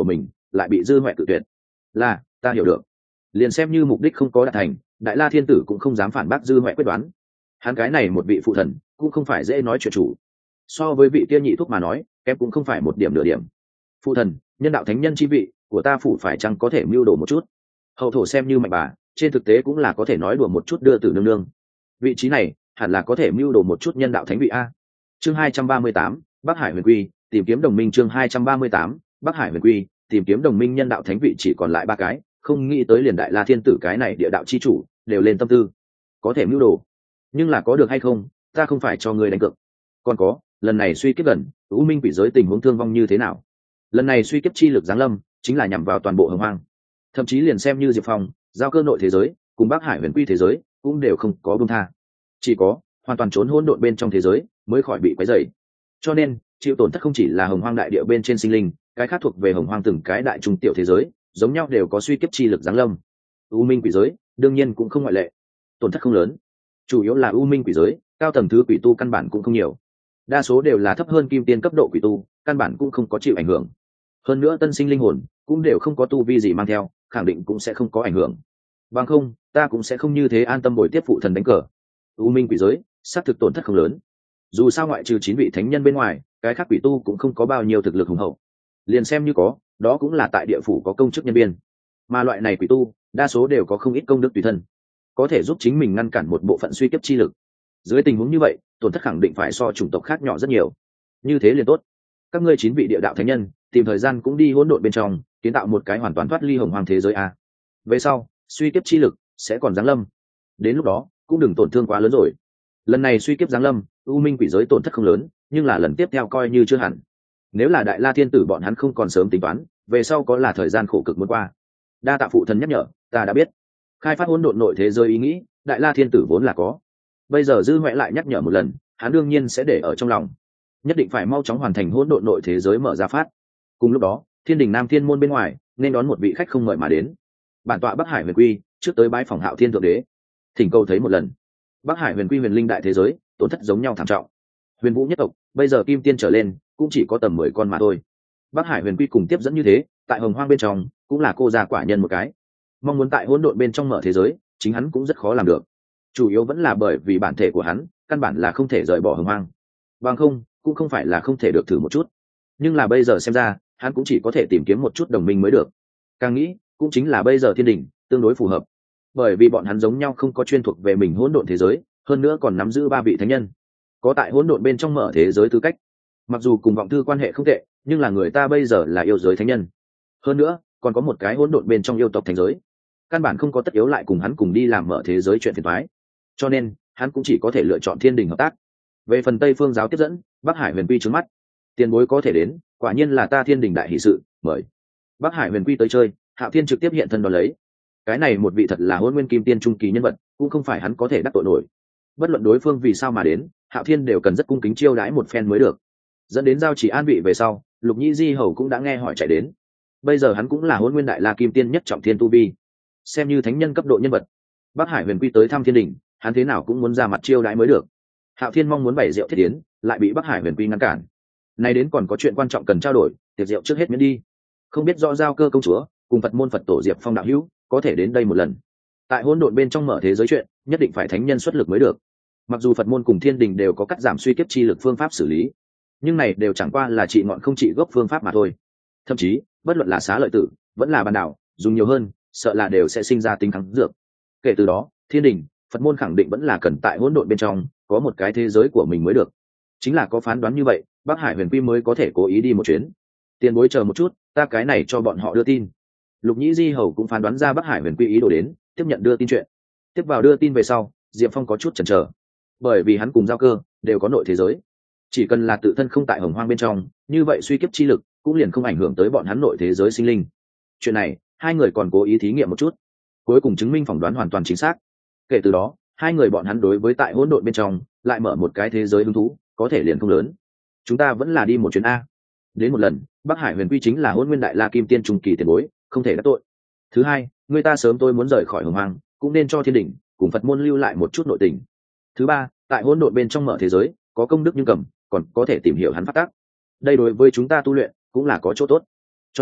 lại bị dư huệ tự tuyệt. Là, ta hiểu được. Liền xem như mục đích không có đạt thành, đại la thiên tử cũng không dám phản bác dư huệ quyết đoán. Hắn cái này một vị phụ thần cũng không phải dễ nói chuyện chủ, so với vị kia nhị thúc mà nói kém cũng không phải một điểm nửa điểm. Phụ thần, nhân đạo thánh nhân chi vị của ta phủ phải chăng có thể mưu đồ một chút? Hậu thổ xem như mạnh bà, trên thực tế cũng là có thể nói đùa một chút đưa tử nương nương. Vị trí này hẳn là có thể mưu đồ một chút nhân đạo thánh vị a. Chương hai trăm ba mươi tám, Bắc Hải Huyền Quy tìm kiếm đồng minh. Chương hai trăm ba mươi tám, Bắc Hải Huyền Quy tìm kiếm đồng minh. Nhân đạo thánh vị chỉ còn lại ba cái, không nghĩ tới liền đại la thiên tử cái này địa đạo chi chủ đều lên tâm tư, có thể mưu đồ, nhưng là có được hay không, ta không phải cho người đánh cược. Còn có, lần này suy kiếp gần, U Minh quỷ giới tình huống thương vong như thế nào? Lần này suy kiếp chi lực giáng lâm chính là nhằm vào toàn bộ Hồng Hoang, thậm chí liền xem như Diệp Phong giao cơ nội thế giới cùng Bắc Hải Huyền Quy thế giới cũng đều không có buông tha, chỉ có hoàn toàn trốn hỗn độn bên trong thế giới mới khỏi bị quấy rầy. Cho nên chịu tổn thất không chỉ là Hồng Hoang đại địa bên trên sinh linh, cái khác thuộc về Hồng Hoang từng cái đại trung tiểu thế giới giống nhau đều có suy kiếp chi lực giáng lâm. U Minh quỷ giới đương nhiên cũng không ngoại lệ, tổn thất không lớn, chủ yếu là U Minh quỷ giới cao tầng thứ quỷ tu căn bản cũng không nhiều, đa số đều là thấp hơn kim tiên cấp độ quỷ tu, căn bản cũng không có chịu ảnh hưởng. Hơn nữa tân sinh linh hồn cũng đều không có tu vi gì mang theo, khẳng định cũng sẽ không có ảnh hưởng. Bằng không ta cũng sẽ không như thế an tâm bồi tiếp phụ thần đánh cờ. U Minh quỷ giới xác thực tổn thất không lớn, dù sao ngoại trừ chín vị thánh nhân bên ngoài, cái khác quỷ tu cũng không có bao nhiêu thực lực hùng hậu, liền xem như có, đó cũng là tại địa phủ có công chức nhân viên, mà loại này quỷ tu đa số đều có không ít công đức tùy thân, có thể giúp chính mình ngăn cản một bộ phận suy kiếp chi lực. Dưới tình huống như vậy, tổn thất khẳng định phải so chủng tộc khác nhỏ rất nhiều. Như thế liền tốt. Các ngươi chín vị địa đạo thánh nhân tìm thời gian cũng đi hỗn độn bên trong, kiến tạo một cái hoàn toàn thoát ly Hồng Hoang thế giới a. Về sau suy kiếp chi lực sẽ còn giáng lâm, đến lúc đó cũng đừng tổn thương quá lớn rồi. Lần này suy kiếp giáng lâm, U Minh quỷ giới tổn thất không lớn, nhưng là lần tiếp theo coi như chưa hẳn. Nếu là đại la thiên tử bọn hắn không còn sớm tính toán, về sau có là thời gian khổ cực muốn qua. Đa tạ phụ thần nhắc nhở, ta đã biết. Khai phát hỗn độn nội thế giới ý nghĩ, đại la thiên tử vốn là có, bây giờ dư huệ lại nhắc nhở một lần, hắn đương nhiên sẽ để ở trong lòng, nhất định phải mau chóng hoàn thành hỗn độn nội thế giới mở ra phát. Cùng lúc đó, thiên đình nam thiên môn bên ngoài nên đón một vị khách không mời mà đến. Bản tọa Bắc Hải Huyền Quy trước tới bái phòng Hạo Thiên thượng đế, thỉnh cầu thấy một lần. Bắc Hải Huyền Quy huyền linh đại thế giới tổn thất giống nhau thảm trọng, huyền vũ nhất tộc bây giờ kim tiên trở lên cũng chỉ có tầm mười con mà thôi. Bắc Hải Huyền Quy cùng tiếp dẫn như thế, tại Hồng Hoang bên trong cũng là cô gia quả nhân một cái, mong muốn tại hỗn độn bên trong mở thế giới, chính hắn cũng rất khó làm được. Chủ yếu vẫn là bởi vì bản thể của hắn căn bản là không thể rời bỏ Hồng Hoang, bằng không cũng không phải là không thể được thử một chút. Nhưng là bây giờ xem ra, hắn cũng chỉ có thể tìm kiếm một chút đồng minh mới được. Càng nghĩ cũng chính là bây giờ thiên đình tương đối phù hợp, bởi vì bọn hắn giống nhau không có chuyên thuộc về mình hỗn độn thế giới, hơn nữa còn nắm giữ ba vị thánh nhân, có tại hỗn độn bên trong mở thế giới tư cách. Mặc dù cùng vọng thư quan hệ không tệ, nhưng là người ta bây giờ là yêu giới thánh nhân, hơn nữa còn có một cái hỗn độn bên trong yêu tộc thánh giới, căn bản không có tất yếu lại cùng hắn cùng đi làm mở thế giới chuyện phiền toái, cho nên hắn cũng chỉ có thể lựa chọn thiên đình hợp tác. Về phần Tây Phương giáo tiếp dẫn, Bắc Hải Huyền Quy trướng mắt, tiền bối có thể đến, quả nhiên là ta thiên đình đại hỷ sự, mời. Bắc Hải Huyền Quy tới chơi, Hạo Thiên trực tiếp hiện thân đón lấy. Cái này một vị thật là hôn nguyên kim tiên trung kỳ nhân vật, cũng không phải hắn có thể đắc tội nổi. Bất luận đối phương vì sao mà đến, Hạo Thiên đều cần rất cung kính chiêu đãi một phen mới được. Dẫn đến giao chỉ an vị về sau, Lục Nhĩ Di hầu cũng đã nghe hỏi chạy đến. Bây giờ hắn cũng là hôn nguyên đại la kim tiên nhất trọng thiên tu vi, xem như thánh nhân cấp độ nhân vật. Bắc Hải Huyền Quy tới thăm thiên đình, hắn thế nào cũng muốn ra mặt chiêu đãi mới được. Hạo Thiên mong muốn bày rượu thiết tiến, lại bị Bắc Hải Huyền Quy ngăn cản. Nay đến còn có chuyện quan trọng cần trao đổi, tiệc rượu trước hết miễn đi. Không biết rõ giao cơ công chúa cùng Phật môn Phật tổ Diệp Phong đạo hữu có thể đến đây một lần. Tại hỗn độn bên trong mở thế giới chuyện, nhất định phải thánh nhân xuất lực mới được. Mặc dù Phật môn cùng thiên đình đều có cắt giảm suy kiếp chi lực phương pháp xử lý, nhưng này đều chẳng qua là trị ngọn không trị gốc phương pháp mà thôi. Thậm chí, bất luận là xá lợi tử, vẫn là bàn đảo, dùng nhiều hơn, sợ là đều sẽ sinh ra tính kháng dược. Kể từ đó, thiên đình, Phật môn khẳng định vẫn là cần tại hỗn độn bên trong có một cái thế giới của mình mới được. Chính là có phán đoán như vậy, Bắc Hải Huyền Quy mới có thể cố ý đi một chuyến. Tiền bối chờ một chút, ta cái này cho bọn họ đưa tin. Lục Nhĩ Di hầu cũng phán đoán ra Bắc Hải Huyền Quy ý đồ đến, tiếp nhận đưa tin chuyện. Tiếp vào đưa tin về sau, Diệp Phong có chút chần chờ, bởi vì hắn cùng giao cơ đều có nội thế giới, chỉ cần là tự thân không tại Hồng Hoang bên trong, như vậy suy kiếp chi lực cũng liền không ảnh hưởng tới bọn hắn nội thế giới sinh linh. Chuyện này, hai người còn cố ý thí nghiệm một chút, cuối cùng chứng minh phỏng đoán hoàn toàn chính xác. Kể từ đó, hai người bọn hắn đối với tại hỗn độn bên trong lại mở một cái thế giới hứng thú, có thể liền không lớn. Chúng ta vẫn là đi một chuyến a. Đến một lần, Bắc Hải Huyền Quy chính là hỗn nguyên đại la kim tiên trung kỳ tiền bối, không thể đắc tội. Thứ hai, người ta sớm tôi muốn rời khỏi Hồng Hoang, cũng nên cho thiên đình cùng Phật môn lưu lại một chút nội tình. Thứ ba, tại hỗn độn bên trong mở thế giới, có công đức nhưng cầm, còn có thể tìm hiểu hắn phát tác. Đây đối với chúng ta tu luyện cũng là có chỗ tốt. Cho nên,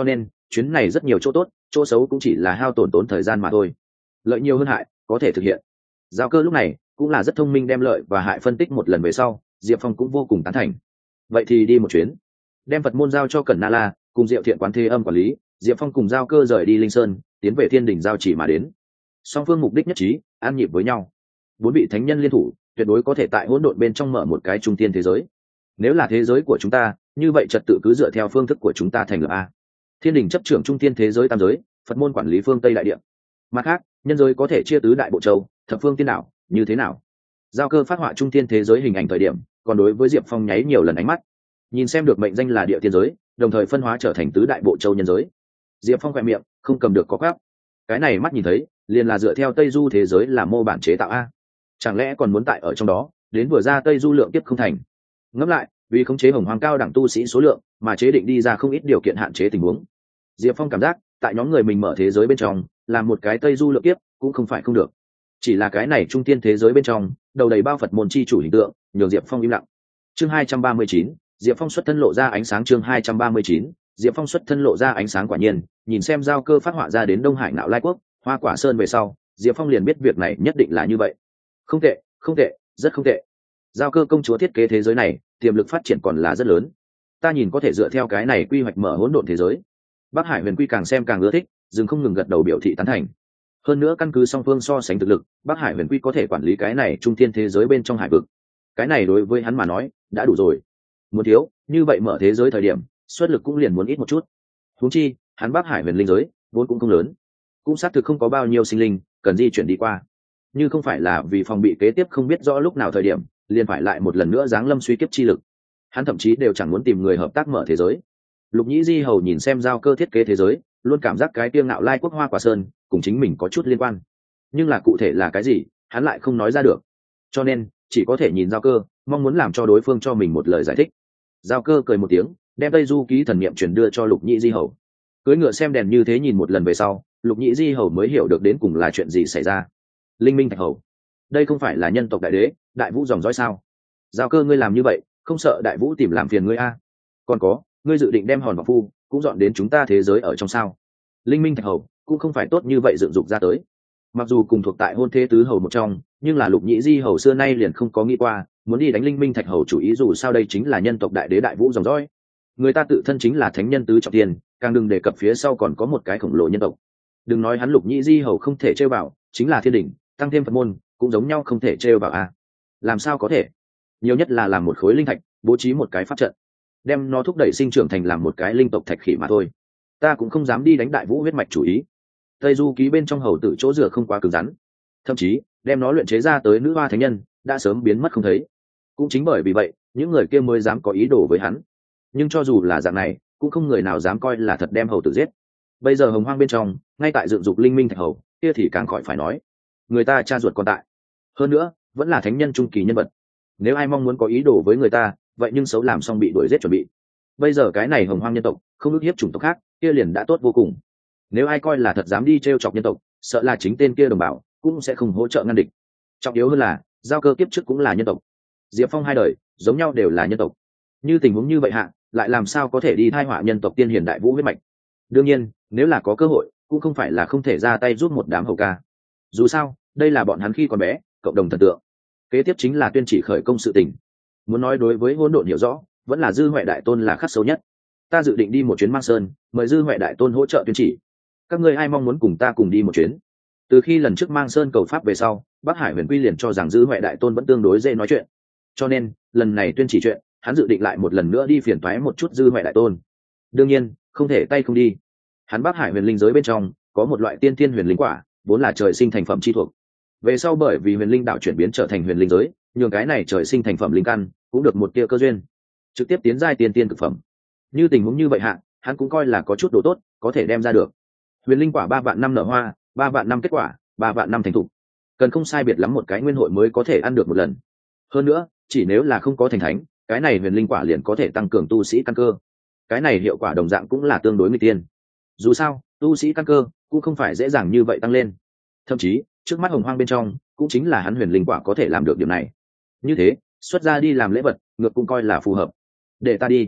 chuyến này rất nhiều chỗ tốt, chỗ xấu cũng chỉ là hao tổn tốn thời gian mà thôi. Lợi nhiều hơn hại, có thể thực hiện. Giao Cơ lúc này cũng là rất thông minh, đem lợi và hại phân tích một lần về sau, Diệp Phong cũng vô cùng tán thành. Vậy thì đi một chuyến, đem Phật môn giao cho Cẩn Na La cùng Diệu Thiện quán Thế Âm quản lý. Diệp Phong cùng Giao Cơ rời đi Linh Sơn, tiến về Thiên Đình giao chỉ mà đến. Song phương mục đích nhất trí, an nhịp với nhau. Bốn vị thánh nhân liên thủ, tuyệt đối có thể tại hỗn độn bên trong mở một cái trung tiên thế giới. Nếu là thế giới của chúng ta, như vậy trật tự cứ dựa theo phương thức của chúng ta thành lập a. Thiên Đình chấp trưởng trung tiên thế giới tam giới, Phật môn quản lý phương Tây đại địa. Mặt khác, nhân giới có thể chia tứ đại bộ châu, thập phương tiên đảo, như thế nào? Giao Cơ phát họa trung tiên thế giới hình ảnh thời điểm, còn đối với Diệp Phong nháy nhiều lần ánh mắt. Nhìn xem được mệnh danh là địa tiên giới, đồng thời phân hóa trở thành tứ đại bộ châu nhân giới. Diệp Phong khẽ miệng, không cầm được có quáp. Cái này mắt nhìn thấy, liền là dựa theo Tây Du thế giới là mô bản chế tạo a. Chẳng lẽ còn muốn tại ở trong đó, đến vừa ra Tây Du lượng tiếp không thành? Ngẫm lại, vì khống chế hồng hoàng cao đẳng tu sĩ số lượng, mà chế định đi ra không ít điều kiện hạn chế tình huống. Diệp Phong cảm giác, tại nhóm người mình mở thế giới bên trong, làm một cái Tây Du lượng tiếp cũng không phải không được. Chỉ là cái này trung tiên thế giới bên trong, đầu đầy bao Phật môn chi chủ hình tượng, nhường Diệp Phong im lặng. Chương hai trăm ba mươi chín, Diệp Phong xuất thân lộ ra ánh sáng. Chương hai trăm ba mươi chín, Diệp Phong xuất thân lộ ra ánh sáng. Quả nhiên, nhìn xem Giao Cơ phát họa ra đến Đông Hải Nạo Lai quốc, Hoa Quả Sơn về sau, Diệp Phong liền biết việc này nhất định là như vậy. Không tệ, không tệ, rất không tệ. Giao Cơ công chúa thiết kế thế giới này, tiềm lực phát triển còn là rất lớn. Ta nhìn có thể dựa theo cái này quy hoạch mở hỗn độn thế giới. Bắc Hải Huyền Quy càng xem càng ưa thích, dừng không ngừng gật đầu biểu thị tán thành. Hơn nữa căn cứ song phương so sánh thực lực, Bắc Hải Huyền Quy có thể quản lý cái này trung thiên thế giới bên trong hải vực. Cái này đối với hắn mà nói, đã đủ rồi. Muốn thiếu, như vậy mở thế giới thời điểm, xuất lực cũng liền muốn ít một chút. Huống chi, hắn Bắc Hải Huyền linh giới vốn cũng không lớn, cũng xác thực không có bao nhiêu sinh linh cần di chuyển đi qua. Nhưng không phải là vì phòng bị kế tiếp không biết rõ lúc nào thời điểm, liền phải lại một lần nữa giáng lâm suy kiếp chi lực. Hắn thậm chí đều chẳng muốn tìm người hợp tác mở thế giới. Lục Nhĩ Di hầu nhìn xem Giao Cơ thiết kế thế giới, luôn cảm giác cái tiêu Ngạo Lai quốc Hoa Quả Sơn cùng chính mình có chút liên quan, nhưng là cụ thể là cái gì, hắn lại không nói ra được. Cho nên chỉ có thể nhìn Giao Cơ, mong muốn làm cho đối phương cho mình một lời giải thích. Giao Cơ cười một tiếng, đem Tây Du ký thần niệm truyền đưa cho Lục Nhĩ Di hầu. Cưỡi ngựa xem đèn như thế nhìn một lần về sau, Lục Nhĩ Di hầu mới hiểu được đến cùng là chuyện gì xảy ra. Linh Minh Thạch hầu, đây không phải là nhân tộc đại đế Đại Vũ dòng dõi sao? Giao Cơ, ngươi làm như vậy không sợ Đại Vũ tìm làm phiền ngươi a? Còn có, ngươi dự định đem Hòn Vọng Phu cũng dọn đến chúng ta thế giới ở trong sao? Linh Minh Thạch hầu cũng không phải tốt như vậy dựng dục ra tới. Mặc dù cùng thuộc tại hôn thế tứ hầu một trong, nhưng là Lục Nhĩ Di hầu xưa nay liền không có nghĩ qua muốn đi đánh Linh Minh Thạch hầu chủ ý, dù sao đây chính là nhân tộc đại đế Đại Vũ dòng dõi. Người ta tự thân chính là thánh nhân tứ trọng tiền, càng đừng đề cập phía sau còn có một cái khổng lồ nhân tộc. Đừng nói hắn Lục Nhĩ Di hầu không thể trêu vào, chính là Thiên Đình tăng thêm Phật môn cũng giống nhau không thể trêu vào a. Làm sao có thể? Nhiều nhất là làm một khối linh thạch, bố trí một cái pháp trận, đem nó thúc đẩy sinh trưởng thành làm một cái linh tộc thạch khỉ mà thôi. Ta cũng không dám đi đánh Đại Vũ huyết mạch chủ ý. Tây Du ký bên trong hầu tử chỗ dựa không quá cứng rắn, thậm chí đem nó luyện chế ra tới nữ hoa thánh nhân đã sớm biến mất không thấy. Cũng chính bởi vì vậy, những người kia mới dám có ý đồ với hắn. Nhưng cho dù là dạng này, cũng không người nào dám coi là thật đem hầu tử giết. Bây giờ hồng hoang bên trong ngay tại dựng dục Linh Minh Thạch hầu kia thì càng khỏi phải nói, người ta cha ruột còn tại, hơn nữa vẫn là thánh nhân trung kỳ nhân vật. Nếu ai mong muốn có ý đồ với người ta, vậy nhưng xấu làm xong bị đuổi giết chuẩn bị. Bây giờ cái này hồng hoang nhân tộc không ức hiếp chủng tộc khác, kia liền đã tốt vô cùng. Nếu ai coi là thật dám đi t r e o chọc nhân tộc, sợ là chính tên kia đồng bào cũng sẽ không hỗ trợ ngăn địch. Trọng yếu hơn là Giao Cơ kiếp trước cũng là nhân tộc, Diệp Phong hai đời giống nhau đều là nhân tộc. Như tình huống như vậy hạ, lại làm sao có thể đi thai họa nhân tộc tiên hiền Đại Vũ huyết mạch? Đương nhiên, nếu là có cơ hội, cũng không phải là không thể ra tay giúp một đám hầu ca. Dù sao, đây là bọn hắn khi còn bé cộng đồng thần tượng. Kế tiếp chính là tuyên chỉ khởi công sự tình. Muốn nói đối với hỗn độn hiểu rõ, vẫn là Dư Huệ Đại Tôn là khắc sâu nhất. Ta dự định đi một chuyến Mang Sơn, mời Dư Huệ Đại Tôn hỗ trợ tuyên chỉ. Các ngươi ai mong muốn cùng ta cùng đi một chuyến? Từ khi lần trước Mang Sơn cầu pháp về sau, Bắc Hải Huyền Quy liền cho rằng Dư Huệ Đại Tôn vẫn tương đối dễ nói chuyện, cho nên lần này tuyên chỉ chuyện, hắn dự định lại một lần nữa đi phiền toái một chút Dư Huệ Đại Tôn. Đương nhiên, không thể tay không đi. Hắn Bắc Hải huyền linh giới bên trong có một loại tiên tiên huyền linh quả, vốn là trời sinh thành phẩm chi thuộc. Về sau bởi vì huyền linh đạo chuyển biến trở thành huyền linh giới, nhường cái này trời sinh thành phẩm linh căn cũng được một tia cơ duyên, trực tiếp tiến giai tiên tiên cực phẩm. Như tình huống như vậy hạ, hắn cũng coi là có chút đồ tốt, có thể đem ra được. Huyền linh quả ba vạn năm nở hoa, ba vạn năm kết quả, ba vạn năm thành thục, cần không sai biệt lắm một cái nguyên hội mới có thể ăn được một lần. Hơn nữa, chỉ nếu là không có thành thánh, cái này huyền linh quả liền có thể tăng cường tu sĩ căn cơ. Cái này hiệu quả đồng dạng cũng là tương đối nguy tiên. Dù sao, tu sĩ căn cơ cũng không phải dễ dàng như vậy tăng lên. Thậm chí, trước mắt hồng hoang bên trong, cũng chính là hắn huyền linh quả có thể làm được điều này. Như thế, xuất ra đi làm lễ vật, ngược cũng coi là phù hợp. Để ta đi.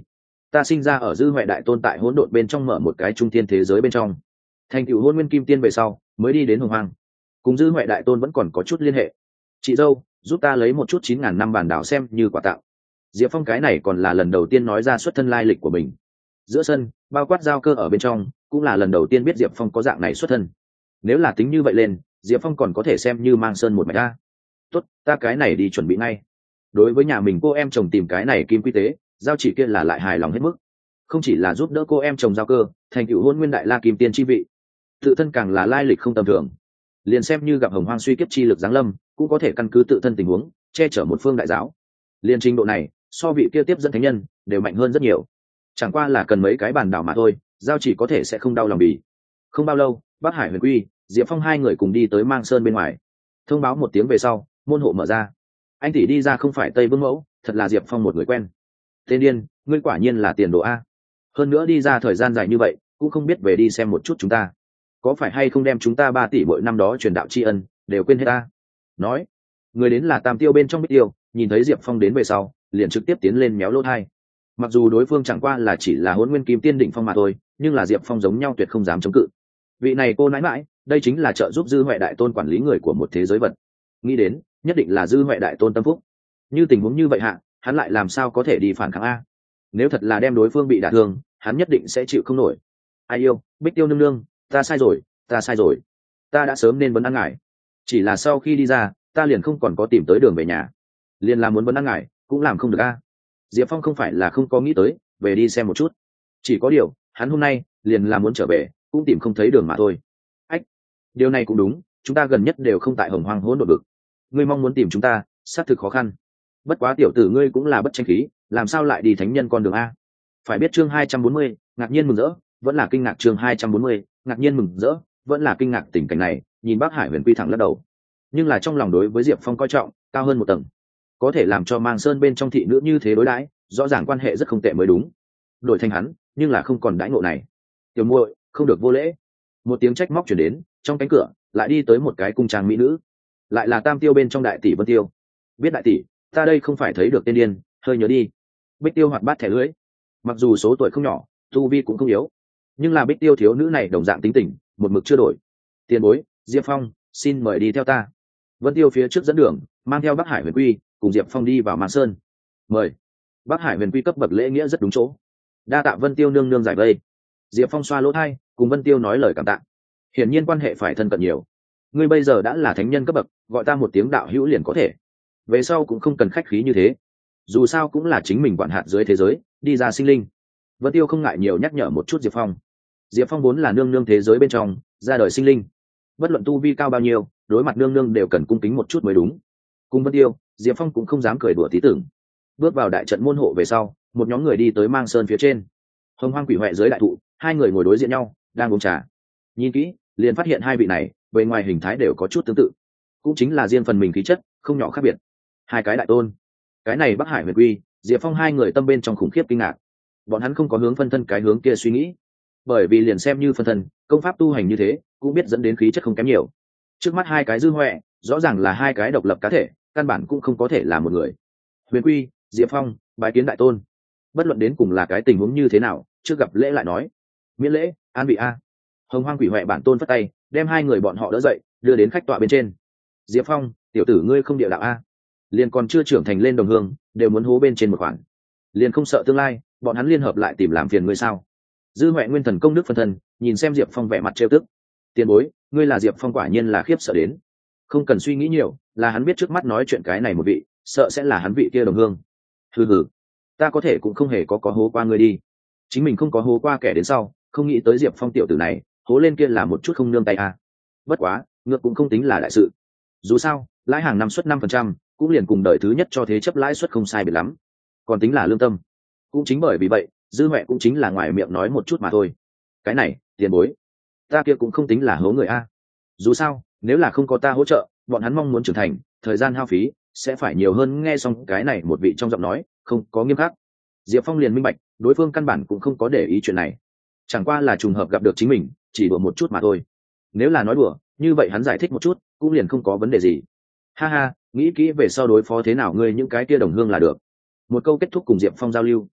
ta sinh ra ở dư huệ đại tôn tại hỗn độn bên trong mở một cái trung thiên thế giới bên trong, thành cựu hôn nguyên kim tiên về sau mới đi đến hồng hoang, cùng dư huệ đại tôn vẫn còn có chút liên hệ. Chị dâu, giúp ta lấy một chút chín ngàn năm bản đảo xem như quà tặng. Diệp Phong cái này còn là lần đầu tiên nói ra xuất thân lai lịch của mình. Giữa sân bao quát giao cơ ở bên trong cũng là lần đầu tiên biết Diệp Phong có dạng này xuất thân. Nếu là tính như vậy lên, Diệp Phong còn có thể xem như mang sơn một mạch ta. Tốt, ta cái này đi chuẩn bị ngay. Đối với nhà mình cô em chồng tìm cái này kim quy tế, giao chỉ kia là lại hài lòng hết mức. Không chỉ là giúp đỡ cô em chồng giao cơ thành cựu hôn nguyên đại la kim tiên chi vị, tự thân càng là lai lịch không tầm thường. Liền xem như gặp hồng hoang suy kiếp chi lực giáng lâm, cũng có thể căn cứ tự thân tình huống che chở một phương đại giáo. Liên trình độ này so vị kia tiếp dẫn thánh nhân đều mạnh hơn rất nhiều. Chẳng qua là cần mấy cái bàn đảo mà thôi, giao chỉ có thể sẽ không đau lòng bì. Không bao lâu, Bắc Hải Huyền Quy, Diệp Phong hai người cùng đi tới Mang Sơn bên ngoài. Thông báo một tiếng về sau, môn hộ mở ra. Anh tỷ đi ra không phải Tây Vương Mẫu, thật là Diệp Phong một người quen. Tên điên, ngươi quả nhiên là tiền đồ a. Hơn nữa đi ra thời gian dài như vậy, cũng không biết về đi xem một chút chúng ta. Có phải hay không đem chúng ta ba tỷ mỗi năm đó truyền đạo tri ân đều quên hết ta? Nói, người đến là Tam Tiêu bên trong Bích Tiêu, nhìn thấy Diệp Phong đến về sau, liền trực tiếp tiến lên méo lỗ thai. Mặc dù đối phương chẳng qua là chỉ là Hỗn Nguyên Kim Tiên đỉnh phong mà thôi, nhưng là Diệp Phong giống nhau tuyệt không dám chống cự. Vị này cô nãi mãi, đây chính là trợ giúp Dư Huệ đại tôn quản lý người của một thế giới vật. Nghĩ đến, nhất định là Dư Huệ đại tôn tâm phúc. Như tình huống như vậy hạ, hắn lại làm sao có thể đi phản kháng a? Nếu thật là đem đối phương bị đả thương, hắn nhất định sẽ chịu không nổi. Ai yêu, Bích Tiêu nương nương, ta sai rồi, ta sai rồi. Ta đã sớm nên vấn ăn ngài. Chỉ là sau khi đi ra, ta liền không còn có tìm tới đường về nhà. Liền làm muốn vấn ăn ngài, cũng làm không được a. Diệp Phong không phải là không có nghĩ tới, về đi xem một chút. Chỉ có điều, hắn hôm nay liền là muốn trở về, cũng tìm không thấy đường mà thôi. Ách, điều này cũng đúng, chúng ta gần nhất đều không tại Hồng Hoang hỗn độn vực. Ngươi mong muốn tìm chúng ta, xác thực khó khăn. Bất quá tiểu tử ngươi cũng là bất tranh khí, làm sao lại đi thánh nhân con đường a? Phải biết chương hai trăm bốn mươi, ngạc nhiên mừng rỡ, vẫn là kinh ngạc. Chương hai trăm bốn mươi, ngạc nhiên mừng rỡ, vẫn là kinh ngạc. Tình cảnh này, nhìn Bắc Hải Huyền Quy thẳng lắc đầu. Nhưng là trong lòng đối với Diệp Phong coi trọng, cao hơn một tầng. Có thể làm cho Mang Sơn bên trong thị nữ như thế đối đãi, rõ ràng quan hệ rất không tệ mới đúng. Đổi thành hắn, nhưng là không còn đãi ngộ này. Tiểu muội, không được vô lễ. Một tiếng trách móc truyền đến, trong cánh cửa lại đi tới một cái cung trang mỹ nữ, lại là Tam Tiêu bên trong đại tỷ Vân Tiêu. Biết đại tỷ, ta đây không phải thấy được tên điên, hơi nhớ đi. Bích Tiêu hoạt bát thẻ lưỡi, mặc dù số tuổi không nhỏ, tu vi cũng không yếu, nhưng là Bích Tiêu thiếu nữ này đồng dạng tính tình, một mực chưa đổi. Tiền bối, Diệp Phong, xin mời đi theo ta. Vân Tiêu phía trước dẫn đường, mang theo Bắc Hải Huyền Quy cùng Diệp Phong đi vào Mang Sơn. Mời. Bắc Hải Huyền Quy cấp bậc lễ nghĩa rất đúng chỗ, đa tạ Vân Tiêu nương nương giải vây. Diệp Phong xoa lỗ tai, cùng Vân Tiêu nói lời cảm tạ. Hiển nhiên quan hệ phải thân cận nhiều. Ngươi bây giờ đã là thánh nhân cấp bậc, gọi ta một tiếng đạo hữu liền có thể. Về sau cũng không cần khách khí như thế. Dù sao cũng là chính mình quản hạt dưới thế giới, đi ra sinh linh. Vân Tiêu không ngại nhiều nhắc nhở một chút Diệp Phong. Diệp Phong vốn là nương nương thế giới bên trong, ra đời sinh linh. Bất luận tu vi cao bao nhiêu, đối mặt nương nương đều cần cung kính một chút mới đúng. Cùng Vân Tiêu, Diệp Phong cũng không dám cười đùa tí tưởng. Bước vào đại trận môn hộ về sau, một nhóm người đi tới Mang Sơn phía trên. Hồng Hoang Quỷ Huệ dưới đại thụ, hai người ngồi đối diện nhau, đang uống trà. Nhìn kỹ, liền phát hiện hai vị này, bề ngoài hình thái đều có chút tương tự, cũng chính là riêng phần mình khí chất không nhỏ khác biệt. Hai cái đại tôn, cái này Bắc Hải Huyền Quy, Diệp Phong hai người tâm bên trong khủng khiếp kinh ngạc. Bọn hắn không có hướng phân thân cái hướng kia suy nghĩ, bởi vì liền xem như phân thân, công pháp tu hành như thế, cũng biết dẫn đến khí chất không kém nhiều. Trước mắt hai cái dư huệ, rõ ràng là hai cái độc lập cá thể, căn bản cũng không có thể là một người. Huyền Quy, Diệp Phong, bái kiến đại tôn. Bất luận đến cùng là cái tình huống như thế nào, trước gặp lễ lại nói. Miễn lễ, an vị a. Hồng Hoang Quỷ Huệ bản tôn phất tay, đem hai người bọn họ đỡ dậy, đưa đến khách tọa bên trên. Diệp Phong, tiểu tử ngươi không địa đạo a, liền còn chưa trưởng thành lên đồng hương, đều muốn hố bên trên một khoản, liền không sợ tương lai bọn hắn liên hợp lại tìm làm phiền ngươi sao? Dư Huệ nguyên thần công đức phân thân, nhìn xem Diệp Phong vẻ mặt trêu tức. Tiền bối, ngươi là Diệp Phong quả nhiên là khiếp sợ đến. Không cần suy nghĩ nhiều, là hắn biết trước mắt nói chuyện cái này một vị, sợ sẽ là hắn vị kia đồng hương. Hừ hừ, ta có thể cũng không hề có có hố qua ngươi đi. Chính mình không có hố qua kẻ đến sau, không nghĩ tới Diệp Phong tiểu tử này, hố lên kia là một chút không nương tay à. Bất quá, ngược cũng không tính là đại sự. Dù sao, lãi hàng năm suất năm phần trăm, cũng liền cùng đời thứ nhất cho thế chấp lãi suất không sai biệt lắm. Còn tính là lương tâm. Cũng chính bởi vì vậy, Dư Huệ cũng chính là ngoài miệng nói một chút mà thôi. Cái này, tiền bối, ta kia cũng không tính là hố người a. Dù sao, nếu là không có ta hỗ trợ, bọn hắn mong muốn trưởng thành, thời gian hao phí sẽ phải nhiều hơn. Nghe xong cái này một vị trong giọng nói không có nghiêm khắc, Diệp Phong liền minh bạch, đối phương căn bản cũng không có để ý chuyện này, chẳng qua là trùng hợp gặp được chính mình, chỉ đùa một chút mà thôi. Nếu là nói đùa, như vậy hắn giải thích một chút, cũng liền không có vấn đề gì. Ha ha, nghĩ kỹ về sau đối phó thế nào ngươi những cái kia đồng hương là được. Một câu kết thúc cùng Diệp Phong giao lưu,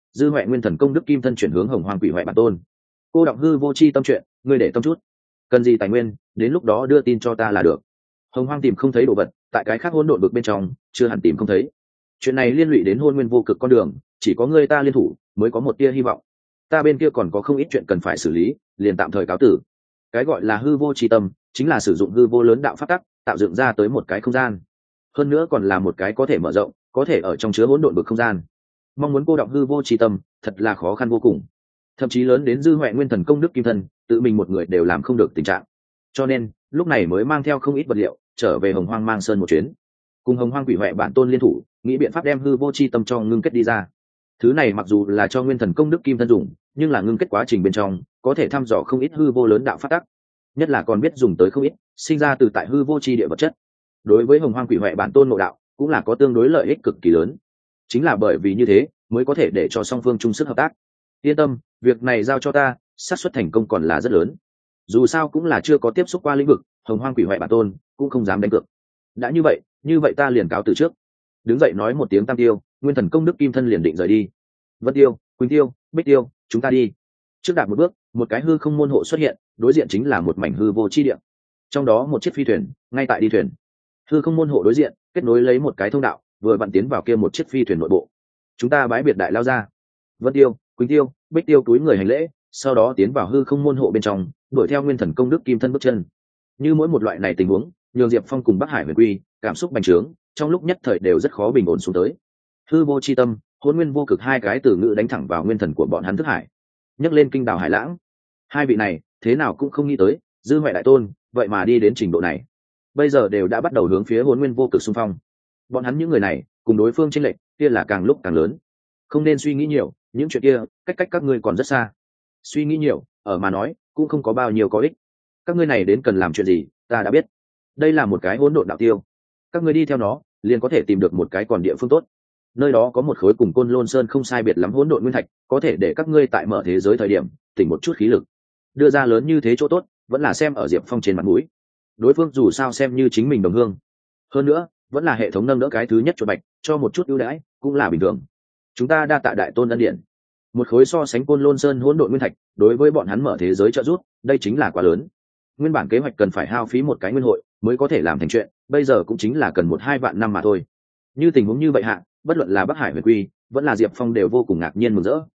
dư huệ nguyên thần công đức kim thân chuyển hướng hồng hoang quỷ huệ bản tôn. Cô động hư vô chi tâm chuyện, ngươi để tâm chút, cần gì tài nguyên đến lúc đó đưa tin cho ta là được. Hồng hoang tìm không thấy đồ vật, tại cái khác hỗn độn vực bên trong chưa hẳn tìm không thấy. Chuyện này liên lụy đến hôn nguyên vô cực con đường, chỉ có ngươi ta liên thủ mới có một tia hy vọng. Ta bên kia còn có không ít chuyện cần phải xử lý, liền tạm thời cáo tử. Cái gọi là hư vô chi tâm chính là sử dụng hư vô lớn đạo pháp tắc tạo dựng ra tới một cái không gian, hơn nữa còn là một cái có thể mở rộng, có thể ở trong chứa hỗn độn vực không gian. Mong muốn cô động hư vô chi tâm thật là khó khăn vô cùng, thậm chí lớn đến dư huệ nguyên thần công đức kim thân tự mình một người đều làm không được tình trạng, cho nên lúc này mới mang theo không ít vật liệu trở về hồng hoang mang sơn một chuyến, cùng hồng hoang quỷ huệ bản tôn liên thủ nghĩ biện pháp đem hư vô chi tâm cho ngưng kết đi ra. Thứ này mặc dù là cho nguyên thần công đức kim thân dùng, nhưng là ngưng kết quá trình bên trong có thể thăm dò không ít hư vô lớn đạo phát tắc, nhất là còn biết dùng tới không ít sinh ra từ tại hư vô chi địa vật chất. Đối với hồng hoang quỷ huệ bản tôn nội đạo cũng là có tương đối lợi ích cực kỳ lớn, chính là bởi vì như thế mới có thể để cho song phương chung sức hợp tác. Yên tâm, việc này giao cho ta, xác suất thành công còn là rất lớn. Dù sao cũng là chưa có tiếp xúc qua lĩnh vực, hồng hoang quỷ huệ bản tôn cũng không dám đánh cược. Đã như vậy, như vậy ta liền cáo từ trước. Đứng dậy nói một tiếng tam tiêu, nguyên thần công đức kim thân liền định rời đi. Vân tiêu, Quỳnh tiêu, Bích tiêu, chúng ta đi. Trước đạp một bước, một cái hư không môn hộ xuất hiện, đối diện chính là một mảnh hư vô chi địa. Trong đó một chiếc phi thuyền, ngay tại đi thuyền. Hư không môn hộ đối diện, kết nối lấy một cái thông đạo, vừa vặn tiến vào kia một chiếc phi thuyền nội bộ. Chúng ta bái biệt đại lao ra. Vân tiêu, Quỳnh tiêu, Bích tiêu túi người hành lễ, sau đó tiến vào hư không môn hộ bên trong, đuổi theo nguyên thần công đức kim thân bước chân. Như mỗi một loại này tình huống, nhường Diệp Phong cùng Bắc Hải Huyền Quy cảm xúc bành trướng, trong lúc nhất thời đều rất khó bình ổn xuống tới. Hư vô chi tâm, hôn nguyên vô cực hai cái từ ngữ đánh thẳng vào nguyên thần của bọn hắn thức hải, nhấc lên kinh đảo hải lãng. Hai vị này thế nào cũng không nghĩ tới dư huệ đại tôn vậy mà đi đến trình độ này, bây giờ đều đã bắt đầu hướng phía hôn nguyên vô cực xung phong. Bọn hắn những người này cùng đối phương chênh lệch kia là càng lúc càng lớn, không nên suy nghĩ nhiều, những chuyện kia cách cách các ngươi còn rất xa. Suy nghĩ nhiều ở mà nói cũng không có bao nhiêu có ích. Các ngươi này đến cần làm chuyện gì ta đã biết, đây là một cái hỗn độn đạo tiêu, các ngươi đi theo nó liền có thể tìm được một cái còn địa phương tốt. Nơi đó có một khối cùng Côn Lôn Sơn không sai biệt lắm hỗn độn nguyên thạch, có thể để các ngươi tại mở thế giới thời điểm tỉnh một chút khí lực. Đưa ra lớn như thế chỗ tốt, vẫn là xem ở Diệp Phong trên mặt mũi. Đối phương dù sao xem như chính mình đồng hương, hơn nữa vẫn là hệ thống nâng đỡ cái thứ nhất chuột bạch, cho một chút ưu đãi cũng là bình thường. Chúng ta đa tạ đại tôn ân điển. Một khối so sánh Côn Lôn Sơn hỗn độn nguyên thạch, đối với bọn hắn mở thế giới trợ giúp, đây chính là quá lớn. Nguyên bản kế hoạch cần phải hao phí một cái nguyên hội mới có thể làm thành chuyện, bây giờ cũng chính là cần một hai vạn năm mà thôi. Như tình huống như vậy hạ, bất luận là Bắc Hải Huyền Quy vẫn là Diệp Phong đều vô cùng ngạc nhiên mừng rỡ.